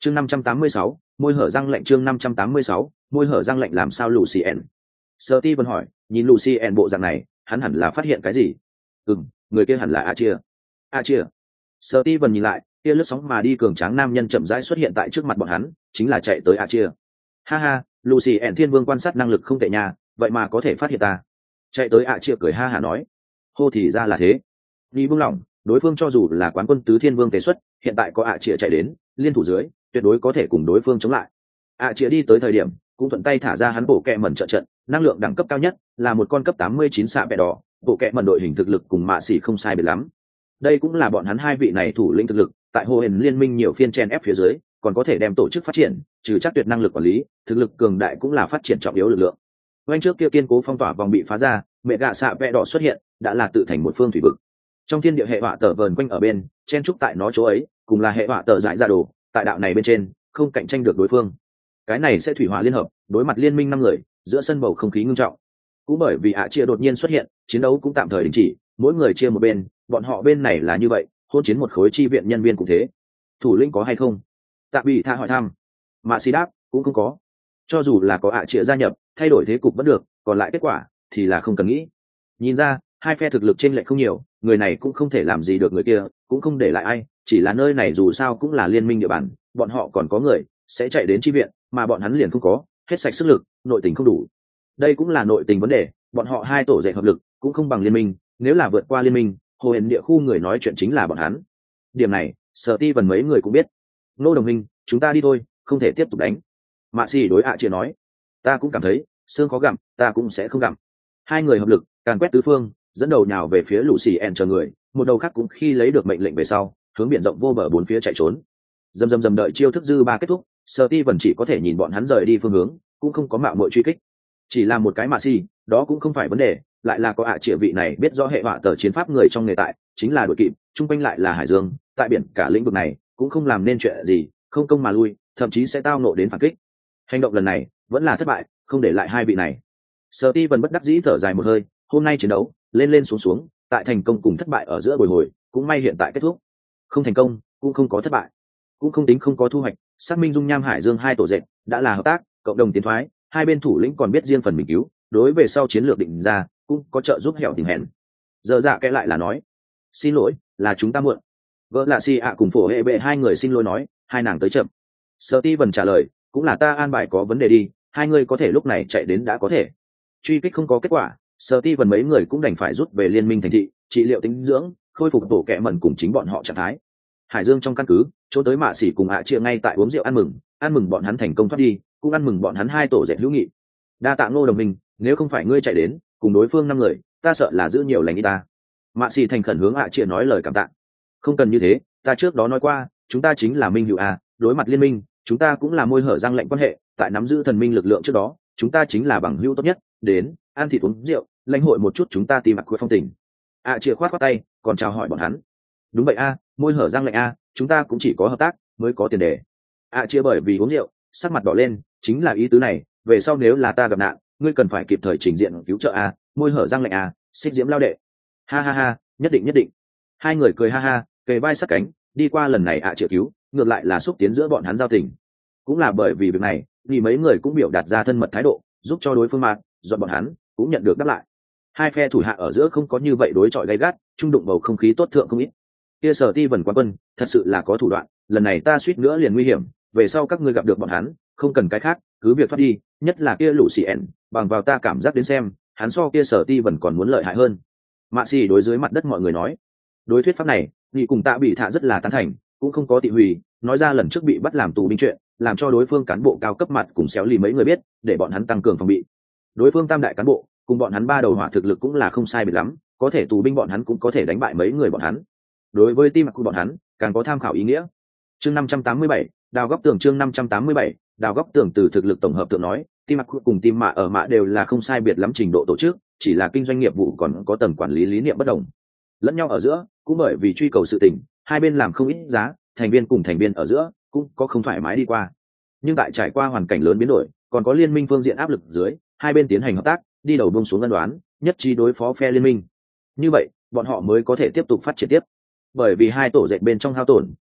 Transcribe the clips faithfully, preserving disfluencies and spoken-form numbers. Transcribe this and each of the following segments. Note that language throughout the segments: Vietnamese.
chương năm trăm tám mươi sáu, môi hở răng lạnh. Chương năm trăm tám mươi sáu, môi hở răng lạnh. Làm sao Lucien? Steven hỏi, nhìn Lucien bộ dạng này, hắn hẳn là phát hiện cái gì? Ừm, người kia hẳn là A Chia. A Chia. Steven nhìn lại, kia lướt sóng mà đi cường tráng nam nhân chậm rãi xuất hiện tại trước mặt bọn hắn, chính là chạy tới A Chia. Ha ha, Lucien Thiên Vương quan sát năng lực không tệ nha, vậy mà có thể phát hiện ta. Chạy tới A Chia cười ha hả nói, hô thì ra là thế. Đi buông lỏng, đối phương cho dù là quán quân tứ Thiên Vương tế xuất, hiện tại có A Chia chạy đến, liên thủ dưới, tuyệt đối có thể cùng đối phương chống lại. A Chia đi tới thời điểm, cũng thuận tay thả ra hắn bộ kẹ mẩn trợ trận, năng lượng đẳng cấp cao nhất là một con cấp tám mươi chín xạ bẹ đỏ, bộ kẹ mẩn đội hình thực lực cùng mạ xỉ không sai biệt lắm. Đây cũng là bọn hắn hai vị này thủ lĩnh thực lực, tại hồ hển liên minh nhiều phiên chen ép phía dưới, còn có thể đem tổ chức phát triển, trừ chắc tuyệt năng lực quản lý, thực lực cường đại cũng là phát triển trọng yếu lực lượng. Bên trước kia kiên cố phong tỏa vòng bị phá ra, mẹ gạ xạ vẽ đỏ xuất hiện, đã là tự thành một phương thủy vực. Trong thiên địa hệ hỏa tờ vờn quanh ở bên, chen trúc tại nó chỗ ấy, cùng là hệ hỏa tờ dại ra đồ, tại đạo này bên trên, không cạnh tranh được đối phương. Cái này sẽ thủy hỏa liên hợp, đối mặt liên minh năm người, giữa sân bầu không khí ngưng trọng. Cũng bởi vì ạ chia đột nhiên xuất hiện, chiến đấu cũng tạm thời đình chỉ, mỗi người chia một bên, bọn họ bên này là như vậy, hôn chiến một khối chi viện nhân viên cũng thế. Thủ lĩnh có hay không? Tạ bị tha hỏi thăm. Mạ xì đáp, cũng không có. Cho dù là có ạ chia gia nhập, thay đổi thế cục vẫn được, còn lại kết quả thì là không cần nghĩ. Nhìn ra, hai phe thực lực trên lệch không nhiều, người này cũng không thể làm gì được người kia, cũng không để lại ai, chỉ là nơi này dù sao cũng là liên minh địa bàn, bọn họ còn có người sẽ chạy đến chi viện, mà bọn hắn liền không có, hết sạch sức lực, nội tình không đủ. Đây cũng là nội tình vấn đề, bọn họ hai tổ dệt hợp lực cũng không bằng liên minh, nếu là vượt qua liên minh, hồ hển địa khu người nói chuyện chính là bọn hắn. Điểm này, Sở Ti vần mấy người cũng biết. Nô đồng minh, chúng ta đi thôi, không thể tiếp tục đánh. Mạ Xỉ đối ạ chia nói, ta cũng cảm thấy, xương khó gặm, ta cũng sẽ không gặm. Hai người hợp lực, càn quét tứ phương, dẫn đầu nhào về phía Lucien chờ người, một đầu khác cũng khi lấy được mệnh lệnh về sau, hướng biển rộng vô bờ bốn phía chạy trốn. Dầm dầm dầm đợi chiêu thức dư ba kết thúc, Sở Ti vần chỉ có thể nhìn bọn hắn rời đi phương hướng, cũng không có mạo muội truy kích. Chỉ là một cái Mạ Xỉ, đó cũng không phải vấn đề, lại là có ạ triệu vị này biết rõ hệ họa tờ chiến pháp người trong nghề tại, chính là đội kịp, trung quanh lại là hải dương, tại biển cả lĩnh vực này cũng không làm nên chuyện gì, không công mà lui, thậm chí sẽ tao nộ đến phản kích. Hành động lần này vẫn là thất bại, không để lại hai vị này. Sở Ti vần bất đắc dĩ thở dài một hơi, hôm nay chiến đấu lên lên xuống xuống, tại thành công cùng thất bại ở giữa bồi hồi, cũng may hiện tại kết thúc. Không thành công, cũng không có thất bại, cũng không tính không có thu hoạch, xác minh dung nham hải dương hai tổ dệt đã là hợp tác, cộng đồng tiến thoái, hai bên thủ lĩnh còn biết riêng phần mình cứu, đối về sau chiến lược định ra cũng có trợ giúp hẻo tình hẹn. Giờ dạ kẽ lại là nói, xin lỗi, là chúng ta muộn. Vợ lạ xì ạ cùng phổ hệ bệ hai người xin lỗi nói, hai nàng tới chậm. Sở Ti vần trả lời, cũng là ta an bài có vấn đề đi, hai người có thể lúc này chạy đến đã có thể. Truy kích không có kết quả, Sở Ti vần mấy người cũng đành phải rút về liên minh thành thị, trị liệu tính dưỡng, khôi phục tổ kẹ mẩn cùng chính bọn họ trạng thái. Hải Dương trong căn cứ, chỗ tới Mạ Xỉ cùng ạ chia ngay tại uống rượu ăn mừng, ăn mừng bọn hắn thành công thoát đi, cũng ăn mừng bọn hắn hai tổ dệt hữu nghị. Đa tạ Ngô đồng minh, nếu không phải ngươi chạy đến, cùng đối phương năm người, ta sợ là giữ nhiều lành ít ta. Mạ Xỉ thành khẩn hướng ạ chia nói lời cảm tạ. Không cần như thế, ta trước đó nói qua, chúng ta chính là minh hữu à, đối mặt liên minh, chúng ta cũng là môi hở răng lạnh quan hệ, tại nắm giữ thần minh lực lượng trước đó, chúng ta chính là bằng hữu tốt nhất, đến, ăn thịt uống rượu, lãnh hội một chút chúng ta tìm mặc quê phong tình. ạ chia khoát khoát tay, còn chào hỏi bọn hắn. Đúng vậy a, môi hở răng lạnh a, chúng ta cũng chỉ có hợp tác mới có tiền đề. ạ chia bởi vì uống rượu, sắc mặt đỏ lên, chính là ý tứ này, về sau nếu là ta gặp nạn, ngươi cần phải kịp thời trình diện cứu trợ a, môi hở răng lạnh a, xích diễm lao đệ. Ha ha ha, nhất định nhất định. Hai người cười ha ha, kề vai sát cánh, đi qua lần này ạ chia cứu, ngược lại là xúc tiến giữa bọn hắn giao tình. Cũng là bởi vì việc này, vì mấy người cũng biểu đạt ra thân mật thái độ, giúp cho đối phương mạng, dọn bọn hắn cũng nhận được đáp lại. Hai phe thủ hạ ở giữa không có như vậy đối chọi gay gắt, trung đụng bầu không khí tốt thượng không ít. Kia Sở Ti vần quán quân, thật sự là có thủ đoạn, lần này ta suýt nữa liền nguy hiểm, về sau các ngươi gặp được bọn hắn, không cần cái khác, cứ việc thoát đi, nhất là kia Lucien, bằng vào ta cảm giác đến xem, hắn so kia Sở Ti vần còn muốn lợi hại hơn. Mạ Xỉ đối dưới mặt đất mọi người nói, đối thuyết pháp này, nghị cùng Tạ bị thạ rất là tán thành, cũng không có tị hủy, nói ra lần trước bị bắt làm tù binh chuyện, làm cho đối phương cán bộ cao cấp mặt cùng xéo lì mấy người biết, để bọn hắn tăng cường phòng bị. Đối phương tam đại cán bộ, cùng bọn hắn ba đầu hỏa thực lực cũng là không sai biệt lắm, có thể tù binh bọn hắn cũng có thể đánh bại mấy người bọn hắn. Đối với team của bọn hắn, càng có tham khảo ý nghĩa. Chương năm trăm tám mươi bảy, đào góc tường. Chương năm trăm tám mươi bảy, đào góc tường. Từ thực lực tổng hợp tượng nói, team cùng team mạ ở mạ đều là không sai biệt lắm trình độ tổ chức, chỉ là kinh doanh nghiệp vụ còn có tầng quản lý lý niệm bất đồng. Lẫn nhau ở giữa, cũng bởi vì truy cầu sự tình, hai bên làm không ít giá, thành viên cùng thành viên ở giữa cũng có không thoải mái đi qua. Nhưng tại trải qua hoàn cảnh lớn biến đổi, còn có liên minh phương diện áp lực dưới, hai bên tiến hành hợp tác, đi đầu buông xuống ân đoán, nhất trí đối phó phe liên minh. Như vậy, bọn họ mới có thể tiếp tục phát triển tiếp. Bởi vì hai tổ dệt bên trong hao tổn,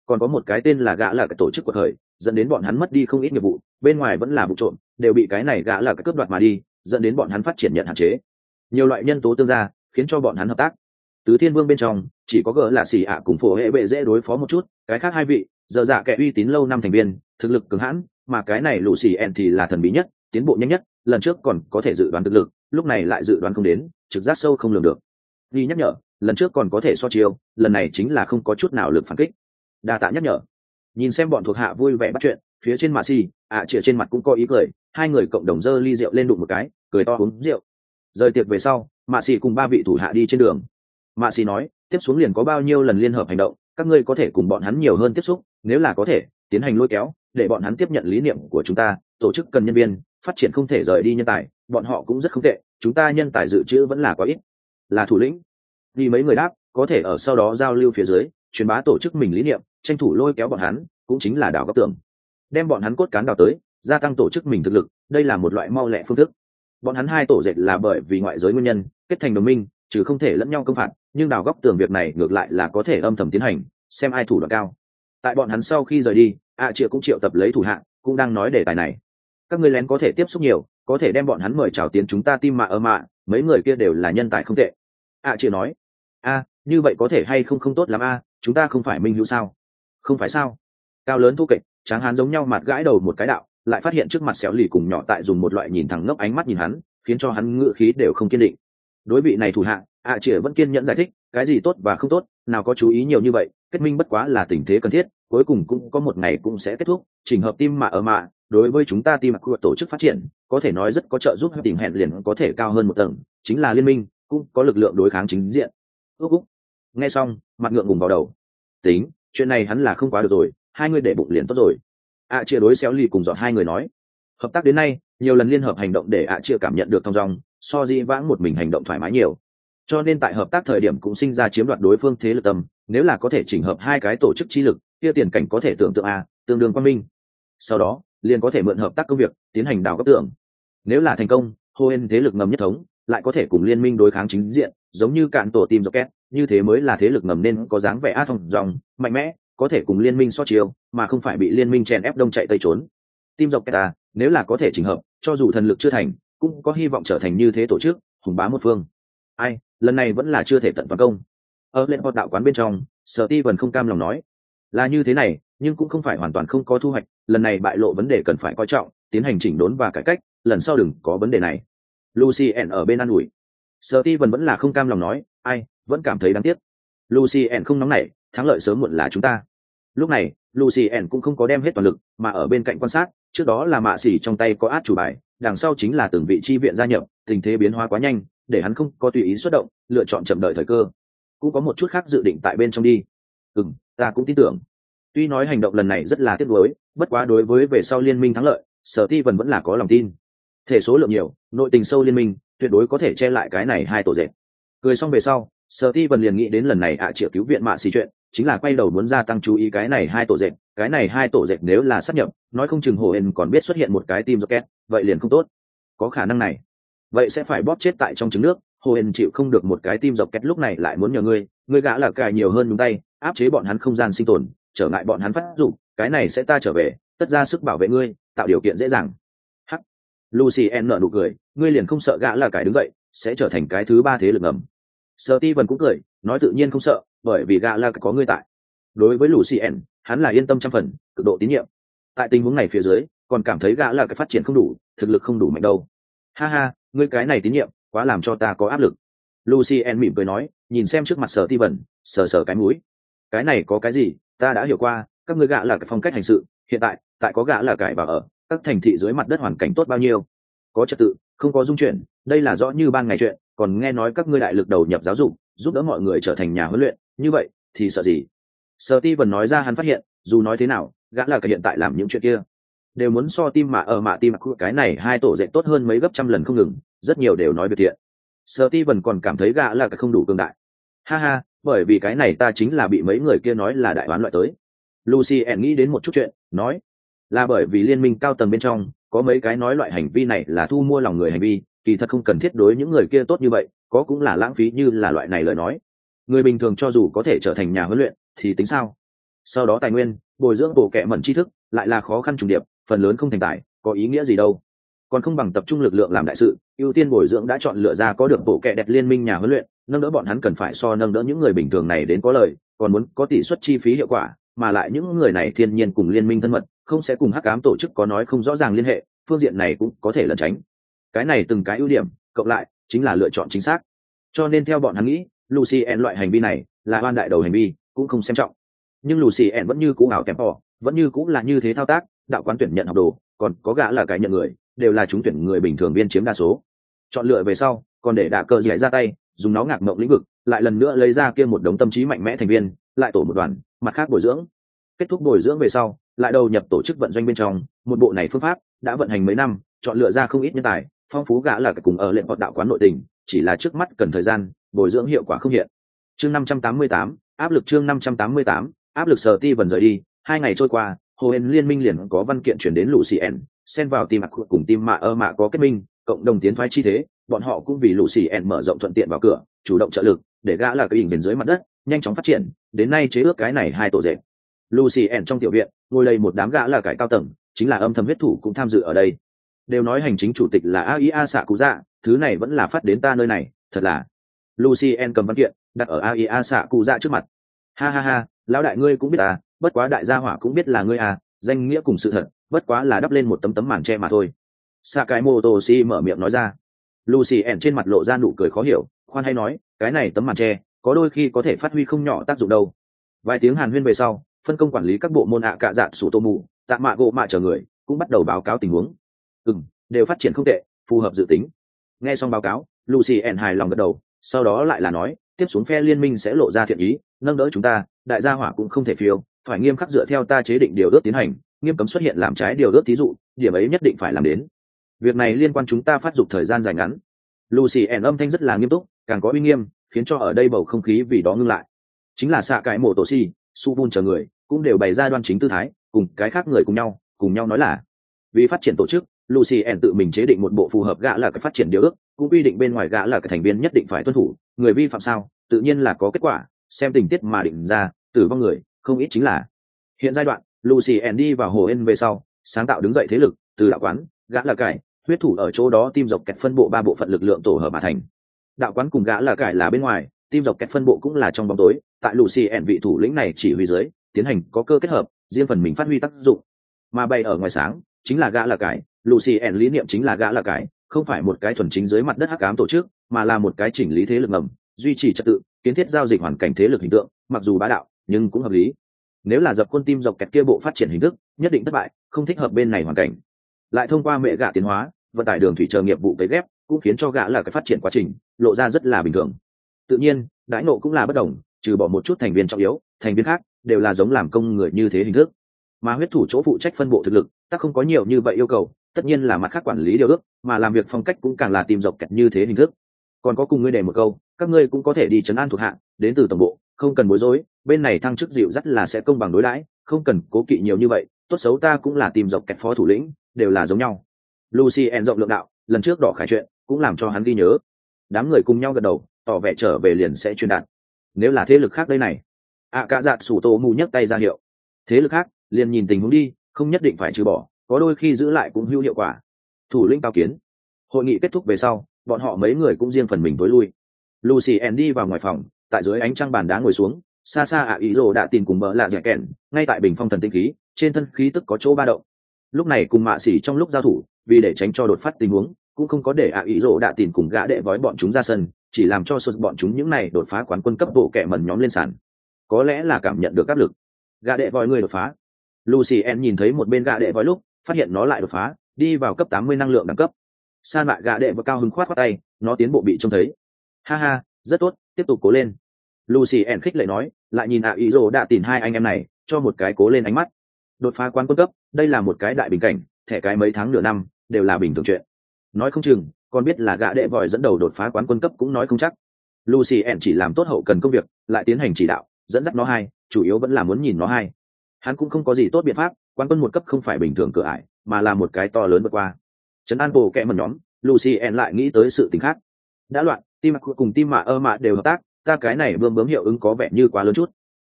còn có một cái tên là gã là cái tổ chức quật khởi, dẫn đến bọn hắn mất đi không ít nghiệp vụ, bên ngoài vẫn là vụ trộm, đều bị cái này gã là cái cướp đoạt mà đi, dẫn đến bọn hắn phát triển nhận hạn chế. Nhiều loại nhân tố tương ra, khiến cho bọn hắn hợp tác. Tứ Thiên Vương bên trong, chỉ có gỡ là xì ạ cùng phổ hệ bệ dễ đối phó một chút, cái khác hai vị, giờ dạ kẻ uy tín lâu năm thành viên, thực lực cường hãn, mà cái này lũ xì ẹn thì là thần bí nhất, tiến bộ nhanh nhất, lần trước còn có thể dự đoán thực lực, lúc này lại dự đoán không đến, trực giác sâu không lường được. Đi nhắc nhở, lần trước còn có thể so chiêu, lần này chính là không có chút nào lực phản kích. Đa tạ nhắc nhở. Nhìn xem bọn thuộc hạ vui vẻ bắt chuyện, phía trên mạ xì ạ chĩa trên mặt cũng có ý cười, hai người cộng đồng dơ ly rượu lên đụng một cái, cười to uống rượu. Rời tiệc về sau, mạ xì cùng ba vị thủ hạ đi trên đường. Mạ xì nói, tiếp xuống liền có bao nhiêu lần liên hợp hành động, các ngươi có thể cùng bọn hắn nhiều hơn tiếp xúc, nếu là có thể tiến hành lôi kéo, để bọn hắn tiếp nhận lý niệm của chúng ta, tổ chức cần nhân viên, phát triển không thể rời đi nhân tài, bọn họ cũng rất không tệ, chúng ta nhân tài dự trữ vẫn là quá ít. Là thủ lĩnh. Vì mấy người đáp, có thể ở sau đó giao lưu phía dưới, truyền bá tổ chức mình lý niệm, tranh thủ lôi kéo bọn hắn, cũng chính là đào góc tường, đem bọn hắn cốt cán đào tới, gia tăng tổ chức mình thực lực, đây là một loại mau lẹ phương thức. Bọn hắn hai tổ dệt là bởi vì ngoại giới nguyên nhân kết thành đồng minh, chứ không thể lẫn nhau công phạt, nhưng đào góc tường việc này ngược lại là có thể âm thầm tiến hành, xem ai thủ đoạn cao. Tại bọn hắn sau khi rời đi, ạ triệu cũng triệu tập lấy thủ hạ, cũng đang nói đề tài này. Các ngươi lén có thể tiếp xúc nhiều, có thể đem bọn hắn mời chào tiến chúng ta tim mạ ở mạ, mấy người kia đều là nhân tài không tệ. ạ triệu nói, a như vậy có thể hay không không tốt lắm a chúng ta không phải minh hữu sao? Không phải sao? Cao lớn thu kịch tráng hán giống nhau mặt gãi đầu một cái đạo, lại phát hiện trước mặt xéo lì cùng nhỏ tại dùng một loại nhìn thẳng ngốc ánh mắt nhìn hắn, khiến cho hắn ngựa khí đều không kiên định. Đối vị này thủ hạ, ạ à vẫn kiên nhẫn giải thích, cái gì tốt và không tốt, nào có chú ý nhiều như vậy, kết minh bất quá là tình thế cần thiết, cuối cùng cũng có một ngày cũng sẽ kết thúc, trình hợp tim mạ ở mạ, đối với chúng ta tim của tổ chức phát triển, có thể nói rất có trợ giúp, tình hẹn liền có thể cao hơn một tầng, chính là liên minh, cũng có lực lượng đối kháng chính diện. Úc úc. Nghe xong, mặt ngượng ngùng vào đầu. Tính, chuyện này hắn là không quá được rồi, hai người để bụng liền tốt rồi. ạ à chia đối xéo lì cùng dọn hai người nói, hợp tác đến nay nhiều lần liên hợp hành động để ạ à chia cảm nhận được thong dong, so di vãng một mình hành động thoải mái nhiều, cho nên tại hợp tác thời điểm cũng sinh ra chiếm đoạt đối phương thế lực tầm, nếu là có thể chỉnh hợp hai cái tổ chức chi lực, kia tiền cảnh có thể tưởng tượng a tương đương quan minh, sau đó liền có thể mượn hợp tác công việc tiến hành đào cấp tượng. Nếu là thành công, Hoen thế lực ngầm nhất thống, lại có thể cùng liên minh đối kháng chính diện, giống như cạn tổ team rocket, như thế mới là thế lực ngầm nên có dáng vẻ a thông dòng mạnh mẽ, có thể cùng liên minh so chiêu, mà không phải bị liên minh chèn ép đông chạy tây trốn. Team rocket à, nếu là có thể chỉnh hợp, cho dù thần lực chưa thành, cũng có hy vọng trở thành như thế tổ chức hùng bá một phương. Ai, lần này vẫn là chưa thể tận toàn công. Ở lên hoạt đạo quán bên trong, Steven không cam lòng nói, là như thế này, nhưng cũng không phải hoàn toàn không có thu hoạch, lần này bại lộ vấn đề cần phải coi trọng, tiến hành chỉnh đốn và cải cách, lần sau đừng có vấn đề này. Lucien ở bên an ủi. Steven vẫn là không cam lòng nói, ai, vẫn cảm thấy đáng tiếc. Lucien không nóng nảy, thắng lợi sớm muộn là chúng ta. Lúc này, Lucien cũng không có đem hết toàn lực, mà ở bên cạnh quan sát, trước đó là mạ xỉ trong tay có át chủ bài, đằng sau chính là từng vị chi viện gia nhập, tình thế biến hóa quá nhanh, để hắn không có tùy ý xuất động, lựa chọn chậm đợi thời cơ. Cũng có một chút khác dự định tại bên trong đi. Ừm, ta cũng tin tưởng. Tuy nói hành động lần này rất là tiếc nuối, bất quá đối với về sau liên minh thắng lợi, Steven vẫn là có lòng tin. Thể số lượng nhiều, nội tình sâu liên minh, tuyệt đối có thể che lại cái này hai tổ dệt. Cười xong về sau, Steven liền nghĩ đến lần này ạ à triệu cứu viện mạ xì chuyện, chính là quay đầu muốn gia tăng chú ý cái này hai tổ dệt, cái này hai tổ dệt nếu là sát nhập, nói không chừng Hoen còn biết xuất hiện một cái team rocket, vậy liền không tốt. Có khả năng này, vậy sẽ phải bóp chết tại trong trứng nước. Hoen chịu không được một cái team rocket lúc này lại muốn nhờ ngươi, ngươi gã là cài nhiều hơn đúng tay, áp chế bọn hắn không gian sinh tồn, trở ngại bọn hắn phát dụng, cái này sẽ ta trở về, tất ra sức bảo vệ ngươi, tạo điều kiện dễ dàng. Hắc. Lucien nở nụ cười, ngươi liền không sợ gã là cài đứng dậy, sẽ trở thành cái thứ ba thế lực ngầm. Steven cũng cười, nói tự nhiên không sợ, bởi vì gã là có ngươi tại. Đối với Lucien, hắn là yên tâm trăm phần, cực độ tín nhiệm. Tại tình huống này phía dưới, còn cảm thấy gã là cái phát triển không đủ, thực lực không đủ mạnh đâu. Ha ha, ngươi cái này tín nhiệm, quá làm cho ta có áp lực. Lucien mỉm cười nói, nhìn xem trước mặt Steven, sờ sờ cái mũi. Cái này có cái gì, ta đã hiểu qua, các ngươi gã là cái phong cách hành sự, hiện tại, tại có gã là cải vào ở, các thành thị dưới mặt đất hoàn cảnh tốt bao nhiêu. Có trật tự, không có dung chuyển, đây là rõ như ban ngày chuyện, còn nghe nói các ngươi đại lực đầu nhập giáo dục, giúp đỡ mọi người trở thành nhà huấn luyện, như vậy, thì sợ gì? Steven nói ra hắn phát hiện, dù nói thế nào, gã là cái hiện tại làm những chuyện kia, đều muốn so tim mà ở mạ tim cái này hai tổ dệt tốt hơn mấy gấp trăm lần không ngừng, rất nhiều đều nói biệt thiện. Steven còn cảm thấy gã là cái không đủ cường đại. Ha ha, bởi vì cái này ta chính là bị mấy người kia nói là đại đoán loại tới. Lucien nghĩ đến một chút chuyện, nói, là bởi vì liên minh cao tầng bên trong có mấy cái nói loại hành vi này là thu mua lòng người hành vi, kỳ thật không cần thiết đối những người kia tốt như vậy, có cũng là lãng phí như là loại này lời nói. Người bình thường cho dù có thể trở thành nhà huấn luyện thì tính sao? sau đó tài nguyên bồi dưỡng bộ kệ mẩn tri thức lại là khó khăn trùng điệp, phần lớn không thành tài, có ý nghĩa gì đâu. Còn không bằng tập trung lực lượng làm đại sự, ưu tiên bồi dưỡng đã chọn lựa ra có được bộ kệ đẹp liên minh nhà huấn luyện, nâng đỡ bọn hắn cần phải so nâng đỡ những người bình thường này đến có lời, còn muốn có tỷ suất chi phí hiệu quả, mà lại những người này thiên nhiên cùng liên minh thân mật, không sẽ cùng hắc ám tổ chức có nói không rõ ràng liên hệ, phương diện này cũng có thể lẩn tránh. Cái này từng cái ưu điểm cộng lại chính là lựa chọn chính xác. Cho nên theo bọn hắn nghĩ, Lucien loại hành vi này là oan đại đầu hành vi, cũng không xem trọng. Nhưng Lucien vẫn như cũ ảo kèm họ, vẫn như cũ là như thế thao tác, đạo quán tuyển nhận học đồ, còn có gã là cái nhận người, đều là chúng tuyển người bình thường viên chiếm đa số. Chọn lựa về sau, còn để đạ cờ dạy ra tay, dùng nó ngạc mộng lĩnh vực, lại lần nữa lấy ra kia một đống tâm trí mạnh mẽ thành viên, lại tổ một đoàn, mặt khác bồi dưỡng. Kết thúc bồi dưỡng về sau, lại đầu nhập tổ chức vận doanh bên trong, một bộ này phương pháp đã vận hành mấy năm, chọn lựa ra không ít nhân tài, phong phú gã là cái cùng ở lệnh họ đạo quán nội tình, chỉ là trước mắt cần thời gian, bồi dưỡng hiệu quả không hiện. Chương năm trăm tám mươi tám, áp lực chương năm trăm tám mươi tám, áp lực Sở Ti vần rời đi, hai ngày trôi qua, Hồ Hên Liên minh liền có văn kiện chuyển đến Lucien, xen vào team Mặc cùng team Mạ ơ Mạ có kết minh, cộng đồng tiến thoái chi thế, bọn họ cũng vì Lucien mở rộng thuận tiện vào cửa, chủ động trợ lực, để gã là cái hình dưới mặt đất, nhanh chóng phát triển, đến nay chế ước cái này hai tổ dệt. Lucien trong tiểu viện, ngồi đây một đám gã là cải cao tầng, chính là âm thầm huyết thủ cũng tham dự ở đây. Đều nói hành chính chủ tịch là a i a xạ cụ dạ, thứ này vẫn là phát đến ta nơi này, thật là. Lucien cầm văn kiện đặt ở a i a xạ cụ dạ trước mặt. Ha ha ha, lão đại ngươi cũng biết à, bất quá đại gia hỏa cũng biết là ngươi à, danh nghĩa cùng sự thật, bất quá là đắp lên một tấm tấm màn che mà thôi. Sakamoto mở miệng nói ra. Lucien trên mặt lộ ra nụ cười khó hiểu, khoan hay nói, cái này tấm màn che, có đôi khi có thể phát huy không nhỏ tác dụng đâu. Vài tiếng hàn huyên về sau, phân công quản lý các bộ môn ạ cạ dạ sủ tô mù, tạ mạ gỗ mạ chờ người, cũng bắt đầu báo cáo tình huống. Ừm, đều phát triển không tệ, phù hợp dự tính. Nghe xong báo cáo, Lucien hài lòng gật đầu, sau đó lại là nói, tiếp xuống phe liên minh sẽ lộ ra thiện ý, nâng đỡ chúng ta, đại gia hỏa cũng không thể phiêu, phải nghiêm khắc dựa theo ta chế định điều ước tiến hành, nghiêm cấm xuất hiện làm trái điều ước thí dụ, điểm ấy nhất định phải làm đến. Việc này liên quan chúng ta phát dục thời gian dài ngắn. Lucien âm thanh rất là nghiêm túc, càng có uy nghiêm, khiến cho ở đây bầu không khí vì đó ngưng lại. Chính là xạ cái mổ tổ si, su bun chờ người, cũng đều bày ra đoan chính tư thái, cùng cái khác người cùng nhau, cùng nhau nói là vì phát triển tổ chức, Lucien tự mình chế định một bộ phù hợp gã là cái phát triển điều ước, cũng quy định bên ngoài gã là cái thành viên nhất định phải tuân thủ, người vi phạm sao, tự nhiên là có kết quả, xem tình tiết mà định ra, tử vong người, không ít chính là. Hiện giai đoạn, Lucien đi vào hồ ên về sau, sáng tạo đứng dậy thế lực, từ đạo quán, gã là cải, huyết thủ ở chỗ đó team dọc kẹt phân bộ ba bộ phận lực lượng tổ hợp mà thành. Đạo quán cùng gã là cải là bên ngoài, team dọc kẹt phân bộ cũng là trong bóng tối, tại Lucien vị thủ lĩnh này chỉ huy dưới, tiến hành có cơ kết hợp, riêng phần mình phát huy tác dụng. Mà bay ở ngoài sáng, chính là gã là cải, Lucien lý niệm chính là gã là cải, không phải một cái thuần chính dưới mặt đất hắc ám tổ chức, mà là một cái chỉnh lý thế lực ngầm, duy trì trật tự, kiến thiết giao dịch hoàn cảnh thế lực hình tượng, mặc dù bá đạo, nhưng cũng hợp lý. Nếu là dập quân tim dọc kẹt kia bộ phát triển hình thức, nhất định thất bại, không thích hợp bên này hoàn cảnh. Lại thông qua mẹ gã tiến hóa, vận tải đường thủy chờ nghiệp vụ cấy ghép, cũng khiến cho gã là cái phát triển quá trình lộ ra rất là bình thường. Tự nhiên, đãi ngộ cũng là bất đồng, trừ bỏ một chút thành viên trọng yếu, thành viên khác đều là giống làm công người như thế hình thức. Mà huyết thủ chỗ phụ trách phân bộ thực lực, ta không có nhiều như vậy yêu cầu, tất nhiên là mặt khác quản lý điều ước, mà làm việc phong cách cũng càng là tìm dọc kẹt như thế hình thức. Còn có cùng ngươi đề một câu, các ngươi cũng có thể đi trấn an thuộc hạ, đến từ tổng bộ, không cần bối rối, bên này thăng chức dịu dắt là sẽ công bằng đối đãi, không cần cố kỵ nhiều như vậy, tốt xấu ta cũng là tìm dọc kẹt phó thủ lĩnh, đều là giống nhau. Lucien rộng lượng đạo, lần trước đỏ khải chuyện, cũng làm cho hắn ghi nhớ. Đám người cùng nhau gật đầu, tỏ vẻ trở về liền sẽ truyền đạt. Nếu là thế lực khác đây này, ạ cả dạt sủ tô mù nhấc tay ra hiệu. Thế lực khác, liền nhìn tình huống đi, không nhất định phải trừ bỏ, có đôi khi giữ lại cũng hữu hiệu quả. Thủ lĩnh cao kiến. Hội nghị kết thúc về sau, bọn họ mấy người cũng riêng phần mình tối lui. Lucien đi vào ngoài phòng, tại dưới ánh trăng bàn đá ngồi xuống, xa xa ạ ý rồ đã tìm cùng bỡ lạ dẻ kèn, ngay tại bình phong thần tinh khí, trên thân khí tức có chỗ ba động. Lúc này cùng mạ xỉ trong lúc giao thủ, vì để tránh cho đột phát tình huống, cũng không có để ạ ý rồ đã tìm cùng gã đệ vói bọn chúng ra sân, chỉ làm cho sụt bọn chúng những này đột phá quán quân cấp bộ kẻ mẩn nhóm lên sàn. Có lẽ là cảm nhận được áp lực, gã đệ vói người đột phá. Lucien nhìn thấy một bên gã đệ vói lúc, phát hiện nó lại đột phá, đi vào cấp tám mươi năng lượng đẳng cấp. San mạ gã đệ vói cao hứng khoát khoát tay, nó tiến bộ bị trông thấy. Ha ha, rất tốt, tiếp tục cố lên. Lucien khích lệ nói, lại nhìn ạ ý rồ đã tìm hai anh em này, cho một cái cố lên ánh mắt. Đột phá quán quân cấp, đây là một cái đại bình cảnh, thẻ cái mấy tháng nửa năm đều là bình thường chuyện. Nói không chừng, còn biết là gã đệ vòi dẫn đầu đột phá quán quân cấp cũng nói không chắc. Lucien chỉ làm tốt hậu cần công việc, lại tiến hành chỉ đạo, dẫn dắt nó hai, chủ yếu vẫn là muốn nhìn nó hai. Hắn cũng không có gì tốt biện pháp, quán quân một cấp không phải bình thường cửa ải, mà là một cái to lớn vượt qua. Trấn an bộ kệ mẩn nhóm, Lucien lại nghĩ tới sự tình khác. Đã loạn, team cùng team mạ ơ mạ đều hợp tác, ta cái này bơm bướm hiệu ứng có vẻ như quá lớn chút.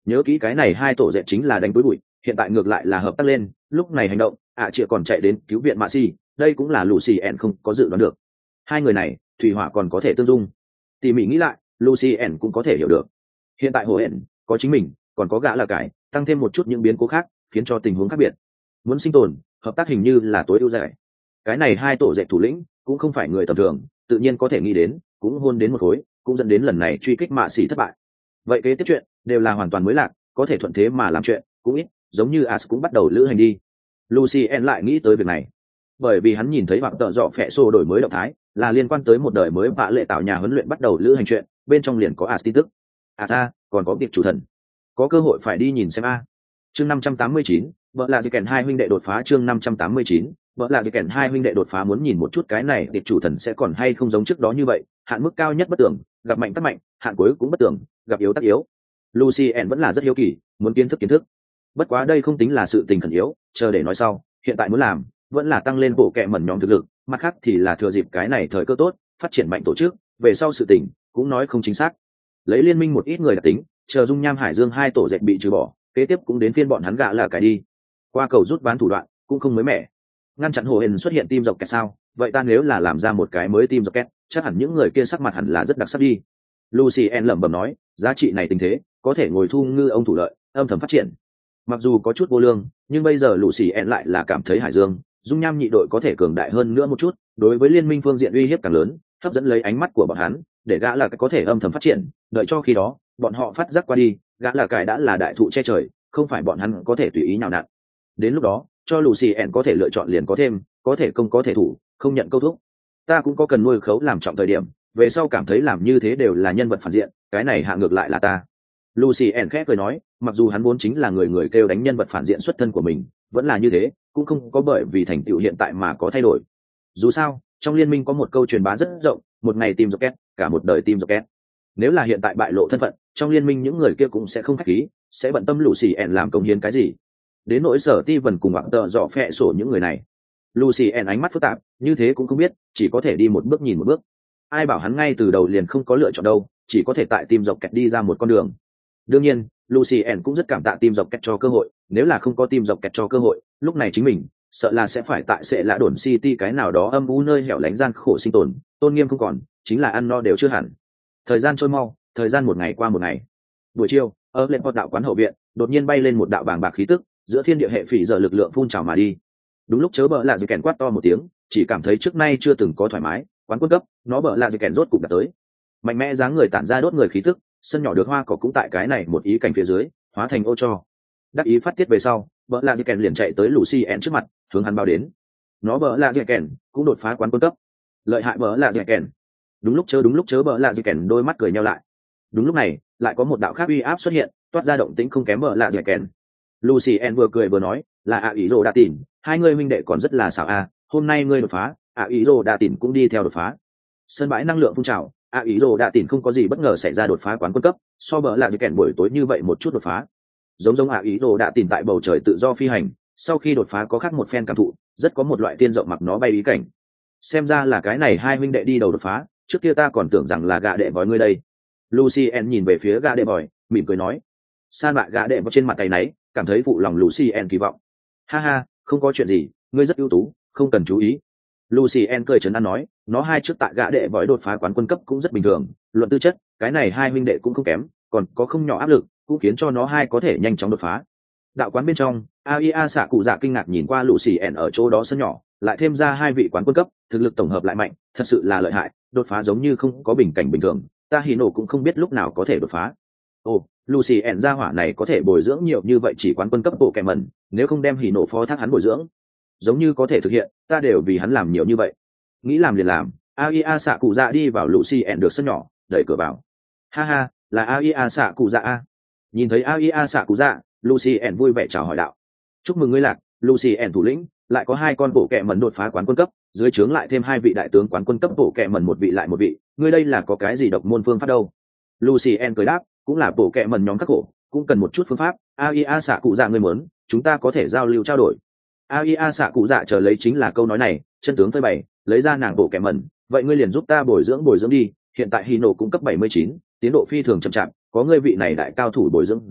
nhớ kỹ cái này hai tổ dẹp chính là đánh túi bụi, hiện tại ngược lại là hợp tác lên, lúc này hành động ạ à còn chạy đến cứu viện mạ xì, đây cũng là Lucien không có dự đoán được. Hai người này thủy hỏa còn có thể tương dung. Tỉ mỉ nghĩ lại, Lucien cũng có thể hiểu được, hiện tại hồ hẹn có chính mình còn có gã là cải, tăng thêm một chút những biến cố khác khiến cho tình huống khác biệt, muốn sinh tồn hợp tác hình như là tối ưu giải. Cái này hai tổ dẹp thủ lĩnh cũng không phải người tầm thường, tự nhiên có thể nghĩ đến cũng hôn đến một khối, cũng dẫn đến lần này truy kích mạ xỉ thất bại. Vậy kế tiếp chuyện đều là hoàn toàn mới lạc, có thể thuận thế mà làm chuyện cũng ít, giống như As cũng bắt đầu lữ hành đi. Lucien lại nghĩ tới việc này, bởi vì hắn nhìn thấy hoặc tợ dọ phẹ xô đổi mới động thái là liên quan tới một đời mới vạ lệ tạo nhà huấn luyện bắt đầu lữ hành chuyện, bên trong liền có As tin tức. À ta còn có việc chủ thần, có cơ hội phải đi nhìn xem a. Chương năm trăm tám mươi chín, vợ là gì kèn hai huynh đệ đột phá. Chương năm trăm tám mươi chín, vợ là gì kèn hai huynh đệ đột phá. Muốn nhìn một chút cái này tiệp chủ thần sẽ còn hay không giống trước đó như vậy, hạn mức cao nhất bất tưởng, gặp mạnh tắc mạnh, hạn cuối cũng bất tưởng, gặp yếu tắc yếu. Lucien vẫn là rất hiếu kỳ, muốn kiến thức kiến thức. Bất quá đây không tính là sự tình khẩn yếu, chờ để nói sau, hiện tại muốn làm vẫn là tăng lên bộ kệ mẩn nhóm thực lực, mặt khác thì là thừa dịp cái này thời cơ tốt, phát triển mạnh tổ chức, về sau sự tình cũng nói không chính xác. Lấy liên minh một ít người đặc tính, chờ dung nham hải dương hai tổ dệt bị trừ bỏ, kế tiếp cũng đến phiên bọn hắn gạ là cái đi. Qua cầu rút ván thủ đoạn cũng không mới mẻ, ngăn chặn hồ hển xuất hiện team dọc kẹt sao, vậy ta nếu là làm ra một cái mới team dọc kẹt, chắc hẳn những người kia sắc mặt hẳn là rất đặc sắc đi. Lucien lẩm bẩm nói, giá trị này tình thế có thể ngồi thu ngư ông thủ lợi, âm thầm phát triển. Mặc dù có chút vô lương, nhưng bây giờ Lucien lại là cảm thấy hải dương dung nham nhị đội có thể cường đại hơn nữa một chút, đối với liên minh phương diện uy hiếp càng lớn, hấp dẫn lấy ánh mắt của bọn hắn, để gã là cái có thể âm thầm phát triển, đợi cho khi đó bọn họ phát giác qua đi, gã là cải đã là đại thụ che trời, không phải bọn hắn có thể tùy ý nào nặn. Đến lúc đó cho Lucien có thể lựa chọn liền có thêm, có thể công có thể thủ, không nhận câu thúc. Ta cũng có cần nuôi khấu làm trọng thời điểm, về sau cảm thấy làm như thế đều là nhân vật phản diện, cái này hạ ngược lại là ta. Lucien khẽ cười nói, mặc dù hắn vốn chính là người người kêu đánh nhân vật phản diện xuất thân của mình, vẫn là như thế, cũng không có bởi vì thành tựu hiện tại mà có thay đổi. Dù sao trong liên minh có một câu truyền bá rất rộng, một ngày team rocket, cả một đời team rocket. Nếu là hiện tại bại lộ thân phận, trong liên minh những người kia cũng sẽ không khách khí, sẽ bận tâm Lucien làm công hiến cái gì. Đến nỗi Sở Ti Vân cùng hoặc tợ dọ phẹ sổ những người này, Lucien ánh mắt phức tạp, như thế cũng không biết, chỉ có thể đi một bước nhìn một bước. Ai bảo hắn ngay từ đầu liền không có lựa chọn đâu, chỉ có thể tại team dọc kẹt đi ra một con đường. Đương nhiên Lucien cũng rất cảm tạ team dọc kẹt cho cơ hội, nếu là không có team dọc kẹt cho cơ hội, lúc này chính mình sợ là sẽ phải tại sẽ lạ đồn city cái nào đó âm u nơi hẻo lánh gian khổ sinh tồn, tôn nghiêm không còn, chính là ăn no đều chưa hẳn. Thời gian trôi mau, thời gian một ngày qua một ngày. Buổi chiều ở lên đạo quán hậu viện đột nhiên bay lên một đạo bàng bạc khí tức, giữa thiên địa hệ phỉ giờ lực lượng phun trào mà đi. Đúng lúc chớ bờ lạ dì kèn quát to một tiếng, chỉ cảm thấy trước nay chưa từng có thoải mái, quán quân cấp nó bờ lạ dì kèn rốt cục đã tới. Mạnh mẽ dáng người tản ra đốt người khí tức, sân nhỏ được hoa cỏ cũng tại cái này một ý cảnh phía dưới hóa thành ô cho. Đắc ý phát tiết về sau, bờ lạ dì kèn liền chạy tới Lucien trước mặt, hướng hắn báo đến. Nó bờ lạ dì kèn cũng đột phá quán quân cấp, lợi hại bờ lạ dì kèn. Đúng lúc chớ đúng lúc chớ bờ lạ dì kèn đôi mắt cười nhau lại. Đúng lúc này lại có một đạo khác uy áp xuất hiện, toát ra động tĩnh không kém bờ lạ dì kèn. Lucien vừa cười vừa nói, là ạ ý rồ đã tìm, hai người huynh đệ còn rất là xảo a, hôm nay ngươi đột phá, ạ ý rồ đã tìm cũng đi theo đột phá. Sân bãi năng lượng phun trào, ạ ý rồ đã tìm không có gì bất ngờ xảy ra đột phá quán quân cấp, so bờ là gì kèn buổi tối như vậy một chút đột phá. Giống giống ạ ý rồ đã tìm tại bầu trời tự do phi hành, sau khi đột phá có khác một phen cảm thụ, rất có một loại tiên rộng mặc nó bay ý cảnh. Xem ra là cái này hai huynh đệ đi đầu đột phá, trước kia ta còn tưởng rằng là gã đệ bói ngươi đây. Lucien nhìn về phía gã đệ bói, mỉm cười nói. San lại gã đệ bói trên mặt tay náy, cảm thấy phụ lòng Lucien kỳ vọng. Ha ha, không có chuyện gì, ngươi rất ưu tú, không cần chú ý. Lucien cười trấn an nói, nó hai trước tại gã đệ vói đột phá quán quân cấp cũng rất bình thường, luận tư chất, cái này hai huynh đệ cũng không kém, còn có không nhỏ áp lực, cũng khiến cho nó hai có thể nhanh chóng đột phá. Đạo quán bên trong, a i a xạ cụ dạ kinh ngạc nhìn qua Lucien ở chỗ đó sân nhỏ, lại thêm ra hai vị quán quân cấp, thực lực tổng hợp lại mạnh, thật sự là lợi hại, đột phá giống như không có bình cảnh bình thường, ta hỉ nổ cũng không biết lúc nào có thể đột phá. Ồ, Lucien gia hỏa này có thể bồi dưỡng nhiều như vậy chỉ quán quân cấp bộ kẻ mẩn, nếu không đem hỉ nổ phó thác hắn bồi dưỡng, giống như có thể thực hiện, ta đều vì hắn làm nhiều như vậy. Nghĩ làm liền làm. a i a xạ cụ dạ đi vào Lucien được sân nhỏ, đẩy cửa vào. Ha ha, là a i a xạ cụ dạ a. Nhìn thấy a i a xạ cụ dạ, Lucien vui vẻ chào hỏi đạo. Chúc mừng ngươi lạc, Lucien thủ lĩnh, lại có hai con bộ kẻ mẩn đột phá quán quân cấp, dưới trướng lại thêm hai vị đại tướng quán quân cấp bộ kẻ mẩn một vị lại một vị, ngươi đây là có cái gì độc môn phương pháp đâu? Lucien cười đáp, cũng là bộ kẻ mẩn nhóm các khổ, cũng cần một chút phương pháp, a i a xạ cụ dạ ngươi muốn, chúng ta có thể giao lưu trao đổi. a i a xạ cụ dạ chờ lấy chính là câu nói này, chân tướng phơi bày, lấy ra nàng bộ kẻ mẩn, vậy ngươi liền giúp ta bồi dưỡng bồi dưỡng đi, hiện tại Hino cũng cấp bảy mươi chín, tiến độ phi thường chậm chạp, có ngươi vị này đại cao thủ bồi dưỡng dưới,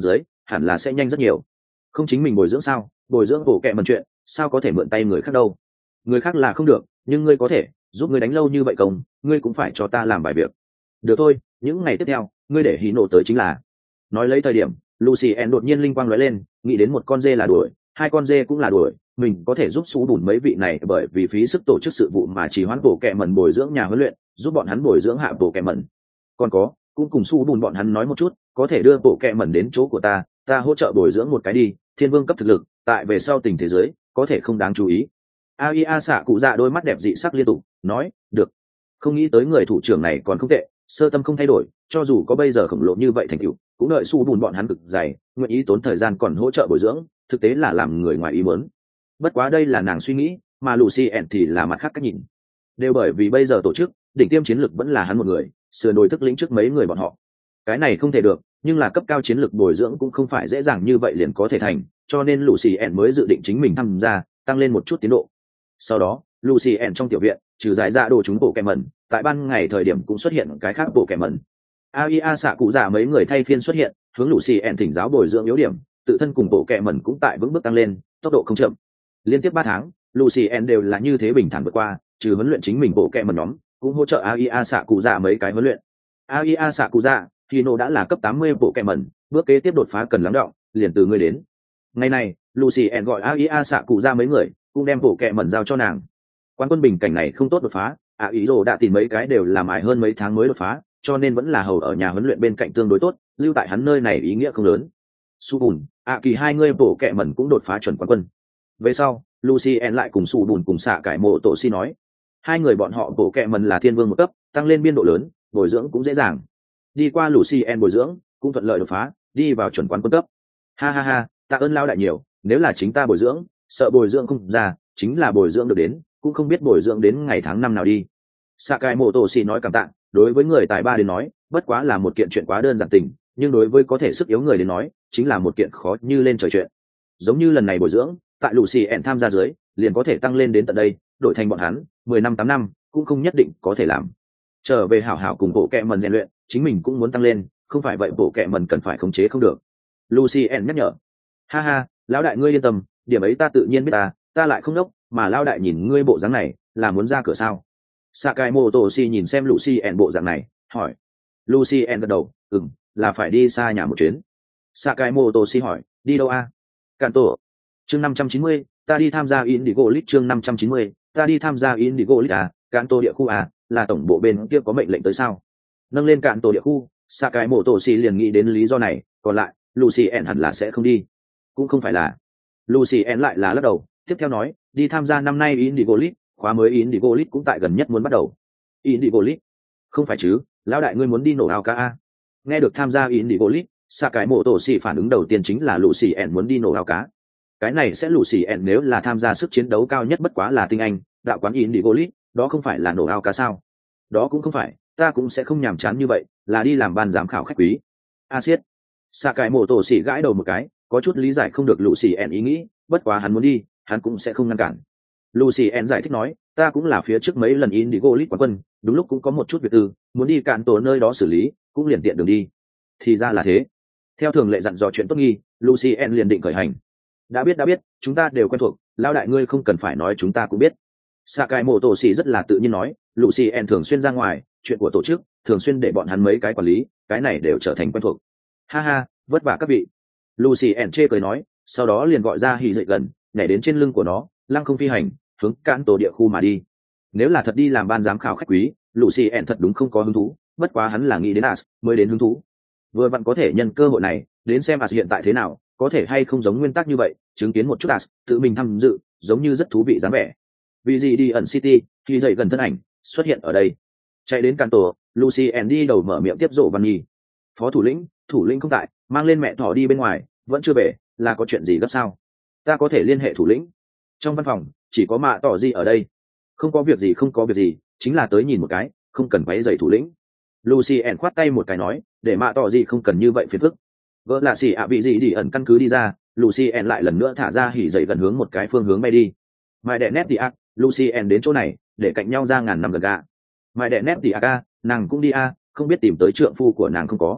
hẳn là sẽ nhanh rất nhiều. Không chính mình bồi dưỡng sao? Bồi dưỡng bộ kệ mẩn chuyện sao có thể mượn tay người khác đâu? Người khác là không được, nhưng ngươi có thể giúp ngươi đánh lâu như vậy công, ngươi cũng phải cho ta làm bài việc. Được thôi, những ngày tiếp theo ngươi để hí nổ tới chính là. Nói lấy thời điểm Lucien đột nhiên linh quang lóe lên, nghĩ đến một con dê là đuổi, hai con dê cũng là đuổi, mình có thể giúp Sú Bùn mấy vị này bởi vì phí sức tổ chức sự vụ mà chỉ hoãn bộ kệ mẩn bồi dưỡng nhà huấn luyện, giúp bọn hắn bồi dưỡng hạ bộ kệ mẩn. Còn có, cũng cùng Sú Bùn bọn hắn nói một chút, có thể đưa bộ kệ mẩn đến chỗ của ta, ta hỗ trợ bồi dưỡng một cái đi, thiên vương cấp thực lực, tại về sau tình thế giới, có thể không đáng chú ý. a i a xạ cụ dạ đôi mắt đẹp dị sắc liên tục nói được. Không nghĩ tới người thủ trưởng này còn không tệ, sơ tâm không thay đổi, cho dù có bây giờ khổng lồ như vậy thành tựu cũng đợi Su Bùn bọn hắn cực dày, nguyện ý tốn thời gian còn hỗ trợ bồi dưỡng, thực tế là làm người ngoài ý muốn. Bất quá đây là nàng suy nghĩ, mà Lucien thì là mặt khác cách nhìn. Đều bởi vì bây giờ tổ chức đỉnh tiêm chiến lược vẫn là hắn một người, sửa đổi thức lĩnh trước mấy người bọn họ, cái này không thể được, nhưng là cấp cao chiến lược bồi dưỡng cũng không phải dễ dàng như vậy liền có thể thành, cho nên Lucien mới dự định chính mình tham gia, tăng lên một chút tiến độ. Sau đó Lucien trong tiểu viện trừ giải ra đồ chúng bộ kẻ mẩn, tại ban ngày thời điểm cũng xuất hiện cái khác bộ kẻ mẩn. a i a xạ cụ già mấy người thay phiên xuất hiện, hướng Lucien thỉnh giáo bồi dưỡng yếu điểm, tự thân cùng bộ kẻ mẩn cũng tại vững bước tăng lên, tốc độ không chậm. Liên tiếp ba tháng Lucien đều là như thế bình thản vượt qua, trừ huấn luyện chính mình bộ kẻ mẩn nhóm, cũng hỗ trợ a i a xạ cụ già mấy cái huấn luyện. a i a xạ cụ già Hino đã là cấp tám mươi bộ kẻ mẩn, bước kế tiếp đột phá cần lắng đọng, liền từ người đến. Ngày này Lucien gọi a i a xạ cụ già mấy người, cũng đem bộ kẻ mẩn giao cho nàng. Quán quân bình cảnh này không tốt đột phá, a ý đồ đã tìm mấy cái đều làm ải hơn mấy tháng mới đột phá, cho nên vẫn là hầu ở nhà huấn luyện bên cạnh tương đối tốt, lưu tại hắn nơi này ý nghĩa không lớn. Su Bùn, ạ kỳ hai người bổ kẹ mẩn cũng đột phá chuẩn quán quân. Về sau Lucien lại cùng Su Bùn cùng xạ cải mộ tổ si nói, hai người bọn họ bổ kẹ mẩn là thiên vương một cấp, tăng lên biên độ lớn, bồi dưỡng cũng dễ dàng. Đi qua Lucien bồi dưỡng cũng thuận lợi đột phá, đi vào chuẩn quán quân cấp. Ha ha ha, tạ ơn lao đại nhiều, nếu là chính ta bồi dưỡng, sợ bồi dưỡng không ra, chính là bồi dưỡng được đến, cũng không biết bồi dưỡng đến ngày tháng năm nào đi. Sakai Motoshi nói cảm tạ, đối với người tài ba đến nói, bất quá là một kiện chuyện quá đơn giản tình, nhưng đối với có thể sức yếu người đến nói, chính là một kiện khó như lên trời chuyện. Giống như lần này bồi dưỡng, tại Lucien tham gia dưới, liền có thể tăng lên đến tận đây, đổi thành bọn hắn, mười năm tám năm, cũng không nhất định có thể làm. Trở về hảo hảo cùng bộ kệ mần rèn luyện, chính mình cũng muốn tăng lên, không phải vậy bộ kệ mần cần phải khống chế không được. Lucien nhắc nhở. Ha ha, lão đại ngươi yên tâm, điểm ấy ta tự nhiên biết ta, ta lại không đốc, mà lão đại nhìn ngươi bộ dáng này, là muốn ra cửa sao? Sakai Motoshi nhìn xem Lucien bộ dạng này, hỏi. Lucien gật đầu, ừm, là phải đi xa nhà một chuyến. Sakai Motoshi hỏi, đi đâu a? Kanto. Chương năm trăm chín mươi, ta đi tham gia Indigo League chương năm trăm chín mươi, ta đi tham gia Indigo League à, Kanto địa khu à, là tổng bộ bên kia có mệnh lệnh tới sao? Nâng lên Kanto địa khu, Sakai Motoshi liền nghĩ đến lý do này, còn lại, Lucien hẳn là sẽ không đi. Cũng không phải là. Lucien lại là lắc đầu, tiếp theo nói, đi tham gia năm nay Indigo League, khóa mới Indigo League cũng tại gần nhất muốn bắt đầu. Indigo League? Không phải chứ, lão đại ngươi muốn đi nổ ao ca a? Nghe được tham gia Indigo League, Sakai Motoshi phản ứng đầu tiên chính là Lucien muốn đi nổ ao cá. Cái này sẽ Lucien nếu là tham gia sức chiến đấu cao nhất bất quá là tinh anh, đạo quán Indigo League, đó không phải là nổ ao cá sao? Đó cũng không phải, ta cũng sẽ không nhàm chán như vậy, là đi làm ban giám khảo khách quý. A siết. Sakai Motoshi gãi đầu một cái, có chút lý giải không được Lucien ý nghĩ, bất quá hắn muốn đi, hắn cũng sẽ không ngăn cản. Lucien giải thích nói, ta cũng là phía trước mấy lần Indigo League quán quân, đúng lúc cũng có một chút việc tư, muốn đi cạn tổ nơi đó xử lý, cũng liền tiện đường đi. Thì ra là thế. Theo thường lệ dặn dò chuyện tốt nghi, Lucien liền định khởi hành. Đã biết đã biết, chúng ta đều quen thuộc, lão đại ngươi không cần phải nói chúng ta cũng biết. Sakai Motoshi rất là tự nhiên nói, Lucien thường xuyên ra ngoài, chuyện của tổ chức, thường xuyên để bọn hắn mấy cái quản lý, cái này đều trở thành quen thuộc. Ha ha, vất vả các vị. Lucien chê cười nói, sau đó liền gọi ra hì dậy gần, nhảy đến trên lưng của nó, lăng không phi hành, hướng cạn tổ địa khu mà đi. Nếu là thật đi làm ban giám khảo khách quý, Lucien thật đúng không có hứng thú, bất quá hắn là nghĩ đến As mới đến hứng thú. Vừa vặn có thể nhân cơ hội này, đến xem As hiện tại thế nào, có thể hay không giống nguyên tắc như vậy, chứng kiến một chút As tự mình tham dự, giống như rất thú vị dáng vẻ. Vì gì đi ẩn City, khi dậy gần thân ảnh xuất hiện ở đây. Chạy đến cạn tổ, Lucien đi đầu mở miệng tiếp rộ Văn Nhi. Phó thủ lĩnh, thủ lĩnh không tại, mang lên mẹ thỏ đi bên ngoài, vẫn chưa về, là có chuyện gì gấp sao? Ta có thể liên hệ thủ lĩnh. Trong văn phòng chỉ có mạ tỏ gì ở đây. Không có việc gì không có việc gì, chính là tới nhìn một cái, không cần váy giày thủ lĩnh. Lucien khoát tay một cái nói, để mạ tỏ gì không cần như vậy phiền phức. Gỡ là xỉ ạ vị gì đi ẩn căn cứ đi ra, Lucien lại lần nữa thả ra hỉ giày gần hướng một cái phương hướng bay đi. Mai đệ nét đi ác, Lucien đến chỗ này, để cạnh nhau ra ngàn năm gần gạ. Mai đệ nét đi ác a, nàng cũng đi a, không biết tìm tới trượng phu của nàng không có.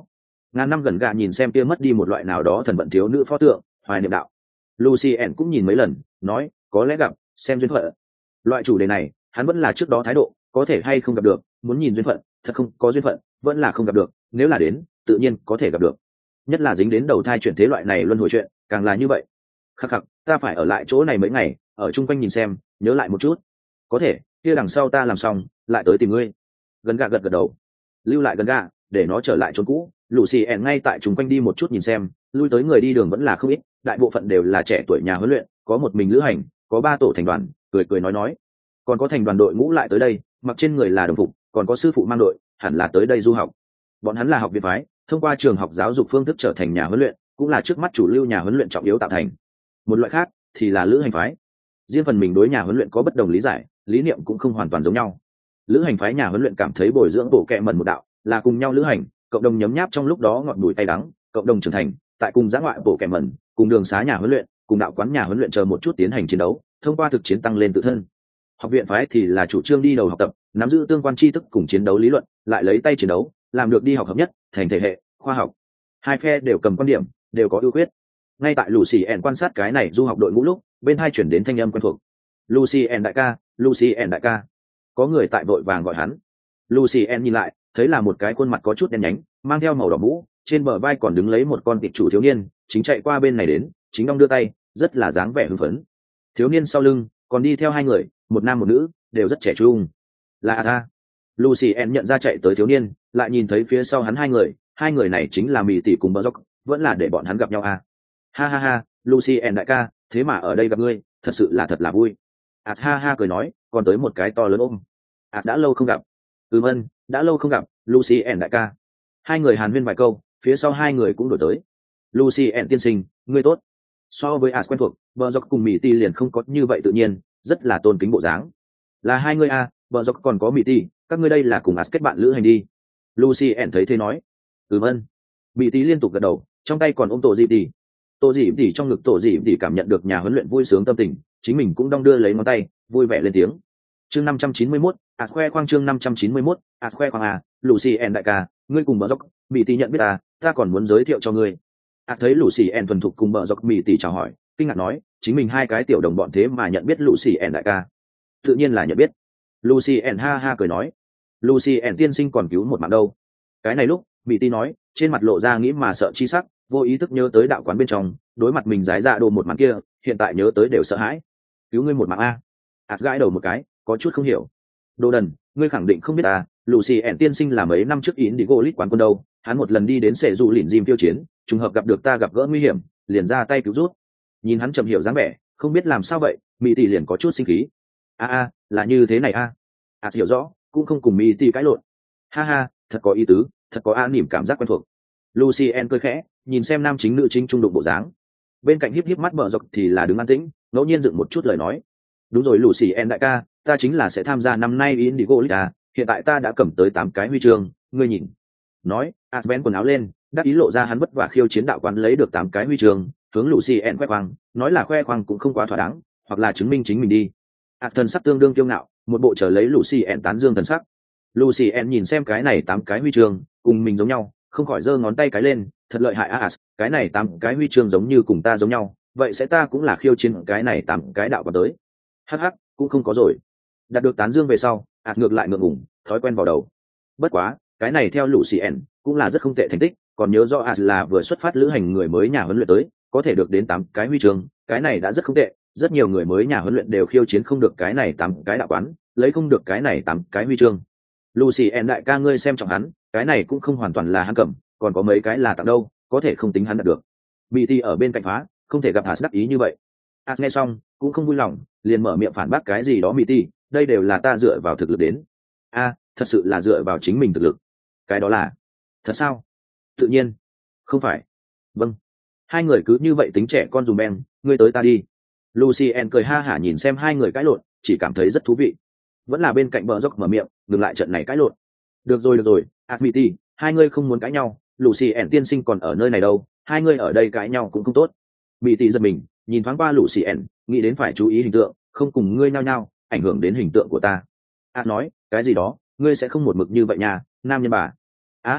Ngàn năm gần gà nhìn xem kia mất đi một loại nào đó thần vận thiếu nữ pho tượng, hoài niệm đạo. Lucien cũng nhìn mấy lần, nói, có lẽ gặp, xem duyên phận. Loại chủ đề này, hắn vẫn là trước đó thái độ, có thể hay không gặp được, muốn nhìn duyên phận, thật không có duyên phận, vẫn là không gặp được, nếu là đến, tự nhiên có thể gặp được. Nhất là dính đến đầu thai chuyển thế loại này luân hồi chuyện, càng là như vậy. Khắc khắc, ta phải ở lại chỗ này mấy ngày, ở chung quanh nhìn xem, nhớ lại một chút. Có thể, kia đằng sau ta làm xong, lại tới tìm ngươi. Gần gà gật gật đầu. Lưu lại gần gà, để nó trở lại chốn cũ. Lucien ngay tại chung quanh đi một chút nhìn xem, lui tới người đi đường vẫn là không ít, đại bộ phận đều là trẻ tuổi nhà huấn luyện, có một mình lữ hành, có ba tổ thành đoàn, cười cười nói nói. Còn có thành đoàn đội ngũ lại tới đây, mặc trên người là đồng phục, còn có sư phụ mang đội, hẳn là tới đây du học. Bọn hắn là học viện phái, thông qua trường học giáo dục phương thức trở thành nhà huấn luyện, cũng là trước mắt chủ lưu nhà huấn luyện trọng yếu tạo thành. Một loại khác thì là lữ hành phái. Riêng phần mình đối nhà huấn luyện có bất đồng lý giải, lý niệm cũng không hoàn toàn giống nhau. Lữ hành phái nhà huấn luyện cảm thấy bồi dưỡng bộ kệ mẩn một đạo, là cùng nhau lữ hành, cộng đồng nhấm nháp trong lúc đó ngọt bùi cay đắng, cộng đồng trưởng thành, tại cùng giã ngoại bộ kệ mẩn, cùng đường xá nhà huấn luyện, cùng đạo quán nhà huấn luyện chờ một chút tiến hành chiến đấu, thông qua thực chiến tăng lên tự thân. Học viện phái thì là chủ trương đi đầu học tập, nắm giữ tương quan tri thức cùng chiến đấu lý luận, lại lấy tay chiến đấu, làm được đi học hợp nhất, thành thể hệ, khoa học. Hai phe đều cầm quan điểm, đều có ưu khuyết. Ngay tại Lucien quan sát cái này du học đội ngũ lúc, bên hai chuyển đến thanh âm quen thuộc. Lucien đại ca, Lucien đại ca. Có người tại vội vàng gọi hắn. Lucien nhìn lại, thấy là một cái khuôn mặt có chút đen nhánh, mang theo màu đỏ mũ, trên bờ vai còn đứng lấy một con tịch chủ thiếu niên, chính chạy qua bên này đến, chính đong đưa tay, rất là dáng vẻ hưng phấn. Thiếu niên sau lưng còn đi theo hai người, một nam một nữ, đều rất trẻ trung. Là Ata. Lucien nhận ra chạy tới thiếu niên, lại nhìn thấy phía sau hắn hai người, hai người này chính là Mị tỷ cùng Bờ Dốc, vẫn là để bọn hắn gặp nhau à? Ha ha ha, Lucien đại ca, thế mà ở đây gặp ngươi, thật sự là thật là vui. At ha ha cười nói, còn tới một cái to lớn ôm. At đã lâu không gặp. Ừm ân, đã lâu không gặp, Lucien đại ca. Hai người hàn huyên vài câu, phía sau hai người cũng đổi tới. Lucien tiên sinh, ngươi tốt. So với At quen thuộc, Bờ Dốc cùng Mị tỷ liền không có như vậy tự nhiên, rất là tôn kính bộ dáng. Là hai người à, Bờ Dốc còn có Mị tỷ, các ngươi đây là cùng At kết bạn lữ hành đi. Lucien thấy thế nói. Ừm ân. Mị tỷ liên tục gật đầu, trong tay còn ôm tổ dịp tỷ. Tổ dịp tỷ trong ngực tổ dịp tỷ cảm nhận được nhà huấn luyện vui sướng tâm tình, chính mình cũng đong đưa lấy ngón tay, vui vẻ lên tiếng. Chương năm trăm chín mươi mốt, Ạt khoe khoang chương năm trăm chín mươi mốt, Ạt khoe khoang à, Lucien đại ca, ngươi cùng Bờ Dốc, Mị tỷ nhận biết ta, ta còn muốn giới thiệu cho ngươi. Ạt thấy Lucien thuần thục cùng Bờ Dốc Mị tỷ chào hỏi, kinh ngạc nói, chính mình hai cái tiểu đồng bọn thế mà nhận biết Lucien đại ca. Tự nhiên là nhận biết. Lucien ha ha cười nói, Lucien tiên sinh còn cứu một mạng đâu. Cái này lúc, Mị tỷ nói, trên mặt lộ ra nghĩ mà sợ chi sắc, vô ý thức nhớ tới đạo quán bên trong, đối mặt mình giái dạ đồ một màn kia, hiện tại nhớ tới đều sợ hãi. Cứu ngươi một mạng a. Ạt gãi đầu một cái, có chút không hiểu. Đồ đần, ngươi khẳng định không biết à, Lucien tiên sinh là mấy năm trước yến đi gỗ lít quán quân đâu, hắn một lần đi đến sệ dụ lỉnh dìm tiêu chiến, trùng hợp gặp được ta gặp gỡ nguy hiểm, liền ra tay cứu rút. Nhìn hắn chậm hiểu dáng vẻ, không biết làm sao vậy, Mỹ tỷ liền có chút sinh khí. A a, là như thế này a. Ạt hiểu rõ, cũng không cùng Mỹ tỷ cãi lộn. Ha ha, thật có ý tứ, thật có an niềm cảm giác quen thuộc. Lucien cười khẽ, nhìn xem nam chính nữ chính trung đụng bộ dáng. Bên cạnh híp híp mắt Bờ Dốc thì là đứng an tĩnh, ngẫu nhiên dựng một chút lời nói. Đúng rồi Lucien đại ca, ta chính là sẽ tham gia năm nay Indigo League, hiện tại ta đã cầm tới tám cái huy chương, ngươi nhìn. Nói, Asben quần áo lên, đáp ý lộ ra hắn vất vả khiêu chiến đạo quán lấy được tám cái huy chương, hướng Lucien khoe khoang, nói là khoe khoang cũng không quá thỏa đáng, hoặc là chứng minh chính mình đi. Aston sắc tương đương kiêu ngạo, một bộ chờ lấy Lucien tán dương thần sắc. Lucien nhìn xem cái này tám cái huy chương, cùng mình giống nhau, không khỏi giơ ngón tay cái lên, thật lợi hại As, cái này tám cái huy chương giống như cùng ta giống nhau, vậy sẽ ta cũng là khiêu chiến cái này tám cái đạo quán tới. Hắc hắc, cũng không có rồi. Đạt được tán dương về sau, As ngược lại ngượng ngùng, thói quen vào đầu. Bất quá, cái này theo Lucien cũng là rất không tệ thành tích, còn nhớ rõ As là vừa xuất phát lữ hành người mới nhà huấn luyện tới, có thể được đến tám cái huy chương, cái này đã rất không tệ, rất nhiều người mới nhà huấn luyện đều khiêu chiến không được cái này tám cái đạo quán, lấy không được cái này tám cái huy chương. Lucien đại ca ngươi xem trọng hắn, cái này cũng không hoàn toàn là hắn cầm, còn có mấy cái là tặng đâu, có thể không tính hắn đạt được. Bị thì ở bên cạnh phá, không thể gặp As đắc ý như vậy. As nghe xong, cũng không vui lòng, liền mở miệng phản bác cái gì đó Mỹ tỷ, đây đều là ta dựa vào thực lực đến. A, thật sự là dựa vào chính mình thực lực. Cái đó là thật sao? Tự nhiên. Không phải. Vâng. Hai người cứ như vậy tính trẻ con dùm beng, ngươi tới ta đi. Lucien cười ha hả nhìn xem hai người cãi lộn, chỉ cảm thấy rất thú vị. Vẫn là bên cạnh Bờ Dốc mở miệng, ngừng lại trận này cãi lộn. Được rồi được rồi, Asmiti, hai người không muốn cãi nhau, Lucien tiên sinh còn ở nơi này đâu, hai người ở đây cãi nhau cũng không tốt. Mỹ tỷ giật mình, nhìn thoáng qua Lucien, nghĩ đến phải chú ý hình tượng, không cùng ngươi nhao nhao, ảnh hưởng đến hình tượng của ta. A nói, cái gì đó, ngươi sẽ không một mực như vậy nha, nam nhân bà. A a a,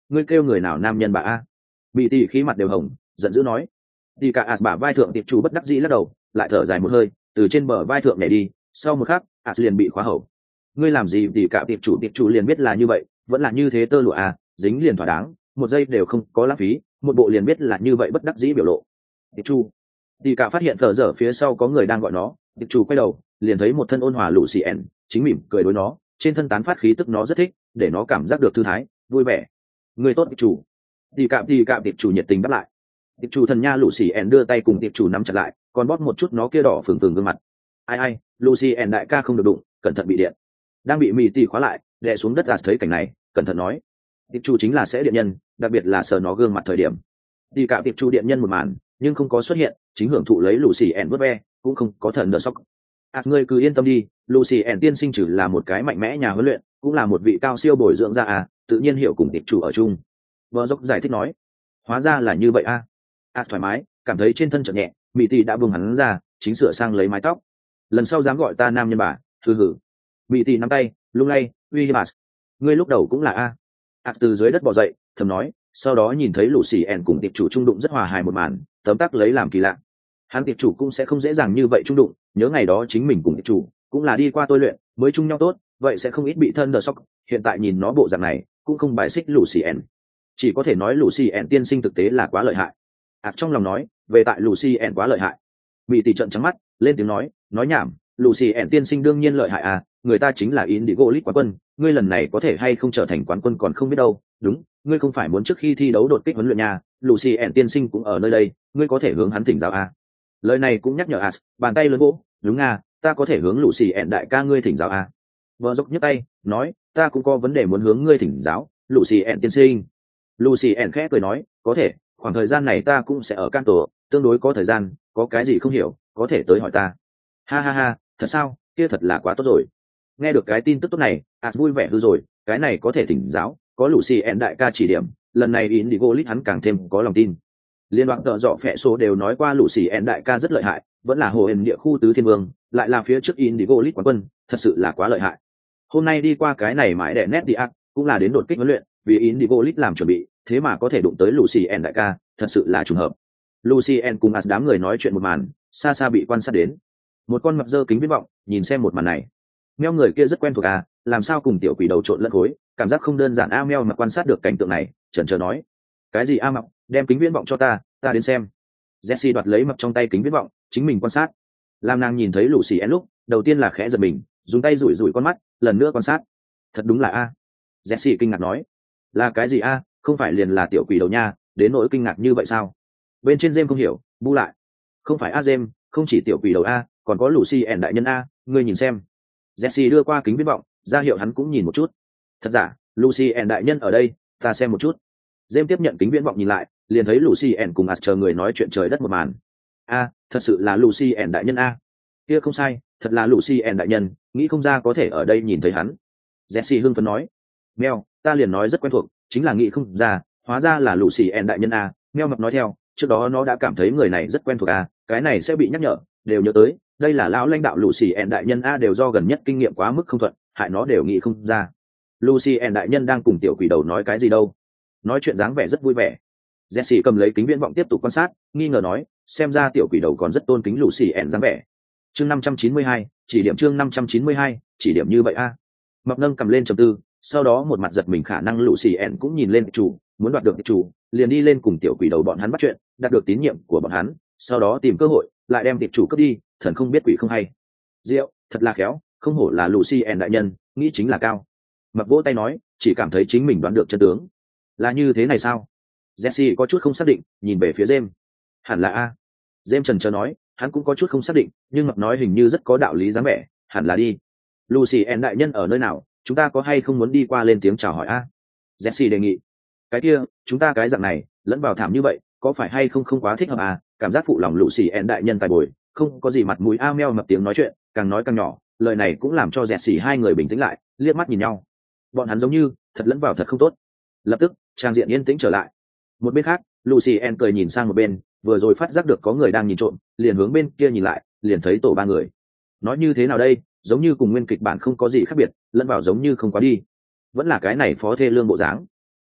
ngươi kêu người nào nam nhân bà a? Bị tỷ khí mặt đều hồng, giận dữ nói. Đi cả as bả vai thượng tiệp chủ bất đắc dĩ lắc đầu, lại thở dài một hơi, từ trên bờ vai thượng nhảy đi, sau một khắc, as liền bị khóa hầu. Ngươi làm gì? Đi cả tiệp chủ tiệp chủ liền biết là như vậy, vẫn là như thế tơ lụa à, dính liền thỏa đáng, một giây đều không có lãng phí, một bộ liền biết là như vậy bất đắc dĩ biểu lộ. Tiệp chủ. Đi cả phát hiện thở dở phía sau có người đang gọi nó, tiệp chủ quay đầu, liền thấy một thân ôn hòa Lucien, chính mỉm cười đối nó, trên thân tán phát khí tức nó rất thích, để nó cảm giác được thư thái, vui vẻ. Người tốt tiệp chủ. Đi cả đi cả tiệp chủ nhiệt tình đáp lại. Tiệp chủ thần nha Lucien đưa tay cùng tiệp chủ nắm chặt lại, còn bóp một chút nó kia đỏ phừng phừng gương mặt. Ai ai, Lucien đại ca không được đụng, cẩn thận bị điện. Đang bị mì tì khóa lại, đè xuống đất gạt thấy cảnh này, cẩn thận nói. Tiệp chủ chính là sẽ điện nhân, đặc biệt là sờ nó gương mặt thời điểm. Đi cả tiệp chủ điện nhân một màn, nhưng không có xuất hiện, chính hưởng thụ lấy Lucien vớt ve, cũng không có thần đỡ sốc. À, ngươi cứ yên tâm đi, Lucien tiên sinh chỉ là một cái mạnh mẽ nhà huấn luyện, cũng là một vị cao siêu bồi dưỡng ra à, tự nhiên hiểu cùng tiệp chủ ở chung. Vợ dốc giải thích nói, hóa ra là như vậy a. À. À, thoải mái, cảm thấy trên thân chợt nhẹ, mỹ tỷ đã buông hắn ra, chính sửa sang lấy mái tóc. Lần sau dám gọi ta nam nhân bà, hừ hừ. Mỹ tỷ nắm tay, lung lay, uy hiếp. Ngươi lúc đầu cũng là a. À, từ dưới đất bò dậy, thầm nói, sau đó nhìn thấy Lucien cùng tiệp chủ trung đụng rất hòa hài một màn, tấm tắc lấy làm kỳ lạ. Hắn tiệp chủ cũng sẽ không dễ dàng như vậy trung đụng, nhớ ngày đó chính mình cùng tiệp chủ cũng là đi qua tôi luyện mới chung nhau tốt, vậy sẽ không ít bị thân đờ sốc. Hiện tại nhìn nó bộ dạng này, cũng không bài xích Lucien, chỉ có thể nói Lucien tiên sinh thực tế là quá lợi hại. À, trong lòng nói, về tại Lucien quá lợi hại. Bị tỷ trận trắng mắt, lên tiếng nói, nói nhảm, Lucien tiên sinh đương nhiên lợi hại à, người ta chính là Indigo League quán quân, ngươi lần này có thể hay không trở thành quán quân còn không biết đâu. Đúng, ngươi không phải muốn trước khi thi đấu đột kích huấn luyện nhà, Lucien tiên sinh cũng ở nơi đây, ngươi có thể hướng hắn thỉnh giáo à. Lời này cũng nhắc nhở As, bàn tay lớn vỗ, đúng à, ta có thể hướng Lucien đại ca ngươi thỉnh giáo à. Vợ dốc nhấc tay, nói, ta cũng có vấn đề muốn hướng ngươi thỉnh giáo, Lucien tiên sinh. Lucien khẽ cười nói, có thể, khoảng thời gian này ta cũng sẽ ở Canto, tương đối có thời gian, có cái gì không hiểu, có thể tới hỏi ta. Ha ha ha, thật sao, kia thật là quá tốt rồi. Nghe được cái tin tức tốt này, As vui vẻ hư rồi, cái này có thể thỉnh giáo, có Lucien đại ca chỉ điểm, lần này Indigo League hắn càng thêm có lòng tin. Liên đoàn tợ dọ phẹ số đều nói qua Lucien đại ca rất lợi hại, vẫn là hồ hền địa khu tứ thiên vương, lại là phía trước Indigo League quán quân, thật sự là quá lợi hại. Hôm nay đi qua cái này mãi đẻ nét đi ác, cũng là đến đột kích huấn luyện, vì Indigo League làm chuẩn bị, thế mà có thể đụng tới Lucien đại ca, thật sự là trùng hợp. Lucien cùng As đám người nói chuyện một màn, xa xa bị quan sát đến. Một con mập dơ kính viễn vọng, nhìn xem một màn này. Meo người kia rất quen thuộc à, làm sao cùng tiểu quỷ đầu trộn lẫn khối, cảm giác không đơn giản a. Meo mà quan sát được cảnh tượng này, chần chờ nói, cái gì a mập, đem kính viễn vọng cho ta, ta đến xem. Jesse đoạt lấy mập trong tay kính viễn vọng, chính mình quan sát. Làm nàng nhìn thấy Lucien lúc, đầu tiên là khẽ giật mình, dùng tay rủi rủi con mắt, lần nữa quan sát. Thật đúng là a. Jesse kinh ngạc nói, là cái gì a, không phải liền là tiểu quỷ đầu nha, đến nỗi kinh ngạc như vậy sao? Bên trên James không hiểu, bu lại, không phải a James, không chỉ tiểu quỷ đầu a, còn có Lucien đại nhân a, ngươi nhìn xem. Jesse đưa qua kính viễn vọng, ra hiệu hắn cũng nhìn một chút. Thật giả, Lucien đại nhân ở đây, ta xem một chút. James tiếp nhận kính viễn vọng nhìn lại, liền thấy Lucien cùng As chờ người nói chuyện trời đất một màn. A, thật sự là Lucien đại nhân a. Kia không sai, thật là Lucien đại nhân, nghĩ không ra có thể ở đây nhìn thấy hắn. Jesse hưng phấn nói, Meo, ta liền nói rất quen thuộc, chính là nghĩ không ra, hóa ra là Lucien đại nhân a. Meo mập nói theo, trước đó nó đã cảm thấy người này rất quen thuộc a, cái này sẽ bị nhắc nhở, đều nhớ tới, đây là lão lãnh đạo Lucien đại nhân a, đều do gần nhất kinh nghiệm quá mức không thuận, hại nó đều nghĩ không ra. Lucien đại nhân đang cùng tiểu quỷ đầu nói cái gì đâu? Nói chuyện dáng vẻ rất vui vẻ. Jesse cầm lấy kính viễn vọng tiếp tục quan sát, nghi ngờ nói, xem ra tiểu quỷ đầu còn rất tôn kính Lucien dáng vẻ. Chương năm trăm chín mươi hai, chỉ điểm chương năm trăm chín mươi hai, chỉ điểm như vậy a. Mập nâng cầm lên trầm tư, sau đó một mặt giật mình, khả năng Lucien cũng nhìn lên chủ, muốn đoạt được chủ, liền đi lên cùng tiểu quỷ đầu bọn hắn bắt chuyện, đạt được tín nhiệm của bọn hắn, sau đó tìm cơ hội lại đem tiệp chủ cướp đi, thần không biết quỷ không hay. Diệu, thật là khéo, không hổ là Lucien đại nhân, nghĩ chính là cao. Mập vỗ tay nói, chỉ cảm thấy chính mình đoán được chân tướng. Là như thế này sao? Jesse có chút không xác định, nhìn về phía James. Hẳn là a. James trần trờ nói, hắn cũng có chút không xác định, nhưng Mập nói hình như rất có đạo lý dáng vẻ, hẳn là đi. Lucien đại nhân ở nơi nào, chúng ta có hay không muốn đi qua lên tiếng chào hỏi a? Jesse đề nghị. Cái kia, chúng ta cái dạng này, lẫn vào thảm như vậy, có phải hay không không quá thích hợp à? Cảm giác phụ lòng Lucien đại nhân tài bồi, không có gì mặt mũi a. Meo Mập tiếng nói chuyện, càng nói càng nhỏ, lời này cũng làm cho Jesse hai người bình tĩnh lại, liếc mắt nhìn nhau. Bọn hắn giống như thật lẫn vào thật không tốt. Lập tức trang diện yên tĩnh trở lại. Một bên khác, Lucien cười nhìn sang một bên, vừa rồi phát giác được có người đang nhìn trộm, liền hướng bên kia nhìn lại, liền thấy tổ ba người. Nói như thế nào đây, giống như cùng nguyên kịch bản không có gì khác biệt, lẫn vào giống như không quá đi, vẫn là cái này phó thê lương bộ dáng.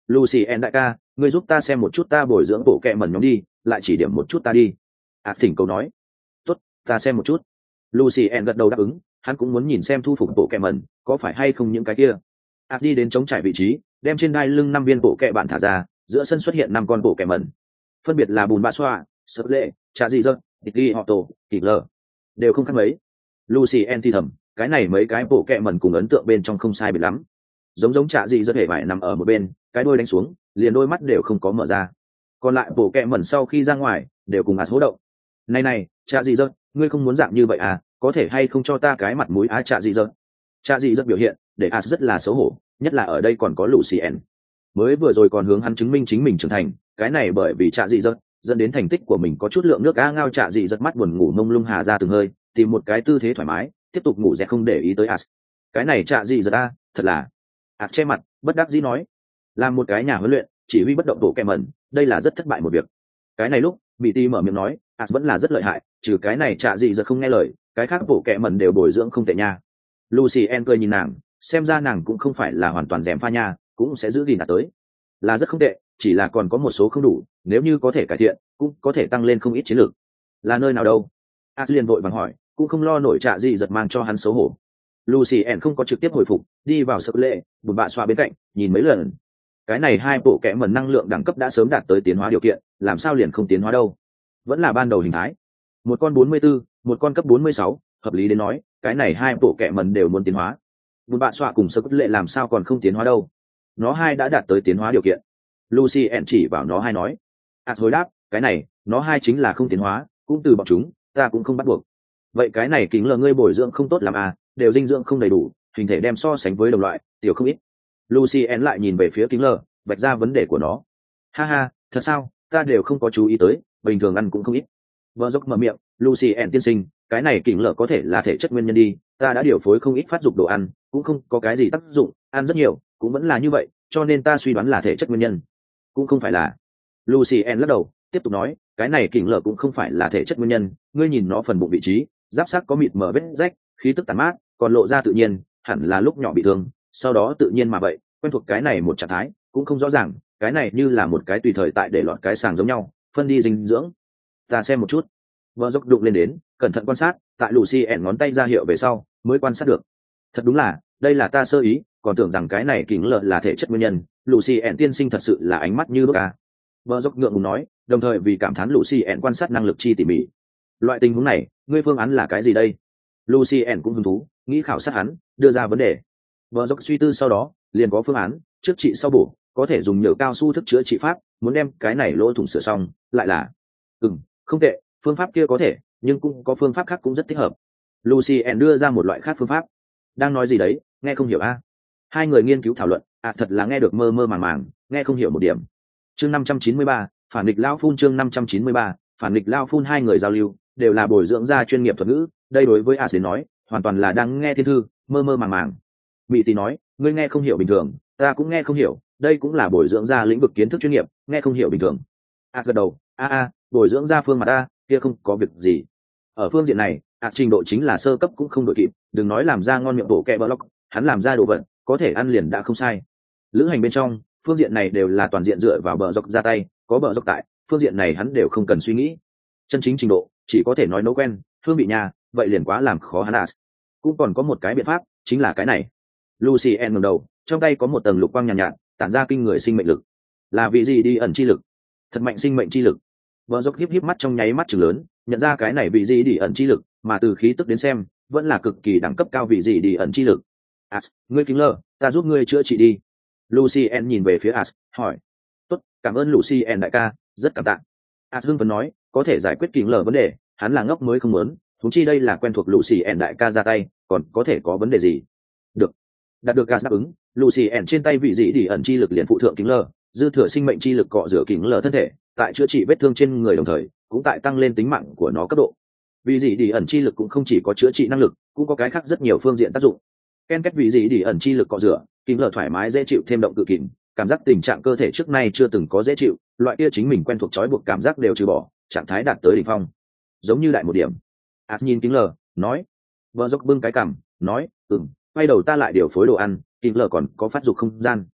Lucien đại ca, ngươi giúp ta xem một chút ta bồi dưỡng bộ kẹ mẩn nhóm đi, lại chỉ điểm một chút ta đi. À thỉnh cầu nói. Tốt, ta xem một chút. Lucien gật đầu đáp ứng, hắn cũng muốn nhìn xem thu phục bộ kẹ mẩn có phải hay không những cái kia. À đi đến chống trải vị trí, đem trên đai lưng năm viên bộ kẹ bạn thả ra, giữa sân xuất hiện năm con bộ kẹ mẩn. Phân biệt là bùn bạ xoa, sập lệ, trà dị dơ, tiki họ tổ, kỷ lờ. Đều không khác mấy. Lucien thì thầm, cái này mấy cái bộ kẹ mẩn cùng ấn tượng bên trong không sai biệt lắm. Giống giống trà dị dơ hề vải nằm ở một bên, cái đôi đánh xuống, liền đôi mắt đều không có mở ra. Còn lại bộ kẹ mẩn sau khi ra ngoài, đều cùng ạt hố động. Này này, trà dị dơ, ngươi không muốn dạng như vậy à, có thể hay không cho ta cái mặt mũi á trà dị dơ. Trà dị dơ biểu hiện, để ạt rất là xấu hổ, nhất là ở đây còn có Lucien. Mới vừa rồi còn hướng hắn chứng minh chính mình trưởng thành, cái này bởi vì trà dị dơ dẫn đến thành tích của mình có chút lượng nước á ngao. Trà dị dật mắt buồn ngủ mông lung hà ra từng hơi, tìm một cái tư thế thoải mái, tiếp tục ngủ dẹ không để ý tới ạt. Cái này trà dị dật a, thật là. ạt che mặt, bất đắc dĩ nói, làm một cái nhà huấn luyện chỉ huy bất động bộ kẹ mẩn, đây là rất thất bại một việc. Cái này lúc bị ti mở miệng nói, ạt vẫn là rất lợi hại, trừ cái này trà dị dật không nghe lời, cái khác bộ kẹ mẩn đều bồi dưỡng không tệ nha. Lucien cười nhìn nàng, xem ra nàng cũng không phải là hoàn toàn dèm pha nha, cũng sẽ giữ gìn đạt tới, là rất không tệ, chỉ là còn có một số không đủ, nếu như có thể cải thiện cũng có thể tăng lên không ít chiến lược. Là nơi nào đâu? ạt liền vội vàng hỏi, cũng không lo nổi trà dị dật mang cho hắn xấu hổ. Lucien không có trực tiếp hồi phục, đi vào sập lệ, bùn bạ xoa bên cạnh, nhìn mấy lần. Cái này hai bộ kẽ mẩn năng lượng đẳng cấp đã sớm đạt tới tiến hóa điều kiện, làm sao liền không tiến hóa đâu? Vẫn là ban đầu hình thái. Một con bốn mươi tư, một con cấp bốn mươi sáu, hợp lý đến nói, cái này hai bộ kẽ mẩn đều muốn tiến hóa. Bùn bạ xoa cùng sập lệ làm sao còn không tiến hóa đâu? Nó hai đã đạt tới tiến hóa điều kiện. Lucien chỉ vào nó hai nói. À hồi đáp, cái này, nó hai chính là không tiến hóa, cũng từ bọn chúng, ta cũng không bắt buộc. Vậy cái này kính lờ ngươi bồi dưỡng không tốt làm à, đều dinh dưỡng không đầy đủ, hình thể đem so sánh với đồng loại, tiểu không ít. Lucien lại nhìn về phía kính lờ, vạch ra vấn đề của nó. Ha ha, thật sao, ta đều không có chú ý tới, bình thường ăn cũng không ít. Vợ dốc mở miệng, Lucien tiên sinh, cái này kính lờ có thể là thể chất nguyên nhân đi, ta đã điều phối không ít phát dục đồ ăn, cũng không có cái gì tác dụng, ăn rất nhiều, cũng vẫn là như vậy, cho nên ta suy đoán là thể chất nguyên nhân. Cũng không phải là. Lucien lắc đầu, tiếp tục nói, cái này kính lờ cũng không phải là thể chất nguyên nhân, ngươi nhìn nó phần bụng vị trí, giáp xác có mịt mờ vết rách, khí tức tàn mát, còn lộ ra tự nhiên, hẳn là lúc nhỏ bị thương, sau đó tự nhiên mà vậy, quen thuộc cái này một trạng thái, cũng không rõ ràng, cái này như là một cái tùy thời tại để lọt cái sàng giống nhau, phân đi dinh dưỡng. Ta xem một chút. Vợ dốc đụng lên đến, cẩn thận quan sát, tại Lucien ngón tay ra hiệu về sau, mới quan sát được. Thật đúng là, đây là ta sơ ý, còn tưởng rằng cái này kính lờ là thể chất nguyên nhân, Lucien tiên sinh thật sự là ánh mắt như đuốc à. Vợ dốc ngượng ngùng nói, đồng thời vì cảm thán Lucien quan sát năng lực chi tỉ mỉ. Loại tình huống này, ngươi phương án là cái gì đây? Lucien cũng hứng thú, nghĩ khảo sát hắn, đưa ra vấn đề. Vợ dốc suy tư sau đó, liền có phương án, trước trị sau bổ, có thể dùng nhựa cao su thức chữa trị pháp, muốn đem cái này lỗ thủng sửa xong, lại là, ừm, không tệ, phương pháp kia có thể, nhưng cũng có phương pháp khác cũng rất thích hợp. Lucien đưa ra một loại khác phương pháp. Đang nói gì đấy, nghe không hiểu a? À? Hai người nghiên cứu thảo luận, à thật là nghe được mơ mơ màng màng, nghe không hiểu một điểm. Chương năm trăm chín mươi ba, phản nghịch lao phun chương năm trăm chín mươi ba, phản nghịch lao phun hai người giao lưu, đều là bồi dưỡng ra chuyên nghiệp thuật ngữ, đây đối với As đến nói, hoàn toàn là đang nghe thiên thư, mơ mơ màng màng. Mị Tỷ nói, ngươi nghe không hiểu bình thường, ta cũng nghe không hiểu, đây cũng là bồi dưỡng ra lĩnh vực kiến thức chuyên nghiệp, nghe không hiểu bình thường. As gật đầu, a a, bồi dưỡng ra phương mà ta, kia không có việc gì. Ở phương diện này, As trình độ chính là sơ cấp cũng không đội kịp, đừng nói làm ra ngon miệng bổ kẹ block, hắn làm ra đồ vật, có thể ăn liền đã không sai. Lữ hành bên trong, phương diện này đều là toàn diện dựa vào bờ dọc ra tay, có bờ dọc tại, phương diện này hắn đều không cần suy nghĩ. Chân chính trình độ, chỉ có thể nói nấu quen, hương vị nhà, vậy liền quá làm khó hắn. As cũng còn có một cái biện pháp, chính là cái này. Lucien ngẩng đầu, trong tay có một tầng lục quang nhàn nhạt, nhạt, tản ra kinh người sinh mệnh lực. Là vị gì đi ẩn chi lực? Thật mạnh sinh mệnh chi lực. Bờ dốc híp híp mắt trong nháy mắt trừng lớn, nhận ra cái này vị gì đi ẩn chi lực, mà từ khí tức đến xem, vẫn là cực kỳ đẳng cấp cao vị gì đi ẩn chi lực. As, ngươi kính lờ, ta giúp ngươi chữa trị đi. Lucien nhìn về phía As, hỏi. Tốt, cảm ơn Lucien đại ca, rất cảm tạ. As hưng phấn nói, có thể giải quyết kính lờ vấn đề, hắn là ngốc mới không muốn, huống chi đây là quen thuộc Lucien đại ca ra tay, còn có thể có vấn đề gì? Được. Đạt được As đáp ứng, Lucien trên tay vị gì đi ẩn chi lực liền phụ thượng kính lờ, dư thừa sinh mệnh chi lực cọ rửa kính lờ thân thể, tại chữa trị vết thương trên người đồng thời, cũng tại tăng lên tính mạng của nó cấp độ. Vì gì đi ẩn chi lực cũng không chỉ có chữa trị năng lực, cũng có cái khác rất nhiều phương diện tác dụng. Ken kết vì gì đi ẩn chi lực cọ rửa, kính lờ thoải mái dễ chịu thêm động cự kìm, cảm giác tình trạng cơ thể trước nay chưa từng có dễ chịu, loại kia chính mình quen thuộc trói buộc cảm giác đều trừ bỏ, trạng thái đạt tới đỉnh phong. Giống như đại một điểm. As nhìn kính lờ, nói. Vợ dốc bưng cái cằm, nói, ừm, quay đầu ta lại điều phối đồ ăn, kính lờ còn có phát dục không gian.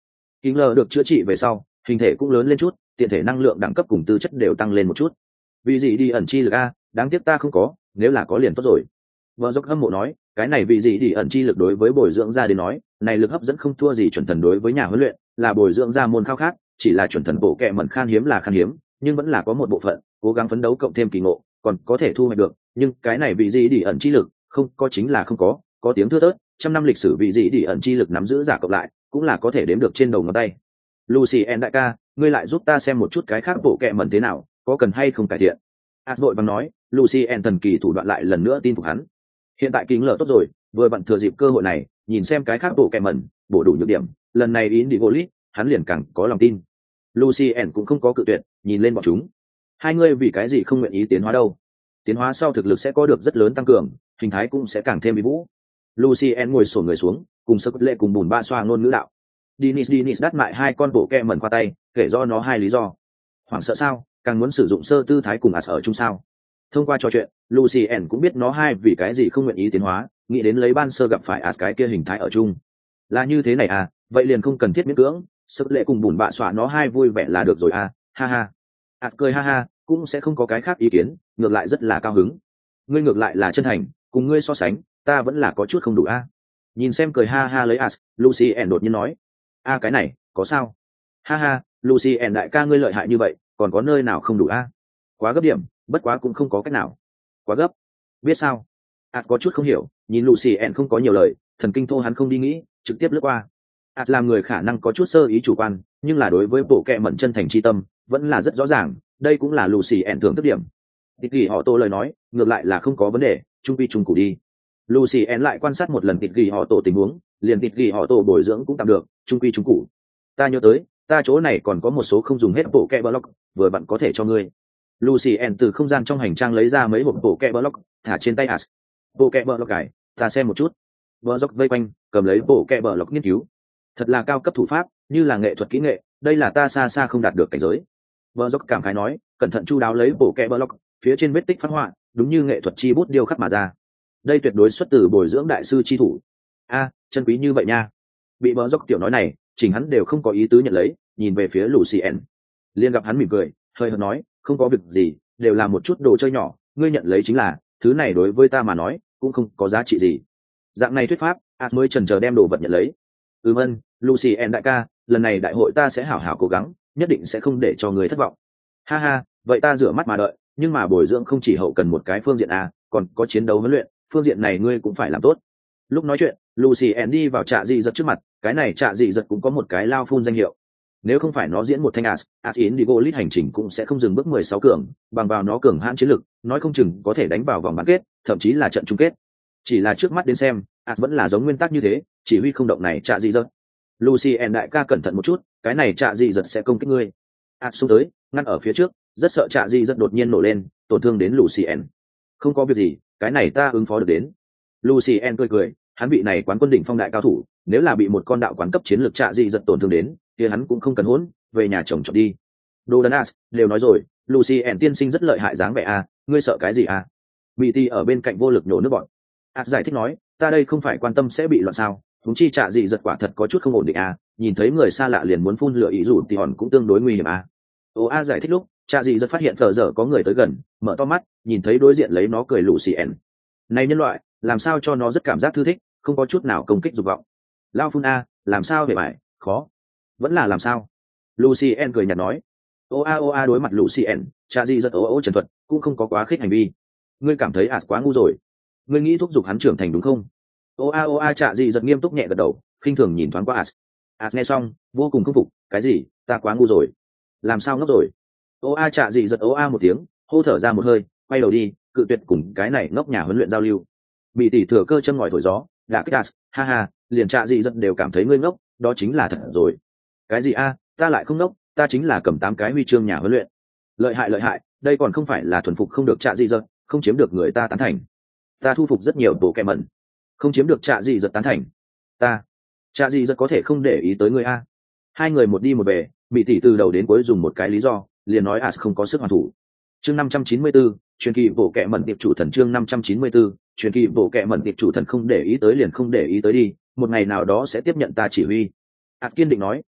Kính lờ được chữa trị về sau, hình thể cũng lớn lên chút, tiện thể năng lượng đẳng cấp cùng tư chất đều tăng lên một chút. Vì gì đi ẩn chi lực a, đáng tiếc ta không có, nếu là có liền tốt rồi. Vợ dốc hâm mộ nói, cái này vì gì đi ẩn chi lực đối với bồi dưỡng ra đến nói, này lực hấp dẫn không thua gì chuẩn thần đối với nhà huấn luyện, là bồi dưỡng ra môn khao khát, chỉ là chuẩn thần bộ kệ mẩn khan hiếm là khan hiếm, nhưng vẫn là có một bộ phận cố gắng phấn đấu cộng thêm kỳ ngộ, còn có thể thu hoạch được, nhưng cái này vì gì đi ẩn chi lực, không có chính là không có, có tiếng thưa thớt, trăm năm lịch sử vì gì đi ẩn chi lực nắm giữ giả cộng lại, cũng là có thể đếm được trên đầu ngón tay. Lucien đại ca, ngươi lại giúp ta xem một chút cái khác bộ kệ mẩn thế nào, có cần hay không cải thiện? Át vội bằng nói, Lucien thần kỳ thủ đoạn lại lần nữa tin phục hắn. Hiện tại kính lở tốt rồi, vừa bận thừa dịp cơ hội này, nhìn xem cái khác bộ kệ mẩn, bổ đủ nhược điểm, lần này Indigo League, hắn liền càng có lòng tin. Lucien cũng không có cự tuyệt, nhìn lên bọn chúng. Hai người vì cái gì không nguyện ý tiến hóa đâu? Tiến hóa sau thực lực sẽ có được rất lớn tăng cường, hình thái cũng sẽ càng thêm bí vũ. Lucien ngồi xổm người xuống, cùng Sơ Lệ cùng bùn ba xoa ngôn ngữ đạo. Dinis Dinis đắt mại hai con bộ kẹ mẩn qua tay, kể do nó hai lý do. Hoảng sợ sao, càng muốn sử dụng sơ tư thái cùng As ở chung sao. Thông qua trò chuyện, Lucien cũng biết nó hai vì cái gì không nguyện ý tiến hóa, nghĩ đến lấy ban sơ gặp phải As cái kia hình thái ở chung. Là như thế này à, vậy liền không cần thiết miễn cưỡng, Sơ Lệ cùng bùn bạ xoa nó hai vui vẻ là được rồi à, ha ha. As cười ha ha, cũng sẽ không có cái khác ý kiến, ngược lại rất là cao hứng. Ngươi ngược lại là chân thành, cùng ngươi so sánh, ta vẫn là có chút không đủ a. À. Nhìn xem cười ha ha lấy As, Lucien đột nhiên nói, a cái này có sao, ha ha, Lucien đại ca ngươi lợi hại như vậy, còn có nơi nào không đủ a? Quá gấp điểm, bất quá cũng không có cách nào. Quá gấp, biết sao? Át có chút không hiểu, nhìn Lucien không có nhiều lời, thần kinh thô hắn không đi nghĩ, trực tiếp lướt qua. Át làm người khả năng có chút sơ ý chủ quan, nhưng là đối với bộ kệ mẩn chân thành chi tâm, vẫn là rất rõ ràng, đây cũng là Lucien thưởng thức điểm. Tịch ghi họ tổ lời nói, ngược lại là không có vấn đề, trung pi trung cụ đi. Lucien lại quan sát một lần tịch ghi họ tổ tình huống, liền tịch ghi họ tổ bồi dưỡng cũng tạm được, trung quy trung cụ. Ta nhớ tới, ta chỗ này còn có một số không dùng hết bộ kẹ block, vừa vặn có thể cho ngươi. Lucien từ không gian trong hành trang lấy ra mấy hộp bộ kẹ block, thả trên tay As. Bộ kẹ block cải, ta xem một chút. Block vây quanh, cầm lấy bộ kẹ block nghiên cứu. Thật là cao cấp thủ pháp, như là nghệ thuật kỹ nghệ, đây là ta xa xa không đạt được cảnh giới. Block cảm khái nói, cẩn thận chu đáo lấy bộ kẹ block, phía trên vết tích phát họa, đúng như nghệ thuật chi bút điêu khắc mà ra. Đây tuyệt đối xuất từ bồi dưỡng đại sư chi thủ. A, chân quý như vậy nha. Bị bờ dốc tiểu nói này, chỉnh hắn đều không có ý tứ nhận lấy, nhìn về phía Lucien. Liên gặp hắn mỉm cười, hơi hợt nói, không có việc gì, đều là một chút đồ chơi nhỏ, ngươi nhận lấy chính là, thứ này đối với ta mà nói, cũng không có giá trị gì. Dạng này thuyết pháp, As mới chần chờ đem đồ vật nhận lấy. Ừm ân, Lucien đại ca, lần này đại hội ta sẽ hảo hảo cố gắng, nhất định sẽ không để cho người thất vọng. Ha ha, vậy ta rửa mắt mà đợi, nhưng mà bồi dưỡng không chỉ hậu cần một cái phương diện a, còn có chiến đấu huấn luyện, phương diện này ngươi cũng phải làm tốt. Lúc nói chuyện, Lucien đi vào trạ dị giật trước mặt, cái này trạ dị giật cũng có một cái lao phun danh hiệu. Nếu không phải nó diễn một thanh As, As Indigo League hành trình cũng sẽ không dừng bước mười sáu cường, bằng vào nó cường hãn chiến lực, nói không chừng có thể đánh vào vòng bán kết, thậm chí là trận chung kết. Chỉ là trước mắt đến xem, As vẫn là giống nguyên tắc như thế, chỉ huy không động này trạ dị giật. Lucien đại ca cẩn thận một chút, cái này trạ dị giật sẽ công kích ngươi. As xuống tới, ngăn ở phía trước, rất sợ trạ dị giật đột nhiên nổ lên, tổn thương đến Lucien. Không có việc gì, cái này ta ứng phó được đến. Lucien cười cười, hắn vị này quán quân đỉnh phong đại cao thủ, nếu là bị một con đạo quán cấp chiến lược trạ dị giật tổn thương đến, thì hắn cũng không cần hỗn, về nhà chồng chọn đi. Đồ đần As, đều nói rồi, Lucien tiên sinh rất lợi hại dáng vẻ a, ngươi sợ cái gì a? Bị ti ở bên cạnh vô lực nhổ nước bọn. As giải thích nói, ta đây không phải quan tâm sẽ bị loạn sao, chúng chi trạ dị giật quả thật có chút không ổn định a, nhìn thấy người xa lạ liền muốn phun lửa ý rủ thì hòn cũng tương đối nguy hiểm a. Ô A giải thích lúc, trạ dị giật phát hiện phở dở có người tới gần, mở to mắt, nhìn thấy đối diện lấy nó cười Lucien. Này nhân loại, làm sao cho nó rất cảm giác thư thích, không có chút nào công kích dục vọng. Lao phun a, làm sao về mải, khó. Vẫn là làm sao? Lucien cười nhạt nói. Ô a ô a đối mặt Lucien, cha gì rất ố ô trần thuật, cũng không có quá khích hành vi. Ngươi cảm thấy As quá ngu rồi. Ngươi nghĩ thúc giục hắn trưởng thành đúng không? Ô a ô a cha gì rất nghiêm túc nhẹ gật đầu, khinh thường nhìn thoáng qua As. As nghe xong, vô cùng không phục, cái gì? Ta quá ngu rồi. Làm sao ngốc rồi? Ô a cha gì rất ố a một tiếng, hô thở ra một hơi, quay đầu đi, cự tuyệt cùng cái này ngốc nhà huấn luyện giao lưu. Bị tỷ thừa cơ châm ngòi thổi gió, đã kích As, ha ha, liền cha gì rất đều cảm thấy ngươi ngốc, đó chính là thật rồi. Cái gì a, ta lại không ngốc, ta chính là cầm tám cái huy chương nhà huấn luyện. Lợi hại lợi hại, đây còn không phải là thuần phục không được trạ dị giật, không chiếm được người ta tán thành. Ta thu phục rất nhiều bộ kẹ mẩn, không chiếm được trạ dị giật tán thành. Ta, trạ dị giật có thể không để ý tới người a. Hai người một đi một về, bị tỷ từ đầu đến cuối dùng một cái lý do, liền nói As không có sức hoàn thủ. Chương năm trăm chín mươi bốn, truyền kỳ bộ kẹ mẩn tiệp chủ thần chương năm trăm chín mươi bốn, truyền kỳ bộ kẹ mẩn tiệp chủ thần không để ý tới liền không để ý tới đi, một ngày nào đó sẽ tiếp nhận ta chỉ huy. As kiên định nói,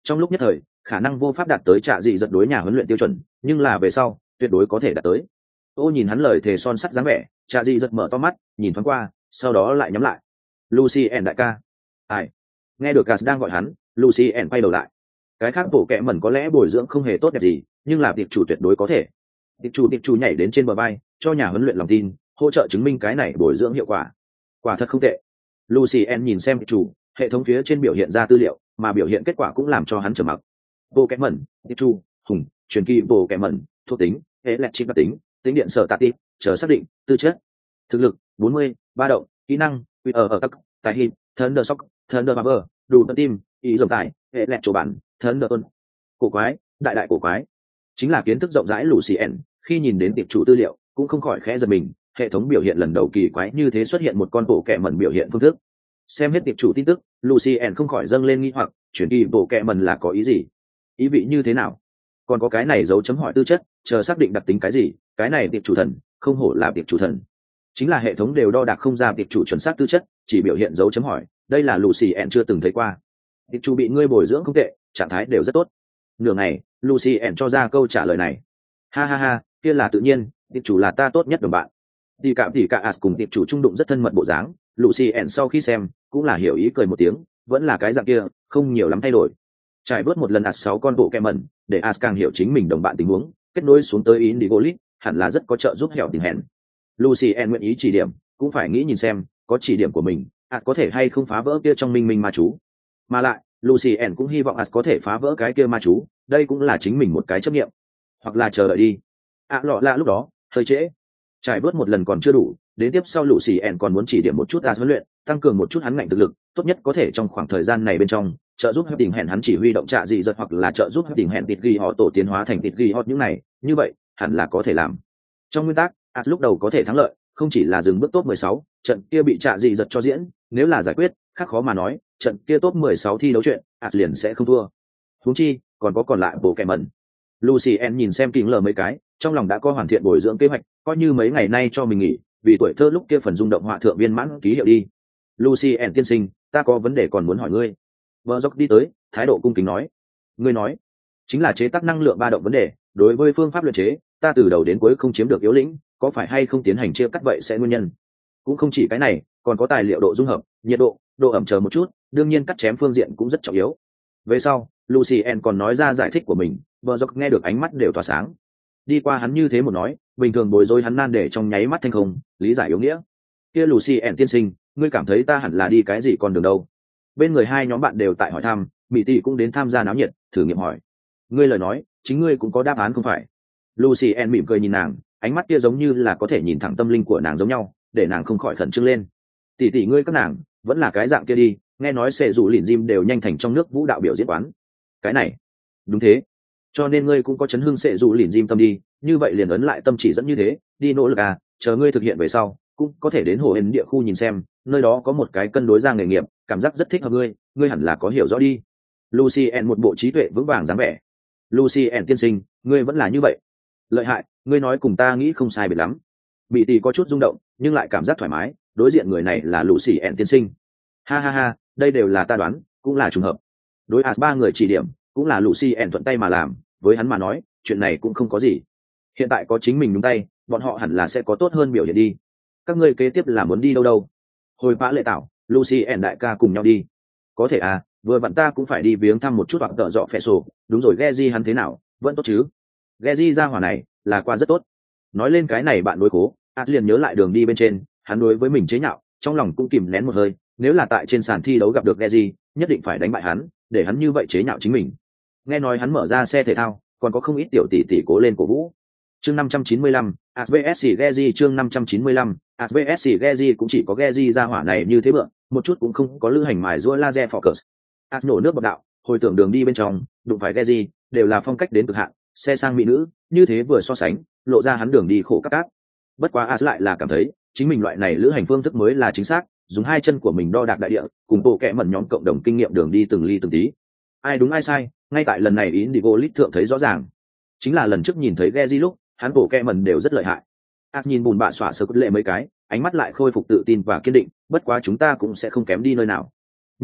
trong lúc nhất thời khả năng vô pháp đạt tới trạ dị giật đối nhà huấn luyện tiêu chuẩn, nhưng là về sau tuyệt đối có thể đạt tới. Ô nhìn hắn lời thề son sắt dáng vẻ, trạ dị giật mở to mắt nhìn thoáng qua, sau đó lại nhắm lại. Lucien đại ca. Ai? Nghe được Gas đang gọi hắn, Lucien quay đầu lại. Cái khác bộ kệ mẩn có lẽ bồi dưỡng không hề tốt đẹp gì, nhưng là tiệp chủ tuyệt đối có thể. Tiệp chủ tiệp chủ nhảy đến trên bờ vai, cho nhà huấn luyện lòng tin, hỗ trợ chứng minh cái này bồi dưỡng hiệu quả. Quả thật không tệ. Lucien nhìn xem tiệp chủ, hệ thống phía trên biểu hiện ra tư liệu, mà biểu hiện kết quả cũng làm cho hắn trầm mặc. Bộ kệ mẩn, tiệp chủ, hùng, truyền kỳ bộ kệ mẩn, thuộc tính, hệ lệ chip đặc tính, tính điện sở tạ tip, chờ xác định, tư chất, thực lực bốn mươi, ba động, kỹ năng, quy ở ở các tài hình, Thunder Shock, Thunder Power, đủ tận tim, ý dòng tải, hệ lệ chỗ bản, Thunder Tôn. Cổ quái, đại đại cổ quái. Chính là kiến thức rộng rãi Lucien, khi nhìn đến tiệp chủ tư liệu, cũng không khỏi khẽ giật mình, hệ thống biểu hiện lần đầu kỳ quái như thế xuất hiện một con bộ kệ mẩn biểu hiện phương thức. Xem hết tiệp chủ tin tức, Lucien không khỏi dâng lên nghi hoặc, chuyển kỳ bộ kệ mẩn là có ý gì? Ý vị như thế nào? Còn có cái này dấu chấm hỏi tư chất, chờ xác định đặc tính cái gì? Cái này tiệp chủ thần, không hổ là tiệp chủ thần. Chính là hệ thống đều đo đạc không ra tiệp chủ chuẩn xác tư chất, chỉ biểu hiện dấu chấm hỏi, đây là Lucien chưa từng thấy qua. Tiệp chủ bị ngươi bồi dưỡng không tệ, trạng thái đều rất tốt. Nửa ngày, Lucien cho ra câu trả lời này. Ha ha ha, kia là tự nhiên, tiệp chủ là ta tốt nhất đồng bạn. Tỷ cả tỷ cả As cùng tiệp chủ trung đụng rất thân mật bộ dáng, Lucien sau khi xem, cũng là hiểu ý cười một tiếng, vẫn là cái dạng kia, không nhiều lắm thay đổi. Trải bớt một lần As sáu con bộ kẹ mẩn, để As càng hiểu chính mình đồng bạn tình huống, kết nối xuống tới Indigo League, hẳn là rất có trợ giúp hẻo tình hẹn. Lucien nguyện ý chỉ điểm, cũng phải nghĩ nhìn xem, có chỉ điểm của mình, As có thể hay không phá vỡ kia trong minh minh ma chú. Mà lại, Lucien cũng hy vọng As có thể phá vỡ cái kia ma chú, đây cũng là chính mình một cái chấp nghiệm. Hoặc là chờ đợi đi. À lọ lạ lúc đó, hơi trễ. Trải bớt một lần còn chưa đủ, đến tiếp sau Lucien còn muốn chỉ điểm một chút As huấn luyện, tăng cường một chút hắn ngạnh thực lực, tốt nhất có thể trong khoảng thời gian này bên trong, trợ giúp hấp tình hẹn hắn chỉ huy động trạ dị giật hoặc là trợ giúp hấp tình hẹn tịt ghi họ tổ tiến hóa thành tịt ghi họ những này, như vậy, hẳn là có thể làm. Trong nguyên tắc, As lúc đầu có thể thắng lợi, không chỉ là dừng bước top mười sáu, trận kia bị trạ dị giật cho diễn, nếu là giải quyết, khác khó mà nói, trận kia top mười sáu thi đấu chuyện, As liền sẽ không thua. Huống chi, còn có còn lại bộ kẻ mẩn. Lucien nhìn xem kính lờ mấy cái, trong lòng đã có hoàn thiện bồi dưỡng kế hoạch, coi như mấy ngày nay cho mình nghỉ, vì tuổi thơ lúc kia phần rung động họa thượng viên mãn ký hiệu đi. Lucien tiên sinh, ta có vấn đề còn muốn hỏi ngươi. Vợ dốc đi tới, thái độ cung kính nói. Ngươi nói, chính là chế tác năng lượng ba động vấn đề, đối với phương pháp luyện chế, ta từ đầu đến cuối không chiếm được yếu lĩnh, có phải hay không tiến hành chia cắt vậy sẽ nguyên nhân. Cũng không chỉ cái này, còn có tài liệu độ dung hợp, nhiệt độ, độ ẩm chờ một chút, đương nhiên cắt chém phương diện cũng rất trọng yếu. Về sau, Lucien còn nói ra giải thích của mình, vợ dốc nghe được ánh mắt đều tỏa sáng. Đi qua hắn như thế một nói, bình thường bối rối hắn nan để trong nháy mắt thanh không, lý giải yếu nghĩa. Kia Lucien tiên sinh, ngươi cảm thấy ta hẳn là đi cái gì con đường đâu? Bên người hai nhóm bạn đều tại hỏi thăm, Mỹ tỷ cũng đến tham gia náo nhiệt, thử nghiệm hỏi. Ngươi lời nói, chính ngươi cũng có đáp án không phải? Lucien mỉm cười nhìn nàng, ánh mắt kia giống như là có thể nhìn thẳng tâm linh của nàng giống nhau, để nàng không khỏi khẩn trương lên. Tỷ tỷ ngươi các nàng, vẫn là cái dạng kia đi, nghe nói sẽ rủ lìn Jim đều nhanh thành trong nước vũ đạo biểu diễn quán. Cái này, đúng thế. Cho nên ngươi cũng có chấn hương sẽ rủ lìn Jim tâm đi, như vậy liền ấn lại tâm chỉ dẫn như thế, đi nỗ lực à, chờ ngươi thực hiện về sau, cũng có thể đến hồ hên địa khu nhìn xem, nơi đó có một cái cân đối ra nghề nghiệp, cảm giác rất thích hợp ngươi, ngươi hẳn là có hiểu rõ đi. Lucien một bộ trí tuệ vững vàng dáng vẻ. Lucien tiên sinh, ngươi vẫn là như vậy. Lợi hại, ngươi nói cùng ta nghĩ không sai biệt lắm. Bị tỷ có chút rung động, nhưng lại cảm giác thoải mái, đối diện người này là Lucien tiên sinh. Ha ha ha, đây đều là ta đoán, cũng là trùng hợp. Đối As ba người chỉ điểm, cũng là Lucien thuận tay mà làm, với hắn mà nói, chuyện này cũng không có gì. Hiện tại có chính mình nhúng tay, bọn họ hẳn là sẽ có tốt hơn biểu hiện đi. Các ngươi kế tiếp là muốn đi đâu đâu? Hồi vã lệ tảo, Lucien đại ca cùng nhau đi. Có thể à, vừa vặn ta cũng phải đi viếng thăm một chút hoặc tợ dọ phẹ sổ, đúng rồi Geji hắn thế nào, vẫn tốt chứ? Geji ra hỏa này, là qua rất tốt. Nói lên cái này bạn đối cố, As liền nhớ lại đường đi bên trên, hắn đối với mình chế nhạo, trong lòng cũng kìm nén một hơi, nếu là tại trên sàn thi đấu gặp được Geji, nhất định phải đánh bại hắn, để hắn như vậy chế nhạo chính mình. Nghe nói hắn mở ra xe thể thao, còn có không ít tiểu tỷ tỷ cố lên cổ vũ. Chương năm trăm chín mươi lăm, a vê ét Geji chương năm trăm chín mươi lăm, a vê ét Geji cũng chỉ có Geji ra hỏa này như thế bượng, một chút cũng không có lữ hành mài giũa laser focus. As nổ nước bọt đạo, hồi tưởng đường đi bên trong, đụng phải Geji, đều là phong cách đến cực hạn, xe sang mỹ nữ, như thế vừa so sánh, lộ ra hắn đường đi khổ cắt cát. Bất quá As lại là cảm thấy, chính mình loại này lữ hành phương thức mới là chính xác, dùng hai chân của mình đo đạc đại địa, cùng bộ kệ mẩn nhóm cộng đồng kinh nghiệm đường đi từng ly từng tí. Ai đúng ai sai, ngay tại lần này Indigo League thượng thấy rõ ràng. Chính là lần trước nhìn thấy Geji lúc, hắn bộ kệ mẩn đều rất lợi hại. As nhìn bùn bạ xỏa sờ cốt lệ mấy cái, ánh mắt lại khôi phục tự tin và kiên định, bất quá chúng ta cũng sẽ không kém đi nơi nào. Nhất là,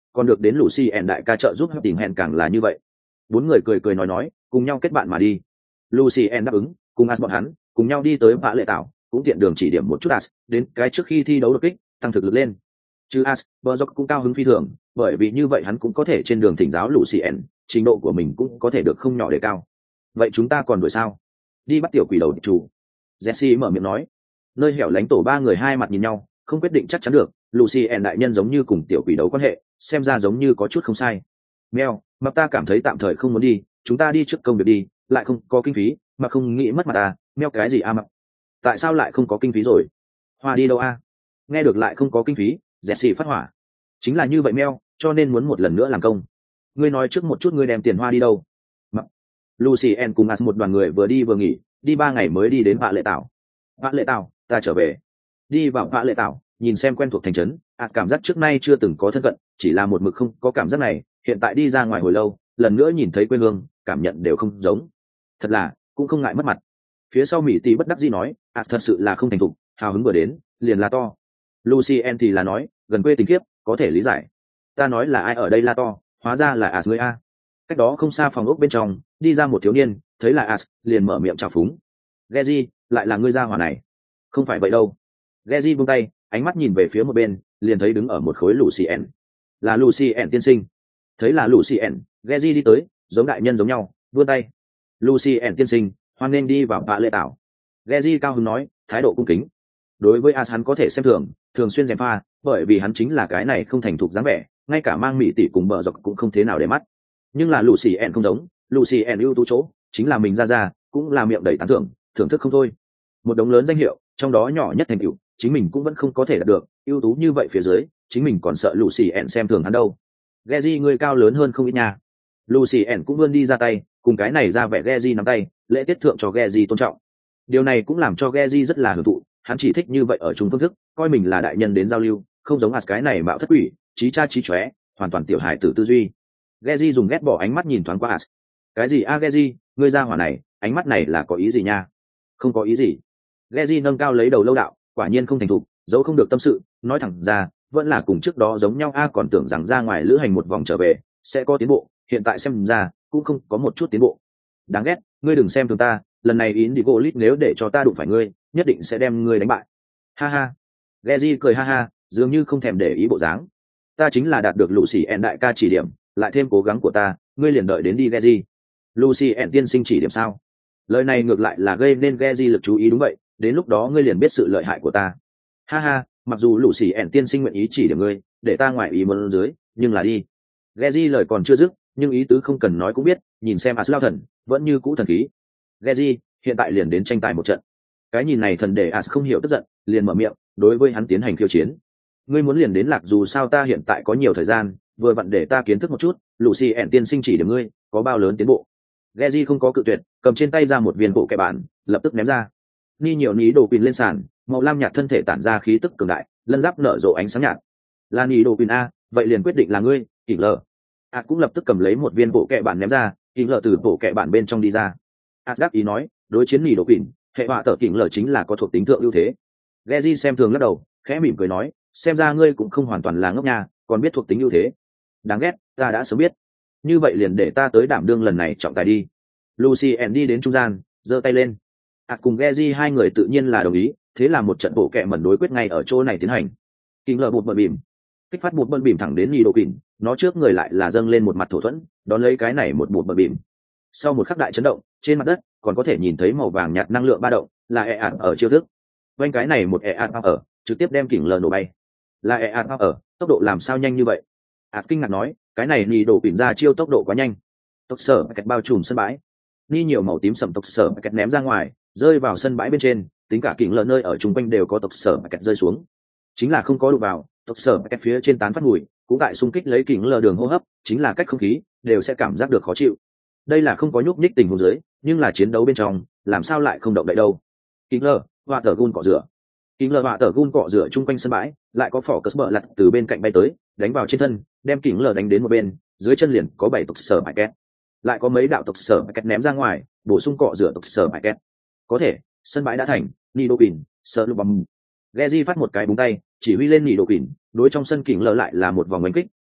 còn được đến Lucien đại ca trợ giúp tìm hẹn càng là như vậy. Bốn người cười cười nói nói, cùng nhau kết bạn mà đi. Lucien đáp ứng, cùng As bọn hắn cùng nhau đi tới vạ lệ tạo, cũng tiện đường chỉ điểm một chút As, đến cái trước khi thi đấu đột kích, tăng thực lực lên. Chứ As, Berzoc cũng cao hứng phi thường, bởi vì như vậy hắn cũng có thể trên đường thỉnh giáo Lucien, trình độ của mình cũng có thể được không nhỏ đề cao. Vậy chúng ta còn đuổi sao? Đi bắt tiểu quỷ đầu chủ. Jesse mở miệng nói. Nơi hẻo lánh tổ ba người hai mặt nhìn nhau, không quyết định chắc chắn được. Lucien đại nhân giống như cùng tiểu quỷ đấu quan hệ, xem ra giống như có chút không sai. Mèo, mà ta cảm thấy tạm thời không muốn đi, chúng ta đi trước công việc đi, lại không có kinh phí, mà không nghĩ mất mặt ta. Mèo cái gì a mặc? Tại sao lại không có kinh phí rồi? Hoa đi đâu a? Nghe được lại không có kinh phí, Jesse phát hỏa. Chính là như vậy mèo, cho nên muốn một lần nữa làm công. Ngươi nói trước một chút ngươi đem tiền hoa đi đâu? Mà... Lucien cùng As một đoàn người vừa đi vừa nghỉ, đi ba ngày mới đi đến vạ lệ tảo. Vạ lệ tảo, ta trở về. Đi vào vạ lệ tảo, nhìn xem quen thuộc thành trấn, As cảm giác trước nay chưa từng có thân cận, chỉ là một mực không có cảm giác này, hiện tại đi ra ngoài hồi lâu, lần nữa nhìn thấy quê hương, cảm nhận đều không giống. Thật là, cũng không ngại mất mặt. Phía sau Mỹ Tỷ bất đắc dĩ nói, As thật sự là không thành thục, hào hứng vừa đến, liền la to. Lucien thì là nói, gần quê tình kiếp, có thể lý giải. Ta nói là ai ở đây la to, hóa ra là As người a. Cách đó không xa phòng ốc bên trong, đi ra một thiếu niên, thấy là As, liền mở miệng chào phúng. Geji, lại là ngươi gia hỏa này. Không phải vậy đâu. Geji buông tay, ánh mắt nhìn về phía một bên, liền thấy đứng ở một khối Lucien. Là Lucien tiên sinh. Thấy là Lucien, Geji đi tới, giống đại nhân giống nhau, vươn tay. Lucien tiên sinh, hoan nên đi vào vạ lệ tảo. Geji cao hứng nói, thái độ cung kính. Đối với As hắn có thể xem thường, thường xuyên gièm pha, bởi vì hắn chính là cái này không thành thục dáng vẻ, ngay cả mang Mỹ tỷ cùng bờ dọc cũng không thế nào để mắt. Nhưng là Lucien không giống, Lucien ưu tú chỗ chính là mình ra ra, cũng là miệng đầy tán thưởng, thưởng thức không thôi. Một đống lớn danh hiệu, trong đó nhỏ nhất thành tựu, chính mình cũng vẫn không có thể đạt được, ưu tú như vậy phía dưới, chính mình còn sợ Lucien xem thường hắn đâu. Geji người cao lớn hơn không ít nha. Lucien cũng vươn đi ra tay, cùng cái này ra vẻ Geji nắm tay, lễ tiết thượng cho Geji tôn trọng. Điều này cũng làm cho Geji rất là hưởng thụ, hắn chỉ thích như vậy ở chung phương thức, coi mình là đại nhân đến giao lưu, không giống As cái này mạo thất quỷ, trí cha trí chóe, hoàn toàn tiểu hài tử tư duy. Geji dùng ghét bỏ ánh mắt nhìn thoáng qua As. Cái gì a à, Geji, ngươi ra hỏa này, ánh mắt này là có ý gì nha? Không có ý gì. Geji nâng cao lấy đầu lâu đạo, quả nhiên không thành thục, dẫu không được tâm sự, nói thẳng ra, vẫn là cùng trước đó giống nhau a à, còn tưởng rằng ra ngoài lữ hành một vòng trở về, sẽ có tiến bộ, hiện tại xem ra, cũng không có một chút tiến bộ. Đáng ghét, ngươi đừng xem thường ta, lần này Indigo League nếu để cho ta đụng phải ngươi, nhất định sẽ đem ngươi đánh bại. Ha ha. Geji cười ha ha, dường như không thèm để ý bộ dáng. Ta chính là đạt được Lucien đại ca chỉ điểm, lại thêm cố gắng của ta, ngươi liền đợi đến đi Geji. Lucien tiên sinh chỉ điểm sao? Lời này ngược lại là gây nên Geji lực chú ý đúng vậy, đến lúc đó ngươi liền biết sự lợi hại của ta. Ha ha, mặc dù Lucien tiên sinh nguyện ý chỉ điểm ngươi, để ta ngoài ý muốn dưới, nhưng là đi. Geji lời còn chưa dứt, nhưng ý tứ không cần nói cũng biết, nhìn xem As lao thần, vẫn như cũ thần khí. Geji, hiện tại liền đến tranh tài một trận. Cái nhìn này thần để As không hiểu tức giận, liền mở miệng, đối với hắn tiến hành khiêu chiến. Ngươi muốn liền đến lạc dù sao ta hiện tại có nhiều thời gian, vừa vặn để ta kiến thức một chút, Lucien tiên sinh chỉ điểm ngươi, có bao lớn tiến bộ. Geji không có cự tuyệt, cầm trên tay ra một viên bộ kẻ bản, lập tức ném ra. Ni nhiều ní đồ pin lên sàn, màu lam nhạt thân thể tản ra khí tức cường đại, lân giáp nở rộ ánh sáng nhạt. Là ní đồ pin a, vậy liền quyết định là ngươi, Kình Lở. Át cũng lập tức cầm lấy một viên bộ kẻ bản ném ra, Kình Lở từ bộ kẻ bản bên trong đi ra. Át đáp ý nói, đối chiến ní đồ pin, hệ họa tở Kình Lở chính là có thuộc tính thượng ưu thế. Geji xem thường lắc đầu, khẽ mỉm cười nói, xem ra ngươi cũng không hoàn toàn là ngốc nha, còn biết thuộc tính ưu thế. Đáng ghét, ta đã sớm biết. Như vậy liền để ta tới đảm đương lần này trọng tài đi. Lucien đi đến trung gian, giơ tay lên. Át cùng Geji hai người tự nhiên là đồng ý, thế là một trận bộ kẹ mẩn đối quyết ngay ở chỗ này tiến hành. Kình Lở một bật bìm, kích phát một bật bìm thẳng đến nhì độ kình, nó trước người lại là dâng lên một mặt thổ thuẫn, đón lấy cái này một bột bật bìm. Sau một khắc đại chấn động, trên mặt đất còn có thể nhìn thấy màu vàng nhạt năng lượng ba động, là e ạt ở chiêu thức. Quanh cái này một e ạt ở, trực tiếp đem Kình Lở nổ bay. Là e ạt ở, tốc độ làm sao nhanh như vậy? Át kinh ngạc nói, cái này nhì độ kình ra chiêu tốc độ quá nhanh. Tốc sở kẹt bao trùm sân bãi. Ni nhiều màu tím sầm tốc sở kẹt ném ra ngoài, rơi vào sân bãi bên trên, tính cả Kình Lở nơi ở trung quanh đều có tốc sở kẹt rơi xuống. Chính là không có đụng vào, tốc sở kẹt phía trên tán phát mùi, cũng tại xung kích lấy Kình Lở đường hô hấp, chính là cách không khí đều sẽ cảm giác được khó chịu. Đây là không có nhúc nhích tình huống dưới, nhưng là chiến đấu bên trong, làm sao lại không động đậy đâu? Kình Lở, họa tở gun cọ rửa. Kình Lở họa tở gun cọ rửa chung quanh sân bãi, lại có phỏ cất bờ lật từ bên cạnh bay tới, đánh vào trên thân, đem Kình Lở đánh đến một bên, dưới chân liền có bảy tốc sở bại két. Lại có mấy đạo tốc sở bại két ném ra ngoài, bổ sung cọ rửa tốc sở bại két. Có thể, sân bãi đã thành, Nido Pin, sợ lục bầm. Geji phát một cái búng tay, chỉ huy lên Nido Pin, đối trong sân Kình Lở lại là một vòng đánh kích,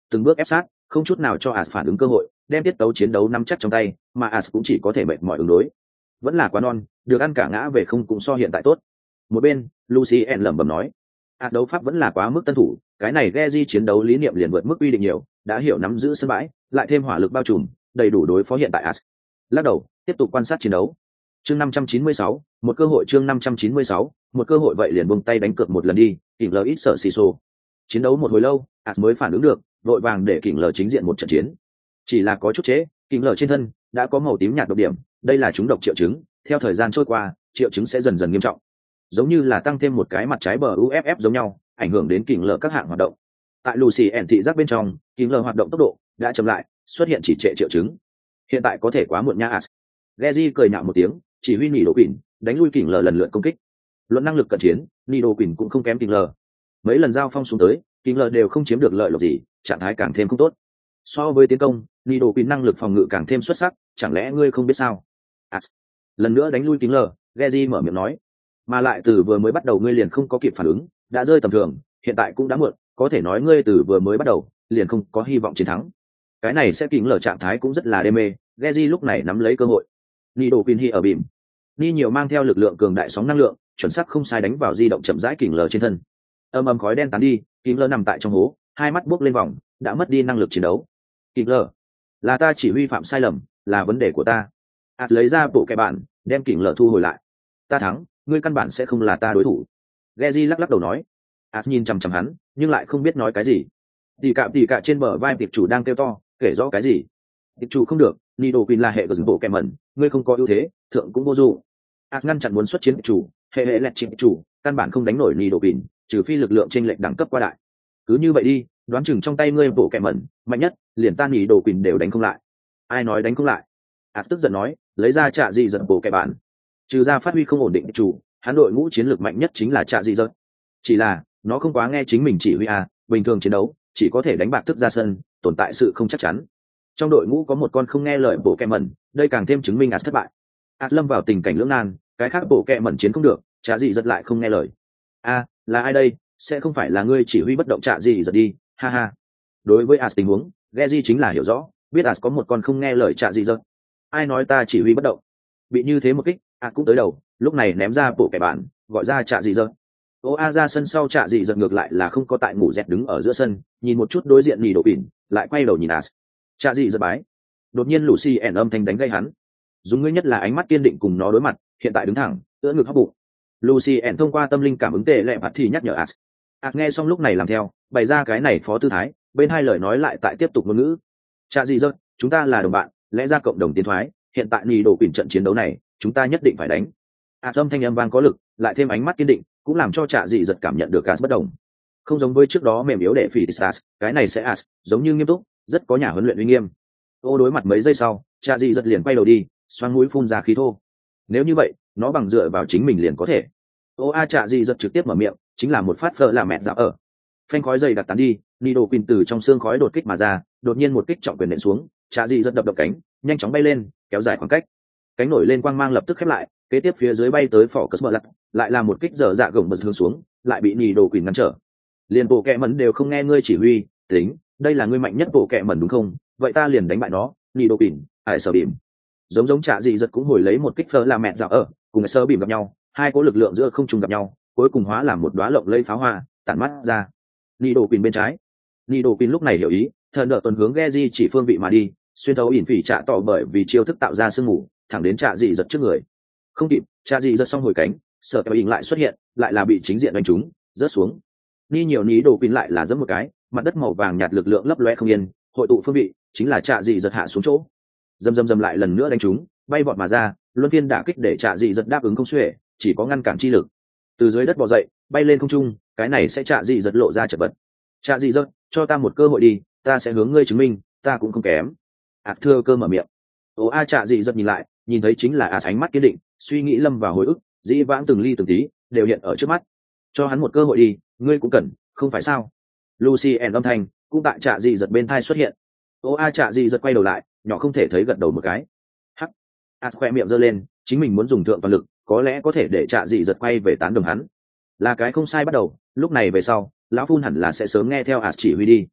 từng bước ép sát, không chút nào cho as phản ứng cơ hội, đem tiết tấu chiến đấu nắm chắc trong tay, mà as cũng chỉ có thể mệt mỏi ứng đối. Vẫn là quá non, được ăn cả ngã về không cũng so hiện tại tốt. Một bên Lucien lẩm bẩm nói, as đấu pháp vẫn là quá mức tân thủ, cái này Geji chiến đấu lý niệm liền vượt mức quy định nhiều, đã hiểu nắm giữ sân bãi, lại thêm hỏa lực bao trùm, đầy đủ đối phó hiện tại as. Lắc đầu, tiếp tục quan sát chiến đấu. Chương năm trăm chín mươi sáu, một cơ hội. Chương năm trăm chín mươi sáu, một cơ hội. Vậy liền buông tay đánh cược một lần đi, Kình Lờ ít sợ xì xô. Chiến đấu một hồi lâu, as mới phản ứng được, vội vàng để Kình Lờ chính diện một trận chiến. Chỉ là có chút chế, Kình Lờ trên thân đã có màu tím nhạt độc điểm, đây là chúng độc triệu chứng, theo thời gian trôi qua, triệu chứng sẽ dần dần nghiêm trọng, giống như là tăng thêm một cái mặt trái bờ u ép ép giống nhau, ảnh hưởng đến Kình Lờ các hạng hoạt động. Tại Lucien thị giác bên trong, Kình Lờ hoạt động tốc độ đã chậm lại, xuất hiện chỉ trệ triệu chứng. Hiện tại có thể quá muộn nha as. Geji cười nhạo một tiếng, chỉ huy nỉ đồ quỳnh đánh lui Kình Lờ lần lượt công kích. Luận năng lực cận chiến, nỉ đồ quỳnh cũng không kém Kình Lờ. Mấy lần giao phong xuống tới, Kình Lờ đều không chiếm được lợi lộc gì, trạng thái càng thêm không tốt. So với tiến công, nỉ đồ quỳnh năng lực phòng ngự càng thêm xuất sắc, chẳng lẽ ngươi không biết sao? As. Lần nữa đánh lui Kình Lờ, Geji mở miệng nói, mà lại từ vừa mới bắt đầu ngươi liền không có kịp phản ứng, đã rơi tầm thường, hiện tại cũng đã muộn, có thể nói ngươi từ vừa mới bắt đầu liền không có hy vọng chiến thắng. Cái này sẽ Kình Lờ trạng thái cũng rất là đê mê, Geji lúc này nắm lấy cơ hội. Nỉ đồ quỳnh hi ở bìm, ni nhiều mang theo lực lượng cường đại sóng năng lượng, chuẩn xác không sai đánh vào di động chậm rãi Kình Lờ trên thân. Âm âm khói đen tán đi, Kình Lờ nằm tại trong hố, hai mắt buốc lên vòng, đã mất đi năng lực chiến đấu. Kình Lờ, là ta chỉ huy phạm sai lầm, là vấn đề của ta. Át lấy ra bộ kẻ bạn, đem Kình Lờ thu hồi lại. Ta thắng, ngươi căn bản sẽ không là ta đối thủ. Geji lắc lắc đầu nói. Át nhìn chằm chằm hắn, nhưng lại không biết nói cái gì. Tỉ cạm tỉ cạ trên bờ vai tiệp chủ đang kêu to, kể rõ cái gì? Tiệp chủ không được, Nỉ đồ quỳnh là hệ của dừng bộ kẻ mẩn, ngươi không có ưu thế, thượng cũng vô dụng. Át ngăn chặn muốn xuất chiến tiệp chủ, hệ hệ lẹt chỉnh chủ, căn bản không đánh nổi Nỉ đồ quỳnh, trừ phi lực lượng trên lệch đẳng cấp qua đại. Cứ như vậy đi, đoán chừng trong tay ngươi bộ kẻ mẩn, mạnh nhất, liền ta Nỉ đồ quỳnh đều đánh không lại. Ai nói đánh không lại? Át tức giận nói, lấy ra trả gì giật bộ kẻ bạn. Trừ ra phát huy không ổn định tiệp chủ, hắn đội ngũ chiến lược mạnh nhất chính là trả gì giật. Chỉ là nó không quá nghe chính mình chỉ huy à, bình thường chiến đấu chỉ có thể đánh bạc thức ra sân, tồn tại sự không chắc chắn. Trong đội ngũ có một con không nghe lời bộ kẹ mẩn, đây càng thêm chứng minh as thất bại. As lâm vào tình cảnh lưỡng nan, cái khác bộ kẹ mẩn chiến không được, trả gì giật lại không nghe lời. A, à, là ai đây? Sẽ không phải là ngươi chỉ huy bất động trả gì giật đi, ha ha. Đối với as tình huống, Geji chính là hiểu rõ, biết as có một con không nghe lời trả gì giật. Ai nói ta chỉ huy bất động? Bị như thế một kích, as cũng tới đầu, lúc này ném ra bộ kẹ bạn, gọi ra trả gì giật. Ô a ra sân sau trả gì giật ngược lại là không có tại ngủ dẹt đứng ở giữa sân, nhìn một chút đối diện Nỉ đồ quỳnh, lại quay đầu nhìn as. Trả gì giật bái. Đột nhiên Lucy ẻn âm thanh đánh gây hắn. Dùng ngươi nhất là ánh mắt kiên định cùng nó đối mặt, hiện tại đứng thẳng, ưỡn ngực hấp bụng. Lucy ẻn thông qua tâm linh cảm ứng tệ lệ bạt thì nhắc nhở as. As nghe xong lúc này làm theo, bày ra cái này phó tư thái, bên hai lời nói lại tại tiếp tục ngôn ngữ. Trả gì giật, chúng ta là đồng bạn, lẽ ra cộng đồng tiến thoái, hiện tại Nỉ đồ quỳnh trận chiến đấu này, chúng ta nhất định phải đánh. As âm thanh âm vang có lực, lại thêm ánh mắt kiên định, cũng làm cho trả gì giật cảm nhận được as bất đồng. Không giống với trước đó mềm yếu để phỉ as, cái này sẽ as, giống như nghiêm túc, rất có nhà huấn luyện uy nghiêm. Ô đối mặt mấy giây sau, trả gì giật liền quay đầu đi, xoang mũi phun ra khí thô. Nếu như vậy, nó bằng dựa vào chính mình liền có thể. Ô a trả gì giật trực tiếp mở miệng, chính là một phát phở là mẹ dạo ở. Phanh khói dày đặc tán đi, Nỉ đồ quỳnh từ trong xương khói đột kích mà ra, đột nhiên một kích trọng quyền nện xuống, trả gì giật đập đập cánh, nhanh chóng bay lên, kéo dài khoảng cách. Cánh nổi lên quang mang lập tức khép lại, kế tiếp phía dưới bay tới phỏ cất bờ lật, lại là một kích dở dạ gồng bật hướng xuống, lại bị Nỉ đồ quỳnh ngăn trở. Liền bộ kẹ mẩn đều không nghe ngươi chỉ huy, tính, đây là ngươi mạnh nhất bộ kẹ mẩn đúng không? Vậy ta liền đánh bại nó, Nỉ đồ quỳnh, ải sở bìm. Giống giống trả gì giật cũng hồi lấy một kích phở là mẹ dạo ở, cùng sơ bìm gặp nhau, hai cỗ lực lượng giữa không trùng gặp nhau, cuối cùng hóa làm một đóa lộng lây pháo hoa, tản mắt ra. Nỉ đồ quỳnh bên trái. Nỉ đồ quỳnh lúc này hiểu ý, thần đỡ tuần hướng Geji chỉ phương vị mà đi, xuyên thấu ỉn phỉ trả tỏ bởi vì chiêu thức tạo ra sương mù, thẳng đến trả gì giật trước người. Không kịp, trả gì giật xong hồi cánh, sợ kéo ỉn lại xuất hiện, lại là bị chính diện đánh trúng, rớt xuống. Ni nhiều Nỉ đồ quỳnh lại là giẫm một cái, mặt đất màu vàng nhạt lực lượng lấp loe không yên, hội tụ phương vị, chính là trả gì giật hạ xuống chỗ. Dầm dầm dầm lại lần nữa đánh trúng, bay vọt mà ra, luân phiên đả kích để trả gì giật đáp ứng không xuể, chỉ có ngăn cản chi lực. Từ dưới đất bò dậy, bay lên không trung, cái này sẽ trả gì giật lộ ra chật vật. Trả gì giật, cho ta một cơ hội đi, ta sẽ hướng ngươi chứng minh, ta cũng không kém. Át thưa cơ mở miệng. Ô a trả gì giật nhìn lại, nhìn thấy chính là Át ánh mắt kiên định, suy nghĩ lâm vào hồi ức, dĩ vãng từng ly từng tí đều hiện ở trước mắt. Cho hắn một cơ hội đi, ngươi cũng cần, không phải sao? Lucien âm thanh cũng tại trả gì giật bên thai xuất hiện. Ô a trả gì giật quay đầu lại, nhỏ không thể thấy gật đầu một cái. Hắc. Át khoe miệng giơ lên, chính mình muốn dùng thượng toàn lực, có lẽ có thể để trả gì giật quay về tán đồng hắn. Là cái không sai bắt đầu, lúc này về sau, lão phun hẳn là sẽ sớm nghe theo Át chỉ huy đi.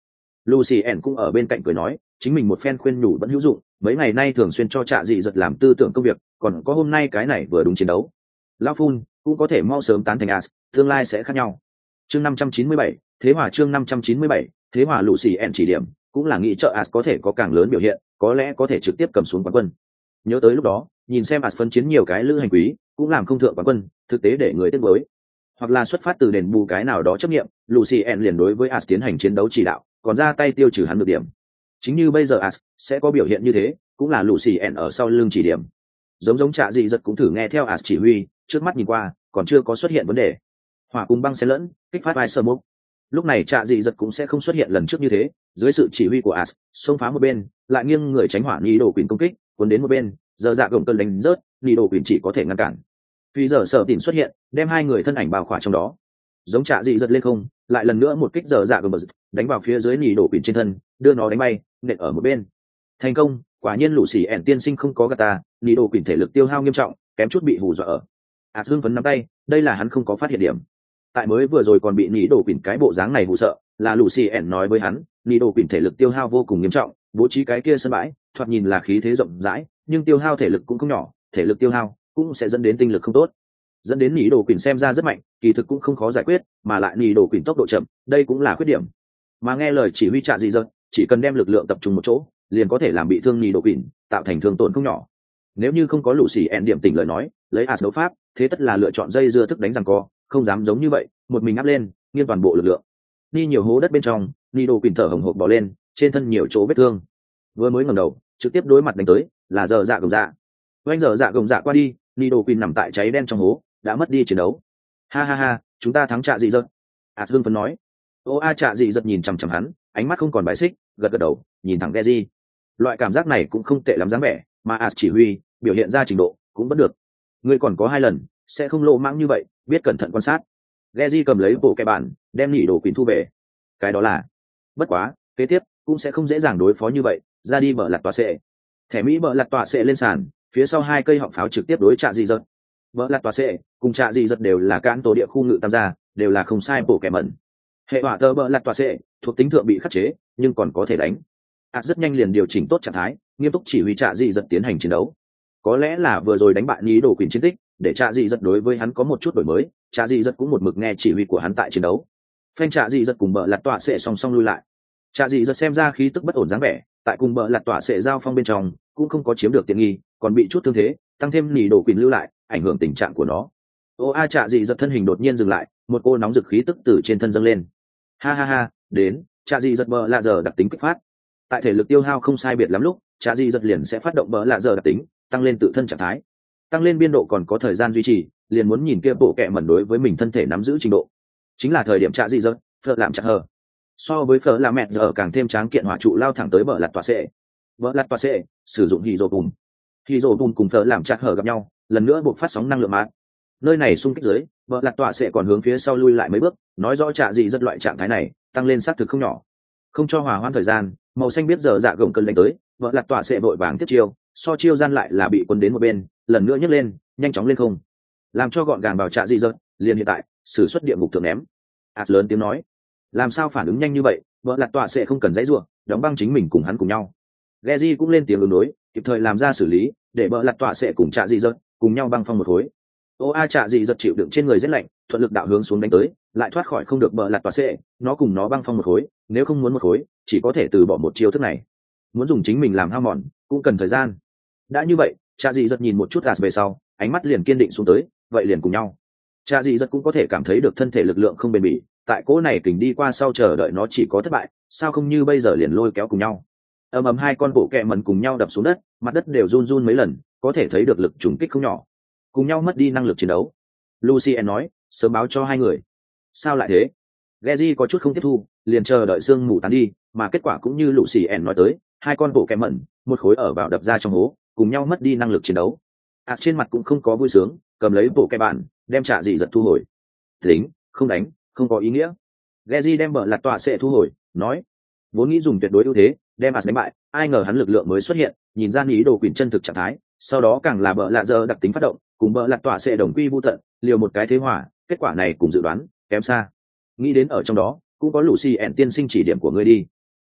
Lucien cũng ở bên cạnh cười nói, chính mình một phen khuyên nhủ vẫn hữu dụng, mấy ngày nay thường xuyên cho Trạ Dị Giật làm tư tưởng công việc, còn có hôm nay cái này vừa đúng chiến đấu. Lão Phun cũng có thể mau sớm tán thành As, tương lai sẽ khác nhau. Chương năm trăm chín mươi bảy, thế hòa chương năm trăm chín mươi bảy, thế hòa Lucien chỉ điểm, cũng là nghĩ trợ As có thể có càng lớn biểu hiện, có lẽ có thể trực tiếp cầm xuống quán quân. Nhớ tới lúc đó, nhìn xem As phân chiến nhiều cái lữ hành quý, cũng làm không thượng quán quân, thực tế để người tiếc nuối. Hoặc là xuất phát từ đền bù cái nào đó chấp nghiệm, Lucien liền đối với As tiến hành chiến đấu chỉ đạo, còn ra tay tiêu trừ hắn được điểm. Chính như bây giờ As sẽ có biểu hiện như thế, cũng là Lucien ở sau lưng chỉ điểm. Giống giống Trạ Dị Giật cũng thử nghe theo As chỉ huy, trước mắt nhìn qua, còn chưa có xuất hiện vấn đề. Hỏa cùng băng xen lẫn, kích phát vai sơ mốc. Lúc này Trạ Dị Giật cũng sẽ không xuất hiện lần trước như thế, dưới sự chỉ huy của As, xông phá một bên, lại nghiêng người tránh hỏa Nị Đồ Quỳnh công kích, cuốn đến một bên, giờ dạ gồng cơn đánh rớt, Nị Đồ Quỳnh chỉ có thể ngăn cản. Vì giờ sở tỉnh xuất hiện, đem hai người thân ảnh bao khỏa trong đó. Giống Trạ Dị Giật lên không, lại lần nữa một kích giờ dạ gồng bật, đánh vào phía dưới Nị Đồ Quỳnh trên thân, đưa nó đánh bay, nện ở một bên. Thành công, quả nhiên lũ xì ẻn tiên sinh không có gà ta, Nị Đồ Quỳnh thể lực tiêu hao nghiêm trọng, kém chút bị hù dọa ở. As hưng phấn nắm tay, đây là hắn không có phát hiện điểm. Tại mới vừa rồi còn bị Nị Đồ Quỳnh cái bộ dáng này hù sợ, là Lucien nói với hắn, Nị Đồ Quỳnh thể lực tiêu hao vô cùng nghiêm trọng, bố trí cái kia sân bãi, thoạt nhìn là khí thế rộng rãi, nhưng tiêu hao thể lực cũng không nhỏ, thể lực tiêu hao cũng sẽ dẫn đến tinh lực không tốt, dẫn đến Nị Đồ Quỳnh xem ra rất mạnh, kỳ thực cũng không khó giải quyết, mà lại Nị Đồ Quỳnh tốc độ chậm, đây cũng là khuyết điểm. Mà nghe lời chỉ huy Trạ Dị Giật, chỉ cần đem lực lượng tập trung một chỗ, liền có thể làm bị thương Nị Đồ Quỳnh, tạo thành thương tổn không nhỏ. Nếu như không có Lucien điểm tỉnh lời nói, lấy As đấu pháp, thế tất là lựa chọn dây dưa thức đánh giằng co, không dám giống như vậy, một mình áp lên, nghiêng toàn bộ lực lượng. Ni nhiều hố đất bên trong, Nị Đồ Quỳnh thở hổn hộc bò lên, trên thân nhiều chỗ vết thương. Vừa mới ngẩng đầu, trực tiếp đối mặt đánh tới, là giờ dạ gồng dạ. Oanh giờ dạ gồng dạ qua đi, Nị Đồ Quỳnh nằm tại cháy đen trong hố, đã mất đi chiến đấu. Ha ha ha, chúng ta thắng Trạ Dị Giật. As hưng phấn nói. Ô a Trạ Dị Giật nhìn chằm chằm hắn, ánh mắt không còn bài xích, gật gật đầu, nhìn thẳng Geji. Loại cảm giác này cũng không tệ lắm dáng vẻ, mà As chỉ huy, biểu hiện ra trình độ cũng vẫn được. Ngươi còn có hai lần, sẽ không lộ mãng như vậy, biết cẩn thận quan sát. Geji cầm lấy bộ cái bản, đem Nị Đồ Quỳnh thu về. Cái đó là, bất quá, kế tiếp cũng sẽ không dễ dàng đối phó như vậy, ra đi bờ lật tọa sệ. Thẻ Mỹ bờ lật tọa sệ lên sàn, phía sau hai cây họng pháo trực tiếp đối Trạ Dị Giật. Bờ lật tọa sệ cùng Trạ Dị Giật đều là cán tổ địa khu ngự tam gia, đều là không sai bộ kẻ mẩn. Hệ hỏa tơ bờ lật tọa sệ thuộc tính thượng bị khắc chế, nhưng còn có thể đánh. As rất nhanh liền điều chỉnh tốt trạng thái, nghiêm túc chỉ huy Trạ Dị Giật tiến hành chiến đấu. Có lẽ là vừa rồi đánh bại Nị Đồ Quỳnh chiến tích, để Trạ Dị Giật đối với hắn có một chút đổi mới, Trạ Dị Giật cũng một mực nghe chỉ huy của hắn tại chiến đấu. Phanh Trạ Dị Giật cùng bờ lật tọa sệ song song lui lại. Trạ Dị Giật xem ra khí tức bất ổn dáng vẻ, tại cùng bờ lật tọa sệ giao phong bên trong, cũng không có chiếm được tiện nghi, còn bị chút thương thế, tăng thêm Nị Đồ Quỳnh lưu lại, ảnh hưởng tình trạng của nó. Ô a Trạ Dị Giật thân hình đột nhiên dừng lại, một cô nóng dực khí tức từ trên thân dâng lên. Ha ha ha, đến, Trạ Dị Giật bờ lạ giờ đặc tính kích phát. Tại thể lực tiêu hao không sai biệt lắm lúc, Trạ Dị Giật liền sẽ phát động bờ lạ giờ đặc tính, tăng lên tự thân trạng thái. Tăng lên biên độ còn có thời gian duy trì, liền muốn nhìn kia bộ kệ mẩn đối với mình thân thể nắm giữ trình độ. Chính là thời điểm Trạ Dị Giật, phở làm chặt hờ. So với phở là mẹ giờ càng thêm tráng kiện hỏa trụ lao thẳng tới bờ lạt tòa sệ. Bờ lạt tòa sệ sử dụng hì rồ bùn. Hì rồ bùn cùng phở làm chặt hờ gặp nhau, lần nữa buộc phát sóng năng lượng mát. Nơi này xung kích dưới, bờ lạt tòa sệ còn hướng phía sau lui lại mấy bước, nói rõ Trạ Dị Giật loại trạng thái này tăng lên sát thực không nhỏ. Không cho hòa hoãn thời gian, màu xanh biết giờ dạ gồng cơn đánh tới, bờ lạt tòa sệ vội vàng tiếp chiêu, so chiêu gian lại là bị quân đến một bên, lần nữa nhấc lên, nhanh chóng lên không, làm cho gọn gàng vào Trạ Dị Giật. Liền hiện tại, sử xuất địa ngục thượng ném. As lớn tiếng nói, làm sao phản ứng nhanh như vậy, vợ lạt tọa sẽ không cần dãy ruộng, đóng băng chính mình cùng hắn cùng nhau. Geji cũng lên tiếng ứng đối, kịp thời làm ra xử lý, để vợ lạt tọa sẽ cùng Trạ Dị Giật cùng nhau băng phong một khối. Ô a Trạ Dị Giật chịu đựng trên người rất lạnh, thuận lực đạo hướng xuống đánh tới, lại thoát khỏi không được vợ lạt tọa sẽ, nó cùng nó băng phong một khối, nếu không muốn một khối, chỉ có thể từ bỏ một chiêu thức này. Muốn dùng chính mình làm hao mòn, cũng cần thời gian. Đã như vậy, Trạ Dị Giật nhìn một chút As về sau, ánh mắt liền kiên định xuống tới, vậy liền cùng nhau. Trạ Dị Giật cũng có thể cảm thấy được thân thể lực lượng không bền bỉ, tại cỗ này kình đi qua sau chờ đợi nó chỉ có thất bại, sao không như bây giờ liền lôi kéo cùng nhau. Ầm ầm hai con bộ kẹ mẩn cùng nhau đập xuống đất, mặt đất đều run run mấy lần, có thể thấy được lực trùng kích không nhỏ. Cùng nhau mất đi năng lực chiến đấu. Lucien nói, sớm báo cho hai người. Sao lại thế? Geji có chút không tiếp thu, liền chờ đợi sương mù tán đi, mà kết quả cũng như Lucien nói tới, hai con bộ kẹ mẩn, một khối ở vào đập ra trong hố, cùng nhau mất đi năng lực chiến đấu. À, trên mặt cũng không có vui sướng, cầm lấy bộ kẹ bạn, đem Trạ Dị Giật thu hồi. Tính, không đánh, không có ý nghĩa. Geji đem bờ lạt tọa sẽ thu hồi, nói, vốn nghĩ dùng tuyệt đối ưu thế, đem As đánh bại, ai ngờ hắn lực lượng mới xuất hiện, nhìn ra ý đồ Quỳnh chân thực trạng thái, sau đó càng là bờ lạt giờ đặc tính phát động, cùng bờ lạt tọa sẽ đồng quy vu tận, liều một cái thế hỏa, kết quả này cùng dự đoán kém xa. Nghĩ đến ở trong đó, cũng có Lucien tiên sinh chỉ điểm của ngươi đi.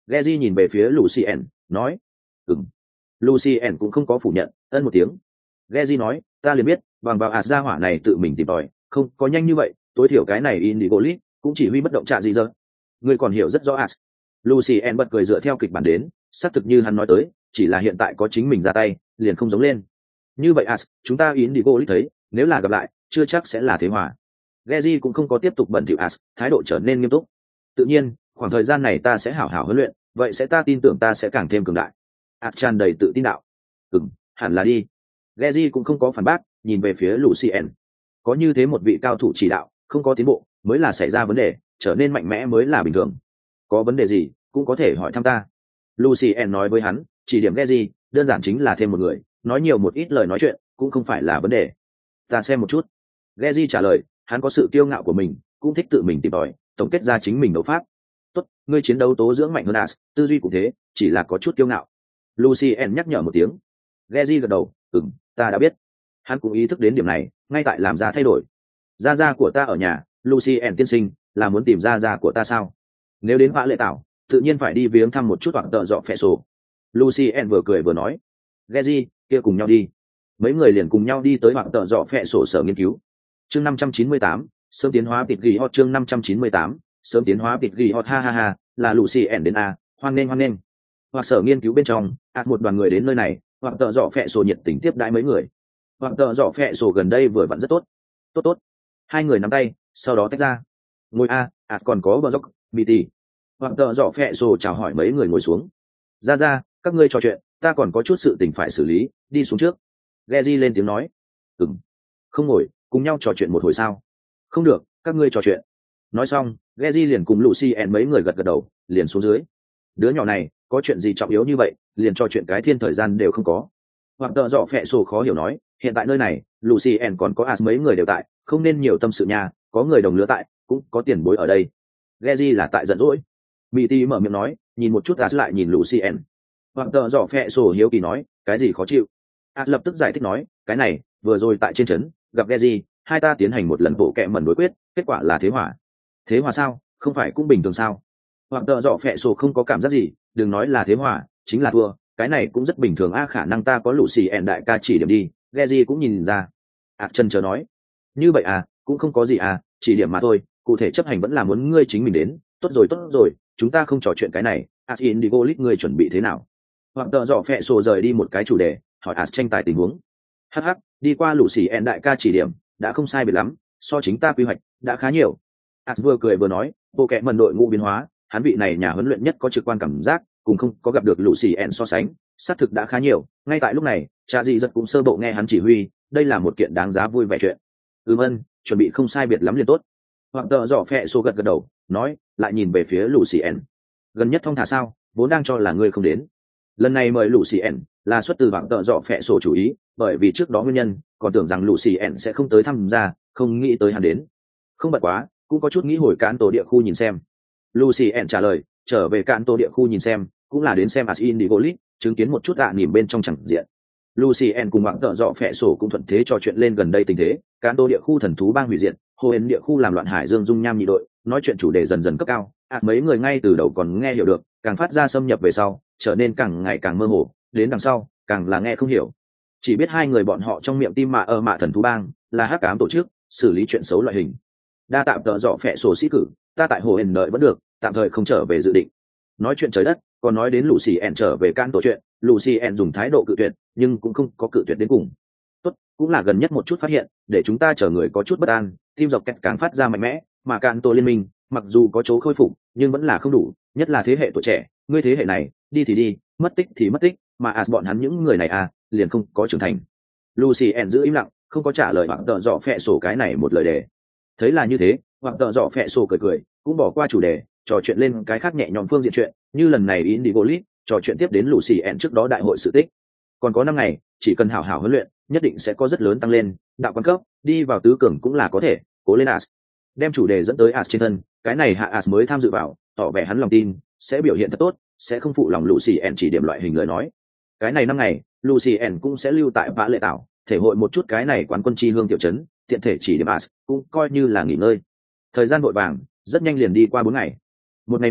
Geji nhìn về phía Lucien, nói, ừm. Lucien cũng không có phủ nhận, ân một tiếng. Geji nói, ta liền biết, bằng vào As gia hỏa này tự mình tìm tòi, không có nhanh như vậy, tối thiểu cái này Indigo League cũng chỉ huy bất động trạ gì giờ. Ngươi còn hiểu rất rõ As. Lucien bật cười dựa theo kịch bản đến, xác thực như hắn nói tới, chỉ là hiện tại có chính mình ra tay, liền không giống lên. Như vậy As, chúng ta Indigo League thấy, nếu là gặp lại, chưa chắc sẽ là thế hòa. Geji cũng không có tiếp tục bẩn thỉu As, thái độ trở nên nghiêm túc. Tự nhiên, khoảng thời gian này ta sẽ hảo hảo huấn luyện, vậy sẽ ta tin tưởng ta sẽ càng thêm cường đại. As tràn đầy tự tin đạo. Ừm, hẳn là đi. Geji cũng không có phản bác, nhìn về phía Lucien. Có như thế một vị cao thủ chỉ đạo, không có tiến bộ, mới là xảy ra vấn đề, trở nên mạnh mẽ mới là bình thường. Có vấn đề gì, cũng có thể hỏi thăm ta. Lucien nói với hắn, chỉ điểm Geji, đơn giản chính là thêm một người, nói nhiều một ít lời nói chuyện, cũng không phải là vấn đề. Ta xem một chút. Geji trả lời, hắn có sự kiêu ngạo của mình, cũng thích tự mình tìm tòi, tổng kết ra chính mình đấu pháp. Tốt, ngươi chiến đấu tố dưỡng mạnh hơn As, tư duy cũng thế, chỉ là có chút kiêu ngạo. Lucien nhắc nhở một tiếng. Geji gật đầu, ừm, ta đã biết. Hắn cũng ý thức đến điểm này, ngay tại làm ra thay đổi. Gia gia của ta ở nhà, Lucien tiên sinh, là muốn tìm gia gia của ta sao? Nếu đến vã lệ tảo, tự nhiên phải đi viếng thăm một chút hoặc tợ dọ phẹ sổ. Lucien vừa cười vừa nói. Geji, kia cùng nhau đi. Mấy người liền cùng nhau đi tới hoặc tợ dọ phẹ sổ sở nghiên cứu. Chương năm trăm chín mươi tám, sớm tiến hóa tịt ghi hot chương năm trăm chín mươi tám, sớm tiến hóa tịt ghi hot ha ha ha, là Lucien đến a, hoan nghênh hoan nghênh. Hoặc sở nghiên cứu bên trong, ạt một đoàn người đến nơi này, hoặc tợ dọ phẹ sổ nhiệt tình tiếp đãi mấy người. Hoặc tợ dọ phẹ sổ gần đây vừa vặn rất tốt. Tốt tốt. Hai người nắm tay, sau đó tách ra. Ngồi a, ạt còn có bờ dốc, bị tỉ. Hoặc tợ dọ phẹ sổ chào hỏi mấy người ngồi xuống. Ra ra, các ngươi trò chuyện, ta còn có chút sự tình phải xử lý, đi xuống trước. Geji lên tiếng nói. Ừm. Không ngồi, cùng nhau trò chuyện một hồi sao? Không được, các ngươi trò chuyện. Nói xong, Geji liền cùng Lucien mấy người gật gật đầu, liền xuống dưới. Đứa nhỏ này, có chuyện gì trọng yếu như vậy, liền trò chuyện cái thiên thời gian đều không có. Hoặc tợ dọ phẹ sổ khó hiểu nói, hiện tại nơi này, Lucien còn có As mấy người đều tại, không nên nhiều tâm sự nha, có người đồng lứa tại, cũng có tiền bối ở đây. Geji là tại giận dỗi. Mỹ Ti mở miệng nói, nhìn một chút As lại nhìn Lucien. Hoặc tợ dọ phẹ sổ hiếu kỳ nói, cái gì khó chịu? As lập tức giải thích nói, cái này, vừa rồi tại trên trấn, gặp Geji, hai ta tiến hành một lần bộ kẹ mẩn đối quyết, kết quả là thế hỏa. Thế hỏa sao? Không phải cũng bình thường sao? Hoặc tợ dọ phẹ sổ không có cảm giác gì, đừng nói là thế hỏa, chính là thua, cái này cũng rất bình thường a, khả năng ta có Lucien đại ca chỉ điểm đi. Geji cũng nhìn ra. As chân chờ nói, như vậy à, cũng không có gì à, chỉ điểm mà thôi, cụ thể chấp hành vẫn là muốn ngươi chính mình đến. Tốt rồi tốt rồi, chúng ta không trò chuyện cái này. As Indigo League ngươi chuẩn bị thế nào? Hoặc tợ dọ phẹ sổ rời đi một cái chủ đề, hỏi As tranh tài tình huống. Hắc hắc, đi qua Lucien đại ca chỉ điểm, đã không sai biệt lắm, so chính ta quy hoạch đã khá nhiều. As vừa cười vừa nói, bộ kệ mần đội ngũ biến hóa, hắn vị này nhà huấn luyện nhất có trực quan cảm giác, cùng không có gặp được Lucien so sánh, xác thực đã khá nhiều. Ngay tại lúc này, cha dị giật cũng sơ bộ nghe hắn chỉ huy, đây là một kiện đáng giá vui vẻ chuyện. Ừm ân, chuẩn bị không sai biệt lắm liền tốt. Hoặc tợ dọ phẹ xô gật gật đầu, nói, lại nhìn về phía Lucien. Gần nhất thông thả sao, vốn đang cho là ngươi không đến. Lần này mời Lucien là xuất từ hoặc tợ dọ phẹ sổ chủ ý, bởi vì trước đó nguyên nhân, còn tưởng rằng Lucien sẽ không tới thăm gia, không nghĩ tới hắn đến. Không bật quá, cũng có chút nghĩ hồi cán tổ địa khu nhìn xem. Lucien trả lời, trở về cạn tổ địa khu nhìn xem, cũng là đến xem As Indigo League, chứng kiến một chút ạ nỉm bên trong chẳng diện. Lucien cùng Hoàng Tợ Dọ Phệ Sổ cũng thuận thế trò chuyện lên gần đây tình thế, cạn tổ địa khu thần thú bang hủy diệt, hồ hến địa khu làm loạn hải dương dung nham nhị đội, nói chuyện chủ đề dần dần cấp cao. As mấy người ngay từ đầu còn nghe hiểu được, càng phát ra xâm nhập về sau, trở nên càng ngày càng mơ hồ, đến đằng sau, càng là nghe không hiểu. Chỉ biết hai người bọn họ trong miệng tim mạ ở mạ thần thú bang, là hắc ám tổ chức, xử lý chuyện xấu loại hình. Đa tạm Tợ Dọ Phệ Sổ sĩ cử, ta tại hồ hến đợi vẫn được, tạm thời không trở về dự định. Nói chuyện trời đất, còn nói đến Lucien trở về can tổ chuyện, Lucien dùng thái độ cự tuyệt, nhưng cũng không có cự tuyệt đến cùng. Tốt, cũng là gần nhất một chút phát hiện, để chúng ta chờ người có chút bất an, tim dọc kẹt càng phát ra mạnh mẽ, mà can tổ liên minh, mặc dù có chỗ khôi phục, nhưng vẫn là không đủ, nhất là thế hệ tuổi trẻ, ngươi thế hệ này, đi thì đi, mất tích thì mất tích, mà As bọn hắn những người này à, liền không có trưởng thành. Lucien giữ im lặng, không có trả lời Hoàng Tợ Dọ Phệ Sổ cái này một lời đề. Thấy là như thế, Hoàng Tợ Dọ Phệ Sổ cười cười, cũng bỏ qua chủ đề, trò chuyện lên cái khác nhẹ nhõm phương diện chuyện, như lần này Indigo League, trò chuyện tiếp đến Lucien trước đó đại hội sự tích. Còn có năm ngày, chỉ cần hảo hảo huấn luyện, nhất định sẽ có rất lớn tăng lên, đạo quan cấp, đi vào tứ cường cũng là có thể, cố lên As. Đem chủ đề dẫn tới As trên thân, cái này hạ As mới tham dự vào, tỏ vẻ hắn lòng tin, sẽ biểu hiện thật tốt, sẽ không phụ lòng Lucien chỉ điểm loại hình lời nói. Cái này năm ngày, Lucien cũng sẽ lưu tại Vã Lệ Tảo, thể hội một chút cái này quán quân chi hương tiểu trấn, tiện thể chỉ điểm As, cũng coi như là nghỉ ngơi. Thời gian vội vàng, rất nhanh liền đi qua bốn ngày. Một ngày này,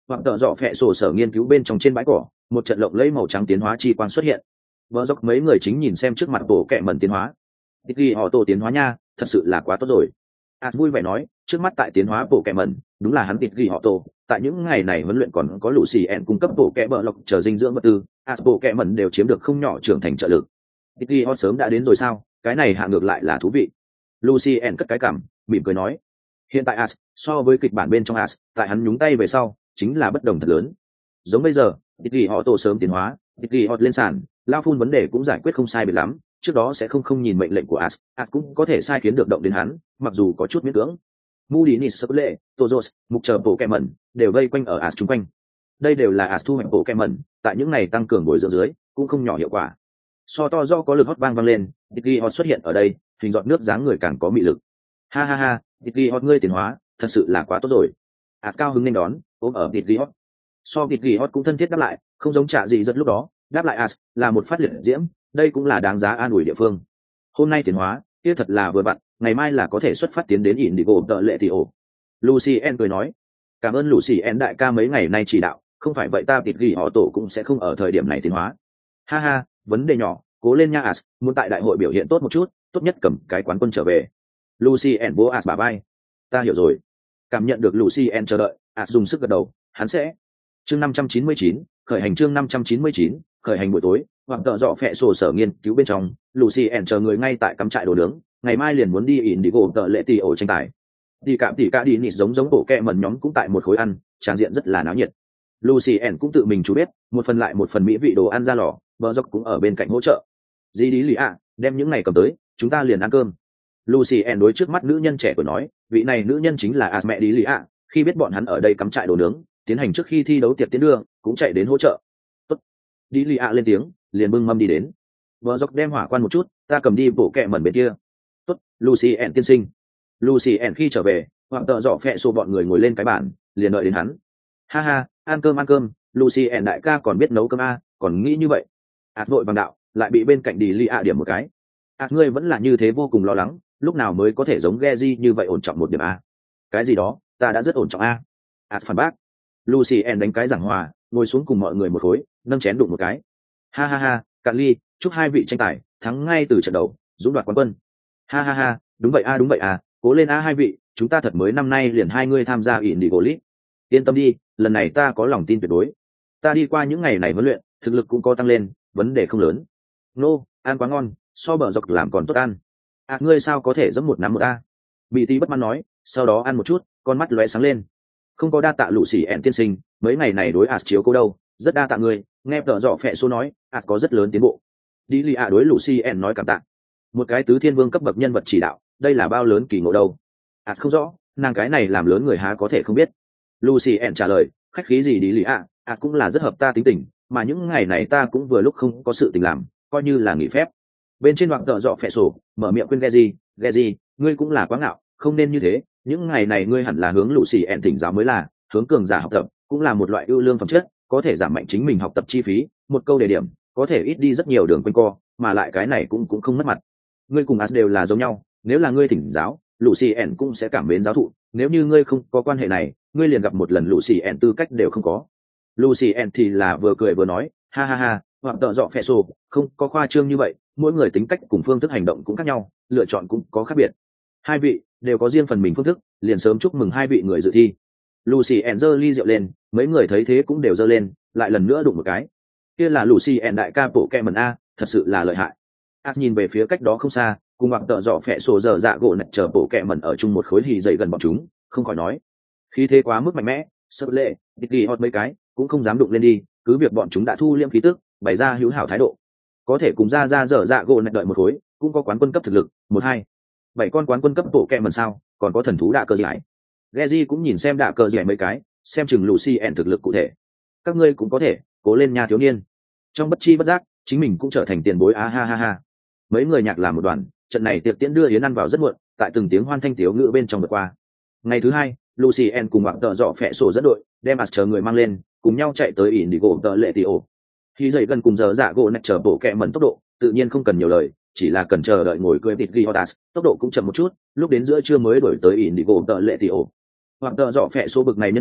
hoặc tợ dọ phẹ sổ sở nghiên cứu bên trong trên bãi cỏ, một trận lộng lẫy màu trắng tiến hóa chi quang xuất hiện. Vợ dọc mấy người chính nhìn xem trước mặt bộ kẹ mẩn tiến hóa. Tịch ghi họ tổ tiến hóa nha, thật sự là quá tốt rồi. As vui vẻ nói, trước mắt tại tiến hóa bộ kẹ mẩn, đúng là hắn tịch ghi họ tổ. Tại những ngày này huấn luyện còn có Lucien cung cấp bộ kẹ bờ lọc chờ dinh dưỡng vật tư, As bộ kẹ mẩn đều chiếm được không nhỏ trưởng thành trợ lực. Tịch ghi họ sớm đã đến rồi sao? Cái này hạ ngược lại là thú vị. Lucien cất cái cảm, mỉm cười nói, hiện tại As so với kịch bản bên trong As, tại hắn nhúng tay về sau, chính là bất đồng thật lớn. Giống bây giờ, tịch ghi họ tổ sớm tiến hóa, tịch ghi họ lên sàn, lao phun vấn đề cũng giải quyết không sai biệt lắm, trước đó sẽ không không nhìn mệnh lệnh của As, As cũng có thể sai khiến được động đến hắn, mặc dù có chút miễn cưỡng. Moody Sable, Tozos, mục chờ bộ kẹ mẩn đều vây quanh ở As chung quanh. Đây đều là As thu hoạch bộ kẹ mẩn, tại những này tăng cường bồi dưỡng dưới, cũng không nhỏ hiệu quả. So to do có lực hot vang vang lên, Dicky Hot xuất hiện ở đây, hình giọt nước dáng người càng có mị lực. Ha ha ha, Dicky Hot ngươi tiến hóa, thật sự là quá tốt rồi. As cao hứng nên đón, ôm ở Dicky Hot. So Dicky Hot cũng thân thiết đáp lại, không giống trả gì rất lúc đó, đáp lại As là một phát liệt diễm, đây cũng là đáng giá an ủi địa phương. Hôm nay tiến hóa, kia thật là vừa vặn, ngày mai là có thể xuất phát tiến đến Indigo đợi lệ tỷ ổ. Lucien cười nói, cảm ơn Lucien đại ca mấy ngày nay chỉ đạo, không phải vậy ta Dicky họ tổ cũng sẽ không ở thời điểm này tiến hóa. Ha ha, vấn đề nhỏ, cố lên nha As, muốn tại đại hội biểu hiện tốt một chút, tốt nhất cầm cái quán quân trở về. Lucien vỗ As bả vai. Ta hiểu rồi. Cảm nhận được Lucien chờ đợi, As dùng sức gật đầu, hắn sẽ. Chương năm trăm chín mươi chín, khởi hành chương năm trăm chín mươi chín, khởi hành buổi tối, hoặc tợ dọ phẹ sổ sở nghiên cứu bên trong, Lucien chờ người ngay tại cắm trại đồ nướng, ngày mai liền muốn đi Indigo tợ lệ tỷ ổ tranh tài. Đi cạm tỉ cả đi nịt giống giống bộ kẹ mẩn nhóm cũng tại một khối ăn, tràng diện rất là náo nhiệt. Lucien cũng tự mình chú biết, một phần lại một phần mỹ vị đồ ăn ra lò, vợ dọc cũng ở bên cạnh hỗ trợ. Dì đi lì ạ, đem những này cầm tới, chúng ta liền ăn cơm. Lucien đối trước mắt nữ nhân trẻ tuổi nói, vị này nữ nhân chính là As mẹ đi lì ạ, khi biết bọn hắn ở đây cắm trại đồ nướng, tiến hành trước khi thi đấu tiệc tiến đưa, cũng chạy đến hỗ trợ. Tốt. Đi lì ạ lên tiếng, liền bưng mâm đi đến. Vợ dọc đem hỏa quan một chút, ta cầm đi bộ kẹ mẩn bên kia. Tốt, Lucien tiên sinh. Lucien khi trở về, hoặc tợ dọ phẹ xô bọn người ngồi lên cái bàn, liền đợi đến hắn. Ha ha, ăn cơm ăn cơm, Lucien đại ca còn biết nấu cơm a, còn nghĩ như vậy. As vội bằng đạo, lại bị bên cạnh đi lì ạ điểm một cái. As ngươi vẫn là như thế vô cùng lo lắng, lúc nào mới có thể giống Geji như vậy ổn trọng một điểm a? Cái gì đó, ta đã rất ổn trọng a. As phản bác. Lucien đánh cái giảng hòa, ngồi xuống cùng mọi người một khối, nâng chén đụng một cái. Ha ha ha, cạn ly, chúc hai vị tranh tài thắng ngay từ trận đầu, dũng đoạt quán quân. Ha ha ha, đúng vậy a đúng vậy à, cố lên a hai vị, chúng ta thật mới năm nay liền hai ngươi tham gia Indigo League. Yên tâm đi, lần này ta có lòng tin tuyệt đối. Ta đi qua những ngày này huấn luyện, thực lực cũng có tăng lên, vấn đề không lớn. Nô, ăn quá ngon, so bờ dọc làm còn tốt ăn. À ngươi sao có thể giẫm một nắm một a? Bị tí bất mãn nói, sau đó ăn một chút, con mắt lóe sáng lên. Không có đa tạ lũ xỉ ẹn tiên sinh, mấy ngày này đối As chiếu cố đâu, rất đa tạ ngươi. Nghe tợ dọ phẹ số nói, As có rất lớn tiến bộ. Đi lì ạ đối lũ xỉ ẹn nói cảm tạ. Một cái tứ thiên vương cấp bậc nhân vật chỉ đạo, đây là bao lớn kỳ ngộ đâu. As không rõ, nàng cái này làm lớn người há có thể không biết. Lucien trả lời, khách khí gì đi lì ạ, As cũng là rất hợp ta tính tình, mà những ngày này ta cũng vừa lúc không có sự tình làm, coi như là nghỉ phép. Bên trên đoạn tợ dọ phẹ sổ, mở miệng khuyên Geji, Geji, ngươi cũng là quá ngạo, không nên như thế, những ngày này ngươi hẳn là hướng Lucien thỉnh giáo mới là, hướng cường giả học tập, cũng là một loại ưu lương phẩm chất, có thể giảm mạnh chính mình học tập chi phí, một câu đề điểm, có thể ít đi rất nhiều đường quanh co, mà lại cái này cũng cũng không mất mặt. Ngươi cùng As đều là giống nhau, nếu là ngươi thỉnh giáo, Lucien cũng sẽ cảm mến giáo thụ, nếu như ngươi không có quan hệ này, ngươi liền gặp một lần Lucien tư cách đều không có. Lucien thì là vừa cười vừa nói, ha ha ha, hoặc tợ dọ phẹ sổ, không có khoa trương như vậy, mỗi người tính cách cùng phương thức hành động cũng khác nhau, lựa chọn cũng có khác biệt. Hai vị đều có riêng phần mình phương thức, liền sớm chúc mừng hai vị người dự thi. Lucien giơ ly rượu lên, mấy người thấy thế cũng đều giơ lên, lại lần nữa đụng một cái. Kia là Lucien đại ca bộ kẹ mẩn a, thật sự là lợi hại. As nhìn về phía cách đó không xa, cùng hoặc tợ dọ phẹ sổ giờ dạ gỗ nạch chờ bộ kẹ mẩn ở chung một khối hì dậy gần bọn chúng, không khỏi nói. Khí thế quá mức mạnh mẽ, sợ lệ, địch đi hót mấy cái, cũng không dám đụng lên đi, cứ việc bọn chúng đã thu liêm khí tức, bày ra hữu hảo thái độ. Có thể cùng ra ra dở dạ gỗ nạch đợi một khối, cũng có quán quân cấp thực lực, một hai. Bảy con quán quân cấp bộ kẹ mẩn sao, còn có thần thú đạ cơ giải. Geji cũng nhìn xem đạ cơ giải mấy cái, xem chừng Lucien thực lực cụ thể. Các ngươi cũng có thể, cố lên nha thiếu niên. Trong bất chi bất giác, chính mình cũng trở thành tiền bối a ha ha ha. Mấy người nhạc làm một đoàn, trận này tiệc tiễn đưa yến ăn vào rất muộn, tại từng tiếng hoan thanh tiếu ngữ bên trong vượt qua. Ngày thứ hai, Lucien cùng hoặc tợ dọ phẹ sổ dẫn đội, đem As chờ người mang lên, cùng nhau chạy tới Indigo tợ lệ tỷ ổ. Khi dậy gần cùng giờ dạ gỗ nạch chờ bộ kẹ mẩn tốc độ, tự nhiên không cần nhiều lời, chỉ là cần chờ đợi ngồi cưỡi thịt ghi Hotas, tốc độ cũng chậm một chút, lúc đến giữa trưa mới đổi tới Indigo tợ lệ tỷ ổ. Hoặc tợ dọ phẹ số bực này nhân vật,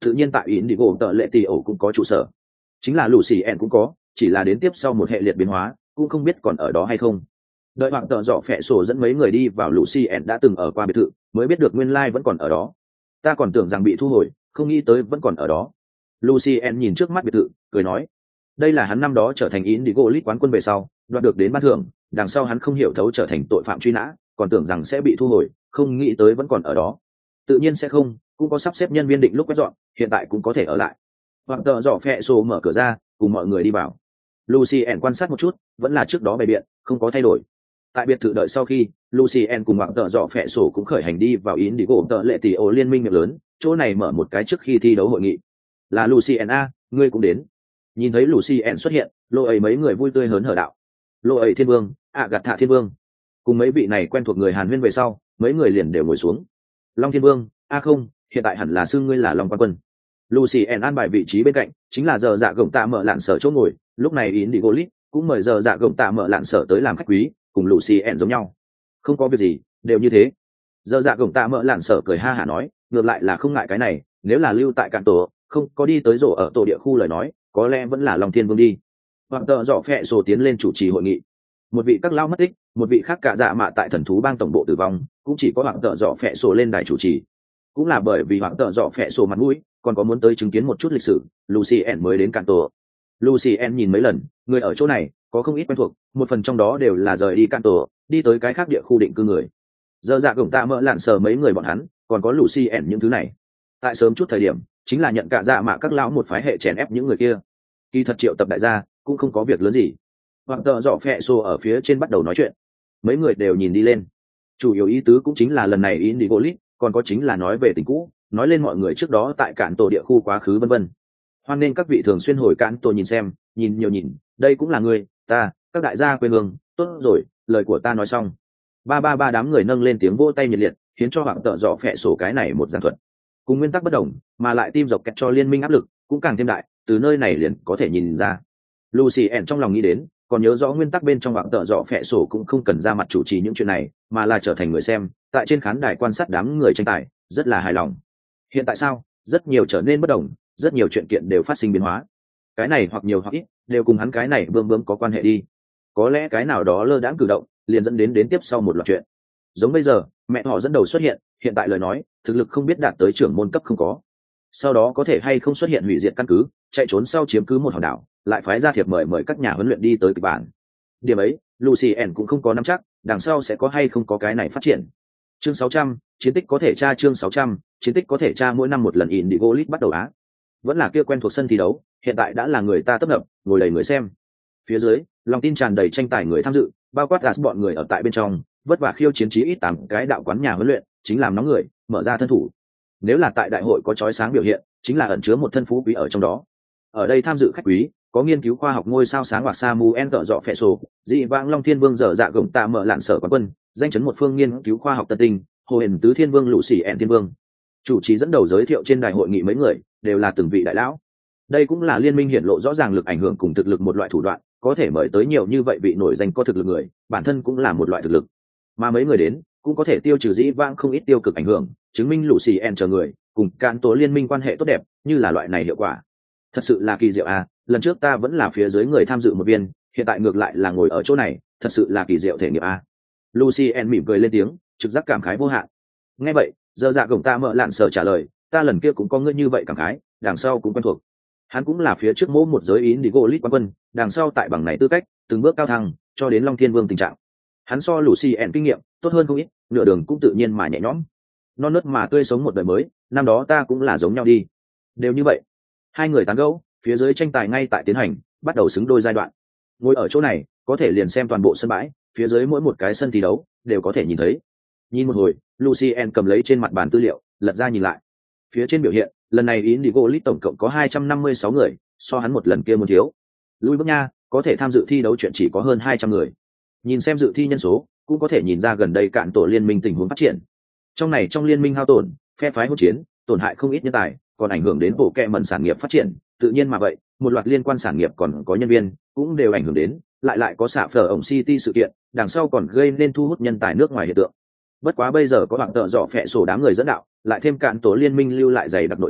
tự nhiên tại Indigo tợ lệ tỷ ổ cũng có trụ sở, chính là Lucien cũng có, chỉ là đến tiếp sau một hệ liệt biến hóa, cũng không biết còn ở đó hay không. Đợi Hoàng tợ dọ phẹ sổ dẫn mấy người đi vào Lucien đã từng ở qua biệt thự, mới biết được nguyên lai vẫn còn ở đó. Ta còn tưởng rằng bị thu hồi, không nghĩ tới vẫn còn ở đó. Lucien nhìn trước mắt biệt thự, cười nói, đây là hắn năm đó trở thành Indigo League quán quân về sau, đoạt được đến ban thưởng, đằng sau hắn không hiểu thấu trở thành tội phạm truy nã, còn tưởng rằng sẽ bị thu hồi, không nghĩ tới vẫn còn ở đó. Tự nhiên sẽ không, cũng có sắp xếp nhân viên định lúc quét dọn, hiện tại cũng có thể ở lại. Hoàng tợ dọ phẹ sổ mở cửa ra, cùng mọi người đi vào. Lucien quan sát một chút, vẫn là trước đó bày biện, không có thay đổi. Tại biệt thự đợi sau khi, Lucien cùng Hoàng tợ dọ phẹ sổ cũng khởi hành đi vào Indigo tợ lệ tỷ ổ liên minh miệng lớn, chỗ này mở một cái trước khi thi đấu hội nghị. Là Lucien a, ngươi cũng đến. Nhìn thấy Lucien xuất hiện, lô ấy mấy người vui tươi hớn hở đạo. Lô ấy thiên vương, ạ gạt thạ thiên vương. Cùng mấy vị này quen thuộc người Hàn Huyên về sau, mấy người liền đều ngồi xuống. Long thiên vương, a không, hiện tại hẳn là xưng ngươi là Long quan quân. Lucien an bài vị trí bên cạnh, chính là giờ dạ gồng tạ mở lạn sở chỗ ngồi, lúc này Indigo League cũng mời giờ dạ gồng tạ mở lạn sở tới làm khách quý, cùng Lucien giống nhau. Không có việc gì, đều như thế. Giờ dạ gồng tạ mở lạn sở cười ha hả nói, ngược lại là không ngại cái này, nếu là lưu tại cạn tổ, không có đi tới rổ ở tổ địa khu lời nói, có lẽ vẫn là Long thiên vương đi. Hoặc tờ dọ phẹ sổ tiến lên chủ trì hội nghị. Một vị các lao mất tích, một vị khác cả dạ mạ tại thần thú bang tổng bộ tử vong, cũng chỉ có hoặc tờ dọ phẹ sổ lên đài chủ trì. Cũng là bởi vì hoặc tờ dọ phẹ sổ mặt mũi, còn có muốn tới chứng kiến một chút lịch sử, Lucien mới đến cạn tổ. Lucien nhìn mấy lần, người ở chỗ này có không ít quen thuộc, một phần trong đó đều là rời đi cạn tổ, đi tới cái khác địa khu định cư người. Giờ dạ gồng tạ mỡ lạn sờ mấy người bọn hắn, còn có Lucien những thứ này. Tại sớm chút thời điểm, chính là nhận cả dạ mạ các lão một phái hệ chèn ép những người kia. Kỳ thật triệu tập đại gia, cũng không có việc lớn gì. Hoặc tờ dọ phẹ sổ ở phía trên bắt đầu nói chuyện. Mấy người đều nhìn đi lên. Chủ yếu ý tứ cũng chính là lần này Indigo League, còn có chính là nói về tình cũ, nói lên mọi người trước đó tại cạn tổ địa khu quá khứ vân vân. Hoan nên các vị thường xuyên hồi cạn tổ nhìn xem, nhìn nhiều nhìn, đây cũng là người, ta, các đại gia quê hương, tốt rồi, lời của ta nói xong. Ba ba ba đám người nâng lên tiếng vỗ tay nhiệt liệt, khiến cho Hoàng tợ dọ phẹ sổ cái này một giảng thuật. Cùng nguyên tắc bất đồng, mà lại tim dọc kẹt cho liên minh áp lực, cũng càng thêm đại, từ nơi này liền có thể nhìn ra. Lucien trong lòng nghĩ đến, còn nhớ rõ nguyên tắc bên trong Hoàng tợ dọ phẹ sổ cũng không cần ra mặt chủ trì những chuyện này, mà là trở thành người xem, tại trên khán đài quan sát đám người tranh tài, rất là hài lòng. Hiện tại sao, rất nhiều trở nên bất đồng, rất nhiều chuyện kiện đều phát sinh biến hóa. Cái này hoặc nhiều hoặc ít, đều cùng hắn cái này bơm bơm có quan hệ đi. Có lẽ cái nào đó lơ đãng cử động, liền dẫn đến đến tiếp sau một loạt chuyện. Giống bây giờ, mẹ họ dẫn đầu xuất hiện, hiện tại lời nói, thực lực không biết đạt tới trưởng môn cấp không có. Sau đó có thể hay không xuất hiện hủy diệt căn cứ, chạy trốn sau chiếm cứ một hòn đảo, lại phái ra thiệp mời mời các nhà huấn luyện đi tới kịch bản. Điểm ấy, Lucien cũng không có nắm chắc, đằng sau sẽ có hay không có cái này phát triển. Chương sáu trăm, chiến tích có thể tra chương sáu trăm, chiến tích có thể tra mỗi năm một lần Indigo League bắt đầu á. Vẫn là kia quen thuộc sân thi đấu, hiện tại đã là người ta tấp nập, ngồi đầy người xem. Phía dưới, lòng tin tràn đầy tranh tài người tham dự, bao quát gạt bọn người ở tại bên trong, vất vả khiêu chiến trí ít tám cái đạo quán nhà huấn luyện, chính làm nóng người, mở ra thân thủ. Nếu là tại đại hội có chói sáng biểu hiện, chính là ẩn chứa một thân phú quý ở trong đó. Ở đây tham dự khách quý, có nghiên cứu khoa học ngôi sao sáng hoặc Samuel tợ dọ phệ sổ, dị vãng Long Thiên Vương dở dạ gồng tạ mở lạn sở quán quân, danh chấn một phương nghiên cứu khoa học tân tinh, Hồ Huyền Tứ Thiên Vương Lũ Xỉ ẹn Thiên Vương. Chủ trì dẫn đầu giới thiệu trên đài hội nghị mấy người, đều là từng vị đại lão. Đây cũng là liên minh hiển lộ rõ ràng lực ảnh hưởng cùng thực lực một loại thủ đoạn, có thể mời tới nhiều như vậy vị nổi danh có thực lực người, bản thân cũng là một loại thực lực. Mà mấy người đến, cũng có thể tiêu trừ dĩ vãng không ít tiêu cực ảnh hưởng, chứng minh Lũ Xỉ ẹn chờ người, cùng cán tố liên minh quan hệ tốt đẹp, như là loại này hiệu quả. Thật sự là kỳ diệu à, lần trước ta vẫn là phía dưới người tham dự một viên, hiện tại ngược lại là ngồi ở chỗ này, thật sự là kỳ diệu thể nghiệm à. Lucien mỉm cười lên tiếng, trực giác cảm khái vô hạn. Nghe vậy, giờ dạ gồng ta mở lạn sở trả lời, ta lần kia cũng có ngươi như vậy cảm khái, đằng sau cũng quen thuộc. Hắn cũng là phía trước mỗ một giới Indigo League quán quân, đằng sau tại bằng này tư cách, từng bước cao thăng, cho đến Long Thiên Vương tình trạng. Hắn so Lucien kinh nghiệm tốt hơn không ít, nửa đường cũng tự nhiên mà nhẹ nhõm. Non nớt mà tươi sống một đời mới, năm đó ta cũng là giống nhau đi. Đều như vậy. Hai người tán gẫu, phía dưới tranh tài ngay tại tiến hành, bắt đầu xứng đôi giai đoạn. Ngồi ở chỗ này, có thể liền xem toàn bộ sân bãi, phía dưới mỗi một cái sân thi đấu đều có thể nhìn thấy. Nhìn một hồi, Lucien cầm lấy trên mặt bàn tư liệu, lật ra nhìn lại. Phía trên biểu hiện, lần này Indigo League tổng cộng có hai trăm năm mươi sáu người, so hắn một lần kia muốn thiếu. Lui bước nha, có thể tham dự thi đấu chuyện chỉ có hơn hai trăm người. Nhìn xem dự thi nhân số, cũng có thể nhìn ra gần đây cạn tổ liên minh tình huống phát triển. Trong này trong liên minh hao tổn, phe phái hỗn chiến, tổn hại không ít nhân tài, còn ảnh hưởng đến bộ kệ mẩn sản nghiệp phát triển, tự nhiên mà vậy, một loạt liên quan sản nghiệp còn có nhân viên, cũng đều ảnh hưởng đến, lại lại có xạ phở ổng City sự kiện, đằng sau còn gây nên thu hút nhân tài nước ngoài hiện tượng. Bất quá bây giờ có bạn tợ dọ phệ sổ đám người dẫn đạo, lại thêm cạn tổ liên minh lưu lại dày đặc nội tình,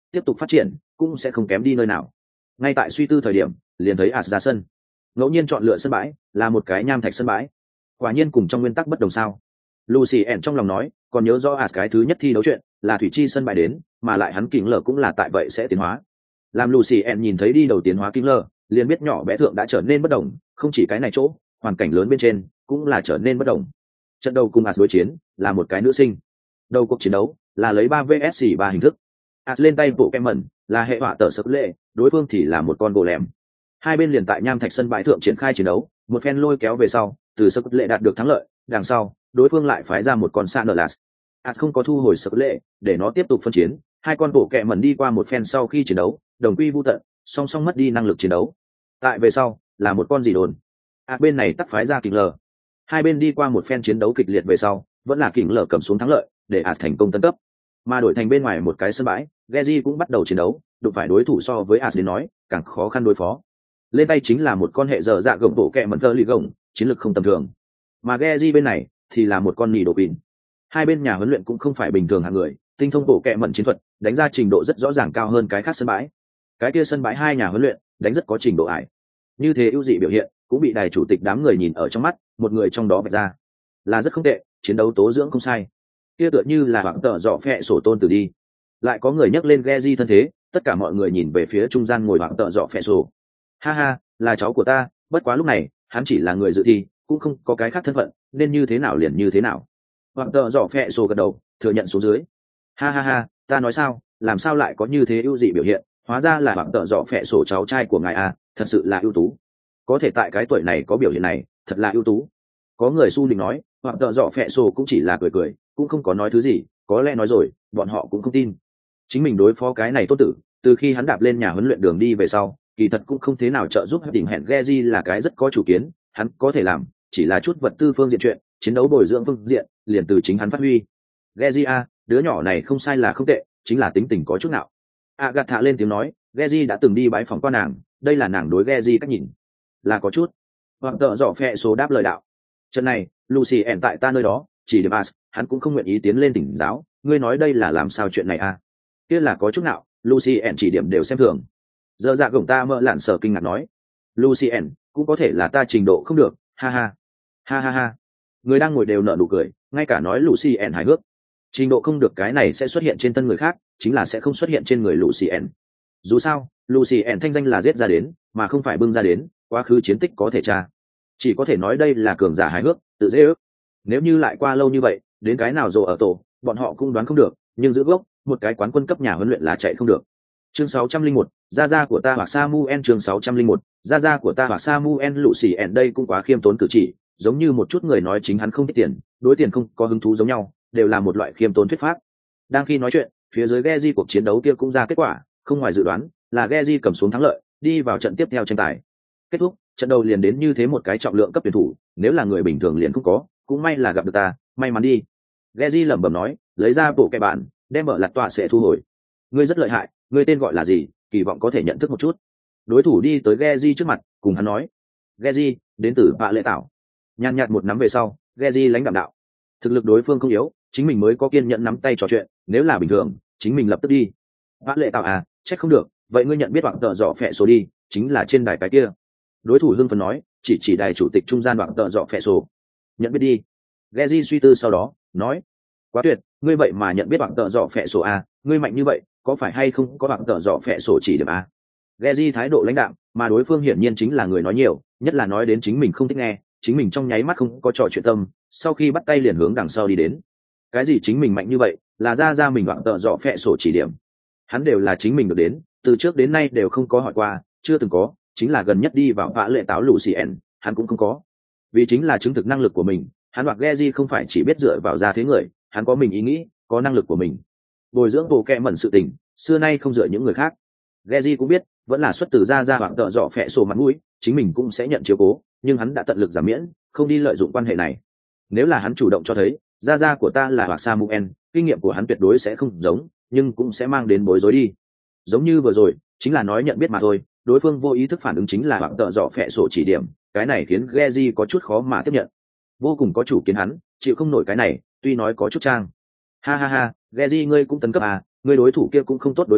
tiếp tục phát triển cũng sẽ không kém đi nơi nào. Ngay tại suy tư thời điểm, liền thấy As ra sân. Ngẫu nhiên chọn lựa sân bãi là một cái nham thạch sân bãi. Quả nhiên cùng trong nguyên tắc bất đồng sao? Lucien trong lòng nói, còn nhớ rõ As cái thứ nhất thi đấu chuyện là thủy chi sân bãi đến, mà lại hắn kính lở cũng là tại vậy sẽ tiến hóa. Làm Lucien nhìn thấy đi đầu tiến hóa kính lở, liền biết nhỏ bé thượng đã trở nên bất đồng, không chỉ cái này chỗ, hoàn cảnh lớn bên trên cũng là trở nên bất đồng. Trận đầu cùng As đối chiến là một cái nữ sinh. Đầu cuộc chiến đấu là lấy ba vs ba hình thức. As lên tay bộ kem mẩn là hệ họa tờ sập lệ, đối phương thì là một con gỗ lẻm. Hai bên liền tại nham thạch sân bãi thượng triển khai chiến đấu, một phen lôi kéo về sau, từ sập lệ đạt được thắng lợi, đằng sau, đối phương lại phái ra một con Sanerlas. As không có thu hồi sập lệ, để nó tiếp tục phân chiến, hai con bộ kẹ mẩn đi qua một phen sau khi chiến đấu, đồng quy vu tận, song song mất đi năng lực chiến đấu. Tại về sau, là một con gì đồn. As bên này tắt phái ra kình lờ. Hai bên đi qua một phen chiến đấu kịch liệt về sau, vẫn là kình lờ cầm xuống thắng lợi, để As thành công tấn cấp. Mà đổi thành bên ngoài một cái sân bãi, Geji cũng bắt đầu chiến đấu, đụng phải đối thủ so với As đến nói, càng khó khăn đối phó. Lên tay chính là một con hệ dở dạ gồng bộ kẹ mẩn tơ lì gồng, chiến lược không tầm thường. Mà Geji bên này thì là một con nỉ đồ pin. Hai bên nhà huấn luyện cũng không phải bình thường hạng người, tinh thông bộ kẹ mẩn chiến thuật, đánh ra trình độ rất rõ ràng cao hơn cái khác sân bãi. Cái kia sân bãi hai nhà huấn luyện đánh rất có trình độ ải. Như thế ưu dị biểu hiện cũng bị đài chủ tịch đám người nhìn ở trong mắt, một người trong đó vạch ra là rất không tệ, chiến đấu tố dưỡng không sai. Kia tựa như là hoàng tợ dọ phẹ sổ tôn từ đi. Lại có người nhắc lên Geji thân thế, tất cả mọi người nhìn về phía trung gian ngồi hoàng tợ dọ phẹ sổ. Ha ha, là cháu của ta, bất quá lúc này hắn chỉ là người dự thi, cũng không có cái khác thân phận, nên như thế nào liền như thế nào. Hoàng tợ dọ phẹ sổ gật đầu, thừa nhận xuống dưới. Ha ha ha, ta nói sao, làm sao lại có như thế ưu dị biểu hiện, hóa ra là hoàng tợ dọ phẹ sổ cháu trai của ngài à, thật sự là ưu tú. Có thể tại cái tuổi này có biểu hiện này, thật là ưu tú. Có người su định nói, hoàng tợ dọ phẹ sổ cũng chỉ là cười cười, cũng không có nói thứ gì, có lẽ nói rồi, bọn họ cũng không tin. Chính mình đối phó cái này tốt tử, từ khi hắn đạp lên nhà huấn luyện đường đi về sau, kỳ thật cũng không thế nào trợ giúp đỉnh hẹn Geji là cái rất có chủ kiến, hắn có thể làm, chỉ là chút vật tư phương diện chuyện, chiến đấu bồi dưỡng phương diện, liền từ chính hắn phát huy. Geji a, đứa nhỏ này không sai là không tệ, chính là tính tình có chút nào. Agatha lên tiếng nói, Geji đã từng đi bái phỏng qua nàng, đây là nàng đối Geji cách nhìn, là có chút. Hoặc tợ dọ phẹ số đáp lời đạo. Trận này, Lucy ẻn tại ta nơi đó, chỉ điểm As, hắn cũng không nguyện ý tiến lên tỉnh giáo, ngươi nói đây là làm sao chuyện này a? Kia là có chút nào, Lucy ẻn chỉ điểm đều xem thường. Giờ dạ gồng ta mơ lạn sở kinh ngạc nói, Lucien cũng có thể là ta trình độ không được, ha ha ha ha ha. Người đang ngồi đều nở nụ cười, ngay cả nói Lucien hài hước. Trình độ không được cái này sẽ xuất hiện trên thân người khác, chính là sẽ không xuất hiện trên người Lucien. Dù sao, Lucien thanh danh là giết ra đến, mà không phải bưng ra đến, quá khứ chiến tích có thể tra. Chỉ có thể nói đây là cường giả hài hước, tự dễ ước. Nếu như lại qua lâu như vậy, đến cái nào rồi ở tổ, bọn họ cũng đoán không được, nhưng giữ gốc, một cái quán quân cấp nhà huấn luyện là chạy không được. Chương sáu trăm lẻ một, gia gia của ta hoặc Samuel chương sáu trăm lẻ một, gia gia của ta hoặc Samuel Lucien đây cũng quá khiêm tốn cử chỉ, giống như một chút người nói chính hắn không thích tiền, đối tiền không có hứng thú giống nhau, đều là một loại khiêm tốn thuyết pháp. Đang khi nói chuyện, phía dưới Geji cuộc chiến đấu kia cũng ra kết quả, không ngoài dự đoán, là Geji cầm xuống thắng lợi, đi vào trận tiếp theo tranh tài. Kết thúc, trận đầu liền đến như thế một cái trọng lượng cấp tuyển thủ, nếu là người bình thường liền không có, cũng may là gặp được ta, may mắn đi. Geji lẩm bẩm nói, lấy ra bộ cái bản, đem mở lật tọa sẽ thu hồi. Ngươi rất lợi hại, ngươi tên gọi là gì, kỳ vọng có thể nhận thức một chút. Đối thủ đi tới Geji trước mặt, cùng hắn nói. Geji, đến từ Bạ Lệ Tảo. Nhàn nhạt một nắm về sau, Geji lãnh đạm đạo. Thực lực đối phương không yếu, chính mình mới có kiên nhẫn nắm tay trò chuyện, nếu là bình thường, chính mình lập tức đi. Bạ Lệ Tảo à, chắc không được, vậy ngươi nhận biết hoặc tợ dọ phẹ số đi, chính là trên đài cái kia. Đối thủ hưng phấn nói, chỉ chỉ đài chủ tịch trung gian hoặc tợ dọ phẹ số. Nhận biết đi. Geji suy tư sau đó, nói. Quá tuyệt, ngươi vậy mà nhận biết hoặc tợ dọ phẹ số à, ngươi mạnh như vậy, có phải hay không có bạn tợ dọ phẹ sổ chỉ điểm a? Geji thái độ lãnh đạm, mà đối phương hiển nhiên chính là người nói nhiều, nhất là nói đến chính mình không thích nghe, chính mình trong nháy mắt không có trò chuyện tâm, sau khi bắt tay liền hướng đằng sau đi đến. Cái gì chính mình mạnh như vậy, là ra ra mình bạn tợ dọ phẹ sổ chỉ điểm. Hắn đều là chính mình được đến, từ trước đến nay đều không có hỏi qua, chưa từng có, chính là gần nhất đi vào Vã Lệ Táo Lucien, hắn cũng không có. Vì chính là chứng thực năng lực của mình, hắn hoặc Geji không phải chỉ biết dựa vào ra thế người, hắn có mình ý nghĩ, có năng lực của mình. Bồi dưỡng bộ kẹ mẩn sự tình, xưa nay không dựa những người khác. Geji cũng biết, vẫn là xuất từ ra ra hoặc tợ dọ phẹ sổ mặt mũi, chính mình cũng sẽ nhận chiếu cố, nhưng hắn đã tận lực giảm miễn, không đi lợi dụng quan hệ này. Nếu là hắn chủ động cho thấy, ra ra của ta là hoặc Samuel, kinh nghiệm của hắn tuyệt đối sẽ không giống, nhưng cũng sẽ mang đến bối rối đi. Giống như vừa rồi, chính là nói nhận biết mà thôi, đối phương vô ý thức phản ứng chính là hoặc tợ dọ phẹ sổ chỉ điểm, cái này khiến Geji có chút khó mà tiếp nhận. Vô cùng có chủ kiến hắn, chịu không nổi cái này, tuy nói có chút trang. Ha ha ha, Geji ngươi cũng tấn cấp à, ngươi đối thủ kia cũng không tốt đối phó,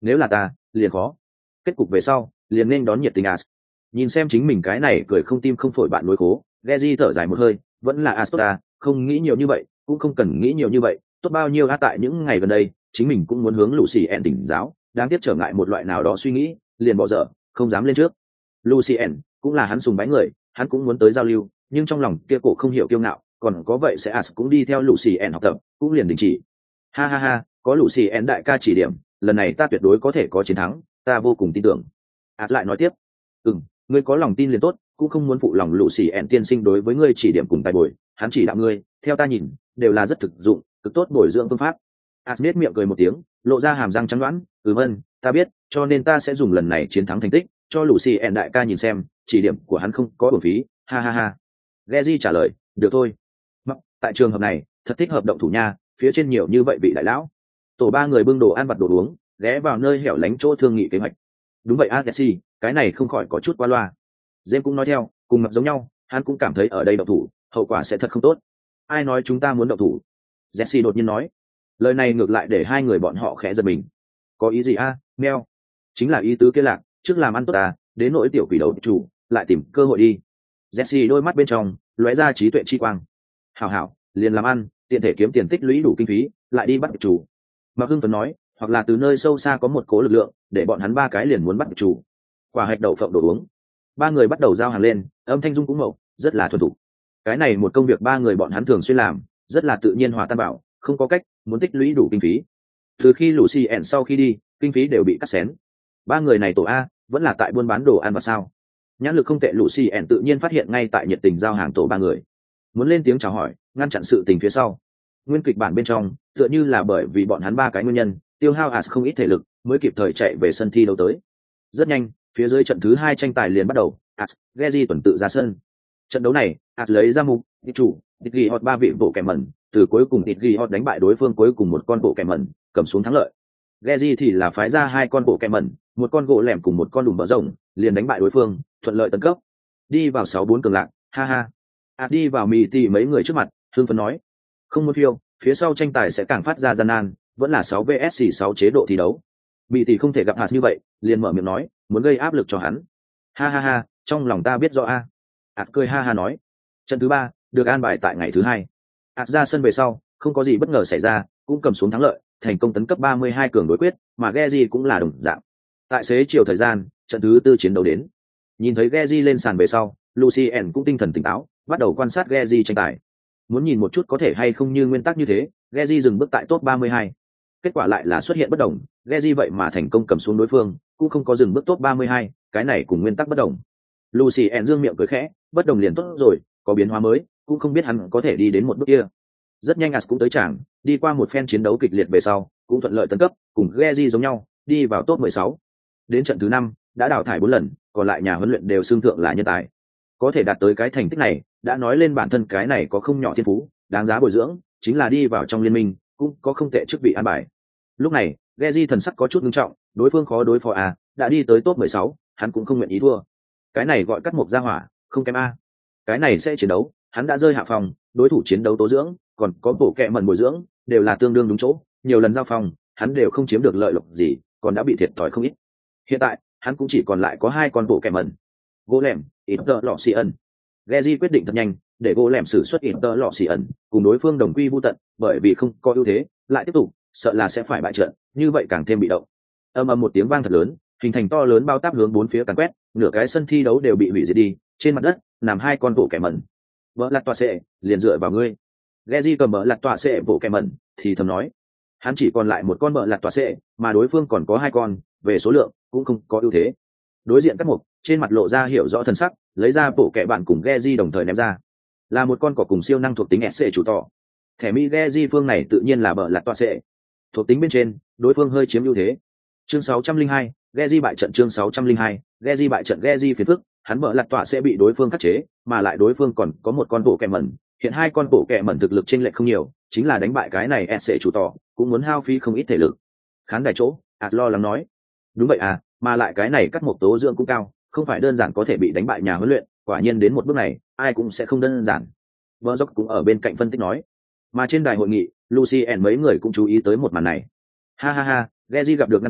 nếu là ta liền khó. Kết cục về sau liền nên đón nhiệt tình as. Nhìn xem chính mình cái này cười không tim không phổi bạn nối khố, Geji thở dài một hơi, vẫn là Asta, không nghĩ nhiều như vậy, cũng không cần nghĩ nhiều như vậy, tốt bao nhiêu a tại những ngày gần đây, chính mình cũng muốn hướng Lucien tỉnh giáo, đáng tiếc trở ngại một loại nào đó suy nghĩ, liền bỏ dở, không dám lên trước. Lucien cũng là hắn sùng bái người, hắn cũng muốn tới giao lưu, nhưng trong lòng kia cổ không hiểu kiêu ngạo, còn có vậy sẽ As cũng đi theo Lucien học tập, cũng liền đình chỉ. Ha ha ha, có Lucien đại ca chỉ điểm, lần này ta tuyệt đối có thể có chiến thắng, ta vô cùng tin tưởng. As lại nói tiếp, ừm, ngươi có lòng tin liền tốt, cũng không muốn phụ lòng Lucien tiên sinh đối với ngươi chỉ điểm cùng tài bồi, hắn chỉ đạo ngươi, theo ta nhìn, đều là rất thực dụng, cực tốt bồi dưỡng phương pháp. As nét miệng cười một tiếng, lộ ra hàm răng trắng đoán, ừm ân, ta biết, cho nên ta sẽ dùng lần này chiến thắng thành tích, cho Lucien đại ca nhìn xem, chỉ điểm của hắn không có uổng phí, ha ha ha. Geji trả lời, được thôi. Mặc, tại trường hợp này, thật thích hợp động thủ nha, phía trên nhiều như vậy vị đại lão. Tổ ba người bưng đồ ăn vặt đồ uống, ghé vào nơi hẻo lánh chỗ thương nghị kế hoạch. Đúng vậy Agassi, cái này không khỏi có chút qua loa. James cũng nói theo, cùng mập giống nhau, hắn cũng cảm thấy ở đây động thủ, hậu quả sẽ thật không tốt. Ai nói chúng ta muốn động thủ? Jesse đột nhiên nói. Lời này ngược lại để hai người bọn họ khẽ giật mình. Có ý gì a, à, Mel? Chính là ý tứ kia lạc, trước làm ăn tốt ta, đến nỗi tiểu quỷ đầu chủ, lại tìm cơ hội đi. Jesse đôi mắt bên trong lóe ra trí tuệ chi quang. Hảo hảo, liền làm ăn, tiện thể kiếm tiền tích lũy đủ kinh phí, lại đi bắt chủ. Mạc Hưng Phấn nói, hoặc là từ nơi sâu xa có một cố lực lượng, để bọn hắn ba cái liền muốn bắt chủ. Quả hạch đậu phộng đồ uống. Ba người bắt đầu giao hàng lên, âm thanh dung cũng mậu, rất là thuần thục. Cái này một công việc ba người bọn hắn thường xuyên làm, rất là tự nhiên hòa tan bảo, không có cách, muốn tích lũy đủ kinh phí. Từ khi Lucien sau khi đi, kinh phí đều bị cắt xén. Ba người này tổ A, vẫn là tại buôn bán đồ ăn và sao? Nhãn lực không tệ Lucien tự nhiên phát hiện ngay tại nhiệt tình giao hàng tổ ba người. Muốn lên tiếng chào hỏi, ngăn chặn sự tình phía sau. Nguyên kịch bản bên trong, tựa như là bởi vì bọn hắn ba cái nguyên nhân, tiêu hao As không ít thể lực, mới kịp thời chạy về sân thi đấu tới. Rất nhanh, phía dưới trận thứ hai tranh tài liền bắt đầu, As, Geji tuần tự ra sân. Trận đấu này, As lấy ra mục, địch chủ, địch ghi hot ba vị bộ kẻ mẩn, từ cuối cùng địch ghi hot đánh bại đối phương cuối cùng một con bộ kẻ mẩn, cầm xuống thắng lợi. Geji thì là phái ra hai con bộ kẻ mẩn, một con gỗ lẻm cùng một con đùm bờ rồng, liền đánh bại đối phương, thuận lợi tấn cấp. Đi vào sáu bốn cường lạc, ha ha. As đi vào mì tì mấy người trước mặt, hương phấn nói, không muốn phiêu, phía sau tranh tài sẽ càng phát ra gian nan, vẫn là sáu vs sáu chế độ thi đấu. Mì tì không thể gặp As như vậy, liền mở miệng nói, muốn gây áp lực cho hắn. Ha ha ha, trong lòng ta biết rõ a. As cười ha ha nói, trận thứ ba được an bài tại ngày thứ hai. As ra sân về sau, không có gì bất ngờ xảy ra, cũng cầm xuống thắng lợi, thành công tấn cấp ba mươi hai cường đối quyết, mà Geji cũng là đồng dạng. Tại xế chiều thời gian, trận thứ tư chiến đấu đến. Nhìn thấy Geji lên sàn về sau, Lucien cũng tinh thần tỉnh táo, bắt đầu quan sát Geji tranh tài. Muốn nhìn một chút có thể hay không như nguyên tắc như thế, Geji dừng bước tại top ba mươi hai. Kết quả lại là xuất hiện bất đồng, Geji vậy mà thành công cầm xuống đối phương, cũng không có dừng bước top ba mươi hai, cái này cùng nguyên tắc bất đồng. Lucien dương miệng cười khẽ, bất đồng liền tốt rồi, có biến hóa mới, cũng không biết hắn có thể đi đến một bước kia. Rất nhanh As cũng tới tràng, đi qua một phen chiến đấu kịch liệt về sau, cũng thuận lợi tấn cấp, cùng Geji giống nhau, đi vào top mười sáu. Đến trận thứ năm, đã đào thải bốn lần, còn lại nhà huấn luyện đều xưng thượng là nhân tài. Có thể đạt tới cái thành tích này, đã nói lên bản thân cái này có không nhỏ thiên phú, đáng giá bồi dưỡng, chính là đi vào trong liên minh, cũng có không tệ chức vị an bài. Lúc này, Geji thần sắc có chút nghiêm trọng, đối phương khó đối phó à, đã đi tới top mười sáu, hắn cũng không nguyện ý thua. Cái này gọi cắt mộc ra hỏa, không kém a. Cái này sẽ chiến đấu, hắn đã rơi hạ phòng, đối thủ chiến đấu tố dưỡng, còn có bổ kẹ mẩn bồi dưỡng, đều là tương đương đúng chỗ, nhiều lần giao phòng, hắn đều không chiếm được lợi lộc gì, còn đã bị thiệt thòi không ít. Hiện tại, hắn cũng chỉ còn lại có hai con bộ kẹ mẩn. Gỗ lẻm, ít tờ lọ xì ẩn. Geji quyết định thật nhanh, để gỗ lẻm xử suất ít tờ lọ xì ẩn, cùng đối phương đồng quy vu tận, bởi vì không có ưu thế, lại tiếp tục, sợ là sẽ phải bại trận, như vậy càng thêm bị động. Âm ầm một tiếng vang thật lớn, hình thành to lớn bao táp hướng bốn phía càn quét, nửa cái sân thi đấu đều bị hủy diệt đi, trên mặt đất nằm hai con bộ kẹ mẩn. Vợ lạt tọa sệ, liền dựa vào ngươi. Geji cầm mở lạt tọa sệ bộ kẹ mẩn, thì thầm nói, hắn chỉ còn lại một con mở lạt tọa sệ, mà đối phương còn có hai con, về số lượng cũng không có ưu thế. Đối diện các mục, trên mặt lộ ra hiểu rõ thần sắc, lấy ra bộ kẹ bạn cùng Geji đồng thời ném ra, là một con cỏ cùng siêu năng thuộc tính ét xê chủ tỏ. Thẻ mỹ Geji phương này tự nhiên là bờ lạt tọa sệ. Thuộc tính bên trên, đối phương hơi chiếm ưu thế. Chương sáu trăm linh hai, Geji bại trận chương sáu trăm linh hai, Geji bại trận Geji phiền phức, hắn bờ lạt tọa sẽ bị đối phương khắc chế, mà lại đối phương còn có một con bộ kẹ mẩn, hiện hai con bộ kẹ mẩn thực lực chênh lệch không nhiều, chính là đánh bại cái này ét xê chủ tỏ, cũng muốn hao phí không ít thể lực. Khán đài chỗ, Ạt lo lắng nói, đúng vậy à, mà lại cái này cắt một tố dưỡng cũng cao, không phải đơn giản có thể bị đánh bại nhà huấn luyện, quả nhiên đến một bước này, ai cũng sẽ không đơn giản. Vợ dốc cũng ở bên cạnh phân tích nói, mà trên đài hội nghị, Lucien mấy người cũng chú ý tới một màn này. Ha ha ha, Geji gặp được ngăn trở,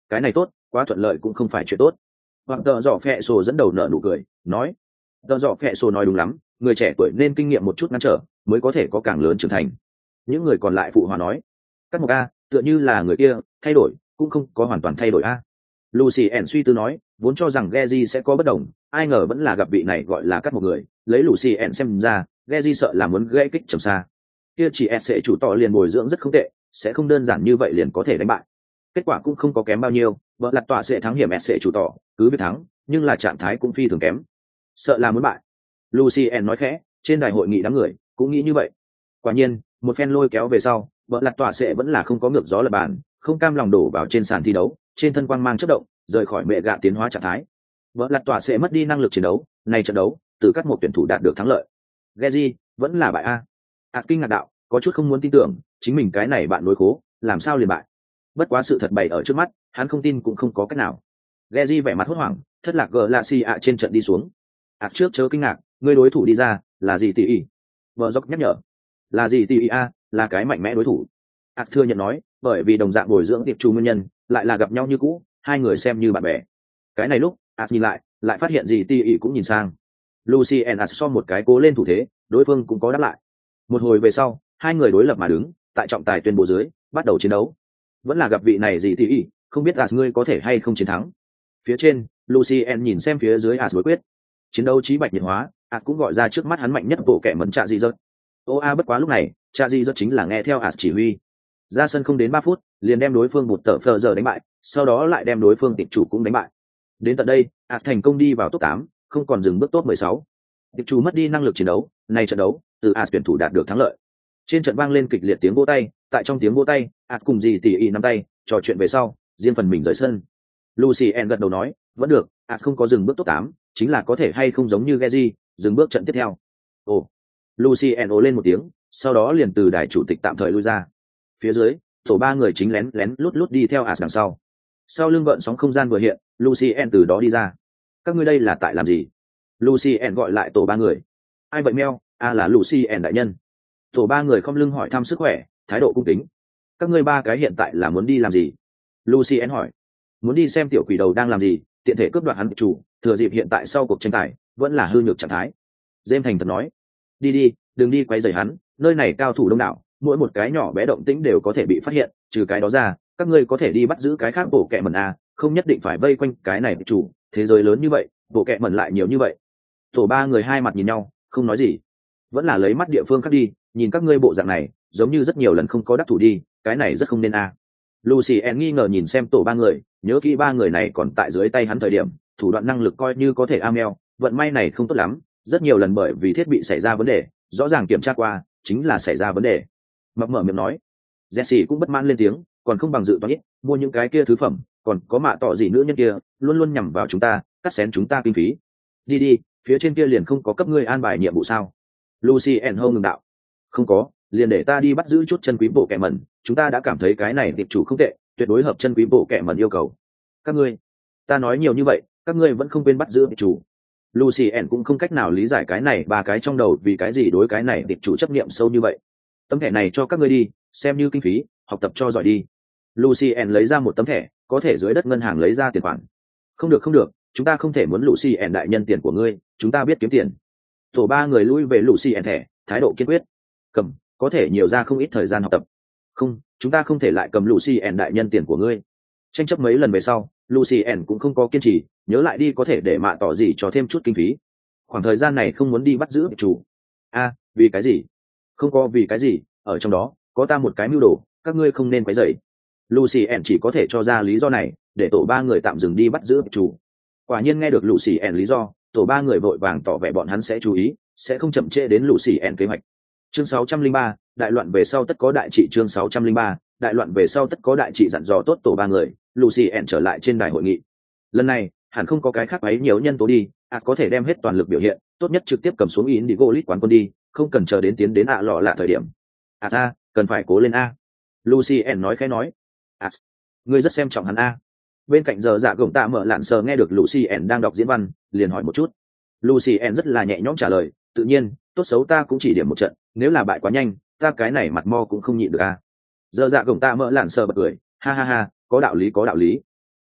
cái này tốt, quá thuận lợi cũng không phải chuyện tốt. Hoặc tờ dọ phẹ sổ dẫn đầu nợ nụ cười nói, tờ dọ phẹ sổ nói đúng lắm, người trẻ tuổi nên kinh nghiệm một chút ngăn trở mới có thể có càng lớn trưởng thành. Những người còn lại phụ hòa nói, cắt một a tựa như là người kia thay đổi cũng không có hoàn toàn thay đổi a. Lucy ẻn suy tư nói, vốn cho rằng Geji sẽ có bất đồng, ai ngờ vẫn là gặp vị này gọi là cắt một người. Lấy Lucy ẻn xem ra, Geji sợ là muốn gây kích trầm xa. Kia chỉ e sẽ chủ tỏ liền bồi dưỡng rất không tệ, sẽ không đơn giản như vậy liền có thể đánh bại. Kết quả cũng không có kém bao nhiêu, vợ lặt tọa sẽ thắng hiểm e sẽ chủ tỏ, cứ biết thắng, nhưng là trạng thái cũng phi thường kém. Sợ là muốn bại. Lucy ẻn nói khẽ, trên đài hội nghị đám người cũng nghĩ như vậy. Quả nhiên, một phen lôi kéo về sau, vợ lặt tọa sẽ vẫn là không có ngược gió lập bàn, không cam lòng đổ vào trên sàn thi đấu, trên thân quang mang chất động, rời khỏi mẹ gạ tiến hóa trạng thái. Vợ lặt tọa sẽ mất đi năng lực chiến đấu, này trận đấu, từ các một tuyển thủ đạt được thắng lợi. Geji vẫn là bại a. Ảt kinh ngạc đạo, có chút không muốn tin tưởng, chính mình cái này bạn đối khố, làm sao liền bại? Bất quá sự thật bày ở trước mắt, hắn không tin cũng không có cách nào. Geji vẻ mặt hốt hoảng, thất lạc gờ lạ xì ạ trên trận đi xuống. Ảt trước chớ kinh ngạc, người đối thủ đi ra, là gì tỷ ý? Vợ dốc nhắc nhở, là gì tỷ ý a, là cái mạnh mẽ đối thủ. Ảt thừa nhận nói, bởi vì đồng dạng bồi dưỡng tiệp chủ nguyên nhân, lại là gặp nhau như cũ, hai người xem như bạn bè. Cái này lúc Ạt nhìn lại lại phát hiện gì ti ỉ cũng nhìn sang. Lucy and Ạt so một cái cố lên thủ thế, đối phương cũng có đáp lại. Một hồi về sau, hai người đối lập mà đứng tại trọng tài tuyên bố dưới, bắt đầu chiến đấu. Vẫn là gặp vị này gì ti ỉ, không biết Ạt ngươi có thể hay không chiến thắng. Phía trên Lucy and nhìn xem phía dưới Ạt đối quyết. Chiến đấu trí bạch nhiệt hóa, Ạt cũng gọi ra trước mắt hắn mạnh nhất bộ kẻ mẫn trạ dị dật. Ô a bất quá lúc này trạ dị dật chính là nghe theo Ạt chỉ huy, ra sân không đến ba phút liền đem đối phương một tờ phờ giờ đánh bại, sau đó lại đem đối phương tiệp chủ cũng đánh bại. Đến tận đây Ạt thành công đi vào top tám, không còn dừng bước top mười sáu. Tiệp chủ mất đi năng lực chiến đấu, này trận đấu từ Ạt tuyển thủ đạt được thắng lợi. Trên trận vang lên kịch liệt tiếng vỗ tay, tại trong tiếng vỗ tay Ạt cùng dì tỉ ỉ nắm tay trò chuyện về sau riêng phần mình rời sân. Lucy Ann gật đầu nói, vẫn được, Ạt không có dừng bước top tám, chính là có thể hay không giống như Geji dừng bước trận tiếp theo. Ồ. Lucy Ann ồ lên một tiếng, sau đó liền từ đài chủ tịch tạm thời lui ra. Phía dưới tổ ba người chính lén lén lút lút đi theo Ạt đằng sau. Sau lưng gợn sóng không gian vừa hiện, Lucy Ann từ đó đi ra. Các ngươi đây là tại làm gì? Lucy Ann gọi lại tổ ba người. Ai vậy meo? A là Lucy Ann đại nhân. Tổ ba người không lưng hỏi thăm sức khỏe, thái độ cung kính. Các ngươi ba cái hiện tại là muốn đi làm gì? Lucy Ann hỏi. Muốn đi xem tiểu quỷ đầu đang làm gì, tiện thể cướp đoạt hắn chủ, thừa dịp hiện tại sau cuộc tranh tài vẫn là hư nhược trạng thái. James thành thật nói. Đi đi, đừng đi quấy rầy hắn, nơi này cao thủ đông đảo, mỗi một cái nhỏ bé động tĩnh đều có thể bị phát hiện, trừ cái đó ra các ngươi có thể đi bắt giữ cái khác bộ kệ mẩn a, không nhất định phải vây quanh cái này chủ, thế giới lớn như vậy bộ kệ mẩn lại nhiều như vậy. Tổ ba người hai mặt nhìn nhau không nói gì, vẫn là lấy mắt địa phương khác đi, nhìn các ngươi bộ dạng này giống như rất nhiều lần không có đắc thủ đi, cái này rất không nên a. Lucy Ann nghi ngờ nhìn xem tổ ba người, nhớ kỹ ba người này còn tại dưới tay hắn thời điểm thủ đoạn năng lực coi như có thể amel, vận may này không tốt lắm, rất nhiều lần bởi vì thiết bị xảy ra vấn đề, rõ ràng kiểm tra qua chính là xảy ra vấn đề. Mập mở miệng nói. Jesse cũng bất mãn lên tiếng, còn không bằng dự toán ít, mua những cái kia thứ phẩm, còn có mạ tỏ gì nữa nhân kia, luôn luôn nhằm vào chúng ta, cắt xén chúng ta kinh phí. Đi đi, phía trên kia liền không có cấp ngươi an bài nhiệm vụ sao? Lucy and Home ngừng đạo. Không có, liền để ta đi bắt giữ chút chân quý bộ kẻ mẩn, chúng ta đã cảm thấy cái này tiệp chủ không tệ, tuyệt đối hợp chân quý bộ kẻ mẩn yêu cầu. Các ngươi, ta nói nhiều như vậy, các ngươi vẫn không quên bắt giữ tiệp chủ. Lucy and cũng không cách nào lý giải cái này ba cái trong đầu vì cái gì đối cái này tiệp chủ chấp niệm sâu như vậy. Tấm thẻ này cho các ngươi đi, xem như kinh phí, học tập cho giỏi đi. Lucy Ann lấy ra một tấm thẻ, có thể dưới đất ngân hàng lấy ra tiền khoản. Không được không được, chúng ta không thể muốn Lucy Ann đại nhân tiền của ngươi, chúng ta biết kiếm tiền. Tổ ba người lui về Lucy Ann thẻ, thái độ kiên quyết. Cầm, có thể nhiều ra không ít thời gian học tập. Không, chúng ta không thể lại cầm Lucy Ann đại nhân tiền của ngươi. Tranh chấp mấy lần về sau, Lucy Ann cũng không có kiên trì, nhớ lại đi có thể để mạ tỏ gì cho thêm chút kinh phí. Khoảng thời gian này không muốn đi bắt giữ chủ. A, vì cái gì? Không có vì cái gì, ở trong đó có ta một cái mưu đồ, các ngươi không nên quấy rầy. Lucy Ann chỉ có thể cho ra lý do này, để tổ ba người tạm dừng đi bắt giữ chủ. Quả nhiên nghe được Lucy Ann lý do, tổ ba người vội vàng tỏ vẻ bọn hắn sẽ chú ý, sẽ không chậm trễ đến Lucy Ann kế hoạch. Chương sáu trăm linh ba, đại loạn về sau tất có đại trị. Chương sáu trăm linh ba, đại loạn về sau tất có đại trị dặn dò tốt tổ ba người, Lucy Ann trở lại trên đài hội nghị. Lần này hẳn không có cái khác ấy nhiều nhân tố đi, ạt có thể đem hết toàn lực biểu hiện, tốt nhất trực tiếp cầm xuống Indigo League quán quân đi, không cần chờ đến tiến đến ạ lọ lạ thời điểm. À ta, cần phải cố lên a. Lucy Ann nói khẽ nói. À, ngươi rất xem trọng hắn a. Bên cạnh giờ dạ gồng tạ mở lạn sờ nghe được Lucy Ann đang đọc diễn văn, liền hỏi một chút. Lucy Ann rất là nhẹ nhõm trả lời, tự nhiên, tốt xấu ta cũng chỉ điểm một trận, nếu là bại quá nhanh, ta cái này mặt mo cũng không nhịn được a. Giờ dạ gồng tạ mở lạn sờ bật cười, ha ha ha, có đạo lý có đạo lý.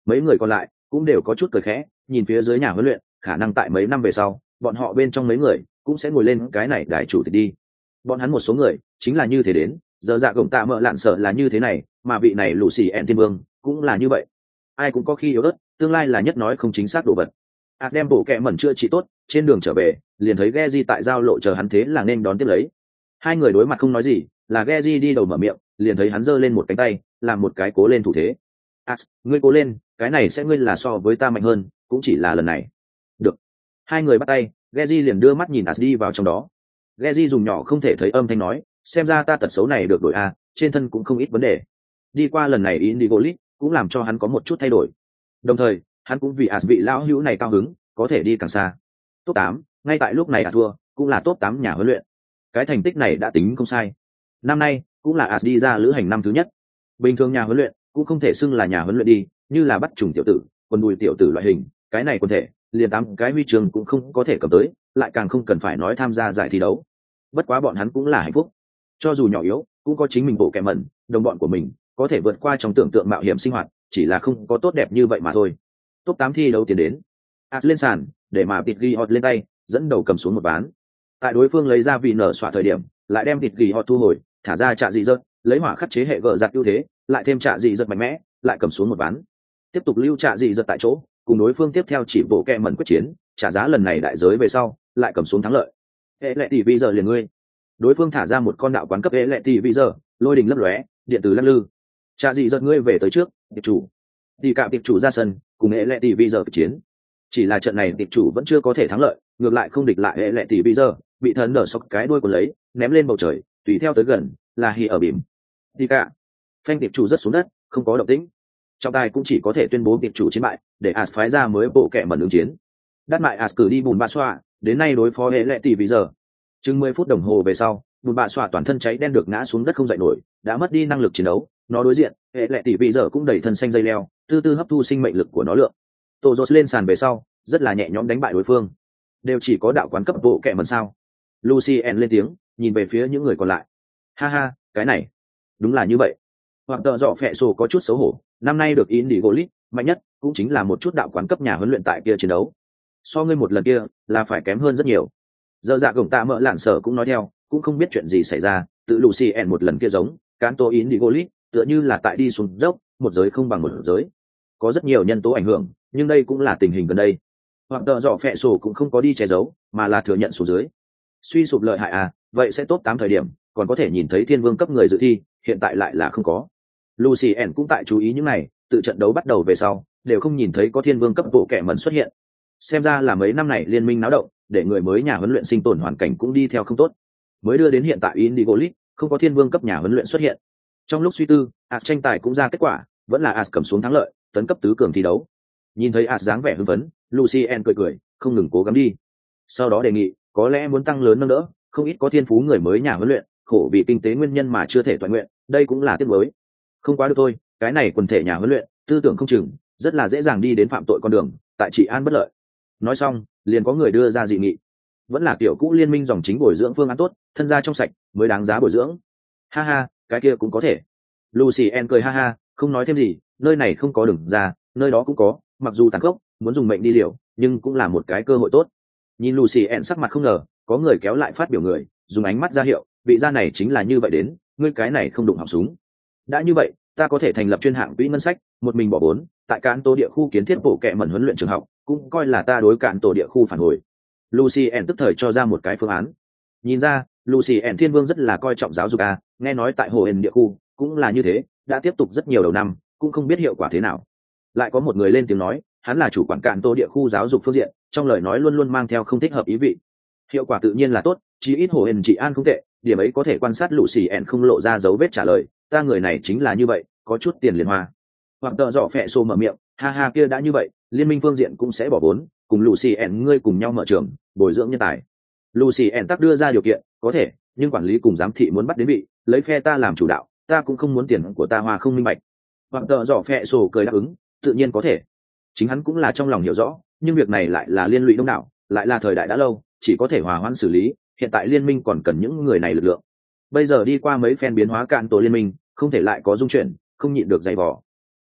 Mấy người còn lại cũng đều có chút cười khẽ, nhìn phía dưới nhà huấn luyện, khả năng tại mấy năm về sau, bọn họ bên trong mấy người cũng sẽ ngồi lên cái này đại chủ tịch đi. Bọn hắn một số người chính là như thế đến, giờ dạ gồng tạ mợ lạn sợ là như thế này, mà vị này lũ xì ẹn thiên vương cũng là như vậy. Ai cũng có khi yếu ớt, tương lai là nhất nói không chính xác đồ vật. Át đem bộ kẹ mẩn chưa trị tốt, trên đường trở về liền thấy Geji tại giao lộ chờ hắn, thế là nên đón tiếp lấy. Hai người đối mặt không nói gì, là Geji đi đầu mở miệng, liền thấy hắn giơ lên một cánh tay, làm một cái cố lên thủ thế. Át, ngươi cố lên, cái này sẽ ngươi là so với ta mạnh hơn, cũng chỉ là lần này. Được. Hai người bắt tay, Geji liền đưa mắt nhìn Át đi vào trong đó. Geji dùng nhỏ không thể thấy âm thanh nói, xem ra ta tật xấu này được đổi a, trên thân cũng không ít vấn đề. Đi qua lần này Indigo League cũng làm cho hắn có một chút thay đổi. Đồng thời, hắn cũng vì Át vị lão hữu này cao hứng, có thể đi càng xa. Top tám, ngay tại lúc này Át thua, cũng là top tám nhà huấn luyện. Cái thành tích này đã tính không sai. Năm nay cũng là Át đi ra lữ hành năm thứ nhất. Bình thường nhà huấn luyện cũng không thể xưng là nhà huấn luyện đi, như là bắt trùng tiểu tử, quần đùi tiểu tử loại hình, cái này quần thể, liền tám cái huy chương cũng không có thể cầm tới, lại càng không cần phải nói tham gia giải thi đấu. Bất quá bọn hắn cũng là hạnh phúc, cho dù nhỏ yếu cũng có chính mình bộ kẻ mẩn, đồng bọn của mình có thể vượt qua trong tưởng tượng mạo hiểm sinh hoạt, chỉ là không có tốt đẹp như vậy mà thôi. Top tám thi đấu tiến đến, Át lên sàn để mà tịt ghi hot lên tay, dẫn đầu cầm xuống một ván. Tại đối phương lấy ra vị nở xoa thời điểm, lại đem tịt ghi hot thu hồi, thả ra trạ dị dật, lấy hỏa khắc chế hệ gỡ giặt ưu thế, lại thêm trạ dị dật mạnh mẽ, lại cầm xuống một ván. Tiếp tục lưu trạ dị dật tại chỗ, cùng đối phương tiếp theo chỉ bộ kẹ mẩn quyết chiến, trả giá lần này đại giới về sau, lại cầm xuống thắng lợi. Hệ lệ tỷ vi giờ liền ngươi. Đối phương thả ra một con đạo quán cấp hệ lệ tỷ vi giờ, lôi đình lấp lóe, điện tử lắc lư. Trạ dị dật ngươi về tới trước, tiệp chủ. Đi cả tiệp chủ ra sân, cùng hệ lệ tỷ vi giờ quyết chiến. Chỉ là trận này tiệp chủ vẫn chưa có thể thắng lợi, ngược lại không địch lại hệ lệ tỷ vi giờ, bị thần nở sọc cái đuôi của lấy, ném lên bầu trời, tùy theo tới gần, là hì ở bìm. Đi cả. Phanh tiệp chủ rất xuống đất, không có động tĩnh. Trọng tài cũng chỉ có thể tuyên bố tiệp chủ chiến bại, để As phái ra mới bộ kệ mẩn ứng chiến. Đắt mại As cử đi bùn bạ xoa, đến nay đối phó hệ lệ tỷ vì giờ. Chừng mười phút đồng hồ về sau, bùn bạ xoa toàn thân cháy đen được ngã xuống đất không dậy nổi, đã mất đi năng lực chiến đấu. Nó đối diện, hệ lệ tỷ vì giờ cũng đầy thân xanh dây leo, tư tư hấp thu sinh mệnh lực của nó lượng. Tổ Dột lên sàn về sau, rất là nhẹ nhõm đánh bại đối phương. Đều chỉ có đạo quán cấp bộ kệ mẩn sao? Lucien lên tiếng, nhìn về phía những người còn lại. Ha ha, cái này, đúng là như vậy. Hoặc tợ dọ phẹ sổ có chút xấu hổ, năm nay được Indigo League mạnh nhất cũng chính là một chút đạo quán cấp nhà huấn luyện tại kia chiến đấu, so ngươi một lần kia là phải kém hơn rất nhiều. Giờ dạ gồng tạ mợ lạn sở cũng nói theo, cũng không biết chuyện gì xảy ra, tự Lucien một lần kia giống Canto Indigo League tựa như là tại đi xuống dốc, một giới không bằng một giới, có rất nhiều nhân tố ảnh hưởng, nhưng đây cũng là tình hình gần đây. Hoặc tợ dọ phẹ sổ cũng không có đi che giấu, mà là thừa nhận số dưới suy sụp lợi hại à, vậy sẽ top tám thời điểm còn có thể nhìn thấy thiên vương cấp người dự thi, hiện tại lại là không có. Lucien cũng tại chú ý những này, tự trận đấu bắt đầu về sau đều không nhìn thấy có thiên vương cấp bộ kẻ mẩn xuất hiện. Xem ra là mấy năm này liên minh náo động, để người mới nhà huấn luyện sinh tồn hoàn cảnh cũng đi theo không tốt, mới đưa đến hiện tại Indigo League không có thiên vương cấp nhà huấn luyện xuất hiện. Trong lúc suy tư, As tranh tài cũng ra kết quả, vẫn là As cầm xuống thắng lợi, tấn cấp tứ cường thi đấu. Nhìn thấy As dáng vẻ hưng phấn, Lucien cười cười, không ngừng cố gắng đi. Sau đó đề nghị, có lẽ muốn tăng lớn nâng đỡ, không ít có thiên phú người mới nhà huấn luyện, khổ vì kinh tế nguyên nhân mà chưa thể toàn nguyện, đây cũng là tiếc nuối. Không quá được thôi, cái này quần thể nhà huấn luyện, tư tưởng không chừng, rất là dễ dàng đi đến phạm tội con đường, tại trị an bất lợi. Nói xong, liền có người đưa ra dị nghị. Vẫn là kiểu cũ liên minh dòng chính bồi dưỡng phương án tốt, thân gia trong sạch mới đáng giá bồi dưỡng. Ha ha, cái kia cũng có thể. Lucien cười ha ha, không nói thêm gì, nơi này không có đường ra, nơi đó cũng có, mặc dù tàn khốc, muốn dùng mệnh đi liều, nhưng cũng là một cái cơ hội tốt. Nhìn Lucien sắc mặt không ngờ, có người kéo lại phát biểu người, dùng ánh mắt ra hiệu, vị gia này chính là như vậy đến, ngươi cái này không đụng họng súng. Đã như vậy, ta có thể thành lập chuyên hạng quỹ ngân sách, một mình bỏ vốn, tại cạn tổ địa khu kiến thiết bộ kệ mẩn huấn luyện trường học, cũng coi là ta đối cạn tổ địa khu phản hồi. Lucien tức thời cho ra một cái phương án. Nhìn ra, Lucien Thiên Vương rất là coi trọng giáo dục a, nghe nói tại hồ hền địa khu cũng là như thế, đã tiếp tục rất nhiều đầu năm, cũng không biết hiệu quả thế nào. Lại có một người lên tiếng nói, hắn là chủ quản cạn tổ địa khu giáo dục phương diện, trong lời nói luôn luôn mang theo không thích hợp ý vị. Hiệu quả tự nhiên là tốt, chí ít hồ hền trị an không tệ, điểm ấy có thể quan sát Lucien không lộ ra dấu vết trả lời, ta người này chính là như vậy, có chút tiền liền hoa. Hoặc tợ dọ phẹ xô mở miệng, ha ha kia đã như vậy, liên minh phương diện cũng sẽ bỏ vốn, cùng Lucien ngươi cùng nhau mở trường, bồi dưỡng nhân tài. Lucien tác đưa ra điều kiện, có thể, nhưng quản lý cùng giám thị muốn bắt đến vị, lấy phe ta làm chủ đạo, ta cũng không muốn tiền của ta hoa không minh bạch. Hoặc tợ dọ phẹ xô cười đáp ứng, tự nhiên có thể. Chính hắn cũng là trong lòng hiểu rõ, nhưng việc này lại là liên lụy đông đảo, lại là thời đại đã lâu, chỉ có thể hòa hoãn xử lý, hiện tại liên minh còn cần những người này lực lượng. Bây giờ đi qua mấy phen biến hóa cạn tổ liên minh, không thể lại có dung chuyển, không nhịn được dày vò.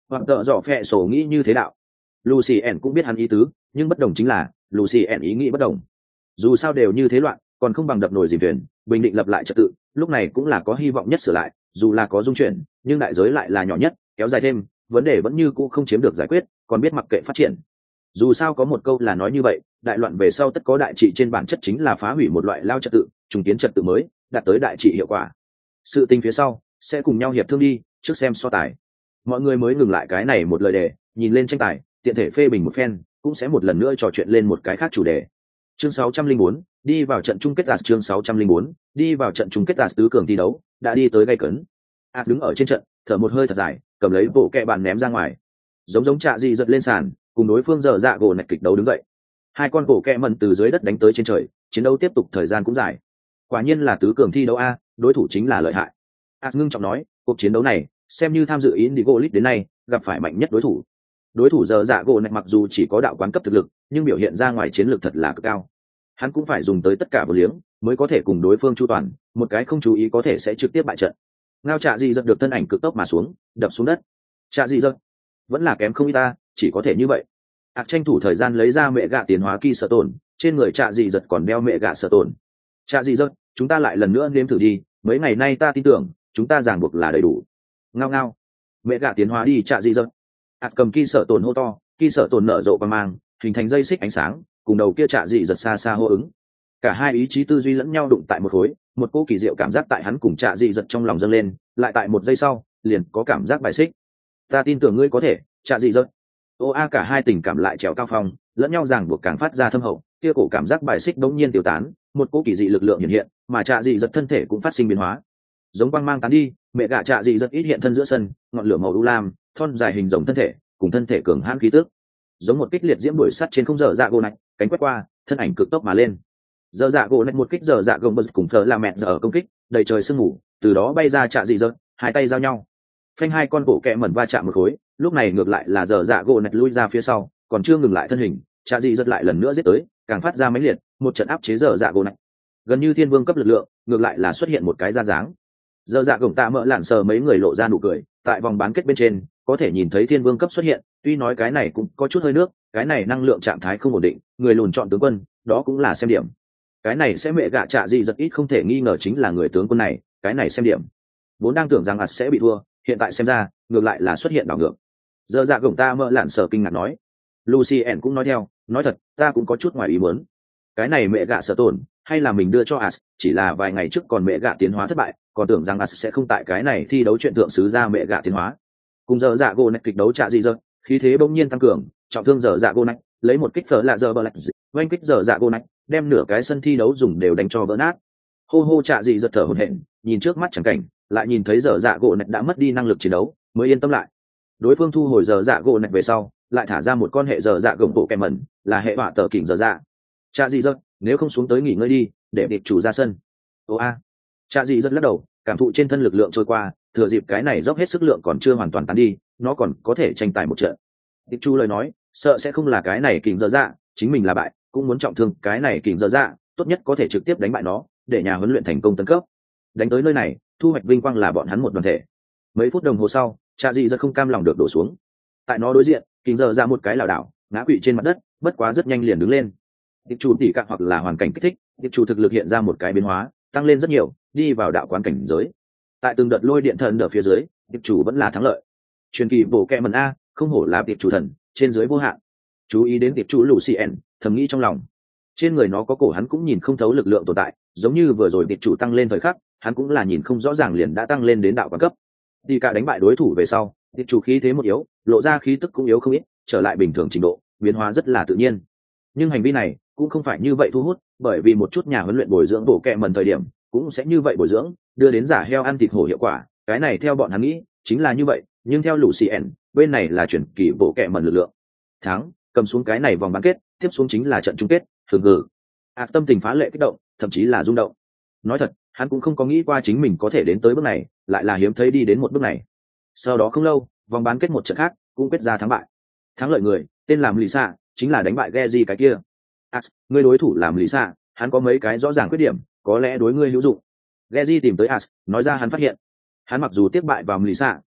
hoặc tợ dọ phẹ sổ nghĩ như thế đạo. Lucien cũng biết hắn ý tứ, nhưng bất đồng chính là Lucien ý nghĩ bất đồng. Dù sao đều như thế loạn, còn không bằng đập nồi dìm thuyền, bình định lập lại trật tự, lúc này cũng là có hy vọng nhất sửa lại, dù là có dung chuyển, nhưng đại giới lại là nhỏ nhất, kéo dài thêm, vấn đề vẫn như cũ không chiếm được giải quyết, còn biết mặc kệ phát triển. Dù sao có một câu là nói như vậy, đại loạn về sau tất có đại trị, trên bản chất chính là phá hủy một loại lao trật tự, trùng kiến trật tự mới, đạt tới đại trị hiệu quả. Sự tình phía sau sẽ cùng nhau hiệp thương đi, trước xem so tài. Mọi người mới ngừng lại cái này một lời đề, nhìn lên tranh tài, tiện thể phê bình một phen, cũng sẽ một lần nữa trò chuyện lên một cái khác chủ đề. Chương sáu trăm linh bốn, đi vào trận chung kết đạt chương sáu trăm linh bốn, đi vào trận chung kết đạt tứ cường thi đấu, đã đi tới gay cấn. Át đứng ở trên trận, thở một hơi thật dài, cầm lấy bộ kẹ bàn ném ra ngoài. Giống giống Trạ Dị giật lên sàn, cùng đối phương dở dạ gỗ nạch kịch đấu đứng dậy. Hai con bộ kẹ mần từ dưới đất đánh tới trên trời, chiến đấu tiếp tục thời gian cũng dài. Quả nhiên là tứ cường thi đấu a, đối thủ chính là lợi hại. Át ngưng trọng nói, cuộc chiến đấu này, xem như tham dự Indigo League đến nay, gặp phải mạnh nhất đối thủ. Đối thủ dở dạ gỗ nạch mặc dù chỉ có đạo quán cấp thực lực, nhưng biểu hiện ra ngoài chiến lược thật là cực cao. Hắn cũng phải dùng tới tất cả vô liếng mới có thể cùng đối phương chu toàn, một cái không chú ý có thể sẽ trực tiếp bại trận. Ngao Trạ Dị giật được thân ảnh cực tốc mà xuống, đập xuống đất. Trạ Dị giật vẫn là kém không ít ta, chỉ có thể như vậy. Ác tranh thủ thời gian lấy ra mẹ gạ tiến hóa kỳ sở tổn, trên người Trạ Dị giật còn đeo mẹ gạ sở tổn. Trạ Dị giật, chúng ta lại lần nữa nếm thử đi, mấy ngày nay ta tin tưởng chúng ta ràng buộc là đầy đủ. Ngao ngao, mẹ gạ tiến hóa đi Trạ Dị giật. Ác cầm kỳ sở tổn hô to, kỳ sở tổn nở rộ và mang, hình thành dây xích ánh sáng, cùng đầu kia Trạ Dị giật xa xa hô ứng. Cả hai ý chí tư duy lẫn nhau đụng tại một khối, một cô kỳ diệu cảm giác tại hắn cùng Trạ Dị giật trong lòng dâng lên, lại tại một giây sau liền có cảm giác bài xích. Ta tin tưởng ngươi có thể, Trạ Dị giật. Ô a, cả hai tình cảm lại trèo cao phong, lẫn nhau ràng buộc càng phát ra thâm hậu, kia cổ cảm giác bài xích đống nhiên tiêu tán, một cô kỳ dị lực lượng hiện hiện, mà Trạ Dị giật thân thể cũng phát sinh biến hóa. Giống quang mang tán đi, mẹ gạ Trạ Dị giật ít hiện thân giữa sân, ngọn lửa màu u lam, thon dài hình rồng thân thể, cùng thân thể cường hãn khí tức, giống một kích liệt diễm đuổi sắt trên không dở dạ gỗ này, cánh quét qua, thân ảnh cực tốc mà lên. Dở dạ gỗ này một kích dở dạ gồng bật cùng phở là mẹ giờ công kích, đầy trời sương mù, từ đó bay ra Trạ Dị giật, hai tay giao nhau, phanh hai con bộ kẹ mẩn va chạm một khối, lúc này ngược lại là dở dạ gỗ này lui ra phía sau, còn chưa ngừng lại thân hình, Trạ Dị giật lại lần nữa giết tới, càng phát ra mãnh liệt, một trận áp chế dở dạ gỗ này. Gần như thiên vương cấp lực lượng, ngược lại là xuất hiện một cái ra dáng. Dở dạ gồng tạ mỡ lạn sờ mấy người lộ ra nụ cười, tại vòng bán kết bên trên, có thể nhìn thấy thiên vương cấp xuất hiện, tuy nói cái này cũng có chút hơi nước, cái này năng lượng trạng thái không ổn định, người lùn chọn tướng quân, đó cũng là xem điểm. Cái này sẽ mẹ gạ Trạ Dị giật ít không thể nghi ngờ chính là người tướng quân này, cái này xem điểm. Vốn đang tưởng rằng As sẽ bị thua, hiện tại xem ra, ngược lại là xuất hiện đảo ngược. Dở dạ gồng ta mỡ lạn sờ kinh ngạc nói. Lucien cũng nói theo, nói thật, ta cũng có chút ngoài ý muốn. Cái này mẹ gạ sở tổn, hay là mình đưa cho As, chỉ là vài ngày trước còn mẹ gạ tiến hóa thất bại, còn tưởng rằng As sẽ không tại cái này thi đấu chuyện thượng sứ ra mẹ gạ tiến hóa. Cùng dở dạ gỗ này kịch đấu Trạ Dị giật, khí thế bỗng nhiên tăng cường, trọng thương dở dạ gỗ này, lấy một kích phở lạ dở bờ lạch, oanh kích dở dạ gỗ này, đem nửa cái sân thi đấu dùng đều đánh cho vỡ nát. Hô hô Trạ Dị giật thở hổn hển, nhìn trước mắt chẳng cảnh, lại nhìn thấy dở dạ gỗ này đã mất đi năng lực chiến đấu, mới yên tâm lại. Đối phương thu hồi dở dạ gỗ này về sau, lại thả ra một con hệ dở dạ gồng bộ kèm mẩn, là hệ hỏa tờ kỉnh dở dạ. Trạ Dị giật, nếu không xuống tới nghỉ ngơi đi, để điệp chủ ra sân. Ô a. Trạ Dị giật lắc đầu, cảm thụ trên thân lực lượng trôi qua, thừa dịp cái này dốc hết sức lượng còn chưa hoàn toàn tán đi, nó còn có thể tranh tài một trận. Điệp chủ lời nói, sợ sẽ không là cái này kỉnh dở dạ, chính mình là bại, cũng muốn trọng thương cái này kỉnh dở dạ, tốt nhất có thể trực tiếp đánh bại nó, để nhà huấn luyện thành công tấn cấp. Đánh tới nơi này, thu hoạch vinh quang là bọn hắn một đoàn thể. Mấy phút đồng hồ sau, Trạ Dị giật không cam lòng được đổ xuống. Tại nó đối diện, kỉnh dở dạ một cái lảo đảo, ngã quỵ trên mặt đất, bất quá rất nhanh liền đứng lên. Điệp chủ tỉ cạn hoặc là hoàn cảnh kích thích, điệp chủ thực lực hiện ra một cái biến hóa, tăng lên rất nhiều, đi vào đạo quán cảnh giới. Tại từng đợt lôi điện thần ở phía dưới, điệp chủ vẫn là thắng lợi. Truyền kỳ bổ kẹ mần a, không hổ là điệp chủ thần, trên dưới vô hạn. Chú ý đến điệp chủ Lucien, thầm nghĩ trong lòng. Trên người nó có cổ hắn cũng nhìn không thấu lực lượng tồn tại, giống như vừa rồi điệp chủ tăng lên thời khắc, hắn cũng là nhìn không rõ ràng liền đã tăng lên đến đạo quán cấp. Đi cả đánh bại đối thủ về sau, điệp chủ khí thế một yếu, lộ ra khí tức cũng yếu không ít, trở lại bình thường trình độ, biến hóa rất là tự nhiên. Nhưng hành vi này cũng không phải như vậy thu hút, bởi vì một chút nhà huấn luyện bồi dưỡng bổ kẹ mần thời điểm cũng sẽ như vậy bồi dưỡng, đưa đến giả heo ăn thịt hổ hiệu quả, cái này theo bọn hắn nghĩ chính là như vậy, nhưng theo Lucien, bên này là chuyển kỳ bổ kẹ mần lực lượng. Thắng, cầm xuống cái này vòng bán kết, tiếp xuống chính là trận chung kết, thường ngự. À, tâm tình phá lệ kích động, thậm chí là rung động. Nói thật, hắn cũng không có nghĩ qua chính mình có thể đến tới bước này, lại là hiếm thấy đi đến một bước này. Sau đó không lâu, vòng bán kết một trận khác cũng quyết ra thắng bại. Thắng lợi người tên là Lisa, chính là đánh bại Geji cái kia. À, người đối thủ làm Lisa, hắn có mấy cái rõ ràng khuyết điểm, có lẽ đối ngươi hữu dụng. Geji tìm tới As, nói ra hắn phát hiện. Hắn mặc dù tiếp bại vào Lisa,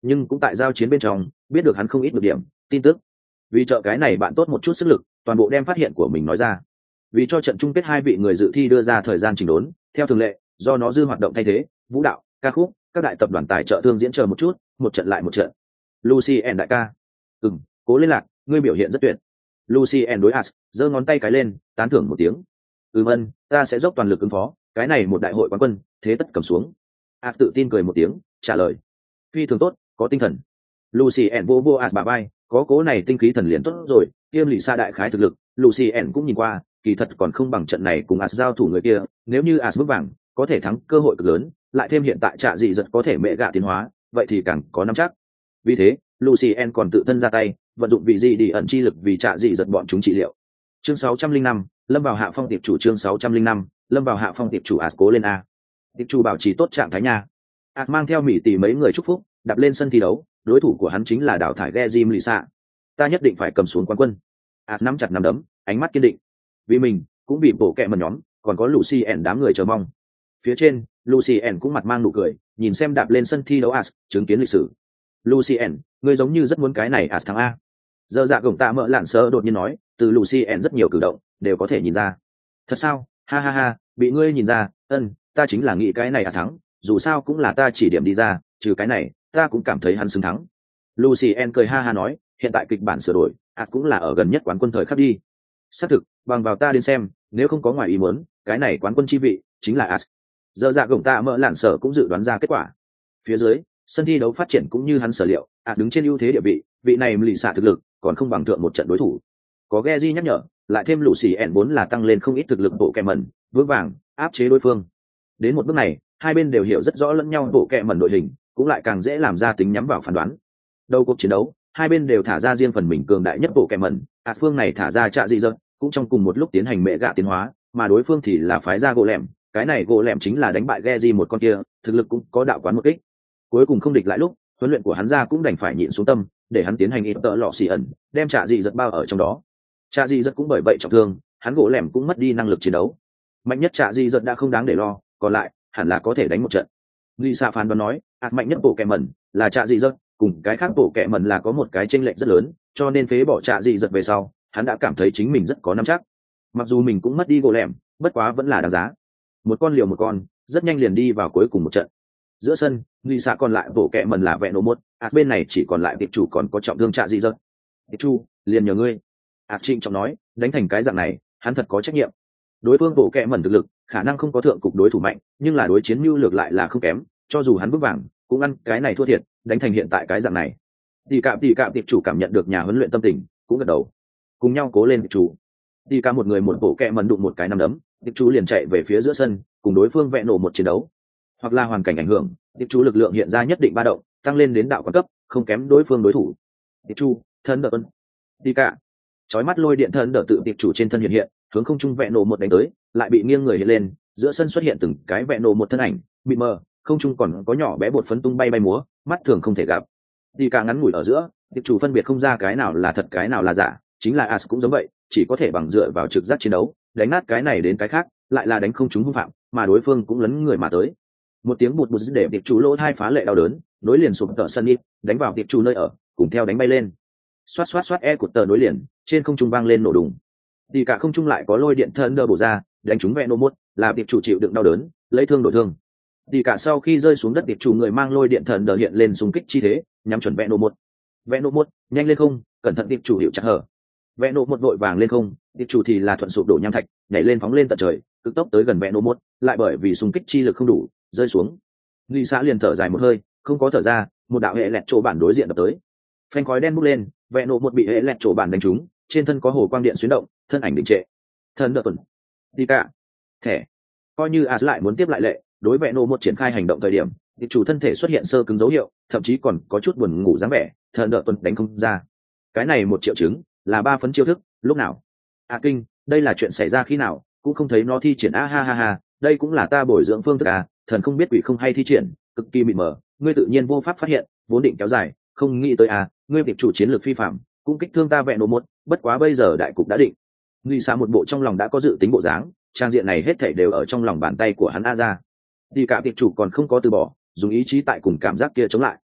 nhưng cũng tại giao chiến bên trong biết được hắn không ít được điểm tin tức. Vì trợ cái này bạn tốt một chút sức lực, toàn bộ đem phát hiện của mình nói ra. Vì cho trận chung kết hai vị người dự thi đưa ra thời gian chỉnh đốn, theo thường lệ, do nó dư hoạt động thay thế, vũ đạo, ca khúc, các đại tập đoàn tài trợ thương diễn chờ một chút, một trận lại một trận. Lucien đại ca, ừm, cố lên lạc, ngươi biểu hiện rất tuyệt. Lucien đối As, giơ ngón tay cái lên, tán thưởng một tiếng. Ừm ân, ta sẽ dốc toàn lực ứng phó, cái này một đại hội quán quân, thế tất cầm xuống. As tự tin cười một tiếng, trả lời. Phi thường tốt, có tinh thần. Lucien vô vô As bà vai, có cố này tinh khí thần liền tốt rồi, kiêm lì xa đại khái thực lực, Lucien cũng nhìn qua, kỳ thật còn không bằng trận này cùng As giao thủ người kia, nếu như As vững vàng, có thể thắng cơ hội cực lớn, lại thêm hiện tại trạ dị giật có thể mẹ gạ tiến hóa, vậy thì càng có nắm chắc. Vì thế, Lucien còn tự thân ra tay, vận dụng vị gì đi ẩn chi lực vì trạ dị giật bọn chúng trị liệu. Chương sáu trăm linh năm, lâm vào hạ phong tiệp chủ chương sáu trăm linh năm, lâm vào hạ phong tiệp chủ As cố lên a. Tiệp chủ bảo trì tốt trạng thái nha. As mang theo mỹ tỷ mấy người chúc phúc, đạp lên sân thi đấu, đối thủ của hắn chính là đào thải Gezim Lisa. Ta nhất định phải cầm xuống quán quân. As nắm chặt nắm đấm, ánh mắt kiên định. Vì mình, cũng vì bộ kệ mần nhóm, còn có Lucien đám người chờ mong. Phía trên, Lucien cũng mặt mang nụ cười, nhìn xem đạp lên sân thi đấu As, chứng kiến lịch sử. Lucien, ngươi giống như rất muốn cái này As thắng a. Giờ dạ gồng tạ mỡ lạn sơ đột nhiên nói, từ Lucien rất nhiều cử động, đều có thể nhìn ra. Thật sao? Ha ha ha, bị ngươi nhìn ra, ân, ta chính là nghĩ cái này As thắng, dù sao cũng là ta chỉ điểm đi ra, trừ cái này, ta cũng cảm thấy hắn xứng thắng. Lucien cười ha ha nói, hiện tại kịch bản sửa đổi, As cũng là ở gần nhất quán quân thời khắc đi. Xác thực, bằng vào ta đến xem, nếu không có ngoài ý muốn, cái này quán quân chi vị chính là As. Giờ dạ gồng tạ mỡ lạn sở cũng dự đoán ra kết quả. Phía dưới, sân thi đấu phát triển cũng như hắn sở liệu, As đứng trên ưu thế địa vị, vị này lì xả thực lực còn không bằng thượng một trận đối thủ. Có Geji nhắc nhở, lại thêm Lucien bốn là tăng lên không ít thực lực bộ kẹ mẩn, vững vàng áp chế đối phương. Đến một bước này, hai bên đều hiểu rất rõ lẫn nhau bộ kẹ mẩn đội hình, cũng lại càng dễ làm ra tính nhắm vào phán đoán. Đầu cuộc chiến đấu, hai bên đều thả ra riêng phần mình cường đại nhất bộ kẹ mẩn, As phương này thả ra trạ dị dật, cũng trong cùng một lúc tiến hành mẹ gạ tiến hóa, mà đối phương thì là phái ra gỗ lẻm, cái này gỗ lẻm chính là đánh bại Geji một con kia, thực lực cũng có đạo quán một kích. Cuối cùng không địch lại lúc, huấn luyện của hắn ra cũng đành phải nhịn xuống tâm, để hắn tiến hành ít tợ lọ xì ẩn, đem trạ dị dật bao ở trong đó. Trạ dị dật cũng bởi vậy trọng thương, hắn gỗ lẻm cũng mất đi năng lực chiến đấu. Mạnh nhất trạ dị dật đã không đáng để lo, còn lại hẳn là có thể đánh một trận. Lisa phán đoán nói, ạt mạnh nhất bộ kẹ mẩn là trạ dị dật, cùng cái khác bộ kẹ mẩn là có một cái chênh lệch rất lớn, cho nên phế bỏ trạ dị dật về sau, hắn đã cảm thấy chính mình rất có nắm chắc. Mặc dù mình cũng mất đi gỗ lẻm, bất quá vẫn là đáng giá. Một con liều một con, rất nhanh liền đi vào cuối cùng một trận. Giữa sân, Lisa còn lại bộ kẹ mẩn là vẹn nổ một, ạt bên này chỉ còn lại tiệp chủ còn có trọng thương trạ dị dật. Tiệp chủ, liền nhờ ngươi. ạt trịnh trọng nói, đánh thành cái dạng này, hắn thật có trách nhiệm. Đối phương bộ kẹ mẩn thực lực, khả năng không có thượng cục đối thủ mạnh, nhưng là đối chiến mưu lược lại là không kém, cho dù hắn vững vàng, cũng ăn cái này thua thiệt, đánh thành hiện tại cái dạng này. Tỷ cạm tỷ cạm tiệp chủ cảm nhận được nhà huấn luyện tâm tình, cũng gật đầu. Cùng nhau cố lên tiệp chủ. Tỷ cả một người một bộ kẹ mẩn đụng một cái nắm đấm, tiệp chủ liền chạy về phía giữa sân, cùng đối phương vẹn nổ một chiến đấu. Hoặc là hoàn cảnh ảnh hưởng, tiệp chủ lực lượng hiện ra nhất định ba động, tăng lên đến đạo quan cấp, không kém đối phương đối thủ. Tiệp chủ, thân đỡ ơn. Tỷ cả. Chói mắt lôi điện thân đỡ tự tiệp chủ trên thân hiện hiện, hướng không trung vẹn nổ một đánh tới, lại bị nghiêng người hiện lên, giữa sân xuất hiện từng cái vẹn nổ một thân ảnh, mịt mờ, không trung còn có nhỏ bé bột phấn tung bay bay múa, mắt thường không thể gặp. Tỷ cả ngắn ngủi ở giữa, tiệp chủ phân biệt không ra cái nào là thật cái nào là giả, chính là As cũng giống vậy, chỉ có thể bằng dựa vào trực giác chiến đấu, đánh nát cái này đến cái khác, lại là đánh không trúng hung phạm, mà đối phương cũng lấn người mà tới. Một tiếng bụt bụt để tiệp chủ lỗ thai phá lệ đau đớn, nối liền sụp tợ sân đi, đánh vào tiệp chủ nơi ở, cùng theo đánh bay lên. Xoát xoát xoát e cột tờ nối liền, trên không trung vang lên nổ đùng. Tỷ cả không trung lại có lôi điện thân đỡ bổ ra, đánh trúng vẹn nổ một, là tiệp chủ chịu đựng đau đớn, lấy thương đổi thương. Tỷ cả sau khi rơi xuống đất tiệp chủ người mang lôi điện thần đỡ hiện lên xung kích chi thế, nhắm chuẩn vẹn nổ một. Vẹn nổ một, nhanh lên không, cẩn thận tiệp chủ hiệu chặt hở. Vẹn nổ một vội vàng lên không, tiệp chủ thì là thuận sụp đổ nham thạch, nhảy lên phóng lên tận trời, cực tốc tới gần vẹn nổ một, lại bởi vì xung kích chi lực không đủ, rơi xuống. Lisa liền thở dài một hơi, không có thở ra, một đạo hệ lẹt chỗ bản đối diện đập tới. Phanh khói đen bốc lên, vẹn nổ một bị hệ lẹt chỗ bản đánh trúng, trên thân có hồ quang điện xuyến động, thân ảnh đình trệ. Thần đỡ tuần. Đi cả. Thẻ. Coi như As lại muốn tiếp lại lệ, đối vẹn nổ một triển khai hành động thời điểm, tiệp chủ thân thể xuất hiện sơ cứng dấu hiệu, thậm chí còn có chút buồn ngủ dáng vẻ, thần đỡ tuần đánh không ra. Cái này một triệu chứng, là ba phấn chiêu thức, lúc nào? A kinh, đây là chuyện xảy ra khi nào, cũng không thấy nó thi triển a ha ha ha, đây cũng là ta bồi dưỡng phương thức à, thần không biết quỷ không hay thi triển, cực kỳ mịt mờ, ngươi tự nhiên vô pháp phát hiện, vốn định kéo dài, không nghĩ tới à, ngươi tiệp chủ chiến lược phi phạm, cũng kích thương ta vẹn nổ một, bất quá bây giờ đại cục đã định. Nghi xa một bộ trong lòng đã có dự tính bộ dáng, trang diện này hết thảy đều ở trong lòng bàn tay của hắn a ra. Thì cả tiệp chủ còn không có từ bỏ, dùng ý chí tại cùng cảm giác kia chống lại.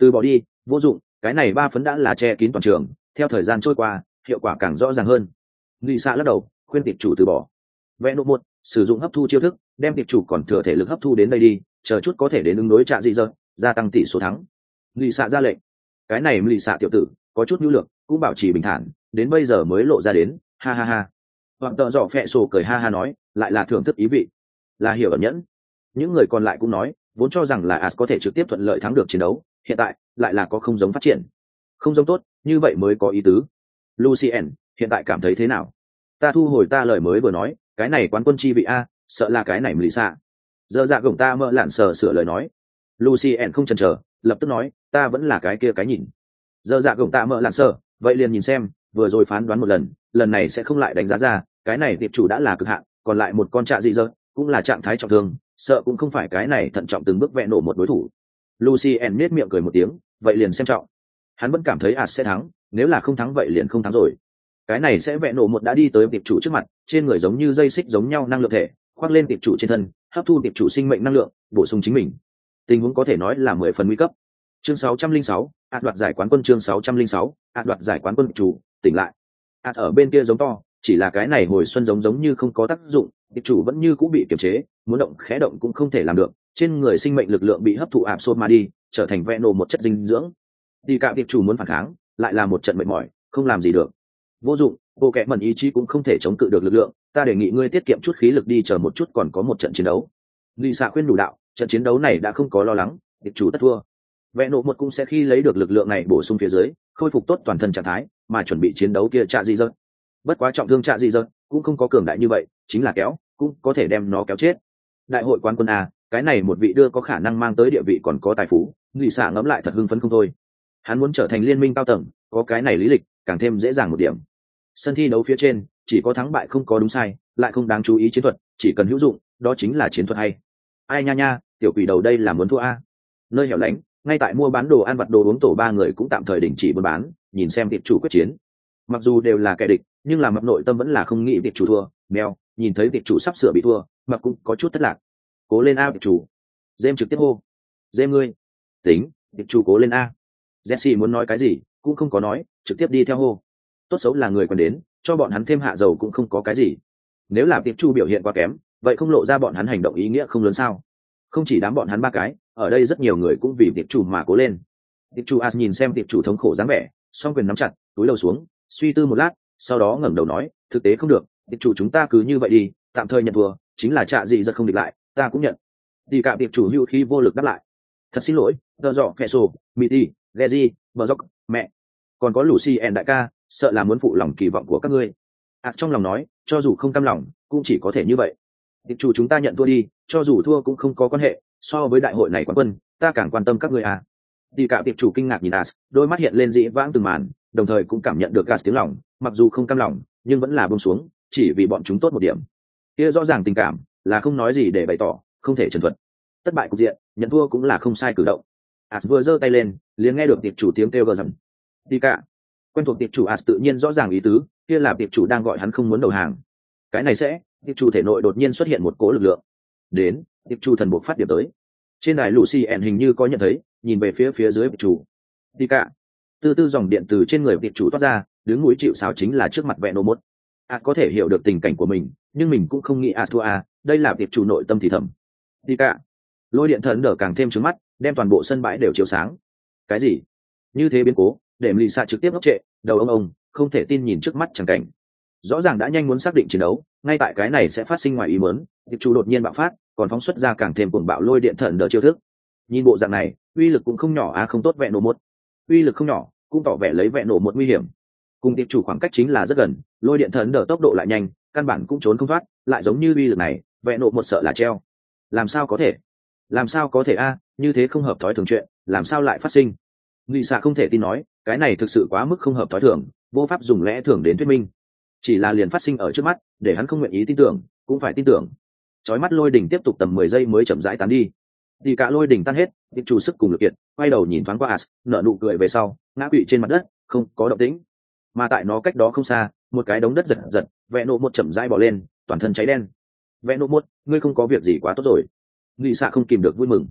Từ bỏ đi, vô dụng, cái này ba phấn đã là che kín toàn trường, theo thời gian trôi qua hiệu quả càng rõ ràng hơn. Lì xạ lắc đầu khuyên tiệp chủ từ bỏ. Vẽ nộ một sử dụng hấp thu chiêu thức đem tiệp chủ còn thừa thể lực hấp thu đến đây đi, chờ chút có thể đến ứng đối trạ dị dơ, gia tăng tỷ số thắng. Lì xạ ra lệnh. Cái này lì xạ tiểu tử có chút nhu lược, cũng bảo trì bình thản, đến bây giờ mới lộ ra đến, ha ha ha. Hoặc tợ dọ phẹ sổ cười ha ha nói, lại là thưởng thức ý vị, là hiểu ẩn nhẫn. Những người còn lại cũng nói, vốn cho rằng là As có thể trực tiếp thuận lợi thắng được chiến đấu, hiện tại lại là có không giống phát triển, không giống tốt, như vậy mới có ý tứ. Lucien, hiện tại cảm thấy thế nào? Ta thu hồi ta lời mới vừa nói, cái này quán quân chi vị a, sợ là cái này lì xạ. Giờ dạ gồng ta mơ lạn sờ sửa lời nói. Lucien không chần chờ, lập tức nói, ta vẫn là cái kia cái nhìn. Giờ dạ gồng ta mơ lạn sờ, vậy liền nhìn xem, vừa rồi phán đoán một lần, lần này sẽ không lại đánh giá ra, cái này tiệp chủ đã là cực hạn, còn lại một con trạ dị dơ, cũng là trạng thái trọng thương, sợ cũng không phải cái này thận trọng từng bước vẽ nổ một đối thủ. Lucien nét miệng cười một tiếng, vậy liền xem trọng. Hắn vẫn cảm thấy As sẽ thắng, nếu là không thắng vậy liền không thắng rồi. Cái này sẽ vẽ nổ một đã đi tới tiệp chủ trước mặt, trên người giống như dây xích giống nhau năng lượng thể, khoác lên tiệp chủ trên thân, hấp thu tiệp chủ sinh mệnh năng lượng, bổ sung chính mình. Tình huống có thể nói là mười phần nguy cấp. Chương sáu trăm linh sáu, As đoạt giải quán quân. Chương sáu trăm linh sáu, As đoạt giải quán quân. Chủ tỉnh lại. As ở bên kia giống to, chỉ là cái này hồi xuân giống giống như không có tác dụng, tiệp chủ vẫn như cũng bị kiềm chế, muốn động khẽ động cũng không thể làm được, trên người sinh mệnh lực lượng bị hấp thụ ạp xôn mà đi, trở thành vẽ nổ một chất dinh dưỡng. Đi cả tiệp chủ muốn phản kháng, lại là một trận mệt mỏi, không làm gì được. Vô dụng, bộ kệ mẩn ý chí cũng không thể chống cự được lực lượng, ta đề nghị ngươi tiết kiệm chút khí lực đi chờ một chút, còn có một trận chiến đấu. Lì xạ khuyên đủ đạo, trận chiến đấu này đã không có lo lắng, tiệp chủ tất thua. Vẽ nổ một cũng sẽ khi lấy được lực lượng này bổ sung phía dưới, khôi phục tốt toàn thân trạng thái, mà chuẩn bị chiến đấu kia trạ dị dơ. Bất quá trọng thương trạ dị dơ cũng không có cường đại như vậy, chính là kéo cũng có thể đem nó kéo chết. Đại hội quán quân a, cái này một vị đưa có khả năng mang tới địa vị còn có tài phú, lì xạ ngẫm lại thật hưng phấn không thôi. Hắn muốn trở thành liên minh cao tầng, có cái này lý lịch càng thêm dễ dàng một điểm. Sân thi đấu phía trên chỉ có thắng bại không có đúng sai, lại không đáng chú ý chiến thuật, chỉ cần hữu dụng đó chính là chiến thuật hay. Ai nha nha, tiểu quỷ đầu đây là muốn thua a. Nơi hẻo lánh, ngay tại mua bán đồ ăn vặt đồ uống tổ ba người cũng tạm thời đình chỉ buôn bán, nhìn xem tiệp chủ quyết chiến. Mặc dù đều là kẻ địch, nhưng là mập nội tâm vẫn là không nghĩ tiệp chủ thua. Mèo nhìn thấy tiệp chủ sắp sửa bị thua, mập cũng có chút thất lạc. Cố lên a tiệp chủ. James trực tiếp hô. James ngươi. Tính, tiệp chủ cố lên a. Jesse muốn nói cái gì cũng không có nói, trực tiếp đi theo hô. Tốt xấu là người còn đến, cho bọn hắn thêm hạ dầu cũng không có cái gì. Nếu là tiệp chủ biểu hiện quá kém, vậy không lộ ra bọn hắn hành động ý nghĩa không lớn sao? Không chỉ đám bọn hắn ba cái, ở đây rất nhiều người cũng vì tiệp chủ mà cố lên. Tiệp chủ As nhìn xem tiệp chủ thống khổ dáng vẻ, song quyền nắm chặt, túi đầu xuống, suy tư một lát, sau đó ngẩng đầu nói, thực tế không được, tiệp chủ chúng ta cứ như vậy đi, tạm thời nhận thua, chính là trạ dị giật không địch lại, ta cũng nhận. Đi cả tiệp chủ hữu khí vô lực đáp lại. Thật xin lỗi, đờ dọ phẹ sổ, Miti, Geji, bờ dốc, mẹ, còn có Lucien đại ca, sợ là muốn phụ lòng kỳ vọng của các ngươi. As trong lòng nói, cho dù không cam lòng, cũng chỉ có thể như vậy. Tiệp chủ chúng ta nhận thua đi, cho dù thua cũng không có quan hệ, so với đại hội này quán quân, ta càng quan tâm các ngươi à. Đi cả tiệp chủ kinh ngạc nhìn As, đôi mắt hiện lên dĩ vãng từng màn, đồng thời cũng cảm nhận được As tiếng lòng, mặc dù không cam lòng, nhưng vẫn là buông xuống, chỉ vì bọn chúng tốt một điểm. Kia rõ ràng tình cảm, là không nói gì để bày tỏ, không thể trần thuật. Thất bại cục diện, nhận thua cũng là không sai cử động. As vừa giơ tay lên, liền nghe được tiệp chủ tiếng kêu gào rằng, đi cả. Quen thuộc tiệp chủ As tự nhiên rõ ràng ý tứ, kia là tiệp chủ đang gọi hắn không muốn đầu hàng. Cái này sẽ, tiệp chủ thể nội đột nhiên xuất hiện một cỗ lực lượng. Đến, tiệp chủ thần buộc phát điểm tới. Trên đài Lucien hình như có nhận thấy, nhìn về phía phía dưới tiệp chủ. Đi cả. Từ từ dòng điện từ trên người tiệp chủ toát ra, đứng mũi chịu sào chính là trước mặt vẹn nổ một. As có thể hiểu được tình cảnh của mình, nhưng mình cũng không nghĩ As thua à, đây là tiệp chủ nội tâm thì thầm. Đi cả. Lôi điện thần đỡ càng thêm trứng mắt, đem toàn bộ sân bãi đều chiếu sáng. Cái gì? Như thế biến cố, để lì xạ trực tiếp ngốc trệ, đầu ông ông, không thể tin nhìn trước mắt chẳng cảnh. Rõ ràng đã nhanh muốn xác định chiến đấu, ngay tại cái này sẽ phát sinh ngoài ý muốn, tiệp chủ đột nhiên bạo phát, còn phóng xuất ra càng thêm cuồng bạo lôi điện thần đỡ chiêu thức. Nhìn bộ dạng này, uy lực cũng không nhỏ à, không tốt vẹn nổ một. Uy lực không nhỏ, cũng tỏ vẻ lấy vẹn nổ một nguy hiểm. Cùng tiệp chủ khoảng cách chính là rất gần, lôi điện thần đỡ tốc độ lại nhanh, căn bản cũng trốn không thoát, lại giống như uy lực này, vẹn nổ một sợ là treo. Làm sao có thể? Làm sao có thể a, như thế không hợp thói thường chuyện, làm sao lại phát sinh? Lì xạ không thể tin nói, cái này thực sự quá mức không hợp thói thường, vô pháp dùng lẽ thường đến thuyết minh. Chỉ là liền phát sinh ở trước mắt, để hắn không nguyện ý tin tưởng, cũng phải tin tưởng. Chói mắt lôi đỉnh tiếp tục tầm mười giây mới chậm rãi tán đi. Thì cả lôi đỉnh tan hết, tiệp chủ sức cùng lực kiện, quay đầu nhìn thoáng qua As, nở nụ cười về sau, ngã quỵ trên mặt đất, không có động tĩnh. Mà tại nó cách đó không xa, một cái đống đất giật giật, vẹn nộ một chậm rãi bò lên, toàn thân cháy đen. Vẹn nộ một, ngươi không có việc gì quá tốt rồi. Lì xạ không kìm được vui mừng.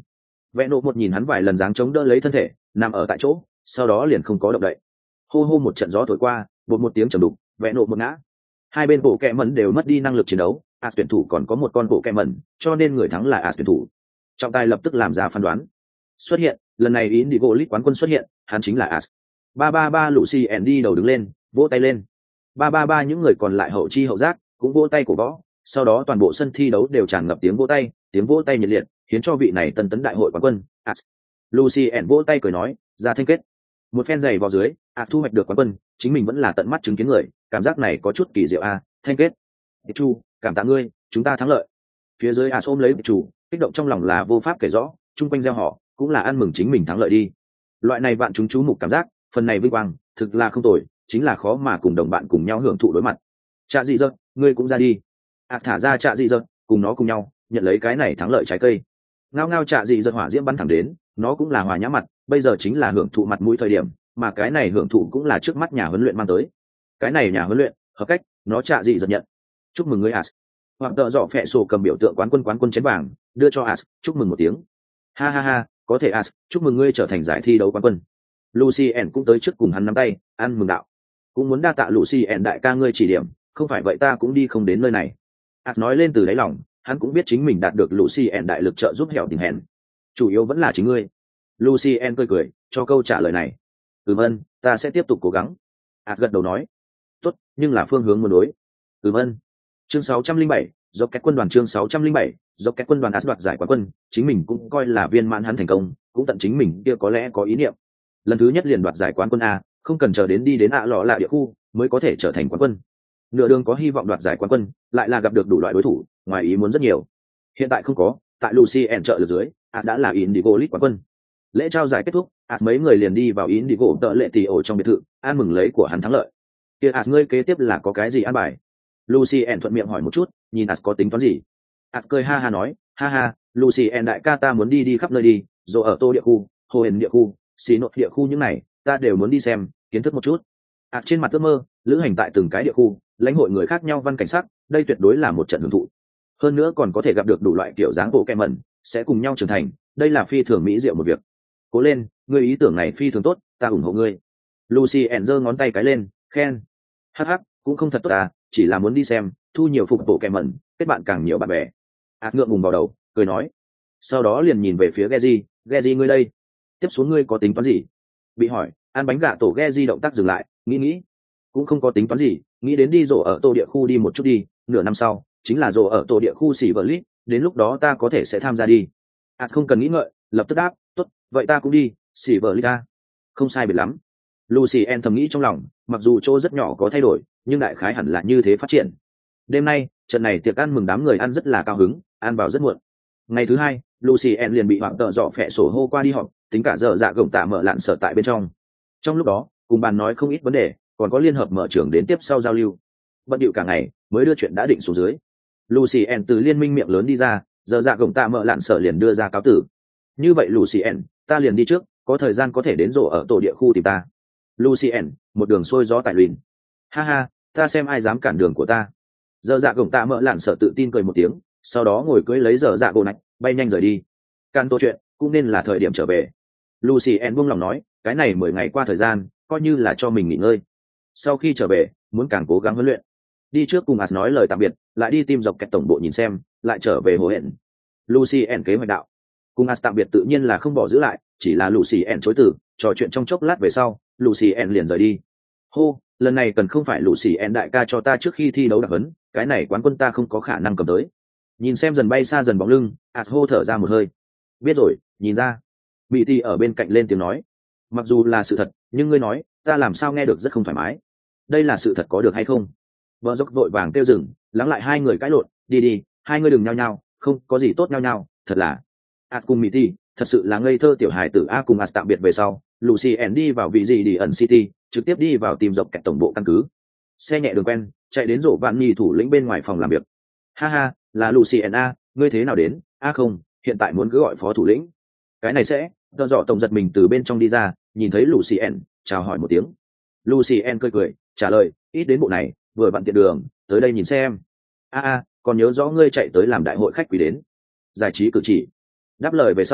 Vẽ nộ một nhìn hắn vài lần dáng chống đỡ lấy thân thể nằm ở tại chỗ, sau đó liền không có động đậy. Hô hô một trận gió thổi qua, bột một tiếng trầm đục, vẽ nộ một ngã. Hai bên bộ kẹ mẩn đều mất đi năng lực chiến đấu, as tuyển thủ còn có một con bộ kẹ mẩn, cho nên người thắng là as tuyển thủ. Trọng tài lập tức làm ra phán đoán. Xuất hiện, lần này Indigo League quán quân xuất hiện, hắn chính là as. ba ba ba Lucy Andy đầu đứng lên, vỗ tay lên. ba ba ba những người còn lại hậu chi hậu giác cũng vỗ tay cổ võ, sau đó toàn bộ sân thi đấu đều tràn ngập tiếng vỗ tay, tiếng vỗ tay nhiệt liệt, khiến cho vị này tân tấn đại hội quán quân, as. Lucy Andy vỗ tay cười nói, ra thanh kết. Một phen giày vào dưới, as thu hoạch được quán quân, chính mình vẫn là tận mắt chứng kiến người, cảm giác này có chút kỳ diệu a, à, thanh kết. Chu, cảm tạ ngươi, chúng ta thắng lợi. Phía dưới as ôm lấy chủ, kích động trong lòng là vô pháp kể rõ, chung quanh gieo họ cũng là ăn mừng chính mình thắng lợi đi. Loại này bạn chúng chú mục cảm giác, phần này vinh quang, thực là không tồi, chính là khó mà cùng đồng bạn cùng nhau hưởng thụ đối mặt. Trạ dị dật, ngươi cũng ra đi. as thả ra Trạ dị dật, cùng nó cùng nhau nhận lấy cái này thắng lợi trái cây. Ngao ngao Trạ dị dật hỏa diễm bắn thẳng đến, nó cũng là hòa nhã mặt, bây giờ chính là hưởng thụ mặt mũi thời điểm, mà cái này hưởng thụ cũng là trước mắt nhà huấn luyện mang tới. Cái này nhà huấn luyện hợp cách, nó Trạ dị dật nhận. Chúc mừng ngươi as. Hoặc tợ dọ phẹ sổ cầm biểu tượng quán quân quán quân chén vàng, đưa cho as, chúc mừng một tiếng. Ha ha ha, có thể as, chúc mừng ngươi trở thành giải thi đấu quán quân. Lucy Ann cũng tới trước cùng hắn nắm tay, ăn mừng đạo. Cũng muốn đa tạ Lucy Ann đại ca ngươi chỉ điểm, không phải vậy ta cũng đi không đến nơi này. as nói lên từ đáy lòng, hắn cũng biết chính mình đạt được Lucy Ann đại lực trợ giúp hẻo tình hèn. Chủ yếu vẫn là chính ngươi. Lucy Ann cười cười, cho câu trả lời này. Ừ vâng, ta sẽ tiếp tục cố gắng. as gật đầu nói. Tốt, nhưng là phương hướng muốn đối. Ừ vâng. Chương sáu trăm linh bảy, dốc cách quân đoàn chương sáu trăm linh bảy, dốc cách quân đoàn as đoạt giải quán quân, chính mình cũng coi là viên mãn hắn thành công, cũng tận chính mình kia có lẽ có ý niệm. Lần thứ nhất liền đoạt giải quán quân a, không cần chờ đến đi đến ạ lọ lạ địa khu mới có thể trở thành quán quân. Nửa đường có hy vọng đoạt giải quán quân, lại là gặp được đủ loại đối thủ, ngoài ý muốn rất nhiều. Hiện tại không có, tại Lucy Ann trợ lực dưới, as đã là Indigo League quán quân. Lễ trao giải kết thúc, as mấy người liền đi vào Indigo tợ lệ tỷ ổ trong biệt thự, an mừng lấy của hắn thắng lợi. Kia as ngươi kế tiếp là có cái gì an bài? Lucy Ann thuận miệng hỏi một chút, nhìn as có tính toán gì. As cười ha ha nói, ha ha, Lucy Ann đại ca ta muốn đi đi khắp nơi đi, rồi ở Tô địa khu, Hồ Hền địa khu, xí nội địa khu những này, ta đều muốn đi xem, kiến thức một chút. As trên mặt ước mơ, lữ hành tại từng cái địa khu, lãnh hội người khác nhau văn cảnh sắc, đây tuyệt đối là một trận hưởng thụ. Hơn nữa còn có thể gặp được đủ loại kiểu dáng bộ kẹm mẩn, sẽ cùng nhau trưởng thành, đây là phi thường mỹ diệu một việc. Cố lên, ngươi ý tưởng này phi thường tốt, ta ủng hộ ngươi. Lucy Ann giơ ngón tay cái lên, khen. Hắc hắc, cũng không thật tốt à, chỉ là muốn đi xem, thu nhiều phục bộ kẹm mẩn, kết bạn càng nhiều bạn bè. As ngượng ngùng vào đầu, cười nói. Sau đó liền nhìn về phía Geji, Geji ngươi đây, tiếp xuống ngươi có tính toán gì? Bị hỏi, ăn bánh gà tổ Geji động tác dừng lại, nghĩ nghĩ, cũng không có tính toán gì, nghĩ đến đi rổ ở Tô địa khu đi một chút đi, nửa năm sau chính là rổ ở Tô địa khu xỉ vợ lít, đến lúc đó ta có thể sẽ tham gia đi. As không cần nghĩ ngợi, lập tức đáp, tốt, vậy ta cũng đi, xỉ vợ lít ta. Không sai biệt lắm. Lucy Ann thầm nghĩ trong lòng, mặc dù chỗ rất nhỏ có thay đổi, nhưng đại khái hẳn là như thế phát triển. Đêm nay, trận này tiệc ăn mừng đám người ăn rất là cao hứng, ăn vào rất muộn. Ngày thứ hai, Lucy Ann liền bị hoảng tợ dọ phẹ sổ hô qua đi họp, tính cả giờ dạ gồng tạ mở lạn sở tại bên trong. Trong lúc đó, cùng bàn nói không ít vấn đề, còn có liên hợp mở trưởng đến tiếp sau giao lưu. Bận điệu cả ngày, mới đưa chuyện đã định xuống dưới. Lucy Ann từ liên minh miệng lớn đi ra, giờ dạ gồng tạ mở lạn sở liền đưa ra cáo tử. Như vậy Lucy Ann, ta liền đi trước, có thời gian có thể đến rổ ở tổ địa khu tìm ta. Lucy Ann, một đường xuôi gió tại lùn. Ha ha, ta xem ai dám cản đường của ta. Giờ dạ gồng tạ mở lạn sở tự tin cười một tiếng, sau đó ngồi cưỡi lấy giờ dạ gỗ nạch, bay nhanh rời đi. Can tô chuyện, cũng nên là thời điểm trở về. Lucy Ann buông lòng nói, cái này mười ngày qua thời gian, coi như là cho mình nghỉ ngơi. Sau khi trở về, muốn càng cố gắng huấn luyện. Đi trước cùng as nói lời tạm biệt, lại đi tìm dọc kẹt tổng bộ nhìn xem, lại trở về hồ hẹn. Lucy Ann kế hoạch đạo. Cùng as tạm biệt tự nhiên là không bỏ giữ lại, chỉ là Lucy Ann chối từ, trò chuyện trong chốc lát về sau, Lucy Ann liền rời đi. Hô, lần này cần không phải Lucy Ann đại ca cho ta trước khi thi đấu đặc huấn, cái này quán quân ta không có khả năng cầm tới. Nhìn xem dần bay xa dần bóng lưng, as hô thở ra một hơi. Biết rồi, nhìn ra. Bị Ti ở bên cạnh lên tiếng nói. Mặc dù là sự thật, nhưng ngươi nói, ta làm sao nghe được rất không thoải mái. Đây là sự thật có được hay không? Vợ dốc vội vàng kêu dừng, lắng lại hai người cãi lộn, đi đi, hai người đừng nhao nhao, không có gì tốt nhao nhao, thật là. As cùng Mỹ Ti, thật sự là ngây thơ tiểu hài tử A cùng As tạm biệt về sau, Lucy Ann đi vào vị gì đi ẩn City, trực tiếp đi vào tìm dọc kẹt tổng bộ căn cứ. Xe nhẹ đường quen, chạy đến rổ vạn nhì thủ lĩnh bên ngoài phòng làm việc. Ha ha, là Lucy Ann A, ngươi thế nào đến? A không, hiện tại muốn cứ gọi phó thủ lĩnh. Cái này sẽ, tờ dọ tổng giật mình từ bên trong đi ra, nhìn thấy Lucy Ann, chào hỏi một tiếng. Lucy Ann cười cười, trả lời, ít đến bộ này, vừa vặn tiện đường, tới đây nhìn xem. A a, còn nhớ rõ ngươi chạy tới làm đại hội khách quý đến. Giải trí cử chỉ. Đáp lời về sau,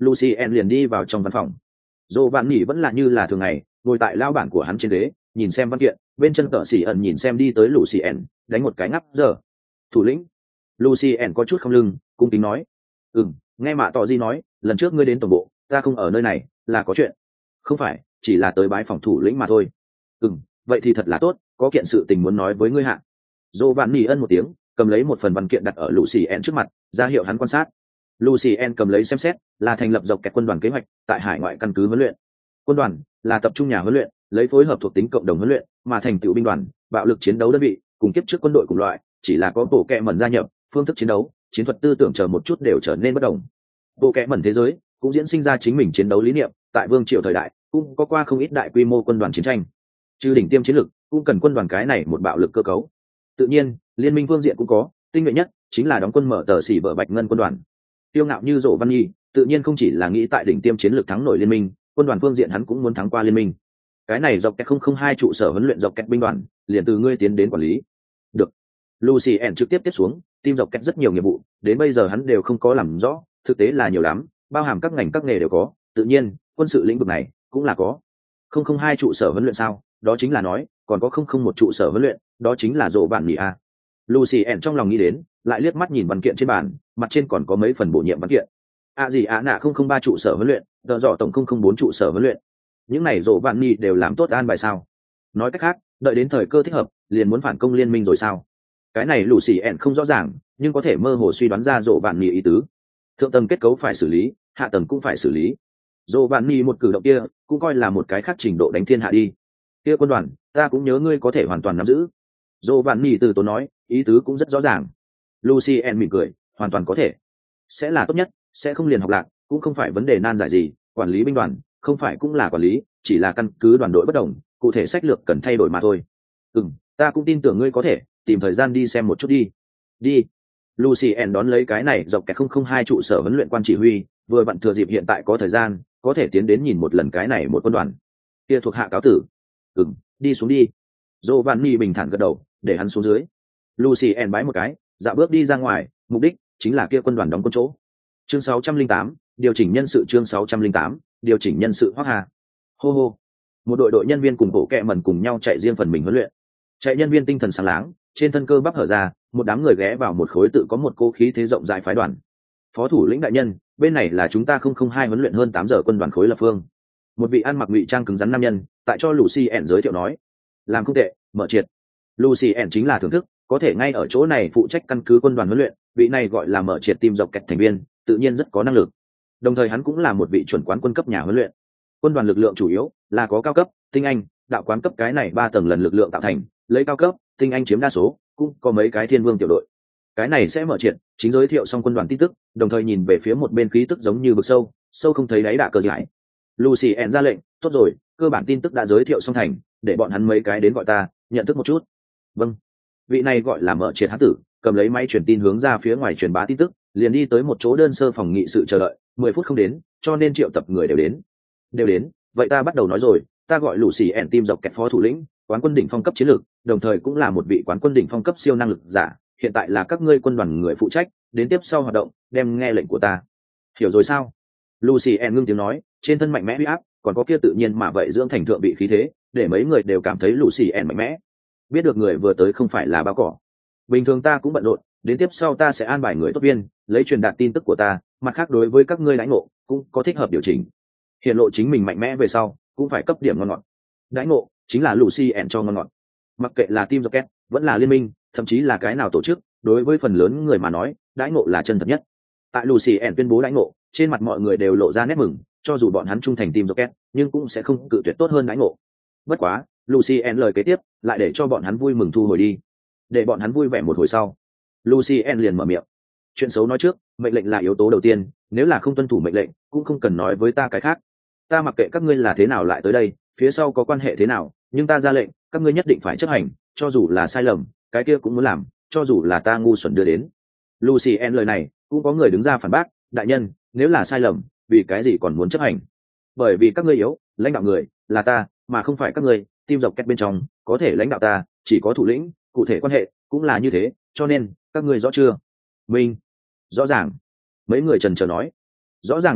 Lucien liền đi vào trong văn phòng. Dỗ Vạn Nhỉ vẫn là như là thường ngày, ngồi tại lao bản của hắn trên ghế, nhìn xem văn kiện, bên chân Tợ Sĩ ẩn nhìn xem đi tới Lucien, đánh một cái ngắp giờ. Thủ lĩnh. Lucien có chút không lưng, cung kính nói. Ừm, nghe Mạ Tọ Di nói, lần trước ngươi đến tổng bộ, ta không ở nơi này, là có chuyện. Không phải, chỉ là tới bái phòng thủ lĩnh mà thôi. Ừm, vậy thì thật là tốt, có kiện sự tình muốn nói với ngươi hạ. Dỗ Vạn Nhỉ ân một tiếng, cầm lấy một phần văn kiện đặt ở Lucien trước mặt, ra hiệu hắn quan sát. Lucien cầm lấy xem xét, là thành lập dọc kẹt quân đoàn kế hoạch tại hải ngoại căn cứ huấn luyện. Quân đoàn là tập trung nhà huấn luyện, lấy phối hợp thuộc tính cộng đồng huấn luyện, mà thành tựu binh đoàn, bạo lực chiến đấu đơn vị, cùng kiếp trước quân đội cùng loại, chỉ là có bộ kệ mẩn gia nhập, phương thức chiến đấu, chiến thuật tư tưởng chờ một chút đều trở nên bất đồng. Bộ kệ mẩn thế giới cũng diễn sinh ra chính mình chiến đấu lý niệm, tại vương triều thời đại cũng có qua không ít đại quy mô quân đoàn chiến tranh. Trừ đỉnh tiêm chiến lực, cũng cần quân đoàn cái này một bạo lực cơ cấu. Tự nhiên, liên minh phương diện cũng có, tinh nhuệ nhất chính là đóng quân mở tờ xỉ vở bạch ngân quân đoàn. Tiêu ngạo như Dỗ Văn Nhi, tự nhiên không chỉ là nghĩ tại đỉnh tiêm chiến lược thắng nổi liên minh, quân đoàn phương diện hắn cũng muốn thắng qua liên minh. Cái này dọc kẹt không không hai trụ sở huấn luyện dọc kẹt binh đoàn, liền từ ngươi tiến đến quản lý. Được. Lucien trực tiếp tiếp xuống, team dọc kẹt rất nhiều nghiệp vụ, đến bây giờ hắn đều không có làm rõ, thực tế là nhiều lắm, bao hàm các ngành các nghề đều có, tự nhiên, quân sự lĩnh vực này cũng là có. không không hai trụ sở huấn luyện sao? Đó chính là nói, còn có không không một trụ sở huấn luyện, đó chính là Dỗ Vạn Nhi a. Lucien trong lòng nghĩ đến, lại liếc mắt nhìn văn kiện trên bàn, mặt trên còn có mấy phần bổ nhiệm văn kiện. À gì ạ nạ không không ba trụ sở huấn luyện, đợt dọ tổng không không bốn trụ sở huấn luyện. Những này Dỗ Vạn Nhi đều làm tốt an bài sao? Nói cách khác, đợi đến thời cơ thích hợp, liền muốn phản công liên minh rồi sao? Cái này Lucien không rõ ràng, nhưng có thể mơ hồ suy đoán ra Dỗ Vạn Nhi ý tứ. Thượng tầng kết cấu phải xử lý, hạ tầng cũng phải xử lý. Dỗ Vạn Nhi một cử động kia, cũng coi là một cái khác trình độ đánh thiên hạ đi. Kia quân đoàn, ta cũng nhớ ngươi có thể hoàn toàn nắm giữ. Dỗ Vạn Nhi từ tốn nói, ý tứ cũng rất rõ ràng. Lucien mỉm cười, hoàn toàn có thể, sẽ là tốt nhất, sẽ không liền học lạc, cũng không phải vấn đề nan giải gì. Quản lý binh đoàn không phải cũng là quản lý, chỉ là căn cứ đoàn đội bất đồng, cụ thể sách lược cần thay đổi mà thôi. Ừm, ta cũng tin tưởng ngươi có thể tìm thời gian đi xem một chút đi. Đi. Lucien đón lấy cái này dọc kẹt không không hai trụ sở huấn luyện quan chỉ huy, vừa vặn thừa dịp hiện tại có thời gian, có thể tiến đến nhìn một lần cái này một quân đoàn. Kia thuộc hạ cáo tử. Ừm, đi xuống đi. Giovanni bình thản gật đầu, để hắn xuống dưới. Lucien bái một cái, dạo bước đi ra ngoài, mục đích chính là kia quân đoàn đóng quân chỗ. Chương sáu trăm linh tám, điều chỉnh nhân sự chương sáu trăm linh tám, điều chỉnh nhân sự Hoắc Hà. Hô hô. Một đội đội nhân viên cùng bộ kệ mẩn cùng nhau chạy riêng phần mình huấn luyện. Chạy nhân viên tinh thần sáng láng, trên thân cơ bắp hở ra, một đám người ghé vào một khối tự có một cô khí thế rộng rãi phái đoàn. Phó thủ lĩnh đại nhân, bên này là chúng ta không không hai huấn luyện hơn tám giờ quân đoàn khối lập phương. Một vị ăn mặc ngụy trang cứng rắn nam nhân, tại cho Lucien giới thiệu nói, làm không tệ, mở triệt. Lucien chính là thưởng thức, có thể ngay ở chỗ này phụ trách căn cứ quân đoàn huấn luyện, vị này gọi là mở triệt team dọc kẹt thành viên, tự nhiên rất có năng lực. Đồng thời hắn cũng là một vị chuẩn quán quân cấp nhà huấn luyện. Quân đoàn lực lượng chủ yếu là có cao cấp, tinh anh, đạo quán cấp cái này ba tầng lần lực lượng tạo thành, lấy cao cấp, tinh anh chiếm đa số, cũng có mấy cái thiên vương tiểu đội. Cái này sẽ mở triệt, chính giới thiệu xong quân đoàn tin tức, đồng thời nhìn về phía một bên khí tức giống như vực sâu, sâu không thấy đáy đả cờ giải. Lucien ra lệnh, tốt rồi, cơ bản tin tức đã giới thiệu xong thành, để bọn hắn mấy cái đến gọi ta, nhận thức một chút. Vâng. Vị này gọi là mở triệt hán tử, cầm lấy máy truyền tin hướng ra phía ngoài truyền bá tin tức, liền đi tới một chỗ đơn sơ phòng nghị sự chờ đợi. Mười phút không đến, cho nên triệu tập người đều đến. Đều đến, vậy ta bắt đầu nói rồi, ta gọi Lucien team dọc kẹt phó thủ lĩnh, quán quân đỉnh phong cấp chiến lược, đồng thời cũng là một vị quán quân đỉnh phong cấp siêu năng lực giả, hiện tại là các ngươi quân đoàn người phụ trách, đến tiếp sau hoạt động, đem nghe lệnh của ta. Hiểu rồi sao? Lucien ngưng tiếng nói, trên thân mạnh mẽ uy áp, còn có kia tự nhiên mà vậy dưỡng thành thượng vị khí thế, để mấy người đều cảm thấy Lucien mạnh mẽ. Biết được người vừa tới không phải là bao cỏ. Bình thường ta cũng bận rộn, đến tiếp sau ta sẽ an bài người tốt viên, lấy truyền đạt tin tức của ta, mặt khác đối với các ngươi lãnh ngộ cũng có thích hợp điều chỉnh. Hiện lộ chính mình mạnh mẽ về sau, cũng phải cấp điểm ngon ngọt. Lãnh ngộ chính là Lucien cho ngon ngọt. Mặc kệ là team Rocket, vẫn là liên minh, thậm chí là cái nào tổ chức, đối với phần lớn người mà nói, đãi ngộ là chân thật nhất. Tại Lucien tuyên bố đãi ngộ, trên mặt mọi người đều lộ ra nét mừng, cho dù bọn hắn trung thành team Rocket, nhưng cũng sẽ không cự tuyệt tốt hơn đãi ngộ. Bất quá, Lucien lời kế tiếp lại để cho bọn hắn vui mừng thu hồi đi. Để bọn hắn vui vẻ một hồi sau, Lucien liền mở miệng. Chuyện xấu nói trước, mệnh lệnh là yếu tố đầu tiên, nếu là không tuân thủ mệnh lệnh, cũng không cần nói với ta cái khác. Ta mặc kệ các ngươi là thế nào lại tới đây, phía sau có quan hệ thế nào, nhưng ta ra lệnh, các ngươi nhất định phải chấp hành, cho dù là sai lầm, cái kia cũng muốn làm, cho dù là ta ngu xuẩn đưa đến. Lucien lời này, cũng có người đứng ra phản bác, đại nhân, nếu là sai lầm, vì cái gì còn muốn chấp hành? Bởi vì các ngươi yếu, lãnh đạo người là ta, mà không phải các ngươi, team dọc kẹt bên trong, có thể lãnh đạo ta, chỉ có thủ lĩnh, cụ thể quan hệ cũng là như thế, cho nên, các ngươi rõ chưa? Minh, rõ ràng. Mấy người trần chờ nói, rõ ràng liền tốt,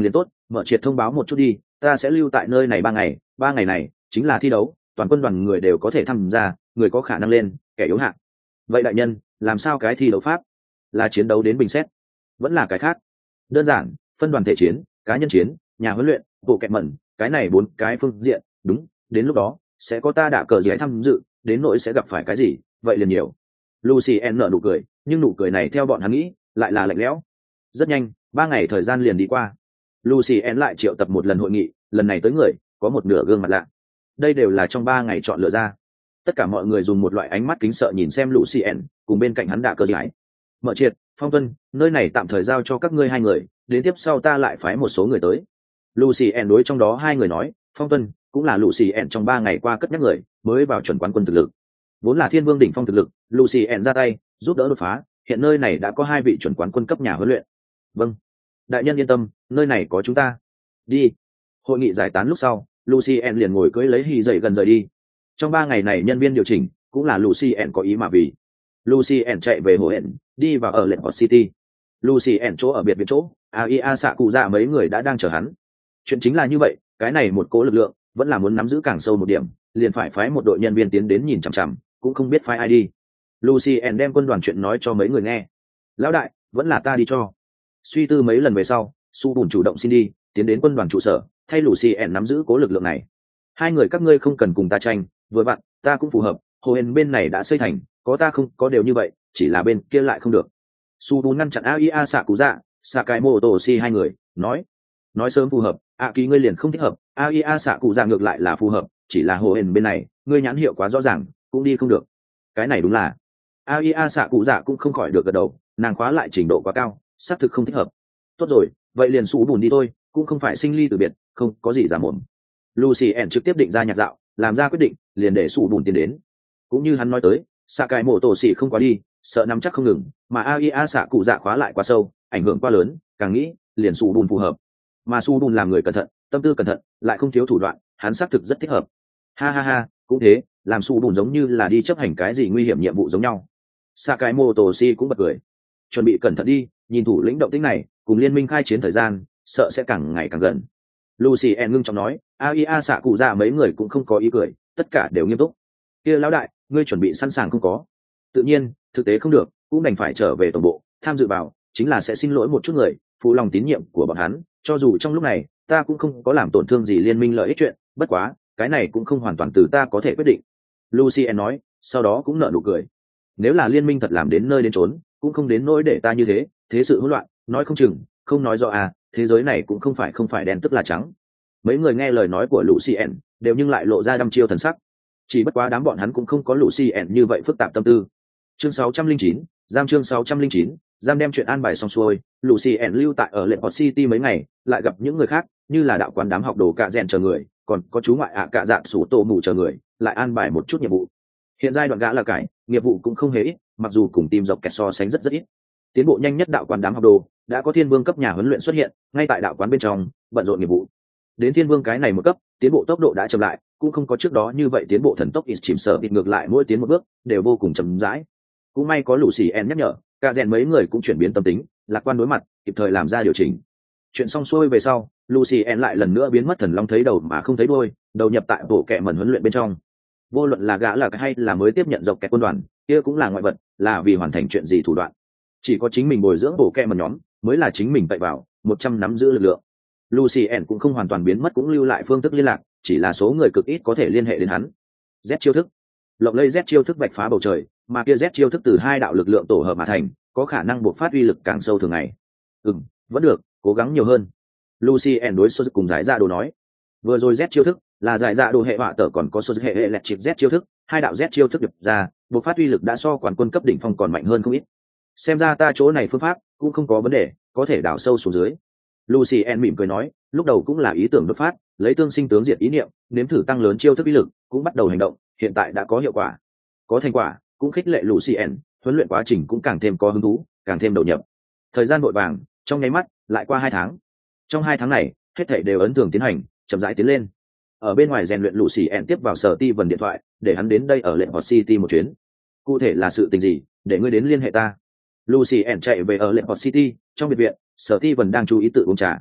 Mở triệt thông báo một chút đi, ta sẽ lưu tại nơi này ba ngày, ba ngày này chính là thi đấu, toàn quân đoàn người đều có thể tham gia, người có khả năng lên, kẻ yếu hạng. Vậy đại nhân, làm sao cái thi đấu pháp? Là chiến đấu đến bình xét, vẫn là cái khác? Đơn giản, phân đoàn thể chiến, cá nhân chiến, nhà huấn luyện, bộ kẹt mẩn, cái này bốn cái phương diện, đúng, đến lúc đó sẽ có ta đã cờ giải tham dự, đến nỗi sẽ gặp phải cái gì, vậy liền nhiều. Lucien nở nụ cười, nhưng nụ cười này theo bọn hắn nghĩ, lại là lạnh lẽo. Rất nhanh, ba ngày thời gian liền đi qua. Lucien lại triệu tập một lần hội nghị, lần này tới người, có một nửa gương mặt lạ. Đây đều là trong ba ngày chọn lựa ra. Tất cả mọi người dùng một loại ánh mắt kính sợ nhìn xem Lucien, cùng bên cạnh hắn đã cờ giải. Mở triệt, Phong Tuân, nơi này tạm thời giao cho các ngươi hai người, đến tiếp sau ta lại phái một số người tới. Lucien đối trong đó hai người nói, Phong Tuân cũng là Lucien trong ba ngày qua cất nhắc người, mới vào chuẩn quán quân thực lực. Vốn là thiên vương đỉnh phong thực lực, Lucien ra tay, giúp đỡ đột phá, hiện nơi này đã có hai vị chuẩn quán quân cấp nhà huấn luyện. Vâng, đại nhân yên tâm, nơi này có chúng ta. Đi. Hội nghị giải tán lúc sau, Lucien liền ngồi cưỡi lấy hì dậy gần rời đi. Trong ba ngày này nhân viên điều chỉnh cũng là Lucien có ý mà vì. Lucien chạy về hồ hẹn, đi vào ở lệnh City. Lucien chỗ ở biệt viện chỗ, a i a xạ cụ dạ mấy người đã đang chờ hắn. Chuyện chính là như vậy, cái này một cố lực lượng vẫn là muốn nắm giữ càng sâu một điểm, liền phải phái một đội nhân viên tiến đến nhìn chằm chằm, cũng không biết phái ai đi. Lucien đem quân đoàn chuyện nói cho mấy người nghe. Lão đại, vẫn là ta đi cho. Suy tư mấy lần về sau, Su Bùn chủ động xin đi, tiến đến quân đoàn trụ sở, thay Lucien nắm giữ cố lực lượng này. Hai người các ngươi không cần cùng ta tranh, vừa vặn, ta cũng phù hợp, hồ hên bên này đã xây thành, có ta không có đều như vậy, chỉ là bên kia lại không được. Su Bùn ngăn chặn a i a xạ cụ dạ, Sakaimoto Si hai người, nói, nói sớm phù hợp, a kỳ ngươi liền không thích hợp, a i a xạ cụ dạ ngược lại là phù hợp, chỉ là hồ hên bên này, ngươi nhãn hiệu quá rõ ràng, cũng đi không được. Cái này đúng là, a i a xạ cụ dạ cũng không khỏi được gật đầu, nàng khóa lại trình độ quá cao, xác thực không thích hợp. Tốt rồi, vậy liền Su Bùn đi thôi, cũng không phải sinh ly từ biệt, không có gì giả mồm. Lucien trực tiếp định ra nhạc dạo, làm ra quyết định, liền để Su Bùn tiến đến. Cũng như hắn nói tới, Sakaimoto Si không quá đi, sợ nắm chắc không ngừng, mà a i a xạ cụ dạ khóa lại quá sâu, ảnh hưởng quá lớn, càng nghĩ liền Su Bùn phù hợp. Mà Su Bùn làm người cẩn thận, tâm tư cẩn thận, lại không thiếu thủ đoạn, hắn xác thực rất thích hợp. Ha ha ha, cũng thế, làm Su Bùn giống như là đi chấp hành cái gì nguy hiểm nhiệm vụ giống nhau. Sakaimoto Si cũng bật cười. Chuẩn bị cẩn thận đi, nhìn thủ lĩnh động tĩnh này, cùng liên minh khai chiến thời gian, sợ sẽ càng ngày càng gần. Lucien ngưng trọng nói, a i a xạ cụ dạ mấy người cũng không có ý cười, tất cả đều nghiêm túc. Kia lão đại, ngươi chuẩn bị sẵn sàng không có? Tự nhiên, thực tế không được, cũng đành phải trở về tổng bộ, tham dự vào, chính là sẽ xin lỗi một chút người, phụ lòng tín nhiệm của bọn hắn, cho dù trong lúc này, ta cũng không có làm tổn thương gì liên minh lợi ích chuyện, bất quá, cái này cũng không hoàn toàn từ ta có thể quyết định. Lucien nói, sau đó cũng nở nụ cười. Nếu là liên minh thật làm đến nơi đến chốn, cũng không đến nỗi để ta như thế, thế sự hỗn loạn, nói không chừng, không nói rõ à, thế giới này cũng không phải không phải đen tức là trắng. Mấy người nghe lời nói của Lucien, đều nhưng lại lộ ra đăm chiêu thần sắc. Chỉ bất quá đám bọn hắn cũng không có Lucien như vậy phức tạp tâm tư. Chương sáu trăm linh chín, giam chương sáu trăm linh chín, giam đem chuyện an bài xong xuôi, Lucien lưu tại ở Lệ City mấy ngày, lại gặp những người khác, như là đạo quán đám học đồ cạ rèn chờ người, còn có chú ngoại ạ cạ dạng sủ tổ mù chờ người, lại an bài một chút nhiệm vụ. Hiện giai đoạn gã là cải, nghiệp vụ cũng không hề ít, mặc dù cùng team dọc kẹt so sánh rất rất ít. Tiến bộ nhanh nhất đạo quán đám học đồ, đã có thiên vương cấp nhà huấn luyện xuất hiện, ngay tại đạo quán bên trong, bận rộn nghiệp vụ. Đến thiên vương cái này một cấp, tiến bộ tốc độ đã chậm lại, cũng không có trước đó như vậy tiến bộ thần tốc ít chìm sợ thịt ngược lại mỗi tiến một bước, đều vô cùng chậm rãi. Cũng may có Lucien nhắc nhở, cả rèn mấy người cũng chuyển biến tâm tính, lạc quan đối mặt, kịp thời làm ra điều chỉnh. Chuyện xong xuôi về sau, Lucien lại lần nữa biến mất thần long thấy đầu mà không thấy đuôi, đầu nhập tại bộ kệ mẩn huấn luyện bên trong. Vô luận là gã là hay là mới tiếp nhận dọc kẹt quân đoàn, kia cũng là ngoại vật, là vì hoàn thành chuyện gì thủ đoạn. Chỉ có chính mình bồi dưỡng bộ kệ mẩn nhóm, mới là chính mình tậy vào, một trăm nắm giữ lực lượng. Lucien cũng không hoàn toàn biến mất, cũng lưu lại phương thức liên lạc, chỉ là số người cực ít có thể liên hệ đến hắn. Z chiêu thức, lộng lây Z chiêu thức vạch phá bầu trời, mà kia Z chiêu thức từ hai đạo lực lượng tổ hợp mà thành, có khả năng buộc phát uy lực càng sâu thường ngày. Ừm, vẫn được, cố gắng nhiều hơn. Lucien đối số cùng giải dạ đồ nói. Vừa rồi Z chiêu thức là giải dạ đồ hệ họa tở, còn có số hệ hệ lẹt chip Z chiêu thức, hai đạo Z chiêu thức được ra, buộc phát uy lực đã so quán quân cấp đỉnh phong còn mạnh hơn không ít. Xem ra ta chỗ này phương pháp cũng không có vấn đề, có thể đào sâu xuống dưới. Lucien mỉm cười nói, lúc đầu cũng là ý tưởng đột phát, lấy tương sinh tướng diệt ý niệm, nếm thử tăng lớn chiêu thức uy lực, cũng bắt đầu hành động, hiện tại đã có hiệu quả. Có thành quả, cũng khích lệ Lucien, huấn luyện quá trình cũng càng thêm có hứng thú, càng thêm đầu nhập. Thời gian vội vàng, trong nháy mắt, lại qua hai tháng. Trong hai tháng này, hết thảy đều ấn thường tiến hành, chậm rãi tiến lên. Ở bên ngoài rèn luyện Lucien tiếp vào Sở Ti Vân điện thoại, để hắn đến đây ở lệnh Hot City một chuyến. Cụ thể là sự tình gì, để ngươi đến liên hệ ta. Lucien chạy về ở lệnh Hot City, trong biệt viện, Sở Ti Vân đang chú ý tự uống trà.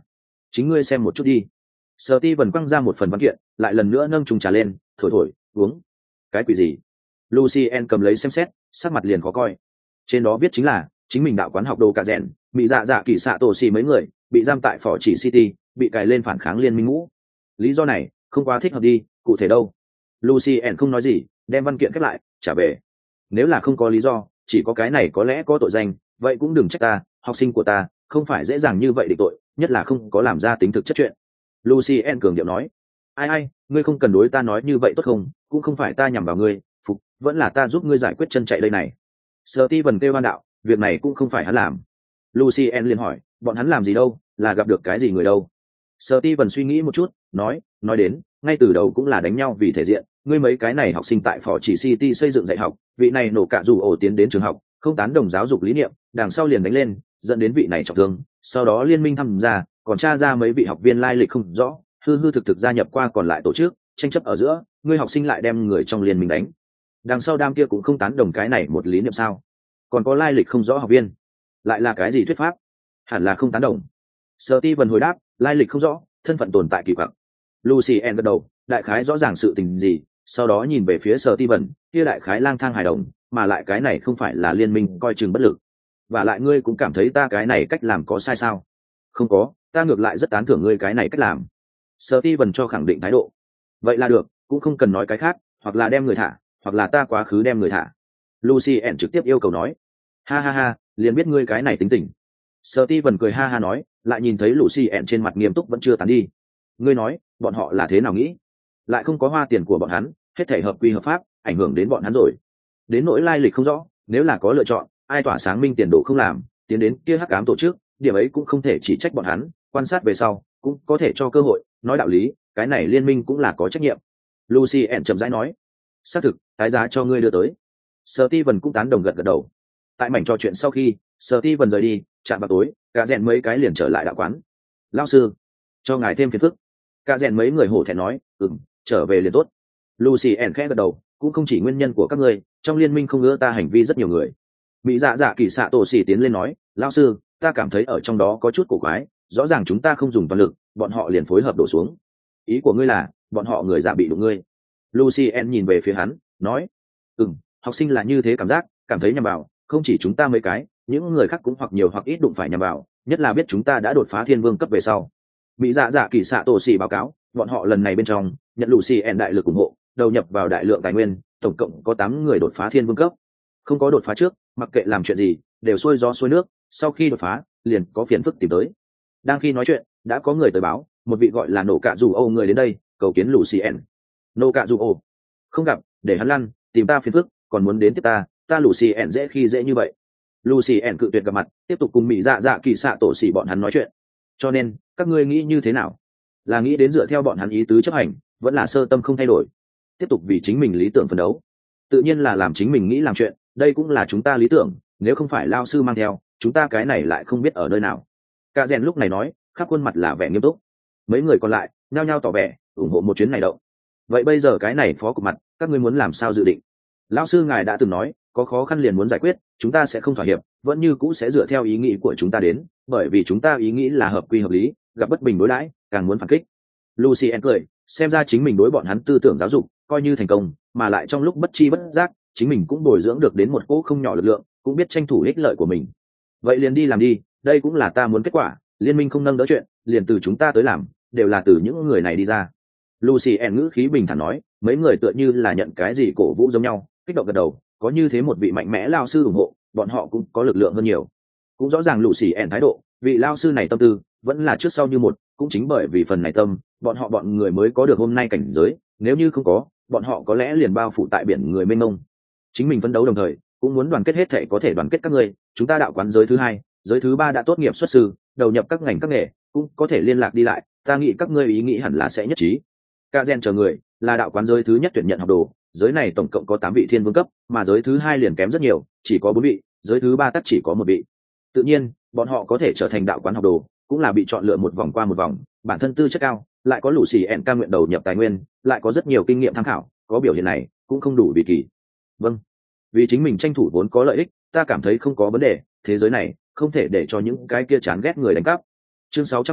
chính ngươi xem một chút đi. Sở Ti vần quăng ra một phần văn kiện, lại lần nữa nâng chung trà lên, thổi thổi, uống. Cái quỷ gì? Lucien cầm lấy xem xét, sắc mặt liền khó coi. Trên đó viết chính là chính mình đạo quán học đồ cả rèn, bị dạ dạ kỳ xạ tổ xì mấy người bị giam tại phỏ chỉ city, bị cài lên phản kháng liên minh ngũ. Lý do này không quá thích hợp đi, cụ thể đâu? Lucien không nói gì, đem văn kiện khép lại, trả về. Nếu là không có lý do, chỉ có cái này có lẽ có tội danh, vậy cũng đừng trách ta, học sinh của ta không phải dễ dàng như vậy định tội, nhất là không có làm ra tính thực chất chuyện. Lucien cường điệu nói. Ai ai, ngươi không cần đối ta nói như vậy tốt không, cũng không phải ta nhằm vào ngươi, phục, vẫn là ta giúp ngươi giải quyết chân chạy đây này. Steven kêu ban đạo, việc này cũng không phải hắn làm. Lucien liền hỏi, bọn hắn làm gì đâu, là gặp được cái gì người đâu? Steven suy nghĩ một chút, nói, nói đến, ngay từ đầu cũng là đánh nhau vì thể diện, ngươi mấy cái này học sinh tại Phỏ Chỉ City xây dựng dạy học, vị này nổ cả dù ổ tiến đến trường học, không tán đồng giáo dục lý niệm, đằng sau liền đánh lên, dẫn đến vị này trọng thương, sau đó liên minh tham gia, còn tra ra mấy vị học viên lai lịch không rõ, hư hư thực thực gia nhập qua còn lại tổ chức, tranh chấp ở giữa, ngươi học sinh lại đem người trong liên minh đánh. Đằng sau đám kia cũng không tán đồng cái này một lý niệm sao? Còn có lai lịch không rõ học viên, lại là cái gì thuyết pháp? Hẳn là không tán đồng. Steven hồi đáp, lai lịch không rõ, thân phận tồn tại kỳ quặc. Lucien gật đầu, đại khái rõ ràng sự tình gì, sau đó nhìn về phía Steven, kia đại khái lang thang hài đồng, mà lại cái này không phải là liên minh coi chừng bất lực. Và lại ngươi cũng cảm thấy ta cái này cách làm có sai sao? Không có, ta ngược lại rất tán thưởng ngươi cái này cách làm. Steven cho khẳng định thái độ. Vậy là được, cũng không cần nói cái khác, hoặc là đem người thả, hoặc là ta quá khứ đem người thả. Lucien trực tiếp yêu cầu nói. Ha ha ha, liền biết ngươi cái này tính tình. Steven cười ha ha nói, lại nhìn thấy Lucien trên mặt nghiêm túc vẫn chưa tán đi. Ngươi nói, bọn họ là thế nào nghĩ? Lại không có hoa tiền của bọn hắn, hết thể hợp quy hợp pháp, ảnh hưởng đến bọn hắn rồi. Đến nỗi lai lịch không rõ, nếu là có lựa chọn, ai tỏa sáng minh tiền đồ không làm, tiến đến kia hắc ám tổ chức, điểm ấy cũng không thể chỉ trách bọn hắn, quan sát về sau, cũng có thể cho cơ hội, nói đạo lý, cái này liên minh cũng là có trách nhiệm. Lucien chậm rãi nói, xác thực, cái giá cho ngươi đưa tới. Steven cũng tán đồng gật gật đầu. Tại mảnh trò chuyện sau khi, Steven rời đi, chạm vào tối, cả rèn mấy cái liền trở lại đạo quán. Lão sư, cho ngài thêm phiền phức. Cả rèn mấy người hổ thẹn nói, ừm, trở về liền tốt. Lucien khẽ gật đầu, cũng không chỉ nguyên nhân của các ngươi, trong liên minh không ưa ta hành vi rất nhiều người. Mỹ dạ dạ kỳ xạ tổ xỉ tiến lên nói, lão sư, ta cảm thấy ở trong đó có chút cổ quái, rõ ràng chúng ta không dùng toàn lực, bọn họ liền phối hợp đổ xuống. Ý của ngươi là, bọn họ người dạ bị đụng ngươi? Lucien nhìn về phía hắn, nói, ừm, học sinh là như thế cảm giác, cảm thấy nhầm vào, không chỉ chúng ta mấy cái, những người khác cũng hoặc nhiều hoặc ít đụng phải nhầm vào, nhất là biết chúng ta đã đột phá thiên vương cấp về sau. Mỹ dạ dạ kỳ xạ tổ xỉ báo cáo, bọn họ lần này bên trong nhận Lucien đại lực ủng hộ, đầu nhập vào đại lượng tài nguyên, tổng cộng có tám người đột phá thiên vương cấp. Không có đột phá trước, mặc kệ làm chuyện gì, đều xuôi gió xuôi nước, sau khi đột phá, liền có phiền phức tìm tới. Đang khi nói chuyện, đã có người tới báo, một vị gọi là nổ cạ dù Âu người đến đây, cầu kiến Lucien. Nổ cạ dù Âu, không gặp, để hắn lăn, tìm ta phiền phức, còn muốn đến tiếp ta, ta Lucien dễ khi dễ như vậy. Lucien cự tuyệt gặp mặt, tiếp tục cùng Mỹ dạ dạ kỳ xạ tổ xỉ bọn hắn nói chuyện. Cho nên, các ngươi nghĩ như thế nào? Là nghĩ đến dựa theo bọn hắn ý tứ chấp hành, vẫn là sơ tâm không thay đổi, tiếp tục vì chính mình lý tưởng phấn đấu? Tự nhiên là làm chính mình nghĩ làm chuyện, đây cũng là chúng ta lý tưởng, nếu không phải lao sư mang theo, chúng ta cái này lại không biết ở nơi nào. Cả rèn lúc này nói, khắp khuôn mặt là vẻ nghiêm túc. Mấy người còn lại nhao nhao tỏ vẻ ủng hộ một chuyến này động. Vậy bây giờ cái này phó cục mặt, các ngươi muốn làm sao dự định? Lão sư ngài đã từng nói, có khó khăn liền muốn giải quyết, chúng ta sẽ không thỏa hiệp, vẫn như cũ sẽ dựa theo ý nghĩ của chúng ta đến, bởi vì chúng ta ý nghĩ là hợp quy hợp lý, gặp bất bình đối đãi, càng muốn phản kích. Lucien cười, xem ra chính mình đối bọn hắn tư tưởng giáo dục coi như thành công, mà lại trong lúc bất chi bất giác, chính mình cũng bồi dưỡng được đến một cỗ không nhỏ lực lượng, cũng biết tranh thủ ích lợi của mình. Vậy liền đi làm đi, đây cũng là ta muốn kết quả, liên minh không nâng đỡ chuyện, liền từ chúng ta tới làm, đều là từ những người này đi ra. Lucien ngữ khí bình thản nói, mấy người tựa như là nhận cái gì cổ vũ giống nhau, kích động gật đầu, có như thế một vị mạnh mẽ lao sư ủng hộ, bọn họ cũng có lực lượng hơn nhiều. Cũng rõ ràng Lucien thái độ, vị lao sư này tâm tư vẫn là trước sau như một, cũng chính bởi vì phần này tâm, bọn họ bọn người mới có được hôm nay cảnh giới, nếu như không có, bọn họ có lẽ liền bao phủ tại biển người mênh mông. Chính mình phấn đấu đồng thời, cũng muốn đoàn kết hết thể có thể đoàn kết các người, chúng ta đạo quán giới thứ hai, giới thứ ba đã tốt nghiệp xuất sư, đầu nhập các ngành các nghề, cũng có thể liên lạc đi lại, ta nghĩ các ngươi ý nghĩ hẳn là sẽ nhất trí. Cả gen chờ người, là đạo quán giới thứ nhất tuyển nhận học đồ, giới này tổng cộng có tám vị thiên vương cấp, mà giới thứ hai liền kém rất nhiều, chỉ có bốn vị, giới thứ ba tắc chỉ có một vị. Tự nhiên, bọn họ có thể trở thành đạo quán học đồ, cũng là bị chọn lựa một vòng qua một vòng, bản thân tư chất cao, lại có lũ xì ẹn ca nguyện đầu nhập tài nguyên, lại có rất nhiều kinh nghiệm tham khảo, có biểu hiện này cũng không đủ vì kỳ. Vâng, vì chính mình tranh thủ vốn có lợi ích, ta cảm thấy không có vấn đề, thế giới này không thể để cho những cái kia chán ghét người đánh cắp. Chương sáu trăm mười,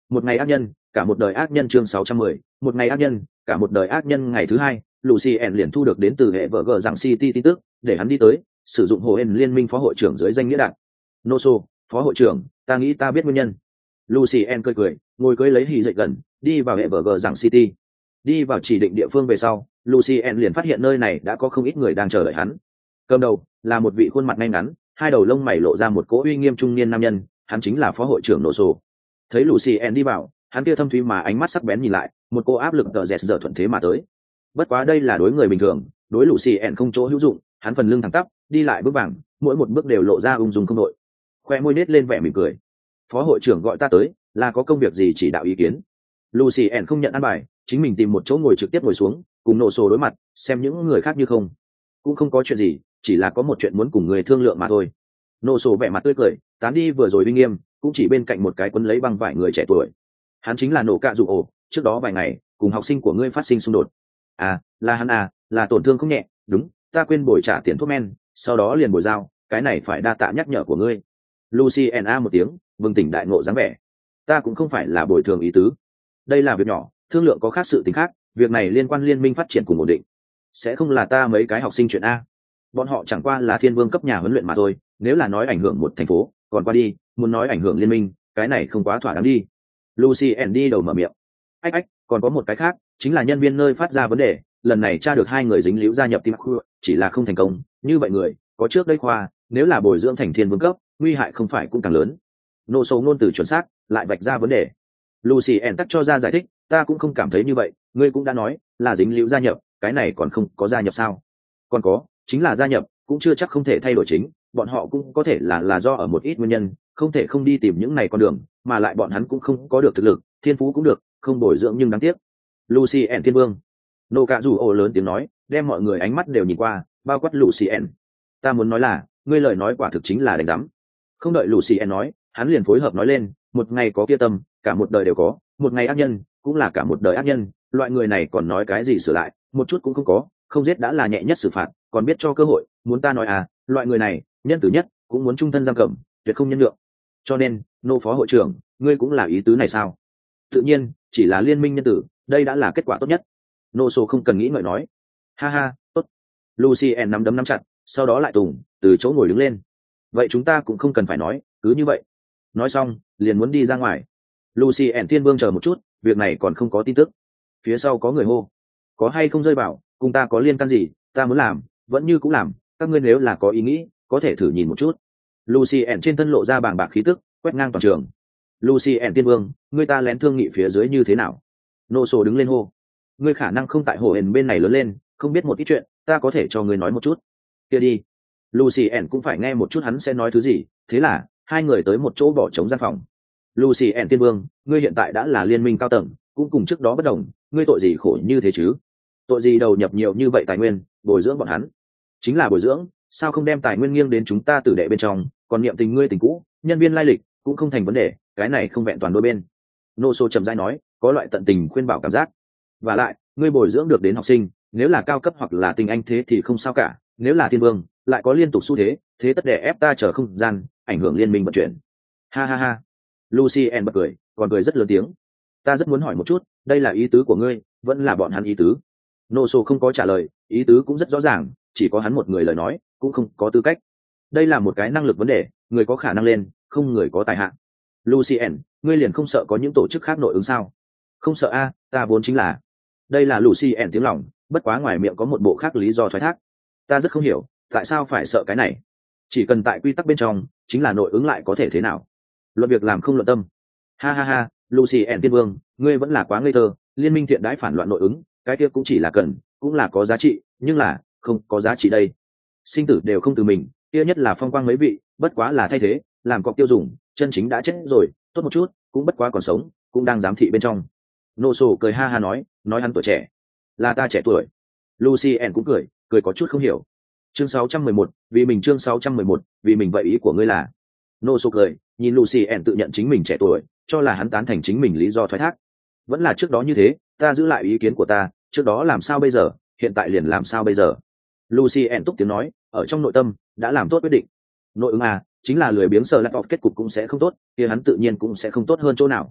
một ngày ác nhân cả một đời ác nhân chương sáu trăm mười, một ngày ác nhân cả một đời ác nhân ngày thứ hai, Lucien liền thu được đến từ hệ vợ gờ rằng City tin tức, để hắn đi tới, sử dụng hồ hên liên minh phó hội trưởng dưới danh nghĩa đạn. Noso, phó hội trưởng, ta nghĩ ta biết nguyên nhân. Lucien cười cười, ngồi cưỡi lấy hì dậy gần, đi vào hệ vợ gờ rằng City. Đi vào chỉ định địa phương về sau, Lucien liền phát hiện nơi này đã có không ít người đang chờ đợi hắn. Cầm đầu là một vị khuôn mặt ngay ngắn, hai đầu lông mày lộ ra một cỗ uy nghiêm trung niên nam nhân, hắn chính là phó hội trưởng Noso. Thấy Lucien đi vào, hắn kia thâm thúy mà ánh mắt sắc bén nhìn lại, một cô áp lực tờ dẹt giờ thuận thế mà tới. Bất quá đây là đối người bình thường, đối Lucien không chỗ hữu dụng, hắn phần lưng thẳng tắp, đi lại bước vàng, mỗi một bước đều lộ ra ung dung không đội. Khoe môi nết lên vẻ mỉm cười. Phó hội trưởng gọi ta tới, là có công việc gì chỉ đạo ý kiến. Lucien không nhận ăn bài, chính mình tìm một chỗ ngồi trực tiếp ngồi xuống, cùng Nổ Sổ đối mặt, xem những người khác như không. Cũng không có chuyện gì, chỉ là có một chuyện muốn cùng người thương lượng mà thôi. Nổ Sổ vẻ mặt tươi cười, tán đi vừa rồi uy nghiêm, cũng chỉ bên cạnh một cái quấn lấy băng vải người trẻ tuổi. Hắn chính là Nổ Cạ Dụ Ổ, trước đó vài ngày, cùng học sinh của ngươi phát sinh xung đột. À, là hắn à, là tổn thương không nhẹ, đúng, ta quên bồi trả tiền thuốc men, sau đó liền bồi giao, cái này phải đa tạ nhắc nhở của ngươi. Lucien a một tiếng, bừng tỉnh đại ngộ dáng vẻ. Ta cũng không phải là bồi thường ý tứ. Đây là việc nhỏ, thương lượng có khác sự tình khác, việc này liên quan liên minh phát triển cùng ổn định. Sẽ không là ta mấy cái học sinh chuyện a. Bọn họ chẳng qua là thiên vương cấp nhà huấn luyện mà thôi, nếu là nói ảnh hưởng một thành phố, còn qua đi, muốn nói ảnh hưởng liên minh, cái này không quá thỏa đáng đi. Lucien đi đầu mở miệng. Ách ách, còn có một cái khác, chính là nhân viên nơi phát ra vấn đề, lần này tra được hai người dính líu gia nhập team crew, chỉ là không thành công, như vậy người, có trước đây khoa, nếu là bồi dưỡng thành thiên vương cấp, nguy hại không phải cũng càng lớn. Nô số ngôn từ chuẩn xác, lại vạch ra vấn đề. Lucien tắc cho ra giải thích, ta cũng không cảm thấy như vậy, ngươi cũng đã nói, là dính líu gia nhập, cái này còn không có gia nhập sao? Còn có, chính là gia nhập, cũng chưa chắc không thể thay đổi chính, bọn họ cũng có thể là là do ở một ít nguyên nhân, không thể không đi tìm những này con đường, mà lại bọn hắn cũng không có được thực lực, thiên phú cũng được, không bồi dưỡng nhưng đáng tiếc. Lucien thiên vương. Nô Cạ Dụ Ổ lớn tiếng nói, đem mọi người ánh mắt đều nhìn qua, bao quát Lucien. Ta muốn nói là, ngươi lời nói quả thực chính là đánh giám. Không đợi Lucien nói, hắn liền phối hợp nói lên, một ngày có kia tâm, cả một đời đều có, một ngày ác nhân, cũng là cả một đời ác nhân, loại người này còn nói cái gì sửa lại, một chút cũng không có, không giết đã là nhẹ nhất xử phạt, còn biết cho cơ hội, muốn ta nói à, loại người này, nhân tử nhất, cũng muốn trung thân giam cầm, tuyệt không nhân lượng. Cho nên, nô phó hội trưởng, ngươi cũng là ý tứ này sao? Tự nhiên, chỉ là liên minh nhân tử, đây đã là kết quả tốt nhất. Nô số không cần nghĩ ngợi nói. Ha ha, tốt. Lucien nắm đấm nắm chặt, sau đó lại tùng, từ chỗ ngồi đứng lên. Vậy chúng ta cũng không cần phải nói, cứ như vậy. Nói xong, liền muốn đi ra ngoài. Lucien thiên vương chờ một chút, việc này còn không có tin tức. Phía sau có người hô. Có hay không rơi bảo, cùng ta có liên can gì, ta muốn làm, vẫn như cũng làm, các ngươi nếu là có ý nghĩ, có thể thử nhìn một chút. Lucien trên thân lộ ra bàng bạc khí tức, quét ngang toàn trường. Lucien thiên vương, ngươi ta lén thương nghị phía dưới như thế nào? Nô sổ đứng lên hô. Ngươi khả năng không tại hồ hền bên này lớn lên, không biết một ít chuyện, ta có thể cho ngươi nói một chút. Kia đi. Lucien cũng phải nghe một chút hắn sẽ nói thứ gì, thế là hai người tới một chỗ bỏ trống gian phòng. Lucien tiên vương, ngươi hiện tại đã là liên minh cao tầng, cũng cùng trước đó bất đồng, ngươi tội gì khổ như thế chứ? Tội gì đầu nhập nhiều như vậy tài nguyên, bồi dưỡng bọn hắn? Chính là bồi dưỡng, sao không đem tài nguyên nghiêng đến chúng ta tử đệ bên trong, còn niệm tình ngươi tình cũ, nhân viên lai lịch, cũng không thành vấn đề, cái này không vẹn toàn đôi bên. Nô Sô trầm rãi nói, có loại tận tình khuyên bảo cảm giác. Và lại, ngươi bồi dưỡng được đến học sinh, nếu là cao cấp hoặc là tinh anh thế thì không sao cả, nếu là thiên vương, lại có liên tục xu thế, thế tất để ép ta chờ không gian, ảnh hưởng liên minh vận chuyển. Ha ha ha. Lucien bật cười, còn cười rất lớn tiếng. Ta rất muốn hỏi một chút, đây là ý tứ của ngươi, vẫn là bọn hắn ý tứ? Nô Sô không có trả lời, ý tứ cũng rất rõ ràng, chỉ có hắn một người lời nói, cũng không có tư cách. Đây là một cái năng lực vấn đề, người có khả năng lên, không người có tài hạn. Lucien, ngươi liền không sợ có những tổ chức khác nội ứng sao? Không sợ a, ta vốn chính là. Đây là Lucien tiếng lòng, bất quá ngoài miệng có một bộ khác lý do thoái thác. Ta rất không hiểu, tại sao phải sợ cái này? Chỉ cần tại quy tắc bên trong, chính là nội ứng lại có thể thế nào? Luận việc làm không luận tâm. Ha ha ha, Lucien tiên vương, ngươi vẫn là quá ngây thơ, liên minh thiện đãi phản loạn nội ứng, cái kia cũng chỉ là cần, cũng là có giá trị, nhưng là không có giá trị đây. Sinh tử đều không từ mình, kia nhất là phong quang mấy vị, bất quá là thay thế, làm cọc tiêu dùng, chân chính đã chết rồi, tốt một chút, cũng bất quá còn sống, cũng đang giám thị bên trong. Nô sổ cười ha ha nói, nói hắn tuổi trẻ, là ta trẻ tuổi. Lucien cũng cười, cười có chút không hiểu. Chương sáu trăm mười một, vì mình chương sáu trăm mười một, vì mình vậy ý của ngươi là? Nô sổ cười, nhìn Lucien tự nhận chính mình trẻ tuổi, cho là hắn tán thành chính mình lý do thoái thác. Vẫn là trước đó như thế, ta giữ lại ý kiến của ta, trước đó làm sao bây giờ, hiện tại liền làm sao bây giờ? Lucien túc tiếng nói, ở trong nội tâm đã làm tốt quyết định. Nội ứng à, chính là lười biếng sờ lặt off kết cục cũng sẽ không tốt, kia hắn tự nhiên cũng sẽ không tốt hơn chỗ nào.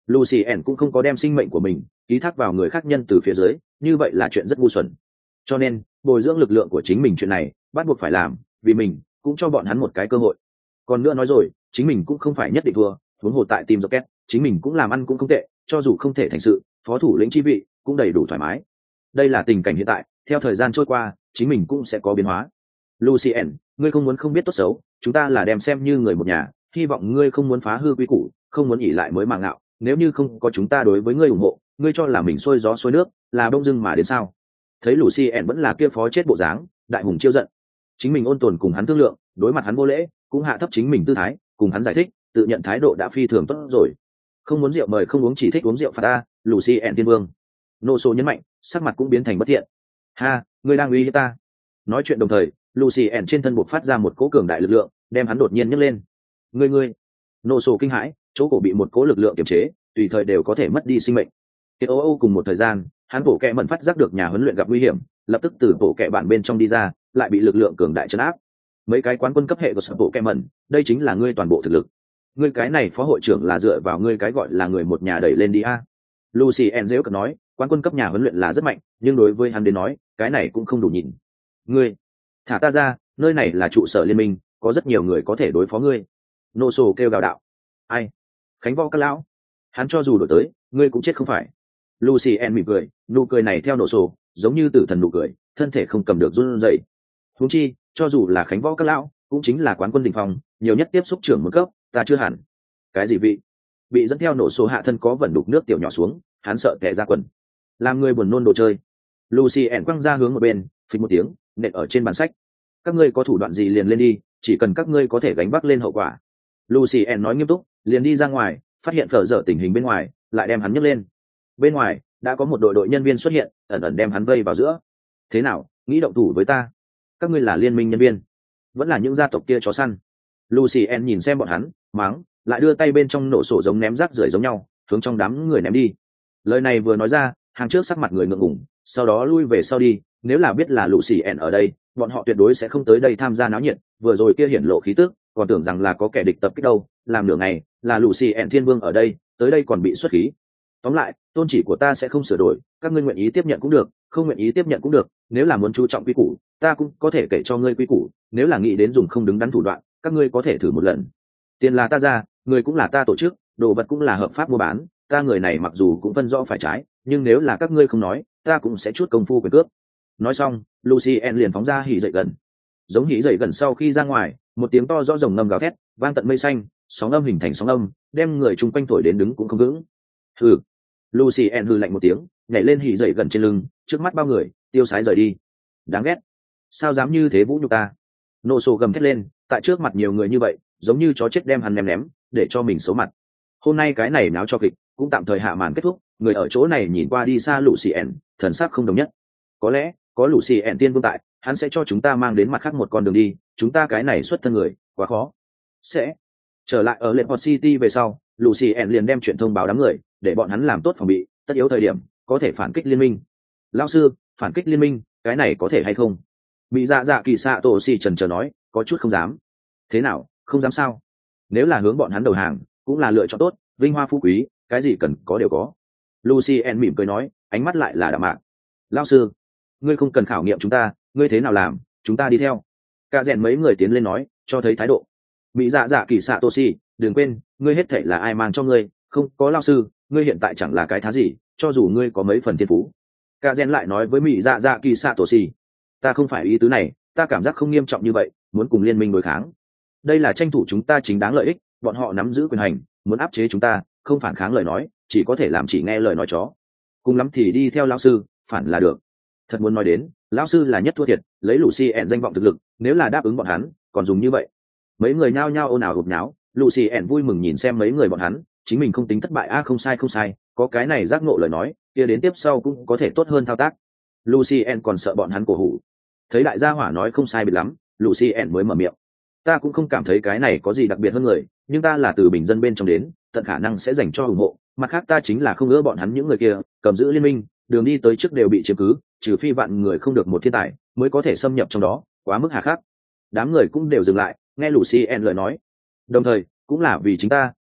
Lucien cũng không có đem sinh mệnh của mình ký thác vào người khác nhân từ phía dưới, như vậy là chuyện rất ngu xuẩn. Cho nên bồi dưỡng lực lượng của chính mình chuyện này bắt buộc phải làm, vì mình cũng cho bọn hắn một cái cơ hội. Còn nữa nói rồi, chính mình cũng không phải nhất định thua, huống hồ tại Team Rocket chính mình cũng làm ăn cũng không tệ, cho dù không thể thành sự phó thủ lĩnh chi vị cũng đầy đủ thoải mái. Đây là tình cảnh hiện tại, theo thời gian trôi qua chính mình cũng sẽ có biến hóa. Lucien, ngươi không muốn không biết tốt xấu, chúng ta là đem xem như người một nhà, hy vọng ngươi không muốn phá hư quy củ, không muốn ỉ lại mới màng ngạo, nếu như không có chúng ta đối với ngươi ủng hộ, ngươi cho là mình xuôi gió xuôi nước, là bông dưng mà đến sao? Thấy Lucien vẫn là kia phó chết bộ dáng, đại hùng chiêu giận. Chính mình ôn tồn cùng hắn thương lượng, đối mặt hắn vô lễ, cũng hạ thấp chính mình tư thái, cùng hắn giải thích, tự nhận thái độ đã phi thường tốt rồi. Không muốn rượu mời không uống, chỉ thích uống rượu phạt ta, Lucien tiên vương. Nô số nhấn mạnh, sắc mặt cũng biến thành bất thiện. Ha, ngươi đang uy hiếp ta? Nói chuyện đồng thời, Lucien trên thân bộc phát ra một cỗ cường đại lực lượng, đem hắn đột nhiên nhấc lên. Ngươi ngươi! Nô số kinh hãi, chỗ cổ bị một cỗ lực lượng kiềm chế, tùy thời đều có thể mất đi sinh mệnh. Kết ô ô cùng một thời gian, hắn bổ kẹ mẩn phát giác được nhà huấn luyện gặp nguy hiểm, lập tức từ bổ kẹ bản bên trong đi ra, lại bị lực lượng cường đại trấn áp. Mấy cái quán quân cấp hệ của sở bộ kẹ mẩn, đây chính là ngươi toàn bộ thực lực. Ngươi cái này phó hội trưởng là dựa vào ngươi cái gọi là người một nhà đẩy lên đi a. Lucien dễ cợt nói, quán quân cấp nhà huấn luyện là rất mạnh, nhưng đối với hắn đến nói, cái này cũng không đủ nhìn. Ngươi, thả ta ra, nơi này là trụ sở liên minh, có rất nhiều người có thể đối phó ngươi. Nô sổ kêu gào đạo. Ai? Khánh võ các lão. Hắn cho dù đổi tới, ngươi cũng chết không phải. Lucien mỉm cười, nụ cười này theo nổ sổ, giống như tử thần nụ cười, thân thể không cầm được run rẩy. Huống chi, cho dù là Khánh võ các lão, cũng chính là quán quân đỉnh phong, nhiều nhất tiếp xúc trưởng một cấp, ta chưa hẳn. Cái gì vị? Bị dẫn theo nổ sổ hạ thân có vẩn đục nước tiểu nhỏ xuống, hắn sợ tè ra quần. Làm người buồn nôn đồ chơi. Lucien quăng ra hướng một bên, phịch một tiếng, nện ở trên bàn sách. Các ngươi có thủ đoạn gì liền lên đi, chỉ cần các ngươi có thể gánh vác lên hậu quả. Lucien nói nghiêm túc, liền đi ra ngoài, phát hiện phở dở tình hình bên ngoài, lại đem hắn nhấc lên. Bên ngoài đã có một đội đội nhân viên xuất hiện, ẩn ẩn đem hắn vây vào giữa. Thế nào, nghĩ động thủ với ta? Các ngươi là liên minh nhân viên, vẫn là những gia tộc kia chó săn? Lucien nhìn xem bọn hắn, mắng, lại đưa tay bên trong nổ sổ giống ném rác rưởi giống nhau, hướng trong đám người ném đi. Lời này vừa nói ra, hàng trước sắc mặt người ngượng ngùng, sau đó lui về sau đi. Nếu là biết là Lucien ở đây, bọn họ tuyệt đối sẽ không tới đây tham gia náo nhiệt. Vừa rồi kia hiển lộ khí tức, còn tưởng rằng là có kẻ địch tập kích đâu. Làm nửa ngày, là Lucien thiên vương ở đây, tới đây còn bị xuất khí. Tóm lại, tôn chỉ của ta sẽ không sửa đổi, các ngươi nguyện ý tiếp nhận cũng được, không nguyện ý tiếp nhận cũng được. Nếu là muốn chú trọng quy củ, ta cũng có thể kể cho ngươi quy củ. Nếu là nghĩ đến dùng không đứng đắn thủ đoạn, các ngươi có thể thử một lần. Tiền là ta ra, người cũng là ta tổ chức, đồ vật cũng là hợp pháp mua bán. Ta người này mặc dù cũng phân rõ phải trái, nhưng nếu là các ngươi không nói, ta cũng sẽ chút công phu quyền cướp. Nói xong, Lucien liền phóng ra hỉ dậy gần. Giống hỉ dậy gần sau khi ra ngoài, một tiếng to rõ rồng ngâm gào thét, vang tận mây xanh, sóng âm hình thành sóng âm, đem người chung quanh thổi đến đứng cũng không vững. Hừ. Lucien hừ lạnh một tiếng, nhảy lên hỉ dậy gần trên lưng, trước mắt bao người, tiêu sái rời đi. Đáng ghét. Sao dám như thế vũ nhục ta? Nô sổ gầm thét lên, tại trước mặt nhiều người như vậy, giống như chó chết đem hắn ném ném, để cho mình xấu mặt. Hôm nay cái này náo cho kịch, cũng tạm thời hạ màn kết thúc. Người ở chỗ này nhìn qua đi xa Lucien, thần sắc không đồng nhất. Có lẽ, có Lucien tiên vương tại, hắn sẽ cho chúng ta mang đến mặt khác một con đường đi. Chúng ta cái này xuất thân người, quá khó. Sẽ trở lại ở Lệ Port City về sau, Lucien liền đem chuyện thông báo đám người, để bọn hắn làm tốt phòng bị, tất yếu thời điểm có thể phản kích liên minh. Lão sư, phản kích liên minh, cái này có thể hay không? Bị dạ dạ kỳ xạ tổ xì trần trờ nói, có chút không dám. Thế nào, không dám sao? Nếu là hướng bọn hắn đầu hàng, cũng là lựa chọn tốt, vinh hoa phú quý, cái gì cần có đều có. Lucien mỉm cười nói, ánh mắt lại là đạm mạc. Lão sư, ngươi không cần khảo nghiệm chúng ta, ngươi thế nào làm, chúng ta đi theo. Cả rèn mấy người tiến lên nói, cho thấy thái độ. Bị dạ dạ kỳ xạ tổ xì, đừng quên, ngươi hết thảy là ai mang cho ngươi, không có lão sư, ngươi hiện tại chẳng là cái thá gì, cho dù ngươi có mấy phần thiên phú. Cả rèn lại nói với mỹ dạ dạ kỳ xạ tổ xì, ta không phải ý tứ này, ta cảm giác không nghiêm trọng như vậy, muốn cùng liên minh đối kháng. Đây là tranh thủ chúng ta chính đáng lợi ích, bọn họ nắm giữ quyền hành, muốn áp chế chúng ta, không phản kháng lời nói, chỉ có thể làm chỉ nghe lời nói chó. Cùng lắm thì đi theo lão sư, phản là được. Thật muốn nói đến, lão sư là nhất thua thiệt, lấy Lucien danh vọng thực lực, nếu là đáp ứng bọn hắn, còn dùng như vậy. Mấy người nhao nhao ồn ào hụt nháo, Lucien vui mừng nhìn xem mấy người bọn hắn, chính mình không tính thất bại a, không sai không sai, có cái này giác ngộ lời nói, kia đến tiếp sau cũng có thể tốt hơn thao tác. Lucien còn sợ bọn hắn cổ hủ. Thấy đại gia hỏa nói không sai biệt lắm, Lucien mới mở miệng. Ta cũng không cảm thấy cái này có gì đặc biệt hơn người, nhưng ta là từ bình dân bên trong đến, tận khả năng sẽ dành cho ủng hộ. Mặt khác ta chính là không ngỡ bọn hắn những người kia, cầm giữ liên minh, đường đi tới trước đều bị chiếm cứ, trừ phi vạn người không được một thiên tài, mới có thể xâm nhập trong đó, quá mức hà khắc. Đám người cũng đều dừng lại, nghe Lucien lời nói. Đồng thời, cũng là vì chính ta,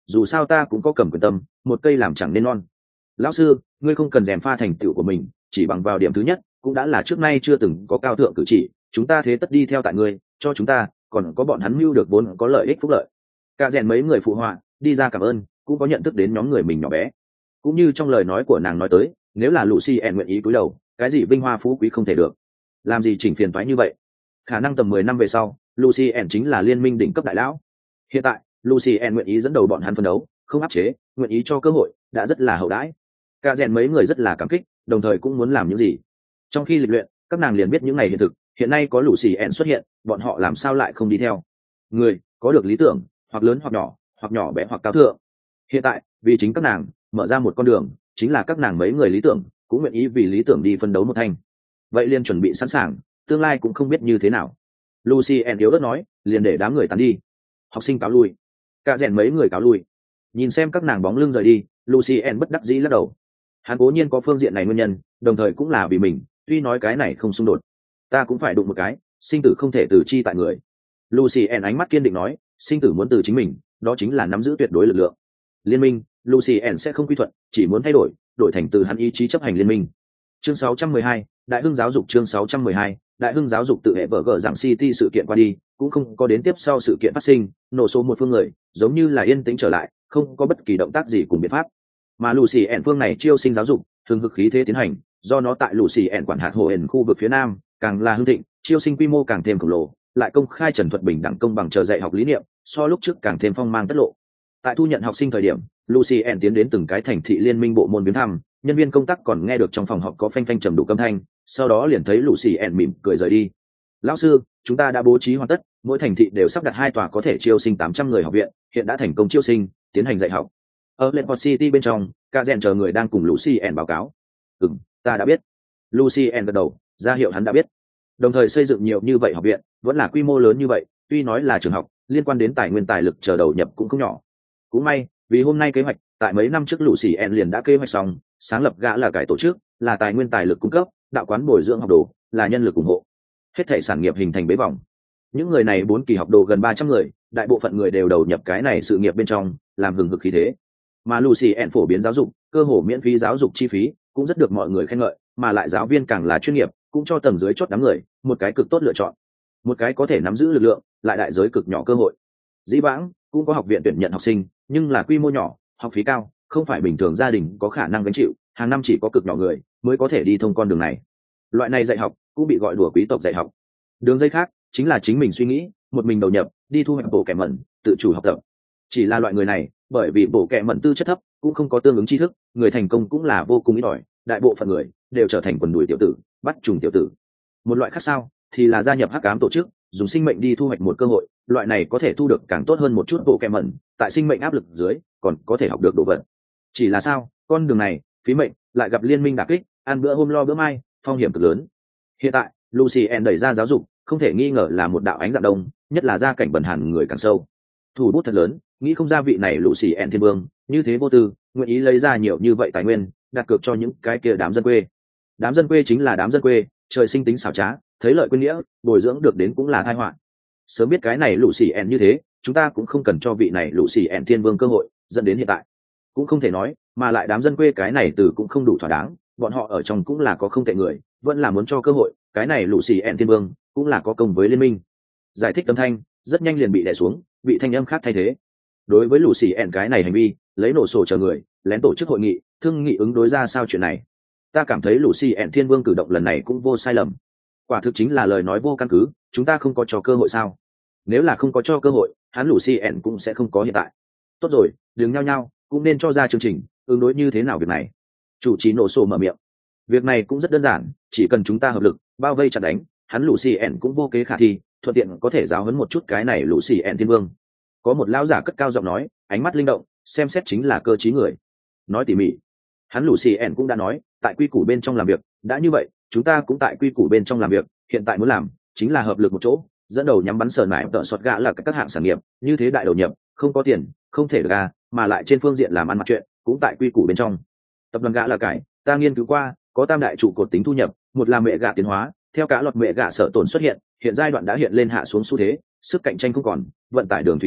dù sao ta cũng có cầm quyền tâm, một cây làm chẳng nên non. Lão sư, ngươi không cần dèm pha thành tựu của mình, chỉ bằng vào điểm thứ nhất cũng đã là trước nay chưa từng có cao thượng cử chỉ, chúng ta thế tất đi theo tại ngươi, cho chúng ta còn có bọn hắn mưu được vốn có lợi ích phúc lợi. Cả rèn mấy người phụ họa đi ra cảm ơn, cũng có nhận thức đến nhóm người mình nhỏ bé. Cũng như trong lời nói của nàng nói tới, nếu là Lucien nguyện ý cúi đầu, cái gì vinh hoa phú quý không thể được, làm gì chỉnh phiền toái như vậy. Khả năng tầm mười năm về sau, Lucien chính là liên minh đỉnh cấp đại lão. Hiện tại Lucien nguyện ý dẫn đầu bọn hắn phân đấu, không áp chế, nguyện ý cho cơ hội, đã rất là hậu đãi. Cả rèn mấy người rất là cảm kích, đồng thời cũng muốn làm những gì. Trong khi lịch luyện, các nàng liền biết những ngày hiện thực, hiện nay có Lucien xuất hiện, bọn họ làm sao lại không đi theo. Người có được lý tưởng, hoặc lớn hoặc nhỏ, hoặc nhỏ bé hoặc cao thượng. Hiện tại, vì chính các nàng mở ra một con đường, chính là các nàng mấy người lý tưởng, cũng nguyện ý vì lý tưởng đi phân đấu một thanh. Vậy liền chuẩn bị sẵn sàng, tương lai cũng không biết như thế nào. Lucien yếu ớt nói, liền để đám người tán đi. Học sinh cáo lui. Cả rèn mấy người cáo lui. Nhìn xem các nàng bóng lưng rời đi, Lucien bất đắc dĩ lắc đầu. Hắn cố nhiên có phương diện này nguyên nhân, đồng thời cũng là vì mình, tuy nói cái này không xung đột, ta cũng phải đụng một cái, sinh tử không thể từ chi tại người. Lucien ánh mắt kiên định nói, sinh tử muốn từ chính mình, đó chính là nắm giữ tuyệt đối lực lượng. Liên minh, Lucien sẽ không quy thuận, chỉ muốn thay đổi, đổi thành từ hắn ý chí chấp hành liên minh. Chương sáu trăm mười hai, Đại Hưng giáo dục chương sáu trăm mười hai, Đại Hưng giáo dục tự hệ vở gở rằng City sự kiện qua đi, cũng không có đến tiếp sau sự kiện phát sinh, nổ số một phương người, giống như là yên tĩnh trở lại, không có bất kỳ động tác gì cùng biện pháp. Mà Lucien phương này chiêu sinh giáo dục, thường hực khí thế tiến hành, do nó tại Lucien quản hạt hồ ẩn khu vực phía nam, càng là hưng thịnh, chiêu sinh quy mô càng thêm khổng lồ, lại công khai trần thuật bình đẳng công bằng chờ dạy học lý niệm, so lúc trước càng thêm phong mang tất lộ. Tại thu nhận học sinh thời điểm, Lucien tiến đến từng cái thành thị liên minh bộ môn viếng thăm, nhân viên công tác còn nghe được trong phòng họp có phanh phanh trầm đủ âm thanh, sau đó liền thấy Lucien mỉm cười rời đi. Lão sư, chúng ta đã bố trí hoàn tất, mỗi thành thị đều sắp đặt hai tòa có thể chiêu sinh tám trăm người học viện, hiện đã thành công chiêu sinh, tiến hành dạy học. Ở Leport City bên trong, cả rèn chờ người đang cùng Lucien báo cáo. Ừm, ta đã biết. Lucien gật đầu, ra hiệu hắn đã biết. Đồng thời xây dựng nhiều như vậy học viện, vẫn là quy mô lớn như vậy, tuy nói là trường học, liên quan đến tài nguyên tài lực chờ đầu nhập cũng không nhỏ. Cũng may, vì hôm nay kế hoạch, tại mấy năm trước Lucien liền đã kế hoạch xong, sáng lập gã là cải tổ chức, là tài nguyên tài lực cung cấp, đạo quán bồi dưỡng học đồ, là nhân lực ủng hộ. Hết thảy sản nghiệp hình thành bế vòng. Những người này bốn kỳ học đồ gần ba trăm người, đại bộ phận người đều đầu nhập cái này sự nghiệp bên trong, làm hừng hực khí thế. Mà Lucien phổ biến giáo dục, cơ hồ miễn phí giáo dục chi phí, cũng rất được mọi người khen ngợi, mà lại giáo viên càng là chuyên nghiệp, cũng cho tầng dưới chót đám người một cái cực tốt lựa chọn, một cái có thể nắm giữ lực lượng, lại đại giới cực nhỏ cơ hội. Dĩ vãng cũng có học viện tuyển nhận học sinh, nhưng là quy mô nhỏ, học phí cao, không phải bình thường gia đình có khả năng gánh chịu, hàng năm chỉ có cực nhỏ người mới có thể đi thông con đường này. Loại này dạy học cũng bị gọi đùa quý tộc dạy học. Đường dây khác chính là chính mình suy nghĩ, một mình đầu nhập, đi thu hoạch bộ kẻ mẩn, tự chủ học tập. Chỉ là loại người này, bởi vì bộ kẻ mẩn tư chất thấp, cũng không có tương ứng tri thức, người thành công cũng là vô cùng ít ỏi, đại bộ phận người đều trở thành quần đùi tiểu tử, bắt trùng tiểu tử. Một loại khác sao, thì là gia nhập hắc ám tổ chức, dùng sinh mệnh đi thu hoạch một cơ hội, loại này có thể thu được càng tốt hơn một chút bộ kẻ mẩn, tại sinh mệnh áp lực dưới, còn có thể học được đồ vật. Chỉ là sao, con đường này, phí mệnh, lại gặp liên minh đả kích, ăn bữa hôm lo bữa mai, phong hiểm cực lớn. Hiện tại, Lucien đẩy ra giáo dục, không thể nghi ngờ là một đạo ánh dạng đông, nhất là gia cảnh bần hàn người càng sâu. Thủ bút thật lớn, nghĩ không ra vị này Lucien thiên vương, như thế vô tư, nguyện ý lấy ra nhiều như vậy tài nguyên, đặt cược cho những cái kia đám dân quê. Đám dân quê chính là đám dân quê, trời sinh tính xảo trá, thấy lợi quên nghĩa, bồi dưỡng được đến cũng là tai họa. Sớm biết cái này Lucien như thế, chúng ta cũng không cần cho vị này Lucien thiên vương cơ hội, dẫn đến hiện tại. Cũng không thể nói, mà lại đám dân quê cái này từ cũng không đủ thỏa đáng, bọn họ ở trong cũng là có không tệ người, vẫn là muốn cho cơ hội, cái này Lucien thiên vương cũng là có công với liên minh. Giải thích âm thanh rất nhanh liền bị đè xuống, bị thanh âm khác thay thế. Đối với Lucien cái này hành vi, lấy nổ sổ chờ người, lén tổ chức hội nghị, thương nghị ứng đối ra sao chuyện này. Ta cảm thấy Lucien thiên vương cử động lần này cũng vô sai lầm. Quả thực chính là lời nói vô căn cứ, chúng ta không có cho cơ hội sao? Nếu là không có cho cơ hội, hắn Lucien cũng sẽ không có hiện tại. Tốt rồi, đừng nhao nhao, cũng nên cho ra chương trình ứng đối như thế nào việc này. Chủ trì nổ sổ mở miệng. Việc này cũng rất đơn giản, chỉ cần chúng ta hợp lực bao vây chặt đánh, hắn Lucien cũng vô kế khả thi, thuận tiện có thể giáo huấn một chút cái này Lucien thiên vương. Có một lão giả cất cao giọng nói, ánh mắt linh động, xem xét chính là cơ trí người. Nói tỉ mỉ, hắn Lucien cũng đã nói, tại quy củ bên trong làm việc, đã như vậy, chúng ta cũng tại quy củ bên trong làm việc, hiện tại muốn làm chính là hợp lực một chỗ, dẫn đầu nhắm bắn sờn mải tợ sọt gã là các hạng sản nghiệp, như thế đại đầu nhập, không có tiền, không thể được ra, mà lại trên phương diện làm ăn mặt chuyện, cũng tại quy củ bên trong. Tập đoàn gã là cải, ta nghiên cứu qua, có tam đại trụ cột tính thu nhập, một là mẹ gạ tiến hóa, theo cả loạt mẹ gạ sở tổn xuất hiện, hiện giai đoạn đã hiện lên hạ xuống xu thế, sức cạnh tranh không còn, vận tải đường thủy một đạo,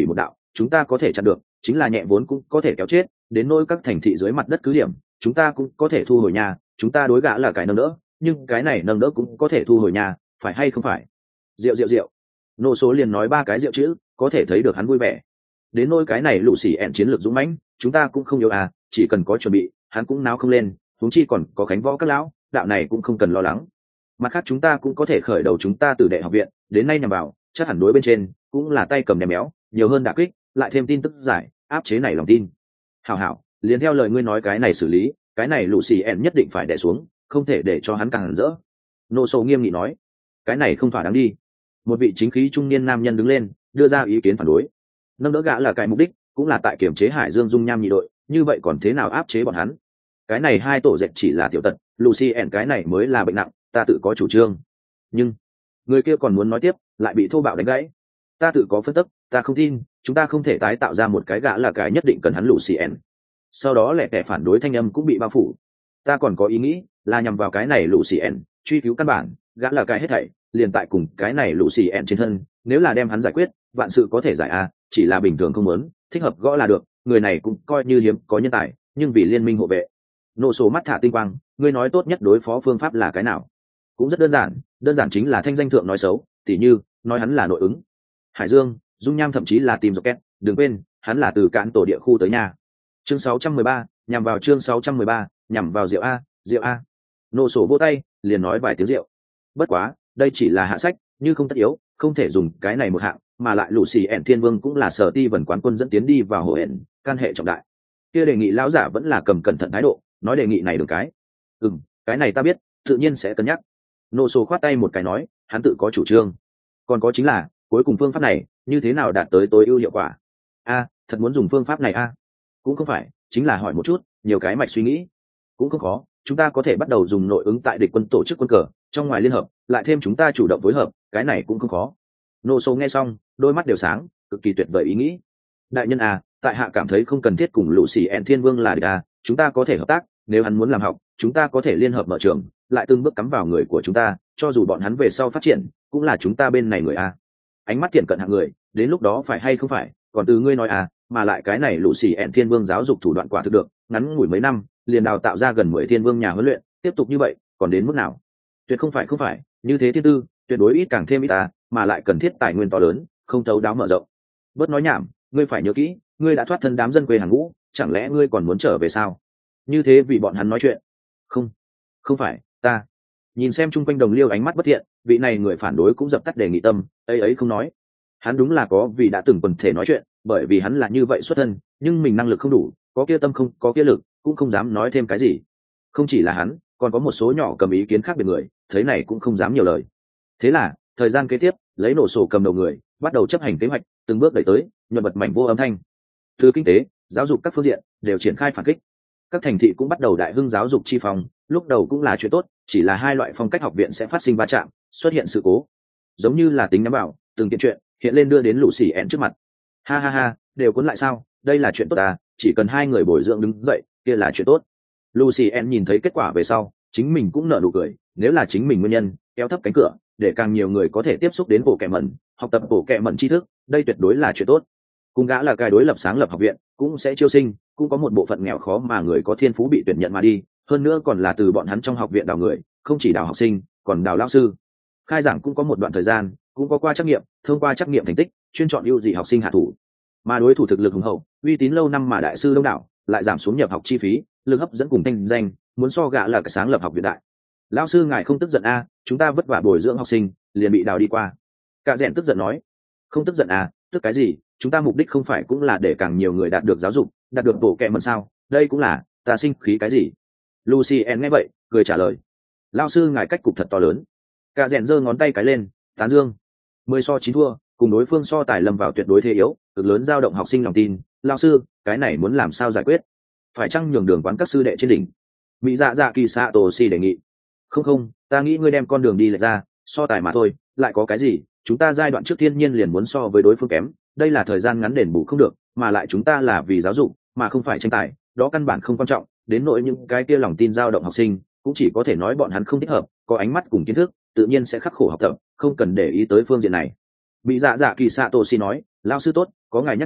chúng ta có thể chặn được, chính là nhẹ vốn cũng có thể kéo chết, đến nỗi các thành thị dưới mặt đất cứ điểm chúng ta cũng có thể thu hồi nhà, chúng ta đối gã là cái nâng đỡ, nhưng cái này nâng đỡ cũng có thể thu hồi nhà, phải hay không phải? Rượu rượu rượu. Nô số liền nói ba cái rượu chữ, có thể thấy được hắn vui vẻ. Đến nỗi cái này lũ xì ẹn chiến lược dũng mãnh, chúng ta cũng không yếu à, chỉ cần có chuẩn bị, hắn cũng náo không lên, huống chi còn có Khánh Võ các lão, đạo này cũng không cần lo lắng. Mặt khác chúng ta cũng có thể khởi đầu chúng ta từ đệ học viện, đến nay nhằm vào, chắc hẳn đối bên trên cũng là tay cầm ném méo, nhiều hơn đả kích, lại thêm tin tức giải, áp chế này lòng tin. Hảo hảo, liền theo lời ngươi nói cái này xử lý, cái này lũ xì ẹn nhất định phải đè xuống, không thể để cho hắn càng hẳn rỡ. Nô sầu nghiêm nghị nói, cái này không thỏa đáng đi. Một vị chính khí trung niên nam nhân đứng lên, đưa ra ý kiến phản đối. Nâng đỡ gã là cái mục đích cũng là tại kiểm chế Hải Dương dung nham nhị đội, như vậy còn thế nào áp chế bọn hắn? Cái này hai tổ dệt chỉ là tiểu tật, Lucien cái này mới là bệnh nặng, ta tự có chủ trương. Nhưng người kia còn muốn nói tiếp, lại bị thô bạo đánh gãy. Ta tự có phân tích, ta không tin, chúng ta không thể tái tạo ra một cái gã là cái nhất định cần hắn Lucien. Sau đó lẻ tẻ phản đối thanh âm cũng bị bao phủ. Ta còn có ý nghĩ là nhằm vào cái này Lucien, truy cứu căn bản, gã là cái hết thảy, liền tại cùng cái này Lucien trên thân, nếu là đem hắn giải quyết, vạn sự có thể giải a, chỉ là bình thường không muốn, thích hợp gõ là được, người này cũng coi như hiếm có nhân tài, nhưng vì liên minh hộ vệ. Nô số mắt thả tinh quang, ngươi nói tốt nhất đối phó phương pháp là cái nào? Cũng rất đơn giản, đơn giản chính là thanh danh thượng nói xấu, tỉ như nói hắn là nội ứng. Hải Dương, dung nham thậm chí là tìm rocket, đừng quên, hắn là từ cạn tổ địa khu tới nhà. Chương sáu trăm mười ba, nhằm vào chương sáu trăm mười ba, nhằm vào Diệu a, Diệu a. Nô sổ vô tay, liền nói vài tiếng Diệu. Bất quá, đây chỉ là hạ sách, như không tất yếu, không thể dùng cái này một hạng, mà lại lũ xì ẻn thiên vương cũng là sở ti vần quán quân dẫn tiến đi vào hồ hẹn, can hệ trọng đại. Kia đề nghị lão giả vẫn là cầm cẩn thận thái độ, nói đề nghị này được cái. Ừm, cái này ta biết, tự nhiên sẽ cân nhắc. Nô sổ khoát tay một cái nói, hắn tự có chủ trương. Còn có chính là, cuối cùng phương pháp này, như thế nào đạt tới tối ưu hiệu quả? A, thật muốn dùng phương pháp này a? Cũng không phải, chính là hỏi một chút, nhiều cái mạch suy nghĩ. Cũng không khó, chúng ta có thể bắt đầu dùng nội ứng tại địch quân tổ chức quân cờ, trong ngoài liên hợp, lại thêm chúng ta chủ động phối hợp, cái này cũng không khó. Nô số nghe xong, đôi mắt đều sáng, cực kỳ tuyệt vời ý nghĩ. Đại nhân à, tại hạ cảm thấy không cần thiết cùng lũ xì ẹn thiên vương là địch à, chúng ta có thể hợp tác, nếu hắn muốn làm học, chúng ta có thể liên hợp mở trường, lại từng bước cắm vào người của chúng ta, cho dù bọn hắn về sau phát triển, cũng là chúng ta bên này người à. Ánh mắt thiện cận hạng người, đến lúc đó phải hay không phải, còn từ ngươi nói à, mà lại cái này lũ xì ẹn thiên vương giáo dục thủ đoạn quả thực được, ngắn ngủi mấy năm, liền đào tạo ra gần mười thiên vương nhà huấn luyện, tiếp tục như vậy, còn đến mức nào? Tuyệt không phải không phải, như thế thiên tư, tuyệt đối ít càng thêm ít à, mà lại cần thiết tài nguyên to lớn, không thấu đáo mở rộng. Bớt nói nhảm, ngươi phải nhớ kỹ, ngươi đã thoát thân đám dân quê hàng ngũ, chẳng lẽ ngươi còn muốn trở về sao? Như thế vì bọn hắn nói chuyện. Không, không phải, ta. Nhìn xem chung quanh đồng liêu ánh mắt bất thiện, vị này người phản đối cũng dập tắt đề nghị tâm, ấy ấy không nói. Hắn đúng là có vì đã từng quần thể nói chuyện, bởi vì hắn là như vậy xuất thân, nhưng mình năng lực không đủ, có kia tâm không, có kia lực, cũng không dám nói thêm cái gì. Không chỉ là hắn, còn có một số nhỏ cầm ý kiến khác biệt người, thấy này cũng không dám nhiều lời. Thế là, thời gian kế tiếp, lấy nổ sổ cầm đầu người, bắt đầu chấp hành kế hoạch, từng bước đẩy tới, nhuận bật mảnh vô âm thanh. Từ kinh tế, giáo dục các phương diện đều triển khai phản kích. Các thành thị cũng bắt đầu đại hưng giáo dục chi phòng, lúc đầu cũng là chuyện tốt, chỉ là hai loại phong cách học viện sẽ phát sinh va chạm, xuất hiện sự cố. Giống như là tính nhắm vào, từng kiện chuyện hiện lên đưa đến lũ xì ẹn trước mặt. Ha ha ha, đều cuốn lại sao? Đây là chuyện tốt à, chỉ cần hai người bồi dưỡng đứng dậy, kia là chuyện tốt. Lucien nhìn thấy kết quả về sau, chính mình cũng nở nụ cười, nếu là chính mình nguyên nhân, kéo thấp cánh cửa, để càng nhiều người có thể tiếp xúc đến bộ kệ mẩn, học tập bộ kệ mẩn tri thức, đây tuyệt đối là chuyện tốt. Cùng gã là cái đối lập sáng lập học viện, cũng sẽ chiêu sinh, cũng có một bộ phận nghèo khó mà người có thiên phú bị tuyển nhận mà đi, hơn nữa còn là từ bọn hắn trong học viện đào người, không chỉ đào học sinh, còn đào lão sư. Khai giảng cũng có một đoạn thời gian, cũng có qua trắc nghiệm, thông qua trắc nghiệm thành tích, chuyên chọn ưu dị học sinh hạ thủ. Mà đối thủ thực lực hùng hậu, uy tín lâu năm mà đại sư đông đảo, lại giảm xuống nhập học chi phí, lực hấp dẫn cùng thanh danh, muốn so gã là cái sáng lập học viện đại. Lão sư ngài không tức giận a, chúng ta vất vả bồi dưỡng học sinh, liền bị đào đi qua. Cả rèn tức giận nói, không tức giận à, tức cái gì, chúng ta mục đích không phải cũng là để càng nhiều người đạt được giáo dục, đạt được bộ kệ mẩn sao, đây cũng là, ta sinh khí cái gì? Lucien nghe vậy, cười trả lời, lão sư ngài cách cục thật to lớn. Cả rèn giơ ngón tay cái lên, tán dương. Mười so chín thua, cùng đối phương so tài lâm vào tuyệt đối thế yếu, cực lớn dao động học sinh lòng tin. Lão sư, cái này muốn làm sao giải quyết? Phải chăng nhường đường quán các sư đệ trên đỉnh? Mỹ dạ dạ kỳ xạ tổ si đề nghị. Không không, ta nghĩ ngươi đem con đường đi lệch ra, so tài mà thôi, lại có cái gì? Chúng ta giai đoạn trước thiên nhiên liền muốn so với đối phương kém, đây là thời gian ngắn đền bù không được, mà lại chúng ta là vì giáo dục, mà không phải tranh tài, đó căn bản không quan trọng. Đến nỗi những cái kia lòng tin dao động học sinh, cũng chỉ có thể nói bọn hắn không thích hợp, có ánh mắt cùng kiến thức, tự nhiên sẽ khắc khổ học tập, không cần để ý tới phương diện này. Bị dạ dạ kỳ xạ tổ si nói, lao sư tốt, có ngài nhắc nhở,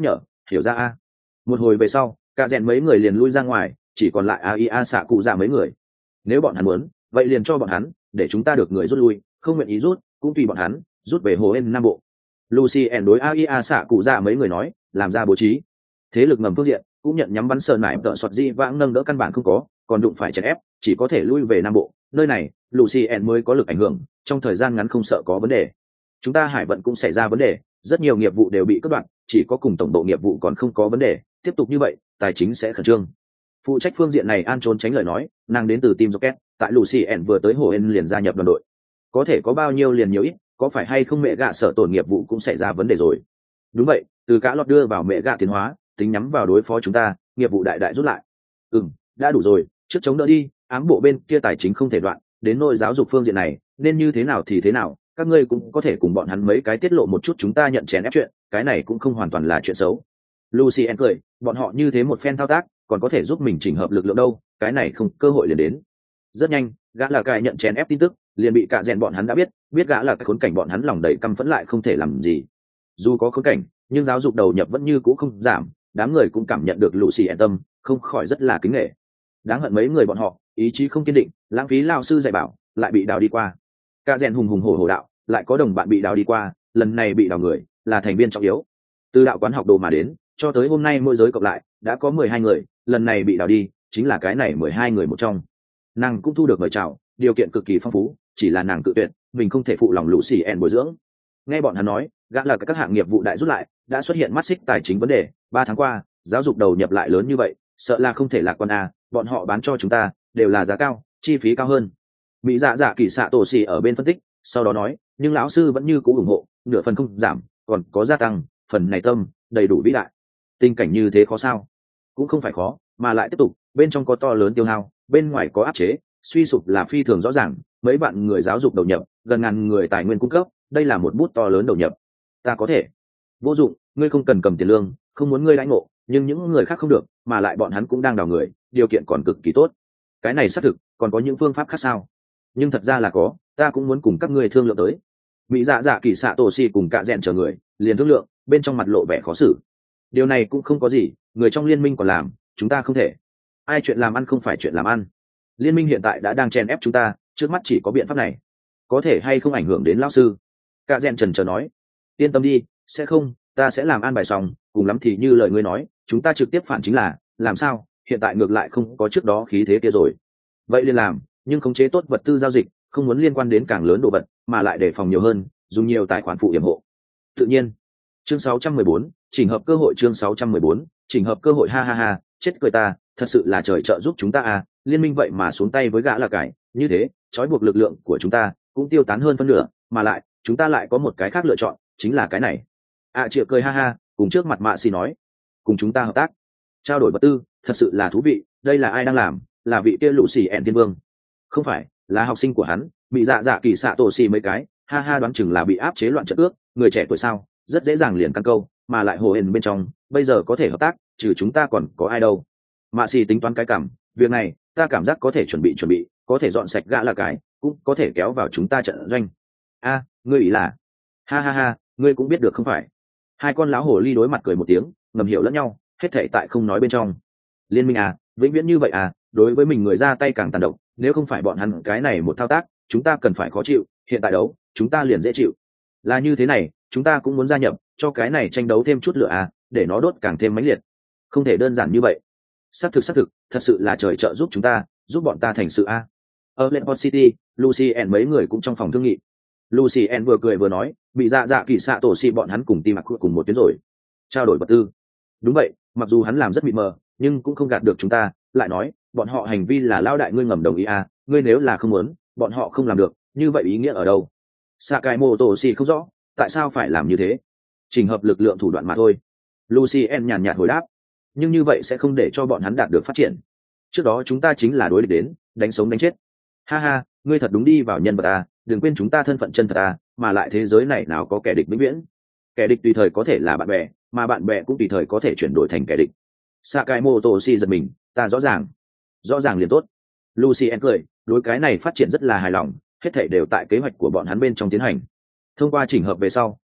hiểu ra a. Một hồi về sau cả rèn mấy người liền lui ra ngoài, chỉ còn lại a i a xạ cụ dạ mấy người. Nếu bọn hắn muốn vậy liền cho bọn hắn, để chúng ta được người rút lui, không nguyện ý rút cũng tùy bọn hắn, rút về hồ ên nam bộ. Lucien đối a i a xạ cụ dạ mấy người nói, làm ra bố trí thế lực ngầm phương diện cũng nhận nhắm bắn sờ nải tợ soạt di vãng nâng đỡ căn bản không có, còn đụng phải chèn ép chỉ có thể lui về nam bộ. Nơi này Lucien mới có lực ảnh hưởng, trong thời gian ngắn không sợ có vấn đề. Chúng ta hải vận cũng xảy ra vấn đề, rất nhiều nghiệp vụ đều bị cắt đoạn, chỉ có cùng tổng bộ nghiệp vụ còn không có vấn đề. Tiếp tục như vậy tài chính sẽ khẩn trương. Phụ trách phương diện này An trốn tránh lời nói, nàng đến từ team Rocket, tại Lucien vừa tới hồ ên liền gia nhập đoàn đội, có thể có bao nhiêu liền nhiều ít, có phải hay không mẹ gạ sở tổn nghiệp vụ cũng xảy ra vấn đề rồi. Đúng vậy, từ cả lọt đưa vào mẹ gạ tiến hóa, tính nhắm vào đối phó chúng ta, nghiệp vụ đại đại rút lại. Ừm, đã đủ rồi, trước chống đỡ đi, ám bộ bên kia tài chính không thể đoạn, đến nội giáo dục phương diện này nên như thế nào thì thế nào, các ngươi cũng có thể cùng bọn hắn mấy cái tiết lộ một chút chúng ta nhận chèn ép chuyện, cái này cũng không hoàn toàn là chuyện xấu. Lucien cười, bọn họ như thế một phen thao tác còn có thể giúp mình chỉnh hợp lực lượng đâu, cái này không cơ hội liền đến. Rất nhanh gã là cài nhận chèn ép tin tức liền bị cả rèn bọn hắn đã biết, biết gã là cái khốn cảnh, bọn hắn lòng đầy căm phẫn lại không thể làm gì. Dù có khốn cảnh nhưng giáo dục đầu nhập vẫn như cũ không giảm, đám người cũng cảm nhận được Lucien tâm, không khỏi rất là kính nể. Đáng hận mấy người bọn họ ý chí không kiên định, lãng phí lao sư dạy bảo, lại bị đào đi qua. Cả rèn hùng hùng hổ hổ đạo, lại có đồng bạn bị đào đi qua, lần này bị đào người là thành viên trọng yếu. Từ đạo quán học đồ mà đến, cho tới hôm nay môi giới cộng lại đã có mười hai người, lần này bị đào đi chính là cái này mười hai người một trong. Nàng cũng thu được mời chào, điều kiện cực kỳ phong phú, chỉ là nàng tự tuyệt, mình không thể phụ lòng lũ xì ẻn bồi dưỡng. Nghe bọn hắn nói gã là các hạng nghiệp vụ đại rút lại, đã xuất hiện mắt xích tài chính vấn đề, ba tháng qua giáo dục đầu nhập lại lớn như vậy, sợ là không thể lạc quan à, bọn họ bán cho chúng ta đều là giá cao, chi phí cao hơn. Mỹ dạ dạ kỳ xạ tổ xì ở bên phân tích, sau đó nói, nhưng lão sư vẫn như cũ ủng hộ, nửa phần không giảm, còn có gia tăng, phần này tâm đầy đủ vĩ đại. Tình cảnh như thế khó sao? Cũng không phải khó, mà lại tiếp tục, bên trong có to lớn tiêu hao, bên ngoài có áp chế, suy sụp là phi thường rõ ràng. Mấy bạn người giáo dục đầu nhập, gần ngàn người tài nguyên cung cấp, đây là một bút to lớn đầu nhập. Ta có thể. Vô dụng, ngươi không cần cầm tiền lương, không muốn ngươi lãnh ngộ, nhưng những người khác không được, mà lại bọn hắn cũng đang đào người, điều kiện còn cực kỳ tốt. Cái này xác thực, còn có những phương pháp khác sao? Nhưng thật ra là có, ta cũng muốn cùng các ngươi thương lượng tới. Mỹ dạ dạ kỳ xạ tổ xì cùng cả rèn chờ người liền thương lượng, bên trong mặt lộ vẻ khó xử. Điều này cũng không có gì, người trong liên minh còn làm, chúng ta không thể. Ai chuyện làm ăn không phải chuyện làm ăn. Liên minh hiện tại đã đang chèn ép chúng ta, trước mắt chỉ có biện pháp này. Có thể hay không ảnh hưởng đến lão sư? Cả rèn trần chờ nói, yên tâm đi, sẽ không, ta sẽ làm an bài xong, cùng lắm thì như lời ngươi nói, chúng ta trực tiếp phản chính là, làm sao, hiện tại ngược lại không có trước đó khí thế kia rồi. Vậy liền làm, nhưng khống chế tốt vật tư giao dịch, không muốn liên quan đến càng lớn đồ vật, mà lại đề phòng nhiều hơn, dùng nhiều tài khoản phụ yểm hộ. Tự nhiên. Chương sáu trăm mười bốn, chỉnh hợp cơ hội. Chương sáu trăm mười bốn, chỉnh hợp cơ hội. Ha ha ha, chết cười ta, thật sự là trời trợ giúp chúng ta à, liên minh vậy mà xuống tay với gã là cải, như thế, trói buộc lực lượng của chúng ta cũng tiêu tán hơn phân nửa, mà lại, chúng ta lại có một cái khác lựa chọn, chính là cái này. À Triệu cười ha ha, cùng trước mặt Mạ Xì nói, cùng chúng ta hợp tác, trao đổi vật tư, thật sự là thú vị, đây là ai đang làm, là vị kia lũ xì ẹn tiên vương. Không phải, là học sinh của hắn, bị dạ dạ kỳ xạ tổ xì mấy cái, ha ha, đoán chừng là bị áp chế loạn trận ước, người trẻ tuổi sao, rất dễ dàng liền căn câu, mà lại hồ hển bên trong, bây giờ có thể hợp tác, trừ chúng ta còn có ai đâu. Mạ Xì tính toán cái cảm, việc này, ta cảm giác có thể chuẩn bị chuẩn bị, có thể dọn sạch gã là cái, cũng có thể kéo vào chúng ta trận doanh. A, ngươi ý là? Ha ha ha, ngươi cũng biết được không phải? Hai con lão hồ ly đối mặt cười một tiếng, ngầm hiểu lẫn nhau, hết thảy tại không nói bên trong. Liên minh à, vĩnh viễn như vậy à, đối với mình người ra tay càng tàn độc, nếu không phải bọn hắn cái này một thao tác, chúng ta cần phải khó chịu, hiện tại đấu, chúng ta liền dễ chịu. Là như thế này, chúng ta cũng muốn gia nhập, cho cái này tranh đấu thêm chút lửa à, để nó đốt càng thêm mãnh liệt. Không thể đơn giản như vậy. Xác thực xác thực, thật sự là trời trợ giúp chúng ta, giúp bọn ta thành sự a. Ở Lenport City, Lucien mấy người cũng trong phòng thương nghị. Lucien vừa cười vừa nói, bị dạ dạ kỳ xạ tổ xì bọn hắn cùng team mặc cùng một tuyến rồi. Trao đổi vật tư. Đúng vậy, mặc dù hắn làm rất mịt mờ, nhưng cũng không gạt được chúng ta, lại nói, bọn họ hành vi là lao đại ngươi ngầm đồng ý a, ngươi nếu là không muốn, bọn họ không làm được, như vậy ý nghĩa ở đâu? Sakaimoto Toshi không rõ, tại sao phải làm như thế? Trình hợp lực lượng thủ đoạn mà thôi. Lucien nhàn nhạt hồi đáp, nhưng như vậy sẽ không để cho bọn hắn đạt được phát triển. Trước đó chúng ta chính là đối địch đến, đánh sống đánh chết. Ha ha, ngươi thật đúng đi vào nhân vật à, đừng quên chúng ta thân phận chân thật à, mà lại thế giới này nào có kẻ địch vĩnh viễn. Kẻ địch tùy thời có thể là bạn bè, mà bạn bè cũng tùy thời có thể chuyển đổi thành kẻ địch. Sakaimoto Toshi giật mình, ta rõ ràng. Rõ ràng liền tốt. Lucien cười, đối cái này phát triển rất là hài lòng, hết thảy đều tại kế hoạch của bọn hắn bên trong tiến hành. Thông qua chỉnh hợp về sau,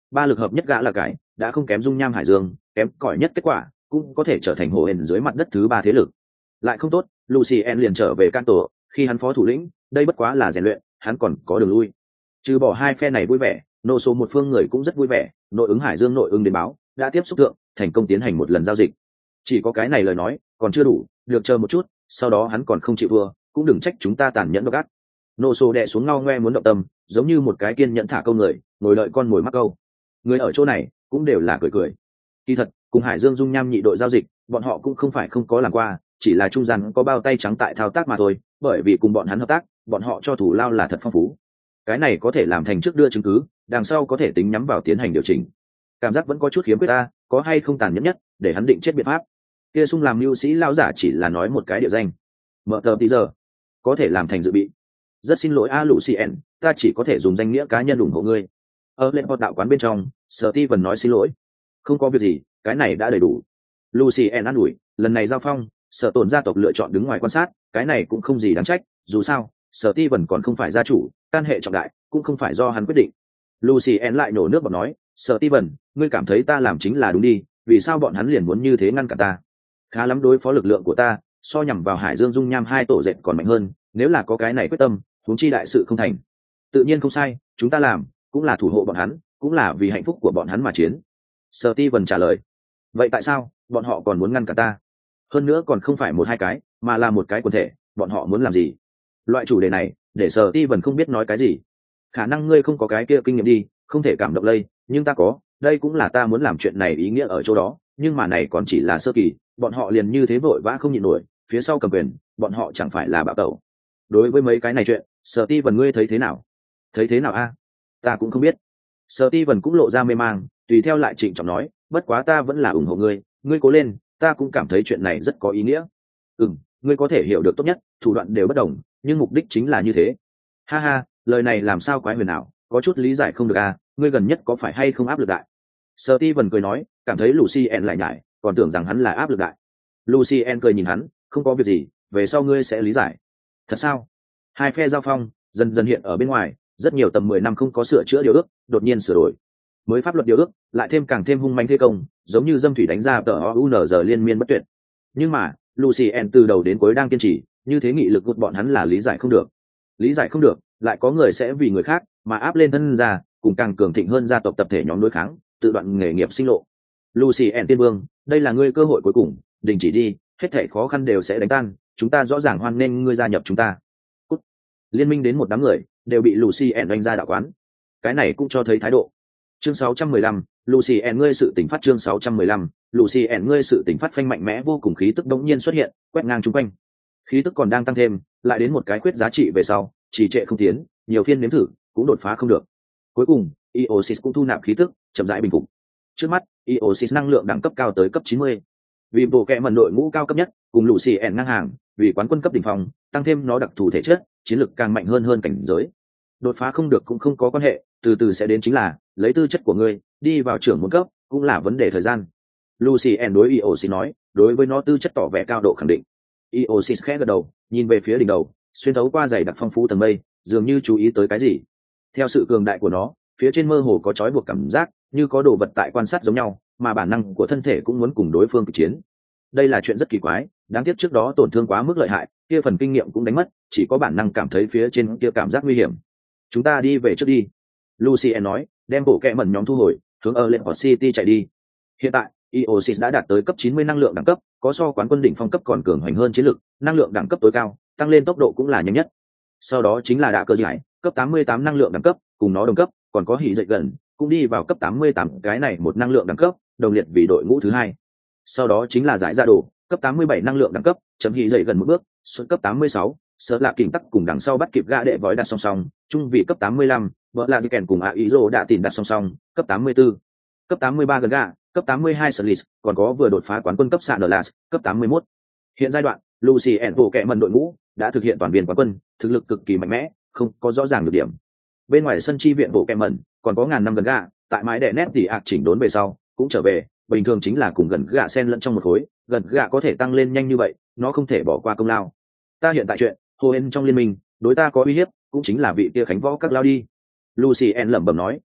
ba lực hợp nhất gã là cái đã không kém dung nham hải dương, kém cỏi nhất kết quả cũng có thể trở thành hồ hển dưới mặt đất thứ ba thế lực. Lại không tốt, Lucien liền trở về can tổ, khi hắn phó thủ lĩnh, đây bất quá là rèn luyện, hắn còn có đường lui. Trừ bỏ hai phe này vui vẻ, nô số một phương người cũng rất vui vẻ, nội ứng hải dương nội ứng đến báo đã tiếp xúc thượng, thành công tiến hành một lần giao dịch. Chỉ có cái này lời nói còn chưa đủ, được chờ một chút, sau đó hắn còn không chịu thua, cũng đừng trách chúng ta tàn nhẫn độc ác. Nô số đè xuống ngao ngoe muốn động tâm, giống như một cái kiên nhẫn thả câu người, ngồi đợi con mồi mắc câu. Người ở chỗ này cũng đều là cười cười. Kỳ thật, cùng Hải Dương Dung Nham nhị đội giao dịch, bọn họ cũng không phải không có làm qua, chỉ là trung gian có bao tay trắng tại thao tác mà thôi, bởi vì cùng bọn hắn hợp tác, bọn họ cho thủ lao là thật phong phú. Cái này có thể làm thành trước đưa chứng cứ, đằng sau có thể tính nhắm vào tiến hành điều chỉnh. Cảm giác vẫn có chút khiếm khuyết ta, có hay không tàn nhẫn nhất, để hắn định chết biện pháp. Kia Sung làm mưu sĩ lão giả chỉ là nói một cái địa danh. Mở tờ tí giờ, có thể làm thành dự bị. Rất xin lỗi a Lucien, ta chỉ có thể dùng danh nghĩa cá nhân ủng hộ ngươi. Ở lên hoạt đạo quán bên trong, Steven nói xin lỗi. Không có việc gì, cái này đã đầy đủ. Lucien an ủi, lần này giao phong, Sở Tổn gia tộc lựa chọn đứng ngoài quan sát, cái này cũng không gì đáng trách, dù sao, Steven còn không phải gia chủ, can hệ trọng đại, cũng không phải do hắn quyết định. Lucien lại nổ nước bọt nói, Steven, ngươi cảm thấy ta làm chính là đúng đi, vì sao bọn hắn liền muốn như thế ngăn cản ta? Khá lắm đối phó lực lượng của ta, so nhằm vào Hải Dương Dung Nham hai tổ dệt còn mạnh hơn, nếu là có cái này quyết tâm, huống chi đại sự không thành. Tự nhiên không sai, chúng ta làm, cũng là thủ hộ bọn hắn, cũng là vì hạnh phúc của bọn hắn mà chiến. Steven trả lời. Vậy tại sao bọn họ còn muốn ngăn cản ta? Hơn nữa còn không phải một hai cái, mà là một cái quần thể, bọn họ muốn làm gì? Loại chủ đề này, để Steven không biết nói cái gì. Khả năng ngươi không có cái kia kinh nghiệm đi, không thể cảm động lây, nhưng ta có, đây cũng là ta muốn làm chuyện này ý nghĩa ở chỗ đó, nhưng mà này còn chỉ là sơ kỳ, bọn họ liền như thế vội vã không nhịn nổi, phía sau cầm quyền, bọn họ chẳng phải là bạo tẩu. Đối với mấy cái này chuyện, Steven ngươi thấy thế nào? Thấy thế nào a? Ta cũng không biết. Steven cũng lộ ra mê mang, tùy theo lại trịnh trọng nói, bất quá ta vẫn là ủng hộ ngươi, ngươi cố lên, ta cũng cảm thấy chuyện này rất có ý nghĩa. Ừm, ngươi có thể hiểu được tốt nhất, thủ đoạn đều bất đồng, nhưng mục đích chính là như thế. Ha ha, lời này làm sao quái huyền ảo, có chút lý giải không được à, ngươi gần nhất có phải hay không áp lực đại? Steven cười nói, cảm thấy Lucien lại nhải, còn tưởng rằng hắn là áp lực đại. Lucien cười nhìn hắn, không có việc gì, về sau ngươi sẽ lý giải. Thật sao? Hai phe giao phong dần dần hiện ở bên ngoài, rất nhiều tầm mười năm không có sửa chữa điều ước, đột nhiên sửa đổi. Mới pháp luật điều ước, lại thêm càng thêm hung manh thế công, giống như dâm thủy đánh ra tờ o u n giờ liên miên bất tuyệt. Nhưng mà, Lucien từ đầu đến cuối đang kiên trì, như thế nghị lực của bọn hắn là lý giải không được. Lý giải không được, lại có người sẽ vì người khác mà áp lên thân ra, cùng càng cường thịnh hơn gia tộc tập thể nhóm đối kháng, tự đoạn nghề nghiệp sinh lộ. Lucien tiên vương, đây là ngươi cơ hội cuối cùng, đình chỉ đi, hết thảy khó khăn đều sẽ đánh tan, chúng ta rõ ràng hoan nghênh ngươi gia nhập chúng ta. Cút. Liên minh đến một đám người, đều bị Lucien đánh ra đạo quán. Cái này cũng cho thấy thái độ. Chương sáu trăm mười lăm, Lucien ngươi sự tỉnh phát chương sáu trăm mười lăm, Lucien ngươi sự tỉnh phát phanh mạnh mẽ vô cùng khí tức đống nhiên xuất hiện, quét ngang chúng quanh. Khí tức còn đang tăng thêm, lại đến một cái quyết giá trị về sau, trì trệ không tiến, nhiều phiên nếm thử, cũng đột phá không được. Cuối cùng, Eosis cũng thu nạp khí tức, chậm rãi bình phục. Trước mắt, Eosis năng lượng đẳng cấp cao tới cấp chín mươi. Vì bộ kệ mẩn đội ngũ cao cấp nhất, cùng Lucien ngang hàng, vì quán quân cấp đỉnh phong, tăng thêm nó đặc thù thể chất, chiến lực càng mạnh hơn hơn cảnh giới. Đột phá không được cũng không có quan hệ, từ từ sẽ đến chính là, lấy tư chất của ngươi, đi vào trưởng môn cấp, cũng là vấn đề thời gian. Lucien đối Eosis nói, đối với nó tư chất tỏ vẻ cao độ khẳng định. Eosis khẽ gật đầu, nhìn về phía đỉnh đầu, xuyên thấu qua dày đặc phong phú tầng mây, dường như chú ý tới cái gì. Theo sự cường đại của nó, phía trên mơ hồ có trói buộc cảm giác, như có đồ vật tại quan sát giống nhau, mà bản năng của thân thể cũng muốn cùng đối phương kịch chiến. Đây là chuyện rất kỳ quái, đáng tiếc trước đó tổn thương quá mức lợi hại, kia phần kinh nghiệm cũng đánh mất, chỉ có bản năng cảm thấy phía trên kia cảm giác nguy hiểm. Chúng ta đi về trước đi. Lucien nói, đem bộ kệ mẩn nhóm thu hồi, hướng ở lên Port City chạy đi. Hiện tại, Eosis đã đạt tới cấp chín mươi năng lượng đẳng cấp, có so quán quân đỉnh phong cấp còn cường hoành hơn chiến lực, năng lượng đẳng cấp tối cao, tăng lên tốc độ cũng là nhanh nhất. Sau đó chính là đạ cơ giải, cấp tám mươi tám năng lượng đẳng cấp, cùng nó đồng cấp, còn có hỉ dậy gần, cũng đi vào cấp tám mươi tám, cái này một năng lượng đẳng cấp, đồng liệt vì đội ngũ thứ hai. Sau đó chính là giải ra đồ, cấp tám mươi bảy năng lượng đẳng cấp, chấm hỉ dậy gần một bước, xuất cấp tám mươi sáu, sợ lạ kình tắc cùng đằng sau bắt kịp gã đệ vói đặt song song, trung vị cấp tám mươi lăm, vợ là di kèn cùng a ý rô đã tìm đặt song song, cấp tám mươi tư, cấp tám mươi ba gần gã, cấp tám mươi hai Slis, còn có vừa đột phá quán quân cấp Sanders, cấp tám mươi mốt. Hiện giai đoạn, Lucien bộ kệ mẩn đội ngũ đã thực hiện toàn viên quán quân, thực lực cực kỳ mạnh mẽ, không có rõ ràng được điểm. Bên ngoài sân chi viện bộ kệ mẩn, còn có ngàn năm gần gã, tại mái đè nét tỉ ạc chỉnh đốn về sau, cũng trở về, bình thường chính là cùng gần gã xen lẫn trong một khối, gần gã có thể tăng lên nhanh như vậy, nó không thể bỏ qua công lao. Ta hiện tại chuyện, Hohen trong liên minh, đối ta có uy hiếp, cũng chính là vị kia Khánh Võ các lao đi. Lucien lẩm bẩm nói,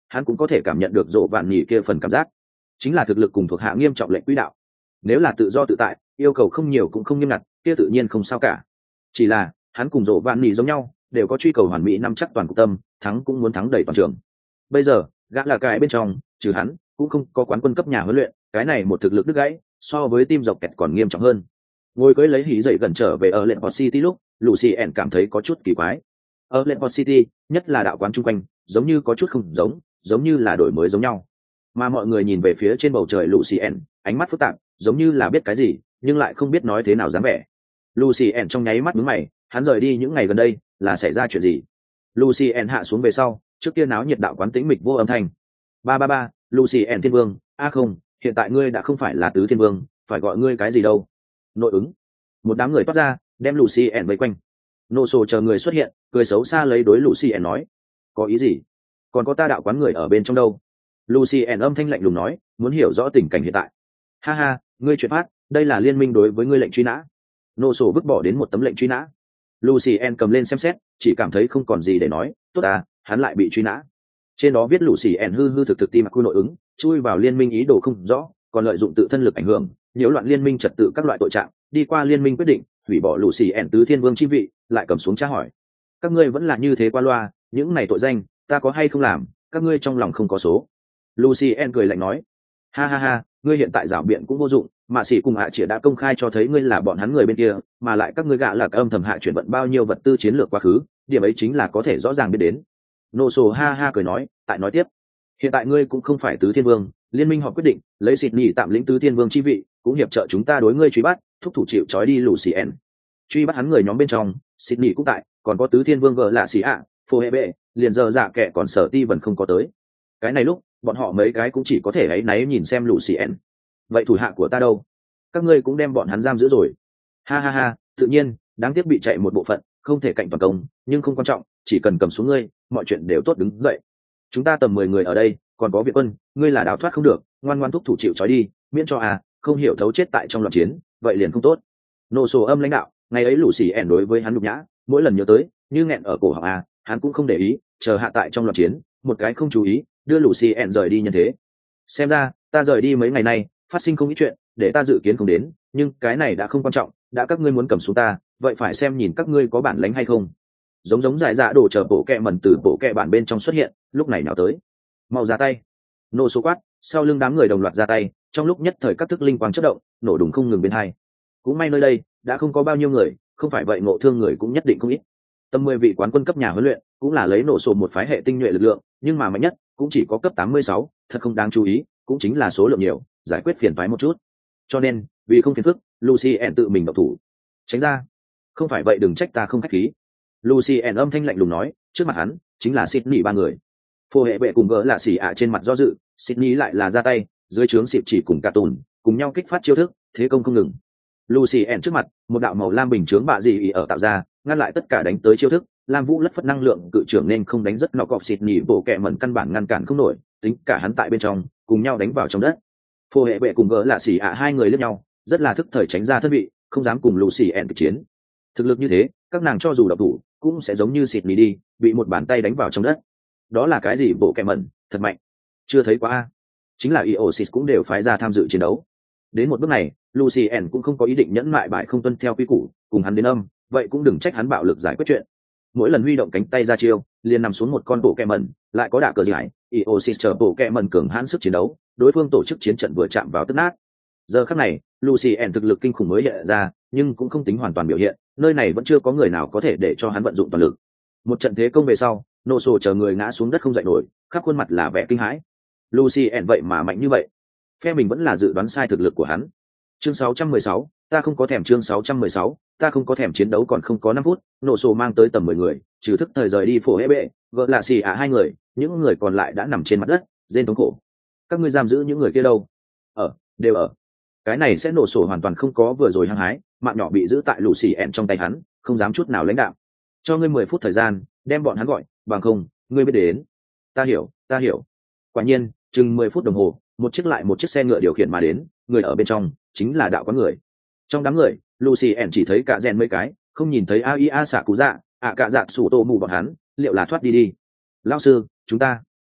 hắn cũng có thể cảm nhận được rộ vạn nhì kia phần cảm giác, chính là thực lực cùng thuộc hạ nghiêm trọng lệnh quỹ đạo. Nếu là tự do tự tại, yêu cầu không nhiều cũng không nghiêm ngặt, kia tự nhiên không sao cả. Chỉ là hắn cùng rộ vạn nhì giống nhau, đều có truy cầu hoàn mỹ, nắm chắc toàn cục tâm, thắng cũng muốn thắng đầy toàn trường. Bây giờ gã là cái bên trong, trừ hắn cũng không có quán quân cấp nhà huấn luyện, cái này một thực lực đứt gãy so với team dọc kẹt còn nghiêm trọng hơn. Ngồi cưới lấy hỉ dậy gần trở về ở lệnh Port City lúc Lucien cảm thấy có chút kỳ quái. Ở lệnh Port City, nhất là đạo quán chung quanh, giống như có chút không giống, giống như là đổi mới giống nhau. Mà mọi người nhìn về phía trên bầu trời Lucien, ánh mắt phức tạp, giống như là biết cái gì, nhưng lại không biết nói thế nào dáng vẻ. Lucien trong nháy mắt nhướng mày, hắn rời đi những ngày gần đây, là xảy ra chuyện gì? Lucien hạ xuống về sau, trước kia náo nhiệt đạo quán tĩnh mịch vô âm thanh. Ba ba ba, Lucien Thiên Vương, a không, hiện tại ngươi đã không phải là tứ thiên vương, phải gọi ngươi cái gì đâu? Nội ứng. Một đám người toát ra, đem Lucien vây quanh. Nô sổ chờ người xuất hiện, cười xấu xa lấy đối Lucien nói, có ý gì? Còn có ta đạo quán người ở bên trong đâu? Lucien âm thanh lạnh lùng nói, muốn hiểu rõ tình cảnh hiện tại. Ha ha, ngươi chuyện phát, đây là liên minh đối với ngươi lệnh truy nã. Nô sổ vứt bỏ đến một tấm lệnh truy nã. Lucien cầm lên xem xét, chỉ cảm thấy không còn gì để nói, tốt à, hắn lại bị truy nã. Trên đó viết Lucien hư hư thực thực tim quy nội ứng, chui vào liên minh ý đồ không rõ, còn lợi dụng tự thân lực ảnh hưởng, nhiễu loạn liên minh trật tự các loại tội trạng, đi qua liên minh quyết định hủy bỏ Lucien tứ thiên vương chi vị, lại cầm xuống tra hỏi. Các ngươi vẫn là như thế qua loa, những này tội danh, ta có hay không làm, các ngươi trong lòng không có số. Lucien cười lạnh nói, ha ha ha, ngươi hiện tại giảo biện cũng vô dụng, mà sĩ cùng hạ chỉ đã công khai cho thấy ngươi là bọn hắn người bên kia, mà lại các ngươi gạ là âm thầm hạ chuyển vận bao nhiêu vật tư chiến lược quá khứ, điểm ấy chính là có thể rõ ràng biết đến. Nô sổ ha ha cười nói, tại nói tiếp, hiện tại ngươi cũng không phải tứ thiên vương, liên minh họ quyết định lấy Sydney tạm lĩnh tứ thiên vương chi vị, cũng hiệp trợ chúng ta đối ngươi truy bắt, thúc thủ chịu trói đi Lucien. Truy bắt hắn người nhóm bên trong, Sydney cũng tại, còn có tứ thiên vương vợ lạ xì ạ, phô hệ bệ, liền giờ dạ kệ còn sở ti vẫn không có tới. Cái này lúc bọn họ mấy cái cũng chỉ có thể ấy náy nhìn xem Lucien. Vậy thủ hạ của ta đâu? Các ngươi cũng đem bọn hắn giam giữ rồi. Ha ha ha, tự nhiên, đáng tiếc bị chạy một bộ phận, không thể cạnh toàn công, nhưng không quan trọng, chỉ cần cầm xuống ngươi, mọi chuyện đều tốt đứng dậy. Chúng ta tầm mười người ở đây, còn có Việt quân, ngươi là đào thoát không được, ngoan ngoan thúc thủ chịu trói đi, miễn cho à, không hiểu thấu chết tại trong loạn chiến, vậy liền không tốt. Nô sổ âm lãnh đạo, ngày ấy lũ xì ẻn đối với hắn nhục nhã, mỗi lần nhớ tới, như nghẹn ở cổ họng à, hắn cũng không để ý, chờ hạ tại trong loạn chiến, một cái không chú ý, đưa lũ xì ẻn rời đi nhân thế. Xem ra, ta rời đi mấy ngày nay, phát sinh không ít chuyện, để ta dự kiến không đến, nhưng cái này đã không quan trọng, đã các ngươi muốn cầm xuống ta, vậy phải xem nhìn các ngươi có bản lĩnh hay không. Giống giống dại dạ đổ chờ bộ kẹ mẩn từ bộ kẹ bản bên trong xuất hiện, lúc này nào tới, mau ra tay. Nô số quát, sau lưng đám người đồng loạt ra tay, trong lúc nhất thời các thức linh quang chớp động, nổ đùng không ngừng bên hai. Cũng may nơi đây đã không có bao nhiêu người, không phải vậy ngộ thương người cũng nhất định không ít. Tầm mười vị quán quân cấp nhà huấn luyện, cũng là lấy nổ sổ một phái hệ tinh nhuệ lực lượng, nhưng mà mạnh nhất cũng chỉ có cấp tám mươi sáu, thật không đáng chú ý, cũng chính là số lượng nhiều, giải quyết phiền toái một chút. Cho nên, vì không phiền phức, Lucien tự mình động thủ. Tránh ra, không phải vậy đừng trách ta không khách khí. Lucien âm thanh lạnh lùng nói, trước mặt hắn chính là Sydney ba người. Phô hệ bệ cùng gỡ là xỉ ạ trên mặt do dự, Sydney lại là ra tay, dưới trướng xịp chỉ cùng cả tùn, cùng nhau kích phát chiêu thức, thế công không ngừng. Lucien trước mặt, một đạo màu lam bình chướng bạ gì ý ở tạo ra, ngăn lại tất cả đánh tới chiêu thức, Lam Vũ lất phất năng lượng cự trưởng nên không đánh rất nọ cọp Sydney bộ kẹ mẩn căn bản ngăn cản không nổi, tính cả hắn tại bên trong, cùng nhau đánh vào trong đất. Phô hệ bệ cùng gỡ là xỉ ạ hai người liếc nhau, rất là thức thời tránh ra thân vị, không dám cùng Lucien kịch chiến. Thực lực như thế, các nàng cho dù độc thủ, cũng sẽ giống như Sydney đi, bị một bàn tay đánh vào trong đất. Đó là cái gì bộ kẹ mẩn, thật mạnh. Chưa thấy quá a. Chính là Eosis cũng đều phái ra tham dự chiến đấu. Đến một bước này, Lucien cũng không có ý định nhẫn mại bại không tuân theo quy củ, cùng hắn đến âm, vậy cũng đừng trách hắn bạo lực giải quyết chuyện. Mỗi lần huy động cánh tay ra chiêu, liền nằm xuống một con bộ kẹ mẩn, lại có đả cờ giải, Eosis chờ bộ kẹ mẩn cường hãn sức chiến đấu, đối phương tổ chức chiến trận vừa chạm vào tức nát. Giờ khắc này, Lucien thực lực kinh khủng mới hiện ra, nhưng cũng không tính hoàn toàn biểu hiện, nơi này vẫn chưa có người nào có thể để cho hắn vận dụng toàn lực. Một trận thế công về sau, nô sổ chờ người ngã xuống đất không dậy nổi, khắp khuôn mặt là vẻ kinh hãi. Lucien vậy mà mạnh như vậy, phe mình vẫn là dự đoán sai thực lực của hắn. Chương sáu trăm mười sáu, ta không có thèm chương sáu trăm mười sáu, ta không có thèm chiến đấu còn không có năm phút, nổ sổ mang tới tầm mười người, trừ thức thời rời đi phổ hệ bệ, gỡ là xì à hai người, những người còn lại đã nằm trên mặt đất, rên thống khổ. Các ngươi giam giữ những người kia đâu? Ở, đều ở. Cái này sẽ nổ sổ hoàn toàn không có vừa rồi hăng hái, mạng nhỏ bị giữ tại Lucien trong tay hắn, không dám chút nào lãnh đạo. Cho ngươi mười phút thời gian, đem bọn hắn gọi, bằng không, ngươi biết đến. Ta hiểu, ta hiểu. Quả nhiên, chừng mười phút đồng hồ, một chiếc lại một chiếc xe ngựa điều khiển mà đến, người ở bên trong chính là đạo quán người. Trong đám người, Lucien chỉ thấy cả rèn mấy cái, không nhìn thấy a i a xạ cú dạ, ạ cả dạ sủ tô mù bọn hắn, liệu là thoát đi đi. Lão sư, chúng ta.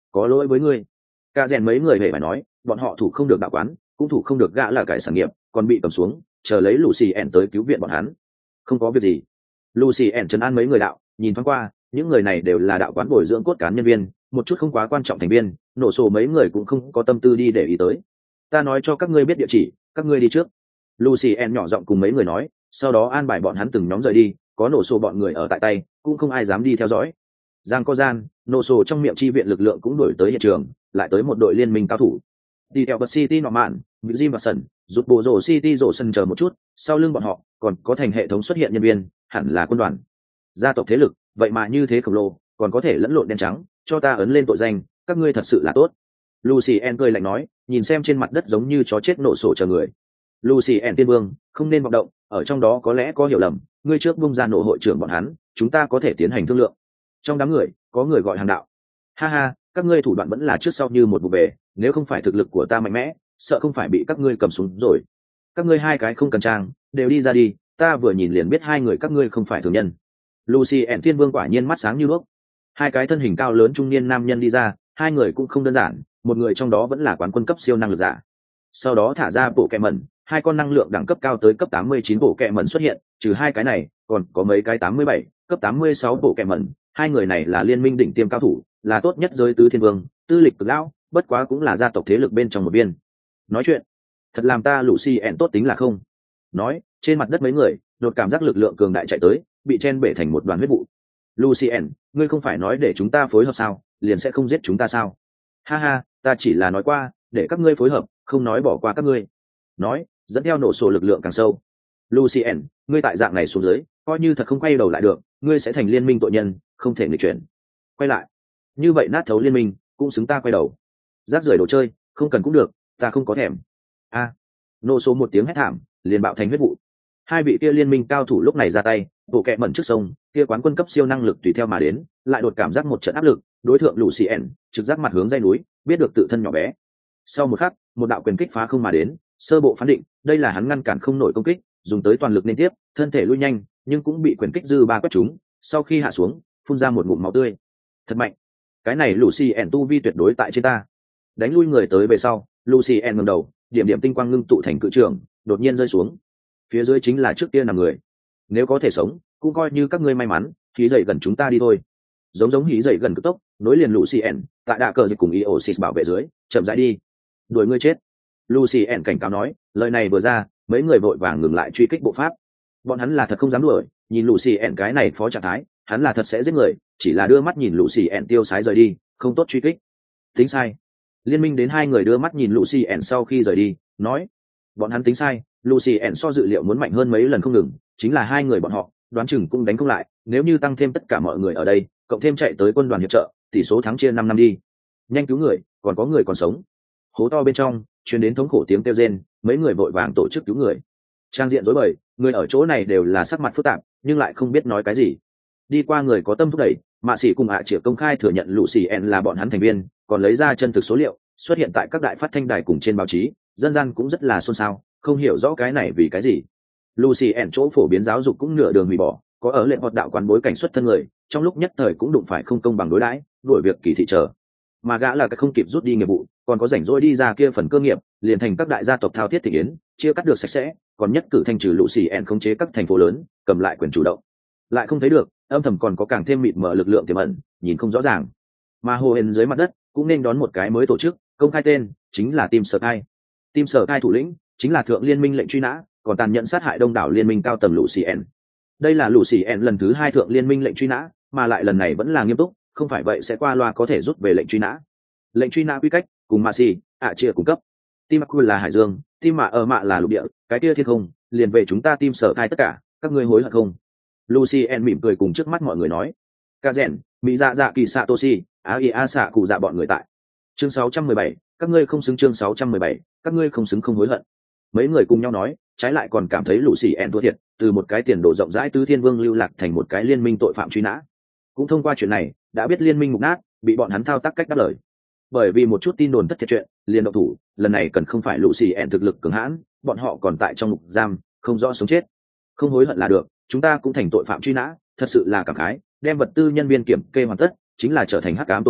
có lỗi với ngươi. Cả rèn mấy người hề phải nói, bọn họ thủ không được đạo quán, cũng thủ không được gã là cải sản nghiệp, còn bị cầm xuống, chờ lấy Lucy ẻn tới cứu viện bọn hắn. Không có việc gì. Lucy ẻn trấn an mấy người đạo, nhìn thoáng qua, những người này đều là đạo quán bồi dưỡng cốt cán nhân viên, một chút không quá quan trọng thành viên, nổ sổ mấy người cũng không có tâm tư đi để ý tới. Ta nói cho các ngươi biết địa chỉ, các ngươi đi trước. Lucy ẻn nhỏ giọng cùng mấy người nói, sau đó an bài bọn hắn từng nhóm rời đi, có nổ sổ bọn người ở tại tay, cũng không ai dám đi theo dõi. Giang có gian, nổ sổ trong miệng chi viện lực lượng cũng đuổi tới hiện trường, lại tới một đội liên minh cao thủ. Đi theo bật City nọ mạn, Jim và Sân, rút bộ rổ City rổ sân chờ một chút, sau lưng bọn họ còn có thành hệ thống xuất hiện nhân viên, hẳn là quân đoàn. Gia tộc thế lực, vậy mà như thế khổng lồ, còn có thể lẫn lộn đen trắng, cho ta ấn lên tội danh, các ngươi thật sự là tốt. Lucy En cười lạnh nói, nhìn xem trên mặt đất giống như chó chết nổ sổ chờ người. Lucy En tiên vương, không nên vọng động, ở trong đó có lẽ có hiểu lầm, ngươi trước bung ra nổ hội trưởng bọn hắn, chúng ta có thể tiến hành thương lượng. Trong đám người, có người gọi hàng đạo. Ha ha, các ngươi thủ đoạn vẫn là trước sau như một vụ bề, nếu không phải thực lực của ta mạnh mẽ, sợ không phải bị các ngươi cầm súng rồi. Các ngươi hai cái không cần trang, đều đi ra đi, ta vừa nhìn liền biết hai người các ngươi không phải thường nhân. Lucy En tiên vương quả nhiên mắt sáng như đuốc. Hai cái thân hình cao lớn trung niên nam nhân đi ra, hai người cũng không đơn giản, một người trong đó vẫn là quán quân cấp siêu năng lực giả. Sau đó thả ra bộ kẹ mẩn, hai con năng lượng đẳng cấp cao tới cấp tám mươi chín bộ kẹ mẩn xuất hiện, trừ hai cái này, còn có mấy cái tám mươi bảy, cấp tám mươi sáu bộ kẹ mẩn, hai người này là liên minh đỉnh tiêm cao thủ, là tốt nhất giới tứ thiên vương, tư lịch cực lão, bất quá cũng là gia tộc thế lực bên trong một viên. Nói chuyện, thật làm ta Lucy En tốt tính là không. Nói, trên mặt đất mấy người, đột cảm giác lực lượng cường đại chạy tới, bị chen bể thành một đoàn huyết vụ. Lucy En, ngươi không phải nói để chúng ta phối hợp sao, liền sẽ không giết chúng ta sao? Ha ha, ta chỉ là nói qua, để các ngươi phối hợp, không nói bỏ qua các ngươi. Nói, dẫn theo nổ sổ lực lượng càng sâu. Lucy En, ngươi tại dạng này xuống dưới, coi như thật không quay đầu lại được, ngươi sẽ thành liên minh tội nhân, không thể nghịch chuyển. Quay lại, như vậy nát thấu liên minh, cũng xứng ta quay đầu. Rác rưởi đồ chơi, không cần cũng được, ta không có thèm. A, à, nổ sổ một tiếng hét thảm, liền bạo thành huyết vụ. Hai vị kia liên minh cao thủ lúc này ra tay, bộ kẹ mẩn trước sông, kia quán quân cấp siêu năng lực tùy theo mà đến, lại đột cảm giác một trận áp lực, đối tượng Lucy En, trực giác mặt hướng dây núi, biết được tự thân nhỏ bé. Sau một khắc, một đạo quyền kích phá không mà đến, sơ bộ phán định, đây là hắn ngăn cản không nổi công kích, dùng tới toàn lực liên tiếp, thân thể lui nhanh, nhưng cũng bị quyền kích dư ba quét trúng, sau khi hạ xuống, phun ra một ngụm máu tươi. Thật mạnh. Cái này Lucy En tu vi tuyệt đối tại trên ta. Đánh lui người tới về sau, Lucy En ngẩng đầu, điểm điểm tinh quang ngưng tụ thành cự trường, đột nhiên rơi xuống. Phía dưới chính là trước kia nằm người. Nếu có thể sống, cũng coi như các ngươi may mắn, khí dậy gần chúng ta đi thôi. Giống giống hí dậy gần cực tốc, nối liền Lucy En, tại đạ cờ dịch cùng Eosis bảo vệ dưới, chậm rãi đi. Đuổi ngươi chết. Lucy En cảnh cáo nói, lời này vừa ra, mấy người vội vàng ngừng lại truy kích bộ pháp. Bọn hắn là thật không dám đuổi, nhìn Lucy En cái này phó trạng thái, hắn là thật sẽ giết người, chỉ là đưa mắt nhìn Lucy En tiêu sái rời đi, không tốt truy kích. Tính sai. Liên minh đến hai người đưa mắt nhìn Lucy En sau khi rời đi, nói, bọn hắn tính sai, Lucy En so dự liệu muốn mạnh hơn mấy lần không ngừng, chính là hai người bọn họ, đoán chừng cũng đánh không lại, nếu như tăng thêm tất cả mọi người ở đây, cộng thêm chạy tới quân đoàn hiệp trợ, tỷ số thắng chia năm năm đi. Nhanh cứu người, còn có người còn sống. Hố to bên trong, truyền đến thống khổ tiếng kêu rên, mấy người vội vàng tổ chức cứu người. Trang diện rối bời, người ở chỗ này đều là sắc mặt phức tạp, nhưng lại không biết nói cái gì. Đi qua người có tâm thúc đẩy, Mạ Sĩ cùng Hạ Triệu công khai thừa nhận Lucy En là bọn hắn thành viên, còn lấy ra chân thực số liệu, xuất hiện tại các đại phát thanh đài cùng trên báo chí, dân gian cũng rất là xôn xao, không hiểu rõ cái này vì cái gì. Lucy En chỗ phổ biến giáo dục cũng nửa đường hủy bỏ, có ở lệnh hoạt đạo quán bối cảnh xuất thân người, trong lúc nhất thời cũng đụng phải không công bằng đối đãi, đuổi việc kỳ thị trở. Mà gã là cái không kịp rút đi nghiệp vụ, còn có rảnh rỗi đi ra kia phần cơ nghiệp, liền thành các đại gia tộc thao thiết thị yến, chia cắt được sạch sẽ, còn nhất cử thanh trừ Lucy En khống chế các thành phố lớn, cầm lại quyền chủ động. Lại không thấy được, âm thầm còn có càng thêm mịt mờ lực lượng tiềm ẩn, nhìn không rõ ràng. Mà hồ hền dưới mặt đất cũng nên đón một cái mới tổ chức, công khai tên, chính là Team Sở Kai. Team Sở Kai thủ lĩnh chính là thượng liên minh lệnh truy nã, còn tàn nhẫn sát hại đông đảo liên minh cao tầng Lucy En. Đây là Lucy En lần thứ hai thượng liên minh lệnh truy nã, mà lại lần này vẫn là nghiêm túc, không phải vậy sẽ qua loa có thể rút về lệnh truy nã. Lệnh truy nã quy cách cùng Masi, ạ chia cung cấp. Team Aqua là hải dương, Team Mạ ở Mạ là lục địa, cái kia thiên không, liền về chúng ta Team Sở Kai tất cả, các ngươi hối hận không? Lucy En mỉm cười cùng trước mắt mọi người nói. Cả rèn, Mỹ Dạ Dạ Kỳ Satoshi, Á Ý A Sạ cụ dạ bọn người tại. Chương sáu trăm mười bảy, các ngươi không xứng chương sáu trăm mười bảy, các ngươi không xứng không hối hận. Mấy người cùng nhau nói, trái lại còn cảm thấy Lucy En thua thiệt, từ một cái tiền đồ rộng rãi tứ thiên vương lưu lạc thành một cái liên minh tội phạm truy nã. Cũng thông qua chuyện này, đã biết liên minh mục nát, bị bọn hắn thao tác cách đáp lời. Bởi vì một chút tin đồn thất thiệt chuyện, liền động thủ, lần này cần không phải Lucy En thực lực cường hãn, bọn họ còn tại trong ngục giam, không rõ sống chết. Không hối hận là được, chúng ta cũng thành tội phạm truy nã, thật sự là cảm khái, đem vật tư nhân viên kiểm kê hoàn tất, chính là trở thành hắc ám tổ chức,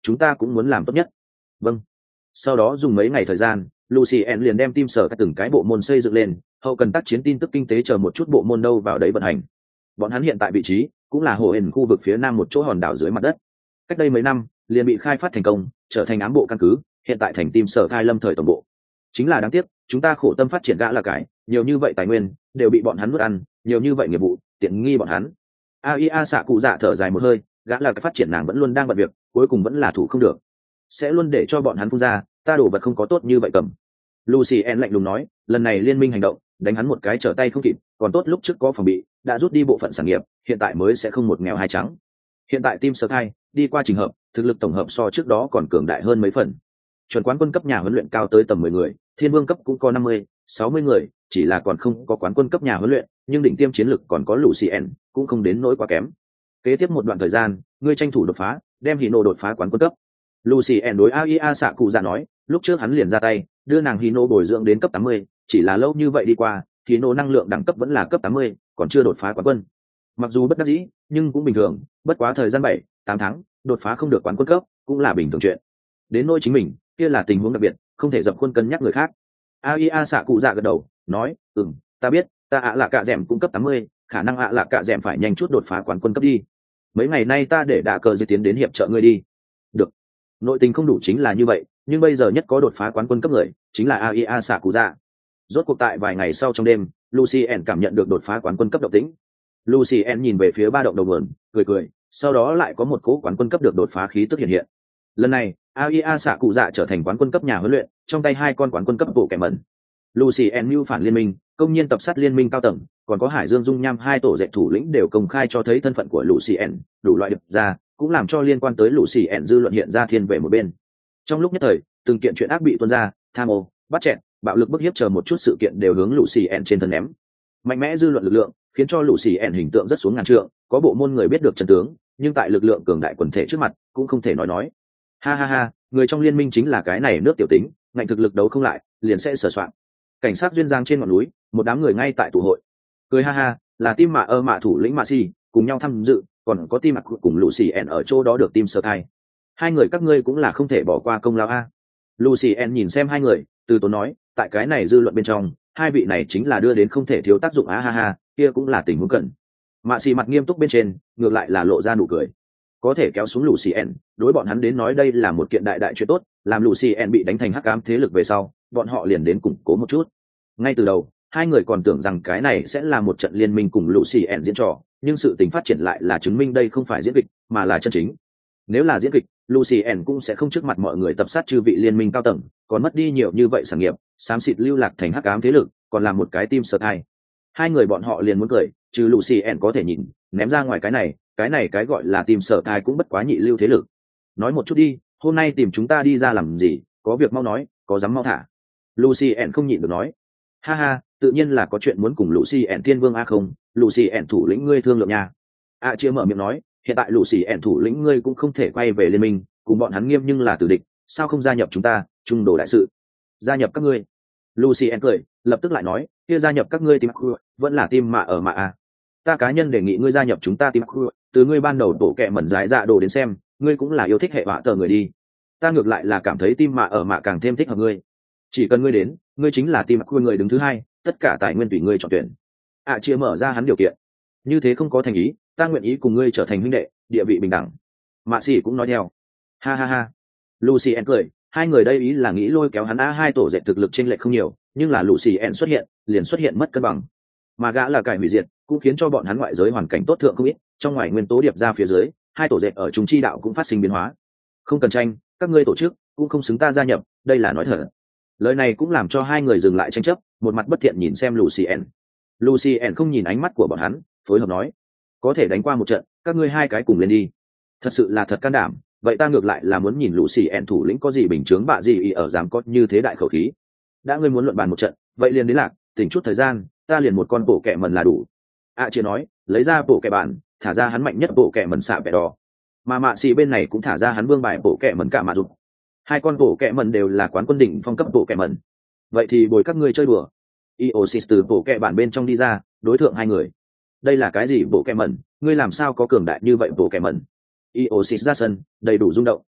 chúng ta cũng muốn làm tốt nhất. Vâng. Sau đó dùng mấy ngày thời gian, Lucien liền đem team sở các từng cái bộ môn xây dựng lên, hậu cần tác chiến tin tức kinh tế chờ một chút bộ môn đâu vào đấy vận hành. Bọn hắn hiện tại vị trí cũng là hồ hển khu vực phía nam một chỗ hòn đảo dưới mặt đất. Cách đây mấy năm, liền bị khai phát thành công, trở thành ám bộ căn cứ, hiện tại thành team sở khai lâm thời tổng bộ. Chính là đáng tiếc, chúng ta khổ tâm phát triển gã là cái, nhiều như vậy tài nguyên đều bị bọn hắn nuốt ăn, nhiều như vậy nghiệp vụ, tiện nghi bọn hắn. a i a xạ cụ dạ thở dài một hơi, gã là cái phát triển nàng vẫn luôn đang bận việc, cuối cùng vẫn là thủ không được, sẽ luôn để cho bọn hắn phun ra, ta đổ vật không có tốt như vậy cầm. Lucien lạnh lùng nói, lần này liên minh hành động, đánh hắn một cái trở tay không kịp, còn tốt lúc trước có phòng bị, đã rút đi bộ phận sản nghiệp, hiện tại mới sẽ không một nghèo hai trắng. Hiện tại team sơ khai đi qua trình hợp, thực lực tổng hợp so trước đó còn cường đại hơn mấy phần. Chuẩn quán quân cấp nhà huấn luyện cao tới tầm mười người, thiên vương cấp cũng có năm mươi, sáu mươi người, chỉ là còn không có quán quân cấp nhà huấn luyện, nhưng đỉnh tiêm chiến lực còn có Lucien, cũng không đến nỗi quá kém. Kế tiếp một đoạn thời gian, ngươi tranh thủ đột phá, đem Hino đột phá quán quân cấp. Lucien đối a i a xạ cụ dạ nói, lúc trước hắn liền ra tay, đưa nàng Hino bồi dưỡng đến cấp tám mươi, chỉ là lâu như vậy đi qua, Hino năng lượng đẳng cấp vẫn là cấp tám mươi, còn chưa đột phá quán quân. Mặc dù bất đắc dĩ, nhưng cũng bình thường, bất quá thời gian bảy, tám tháng, đột phá không được quán quân cấp, cũng là bình thường chuyện. Đến nỗi chính mình, kia là tình huống đặc biệt, không thể dập khuôn cân nhắc người khác. a i a xạ cụ dạ gật đầu, nói, ừm, ta biết, ta ạ là cạ dẻm cũng cấp tám mươi, khả năng ạ là cạ dẻm phải nhanh chút đột phá quán quân cấp đi. Mấy ngày nay ta để đạ cờ di tiến đến hiệp trợ ngươi đi. Được. Nội tình không đủ chính là như vậy, nhưng bây giờ nhất có đột phá quán quân cấp người chính là a i a xạ cụ dạ. Rốt cuộc tại vài ngày sau trong đêm, Lucien cảm nhận được đột phá quán quân cấp động tĩnh. Lucien nhìn về phía ba động đầu nguồn, cười cười, sau đó lại có một cỗ quán quân cấp được đột phá khí tức hiện hiện. Lần này, a i a xạ cụ dạ trở thành quán quân cấp nhà huấn luyện, trong tay hai con quán quân cấp bộ kẻ mẩn. Lucien mưu phản liên minh, công nhiên tập sát liên minh cao tầng, còn có Hải Dương Dung Nham hai tổ dệt thủ lĩnh đều công khai cho thấy thân phận của Lucien, đủ loại điệp ra, cũng làm cho liên quan tới Lucien dư luận hiện ra thiên về một bên. Trong lúc nhất thời, từng kiện chuyện ác bị tuôn ra, tham ô, bắt chẹn, bạo lực bức hiếp chờ một chút sự kiện đều hướng Lucien trên thân ném. Mạnh mẽ dư luận lực lượng, khiến cho Lucien hình tượng rất xuống ngàn trượng, có bộ môn người biết được chân tướng, nhưng tại lực lượng cường đại quần thể trước mặt, cũng không thể nói nói. Ha ha ha, người trong liên minh chính là cái này nước tiểu tính, ngạnh thực lực đấu không lại, liền sẽ sửa soạn. Cảnh sát duyên giang trên ngọn núi, một đám người ngay tại tụ hội. Cười ha ha, là team mạ ơ mạ thủ lĩnh mạ si, cùng nhau tham dự, còn có team mặc cùng Lucien ở chỗ đó được team sơ thai. Hai người các ngươi cũng là không thể bỏ qua công lao a. Lucien nhìn xem hai người, từ tốn nói, tại cái này dư luận bên trong, hai vị này chính là đưa đến không thể thiếu tác dụng á ha ha, kia cũng là tình huống cần. Mạ si mặt nghiêm túc bên trên, ngược lại là lộ ra nụ cười. Có thể kéo xuống Lucien, đối bọn hắn đến nói đây là một kiện đại đại chuyện tốt, làm Lucien bị đánh thành hắc ám thế lực về sau, bọn họ liền đến củng cố một chút. Ngay từ đầu, hai người còn tưởng rằng cái này sẽ là một trận liên minh cùng Lucien diễn trò, nhưng sự tình phát triển lại là chứng minh đây không phải diễn kịch, mà là chân chính. Nếu là diễn kịch, Lucien cũng sẽ không trước mặt mọi người tập sát chư vị liên minh cao tầng, còn mất đi nhiều như vậy sản nghiệp, xám xịt lưu lạc thành hắc ám thế lực, còn làm một cái team sở thai. Hai người bọn họ liền muốn cười, trừ Lucien có thể nhìn, ném ra ngoài cái này, cái này cái gọi là team sở thai cũng bất quá nhị lưu thế lực. Nói một chút đi, hôm nay tìm chúng ta đi ra làm gì, có việc mau nói, có dám mau thả. Lucien không nhịn được nói. Ha ha, tự nhiên là có chuyện muốn cùng Lucien Thiên Vương a không, Lucien thủ lĩnh ngươi thương lượng nha. A chia mở miệng nói, hiện tại Lucien thủ lĩnh ngươi cũng không thể quay về liên minh, cùng bọn hắn nghiêm nhưng là tử địch, sao không gia nhập chúng ta, trung đồ đại sự. Gia nhập các ngươi. Lucien cười, lập tức lại nói, kia gia nhập các ngươi team crew, vẫn là team mạ ở mạ a. Ta cá nhân đề nghị ngươi gia nhập chúng ta team crew, từ ngươi ban đầu tổ kẹ mẩn giải dạ đồ đến xem, ngươi cũng là yêu thích hệ họa tờ người đi. Ta ngược lại là cảm thấy team mạ ở mạ càng thêm thích hợp ngươi. Chỉ cần ngươi đến, ngươi chính là team crew người đứng thứ hai, tất cả tài nguyên tùy ngươi chọn tuyển. A chia mở ra hắn điều kiện. Như thế không có thành ý, ta nguyện ý cùng ngươi trở thành huynh đệ, địa vị bình đẳng. Mạ sĩ cũng nói theo. Ha ha ha. Lucien cười, hai người đây ý là nghĩ lôi kéo hắn a hai tổ dệt thực lực chênh lệch không nhiều, nhưng là Lucien xuất hiện, liền xuất hiện mất cân bằng. Mà gã là cải hủy diệt, cũng khiến cho bọn hắn ngoại giới hoàn cảnh tốt thượng không ít, trong ngoài nguyên tố điệp ra phía dưới, hai tổ dệt ở trung chi đạo cũng phát sinh biến hóa. Không cần tranh, các ngươi tổ chức cũng không xứng ta gia nhập, đây là nói thật. Lời này cũng làm cho hai người dừng lại tranh chấp, một mặt bất thiện nhìn xem Lucien. Lucien không nhìn ánh mắt của bọn hắn, phối hợp nói, có thể đánh qua một trận, các ngươi hai cái cùng lên đi. Thật sự là thật can đảm, vậy ta ngược lại là muốn nhìn Lucien thủ lĩnh có gì bình chướng bạ gì ý ở dám có như thế đại khẩu khí. Đã ngươi muốn luận bàn một trận, vậy liền đến lạc, tỉnh chút thời gian, ta liền một con bộ kẹ mần là đủ. A chia nói, lấy ra bộ kẹ bản, thả ra hắn mạnh nhất bộ kẹ mần xạ bẻ đỏ. Mà mạ xì bên này cũng thả ra hắn vương bài bộ kẹ mần cả mạ dục. Hai con bộ kẹ mần đều là quán quân đỉnh phong cấp bộ kẹ mần. Vậy thì bồi các ngươi chơi đùa. Iosis từ bộ kẹ bản bên trong đi ra, đối thượng hai người. Đây là cái gì bộ kẹ mần, ngươi làm sao có cường đại như vậy bộ kẹ mần. Iosis ra sân, đầy đủ rung động.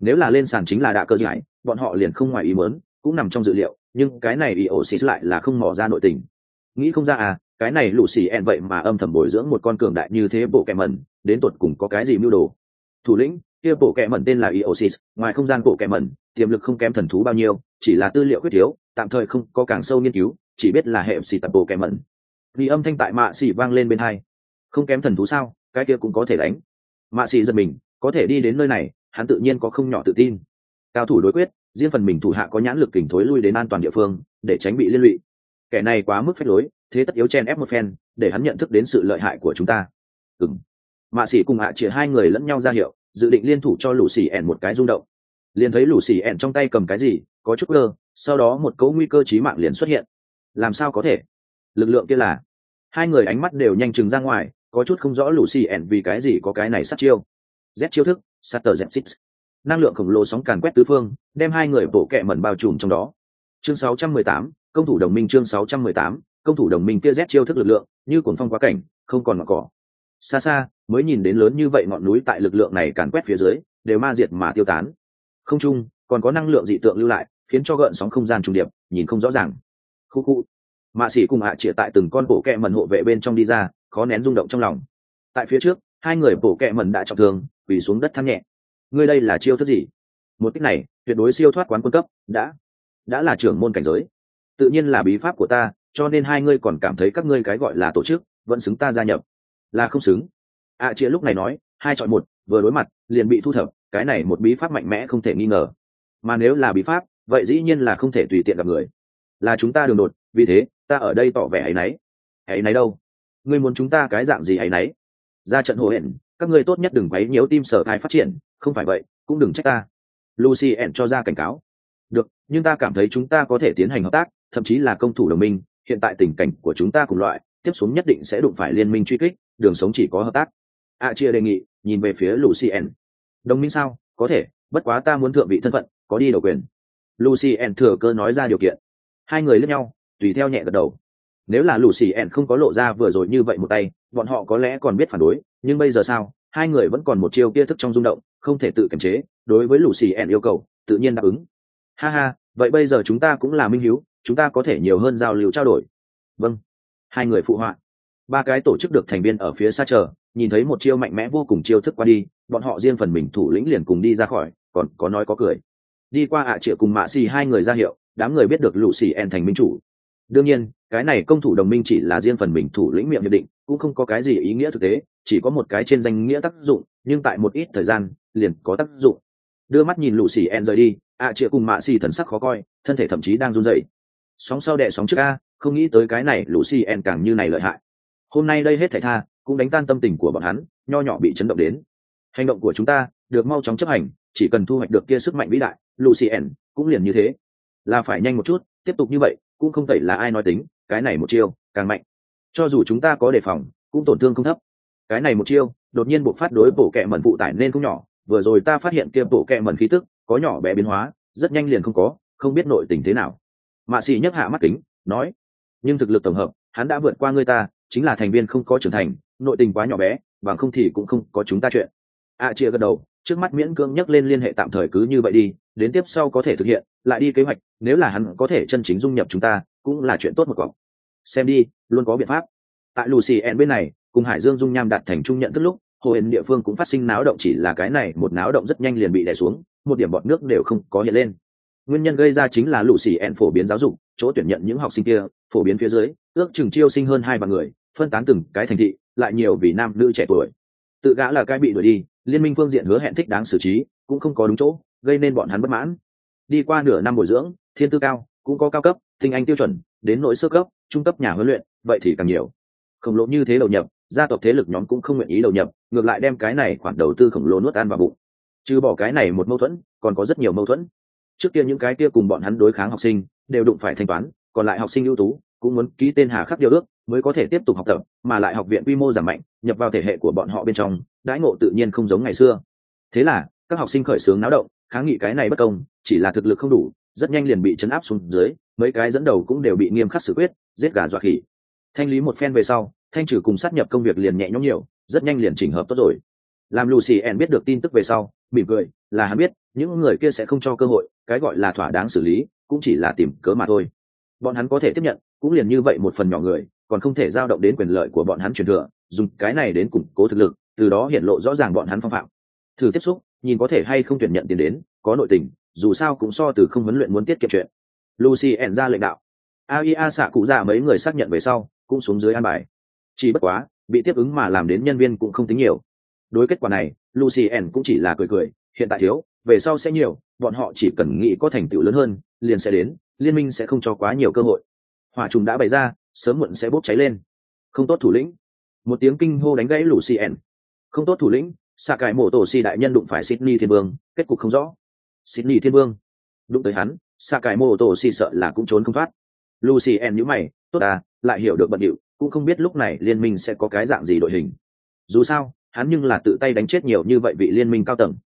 Nếu là lên sàn chính là đạ cơ giải, bọn họ liền không ngoài ý muốn, cũng nằm trong dự liệu, nhưng cái này Iosis lại là không mò ra nội tình. Nghĩ không ra à, cái này Lucien vậy mà âm thầm bồi dưỡng một con cường đại như thế bộ kẹ mẩn, đến tột cùng có cái gì mưu đồ. Thủ lĩnh, kia bộ kẹ mẩn tên là Iosis, ngoài không gian bộ kẹ mẩn, tiềm lực không kém thần thú bao nhiêu, chỉ là tư liệu khuyết thiếu, tạm thời không có càng sâu nghiên cứu, chỉ biết là hệ xì tập bộ kẹ mẩn. Vì âm thanh tại mạ xỉ vang lên bên hai. Không kém thần thú sao, cái kia cũng có thể đánh. Mạ xỉ giật mình, có thể đi đến nơi này, hắn tự nhiên có không nhỏ tự tin. Cao thủ đối quyết, riêng phần mình thủ hạ có nhãn lực kình thối lui đến an toàn địa phương, để tránh bị liên lụy. Kẻ này quá mức phách lối, thế tất yếu chen ép một phen, để hắn nhận thức đến sự lợi hại của chúng ta. Ừm. Mạ xỉ cùng hạ chỉ hai người lẫn nhau ra hiệu, dự định liên thủ cho lũ xỉ ẻn một cái rung động. Liền thấy lũ xỉ ẻn trong tay cầm cái gì, có chút cơ, sau đó một cấu nguy cơ chí mạng liền xuất hiện. Làm sao có thể? Lực lượng kia là? Hai người ánh mắt đều nhanh chừng ra ngoài, có chút không rõ lũ xỉ ẻn vì cái gì có cái này sát chiêu. Z chiêu thức, Sutter Z Six. Năng lượng khổng lồ sóng càn quét tứ phương, đem hai người bổ kẹ mẩn bao trùm trong đó. Chương sáu trăm mười tám, công thủ đồng minh chương sáu trăm mười tám, công thủ đồng minh kia Z chiêu thức lực lượng, như cuồng phong quá cảnh, không còn ngọn cỏ. Xa xa, mới nhìn đến lớn như vậy ngọn núi tại lực lượng này càn quét phía dưới, đều ma diệt mà tiêu tán. Không trung, còn có năng lượng dị tượng lưu lại, khiến cho gợn sóng không gian trùng điệp, nhìn không rõ ràng. Khu khu. Mạ Sĩ cùng hạ chia tại từng con bộ kẹ mẩn hộ vệ bên trong đi ra, khó nén rung động trong lòng. Tại phía trước, hai người bộ kẹ mẩn đã trọng thương, quỳ xuống đất than nhẹ. Ngươi đây là chiêu thức gì? Một kích này, tuyệt đối siêu thoát quán quân cấp, đã, đã là trưởng môn cảnh giới. Tự nhiên là bí pháp của ta, cho nên hai ngươi còn cảm thấy các ngươi cái gọi là tổ chức, vẫn xứng ta gia nhập. Là không xứng. À chia lúc này nói, hai chọn một, vừa đối mặt, liền bị thu thập, cái này một bí pháp mạnh mẽ không thể nghi ngờ. Mà nếu là bí pháp, vậy dĩ nhiên là không thể tùy tiện gặp người. Là chúng ta đường đột, vì thế, ta ở đây tỏ vẻ ấy nấy. Ấy nấy đâu? Ngươi muốn chúng ta cái dạng gì ấy nấy? Ra trận hồ hẹn, các ngươi tốt nhất đừng quấy nhiễu tim sở thai phát triển, không phải vậy, cũng đừng trách ta. Lucien cho ra cảnh cáo. Được, nhưng ta cảm thấy chúng ta có thể tiến hành hợp tác, thậm chí là công thủ đồng minh, hiện tại tình cảnh của chúng ta cùng loại, tiếp xuống nhất định sẽ đụng phải liên minh truy kích, đường sống chỉ có hợp tác. A chia đề nghị, nhìn về phía Lucien. Đồng minh sao? Có thể, bất quá ta muốn thượng vị thân phận, có đi đầu quyền. Lucien thừa cơ nói ra điều kiện. Hai người liếc nhau, tùy theo nhẹ gật đầu. Nếu là Lucien không có lộ ra vừa rồi như vậy một tay, bọn họ có lẽ còn biết phản đối, nhưng bây giờ sao? Hai người vẫn còn một chiêu kia thức trong rung động, không thể tự kiềm chế, đối với Lucien yêu cầu, tự nhiên đáp ứng. Ha ha, vậy bây giờ chúng ta cũng là minh hiếu, chúng ta có thể nhiều hơn giao lưu trao đổi. Vâng. Hai người phụ họa. Ba cái tổ chức được thành viên ở phía xa chờ, nhìn thấy một chiêu mạnh mẽ vô cùng chiêu thức qua đi, bọn họ riêng phần mình thủ lĩnh liền cùng đi ra khỏi, còn có nói có cười. Đi qua ạ triệu cùng Mạ Xì hai người ra hiệu, đám người biết được Lucien thành minh chủ. Đương nhiên, cái này công thủ đồng minh chỉ là riêng phần mình thủ lĩnh miệng hiệp định, cũng không có cái gì ý nghĩa thực tế, chỉ có một cái trên danh nghĩa tác dụng, nhưng tại một ít thời gian, liền có tác dụng. Đưa mắt nhìn Lucien rời đi, ạ triệu cùng Mạ Xì thần sắc khó coi, thân thể thậm chí đang run rẩy. Sóng sau đè sóng trước a, không nghĩ tới cái này Lucien càng như này lợi hại. Hôm nay đây hết thảy tha, cũng đánh tan tâm tình của bọn hắn, nho nhỏ bị chấn động đến. Hành động của chúng ta được mau chóng chấp hành, chỉ cần thu hoạch được kia sức mạnh vĩ đại, Lucien cũng liền như thế. Là phải nhanh một chút, tiếp tục như vậy, cũng không thể là ai nói tính, cái này một chiêu, càng mạnh. Cho dù chúng ta có đề phòng, cũng tổn thương không thấp. Cái này một chiêu, đột nhiên bộc phát đối bổ kẹ mẩn phụ tải nên cũng nhỏ, vừa rồi ta phát hiện kia bổ kẹ mẩn khí tức có nhỏ bé biến hóa, rất nhanh liền không có, không biết nội tình thế nào. Mạ Sĩ nhấc hạ mắt kính, nói: "Nhưng thực lực tổng hợp, hắn đã vượt qua ngươi ta, chính là thành viên không có trưởng thành, nội tình quá nhỏ bé, bằng không thì cũng không có chúng ta chuyện." A chia gật đầu, trước mắt miễn cưỡng nhắc lên liên hệ tạm thời cứ như vậy đi, đến tiếp sau có thể thực hiện, lại đi kế hoạch, nếu là hắn có thể chân chính dung nhập chúng ta, cũng là chuyện tốt một cọc. Xem đi, luôn có biện pháp. Tại Lucien bên này, cùng Hải Dương Dung Nham đạt thành chung nhận thức lúc, hồ hển địa phương cũng phát sinh náo động, chỉ là cái này một náo động rất nhanh liền bị đè xuống, một điểm bọt nước đều không có hiện lên. Nguyên nhân gây ra chính là Lucien phổ biến giáo dục, chỗ tuyển nhận những học sinh kia, phổ biến phía dưới, ước chừng chiêu sinh hơn hai vạn người, phân tán từng cái thành thị, lại nhiều vì nam nữ trẻ tuổi. Tự gã là cái bị đuổi đi, liên minh phương diện hứa hẹn thích đáng xử trí, cũng không có đúng chỗ, gây nên bọn hắn bất mãn. Đi qua nửa năm bồi dưỡng, thiên tư cao, cũng có cao cấp, tinh anh tiêu chuẩn, đến nội sơ cấp, trung cấp nhà huấn luyện, vậy thì càng nhiều. Khổng lồ như thế đầu nhập, gia tộc thế lực nhóm cũng không nguyện ý đầu nhập, ngược lại đem cái này khoản đầu tư khổng lồ nuốt ăn vào bụng. Trừ bỏ cái này một mâu thuẫn, còn có rất nhiều mâu thuẫn. Trước kia những cái kia cùng bọn hắn đối kháng học sinh, đều đụng phải thanh toán, còn lại học sinh ưu tú, cũng muốn ký tên hà khắc điều ước, mới có thể tiếp tục học tập, mà lại học viện quy mô giảm mạnh, nhập vào thể hệ của bọn họ bên trong, đãi ngộ tự nhiên không giống ngày xưa. Thế là, các học sinh khởi xướng náo động, kháng nghị cái này bất công, chỉ là thực lực không đủ, rất nhanh liền bị chấn áp xuống dưới, mấy cái dẫn đầu cũng đều bị nghiêm khắc xử quyết, giết gà dọa khỉ. Thanh lý một phen về sau, thanh trừ cùng sát nhập công việc liền nhẹ nhõm nhiều, rất nhanh liền chỉnh hợp tốt rồi. Làm Lucien biết được tin tức về sau, mỉm cười, là hắn biết những người kia sẽ không cho cơ hội, cái gọi là thỏa đáng xử lý cũng chỉ là tìm cớ mà thôi. Bọn hắn có thể tiếp nhận cũng liền như vậy một phần nhỏ người, còn không thể giao động đến quyền lợi của bọn hắn truyền thừa, dùng cái này đến củng cố thực lực, từ đó hiện lộ rõ ràng bọn hắn phong phạm. Thử tiếp xúc, nhìn có thể hay không tuyển nhận tiền đến, có nội tình, dù sao cũng so từ không huấn luyện muốn tiết kiệm chuyện. Lucien ra lệnh đạo. a i a xạ cụ dạ mấy người xác nhận về sau cũng xuống dưới an bài. Chỉ bất quá bị tiếp ứng mà làm đến nhân viên cũng không tính nhiều. Đối kết quả này Lucien cũng chỉ là cười cười, hiện tại thiếu, về sau sẽ nhiều, bọn họ chỉ cần nghĩ có thành tựu lớn hơn liền sẽ đến, liên minh sẽ không cho quá nhiều cơ hội. Hỏa trùng đã bày ra, sớm muộn sẽ bốc cháy lên. Không tốt thủ lĩnh. Một tiếng kinh hô đánh gãy Lucien. Không tốt thủ lĩnh, xạ cải mổ tổ si đại nhân đụng phải Sydney thiên vương, kết cục không rõ. Sydney thiên vương đụng tới hắn, xạ cải mổ tổ si sợ là cũng trốn không thoát. Lucien nhíu mày, tốt à, lại hiểu được bận điệu, cũng không biết lúc này liên minh sẽ có cái dạng gì đội hình. Dù sao hắn nhưng là tự tay đánh chết nhiều như vậy vị liên minh cao tầng.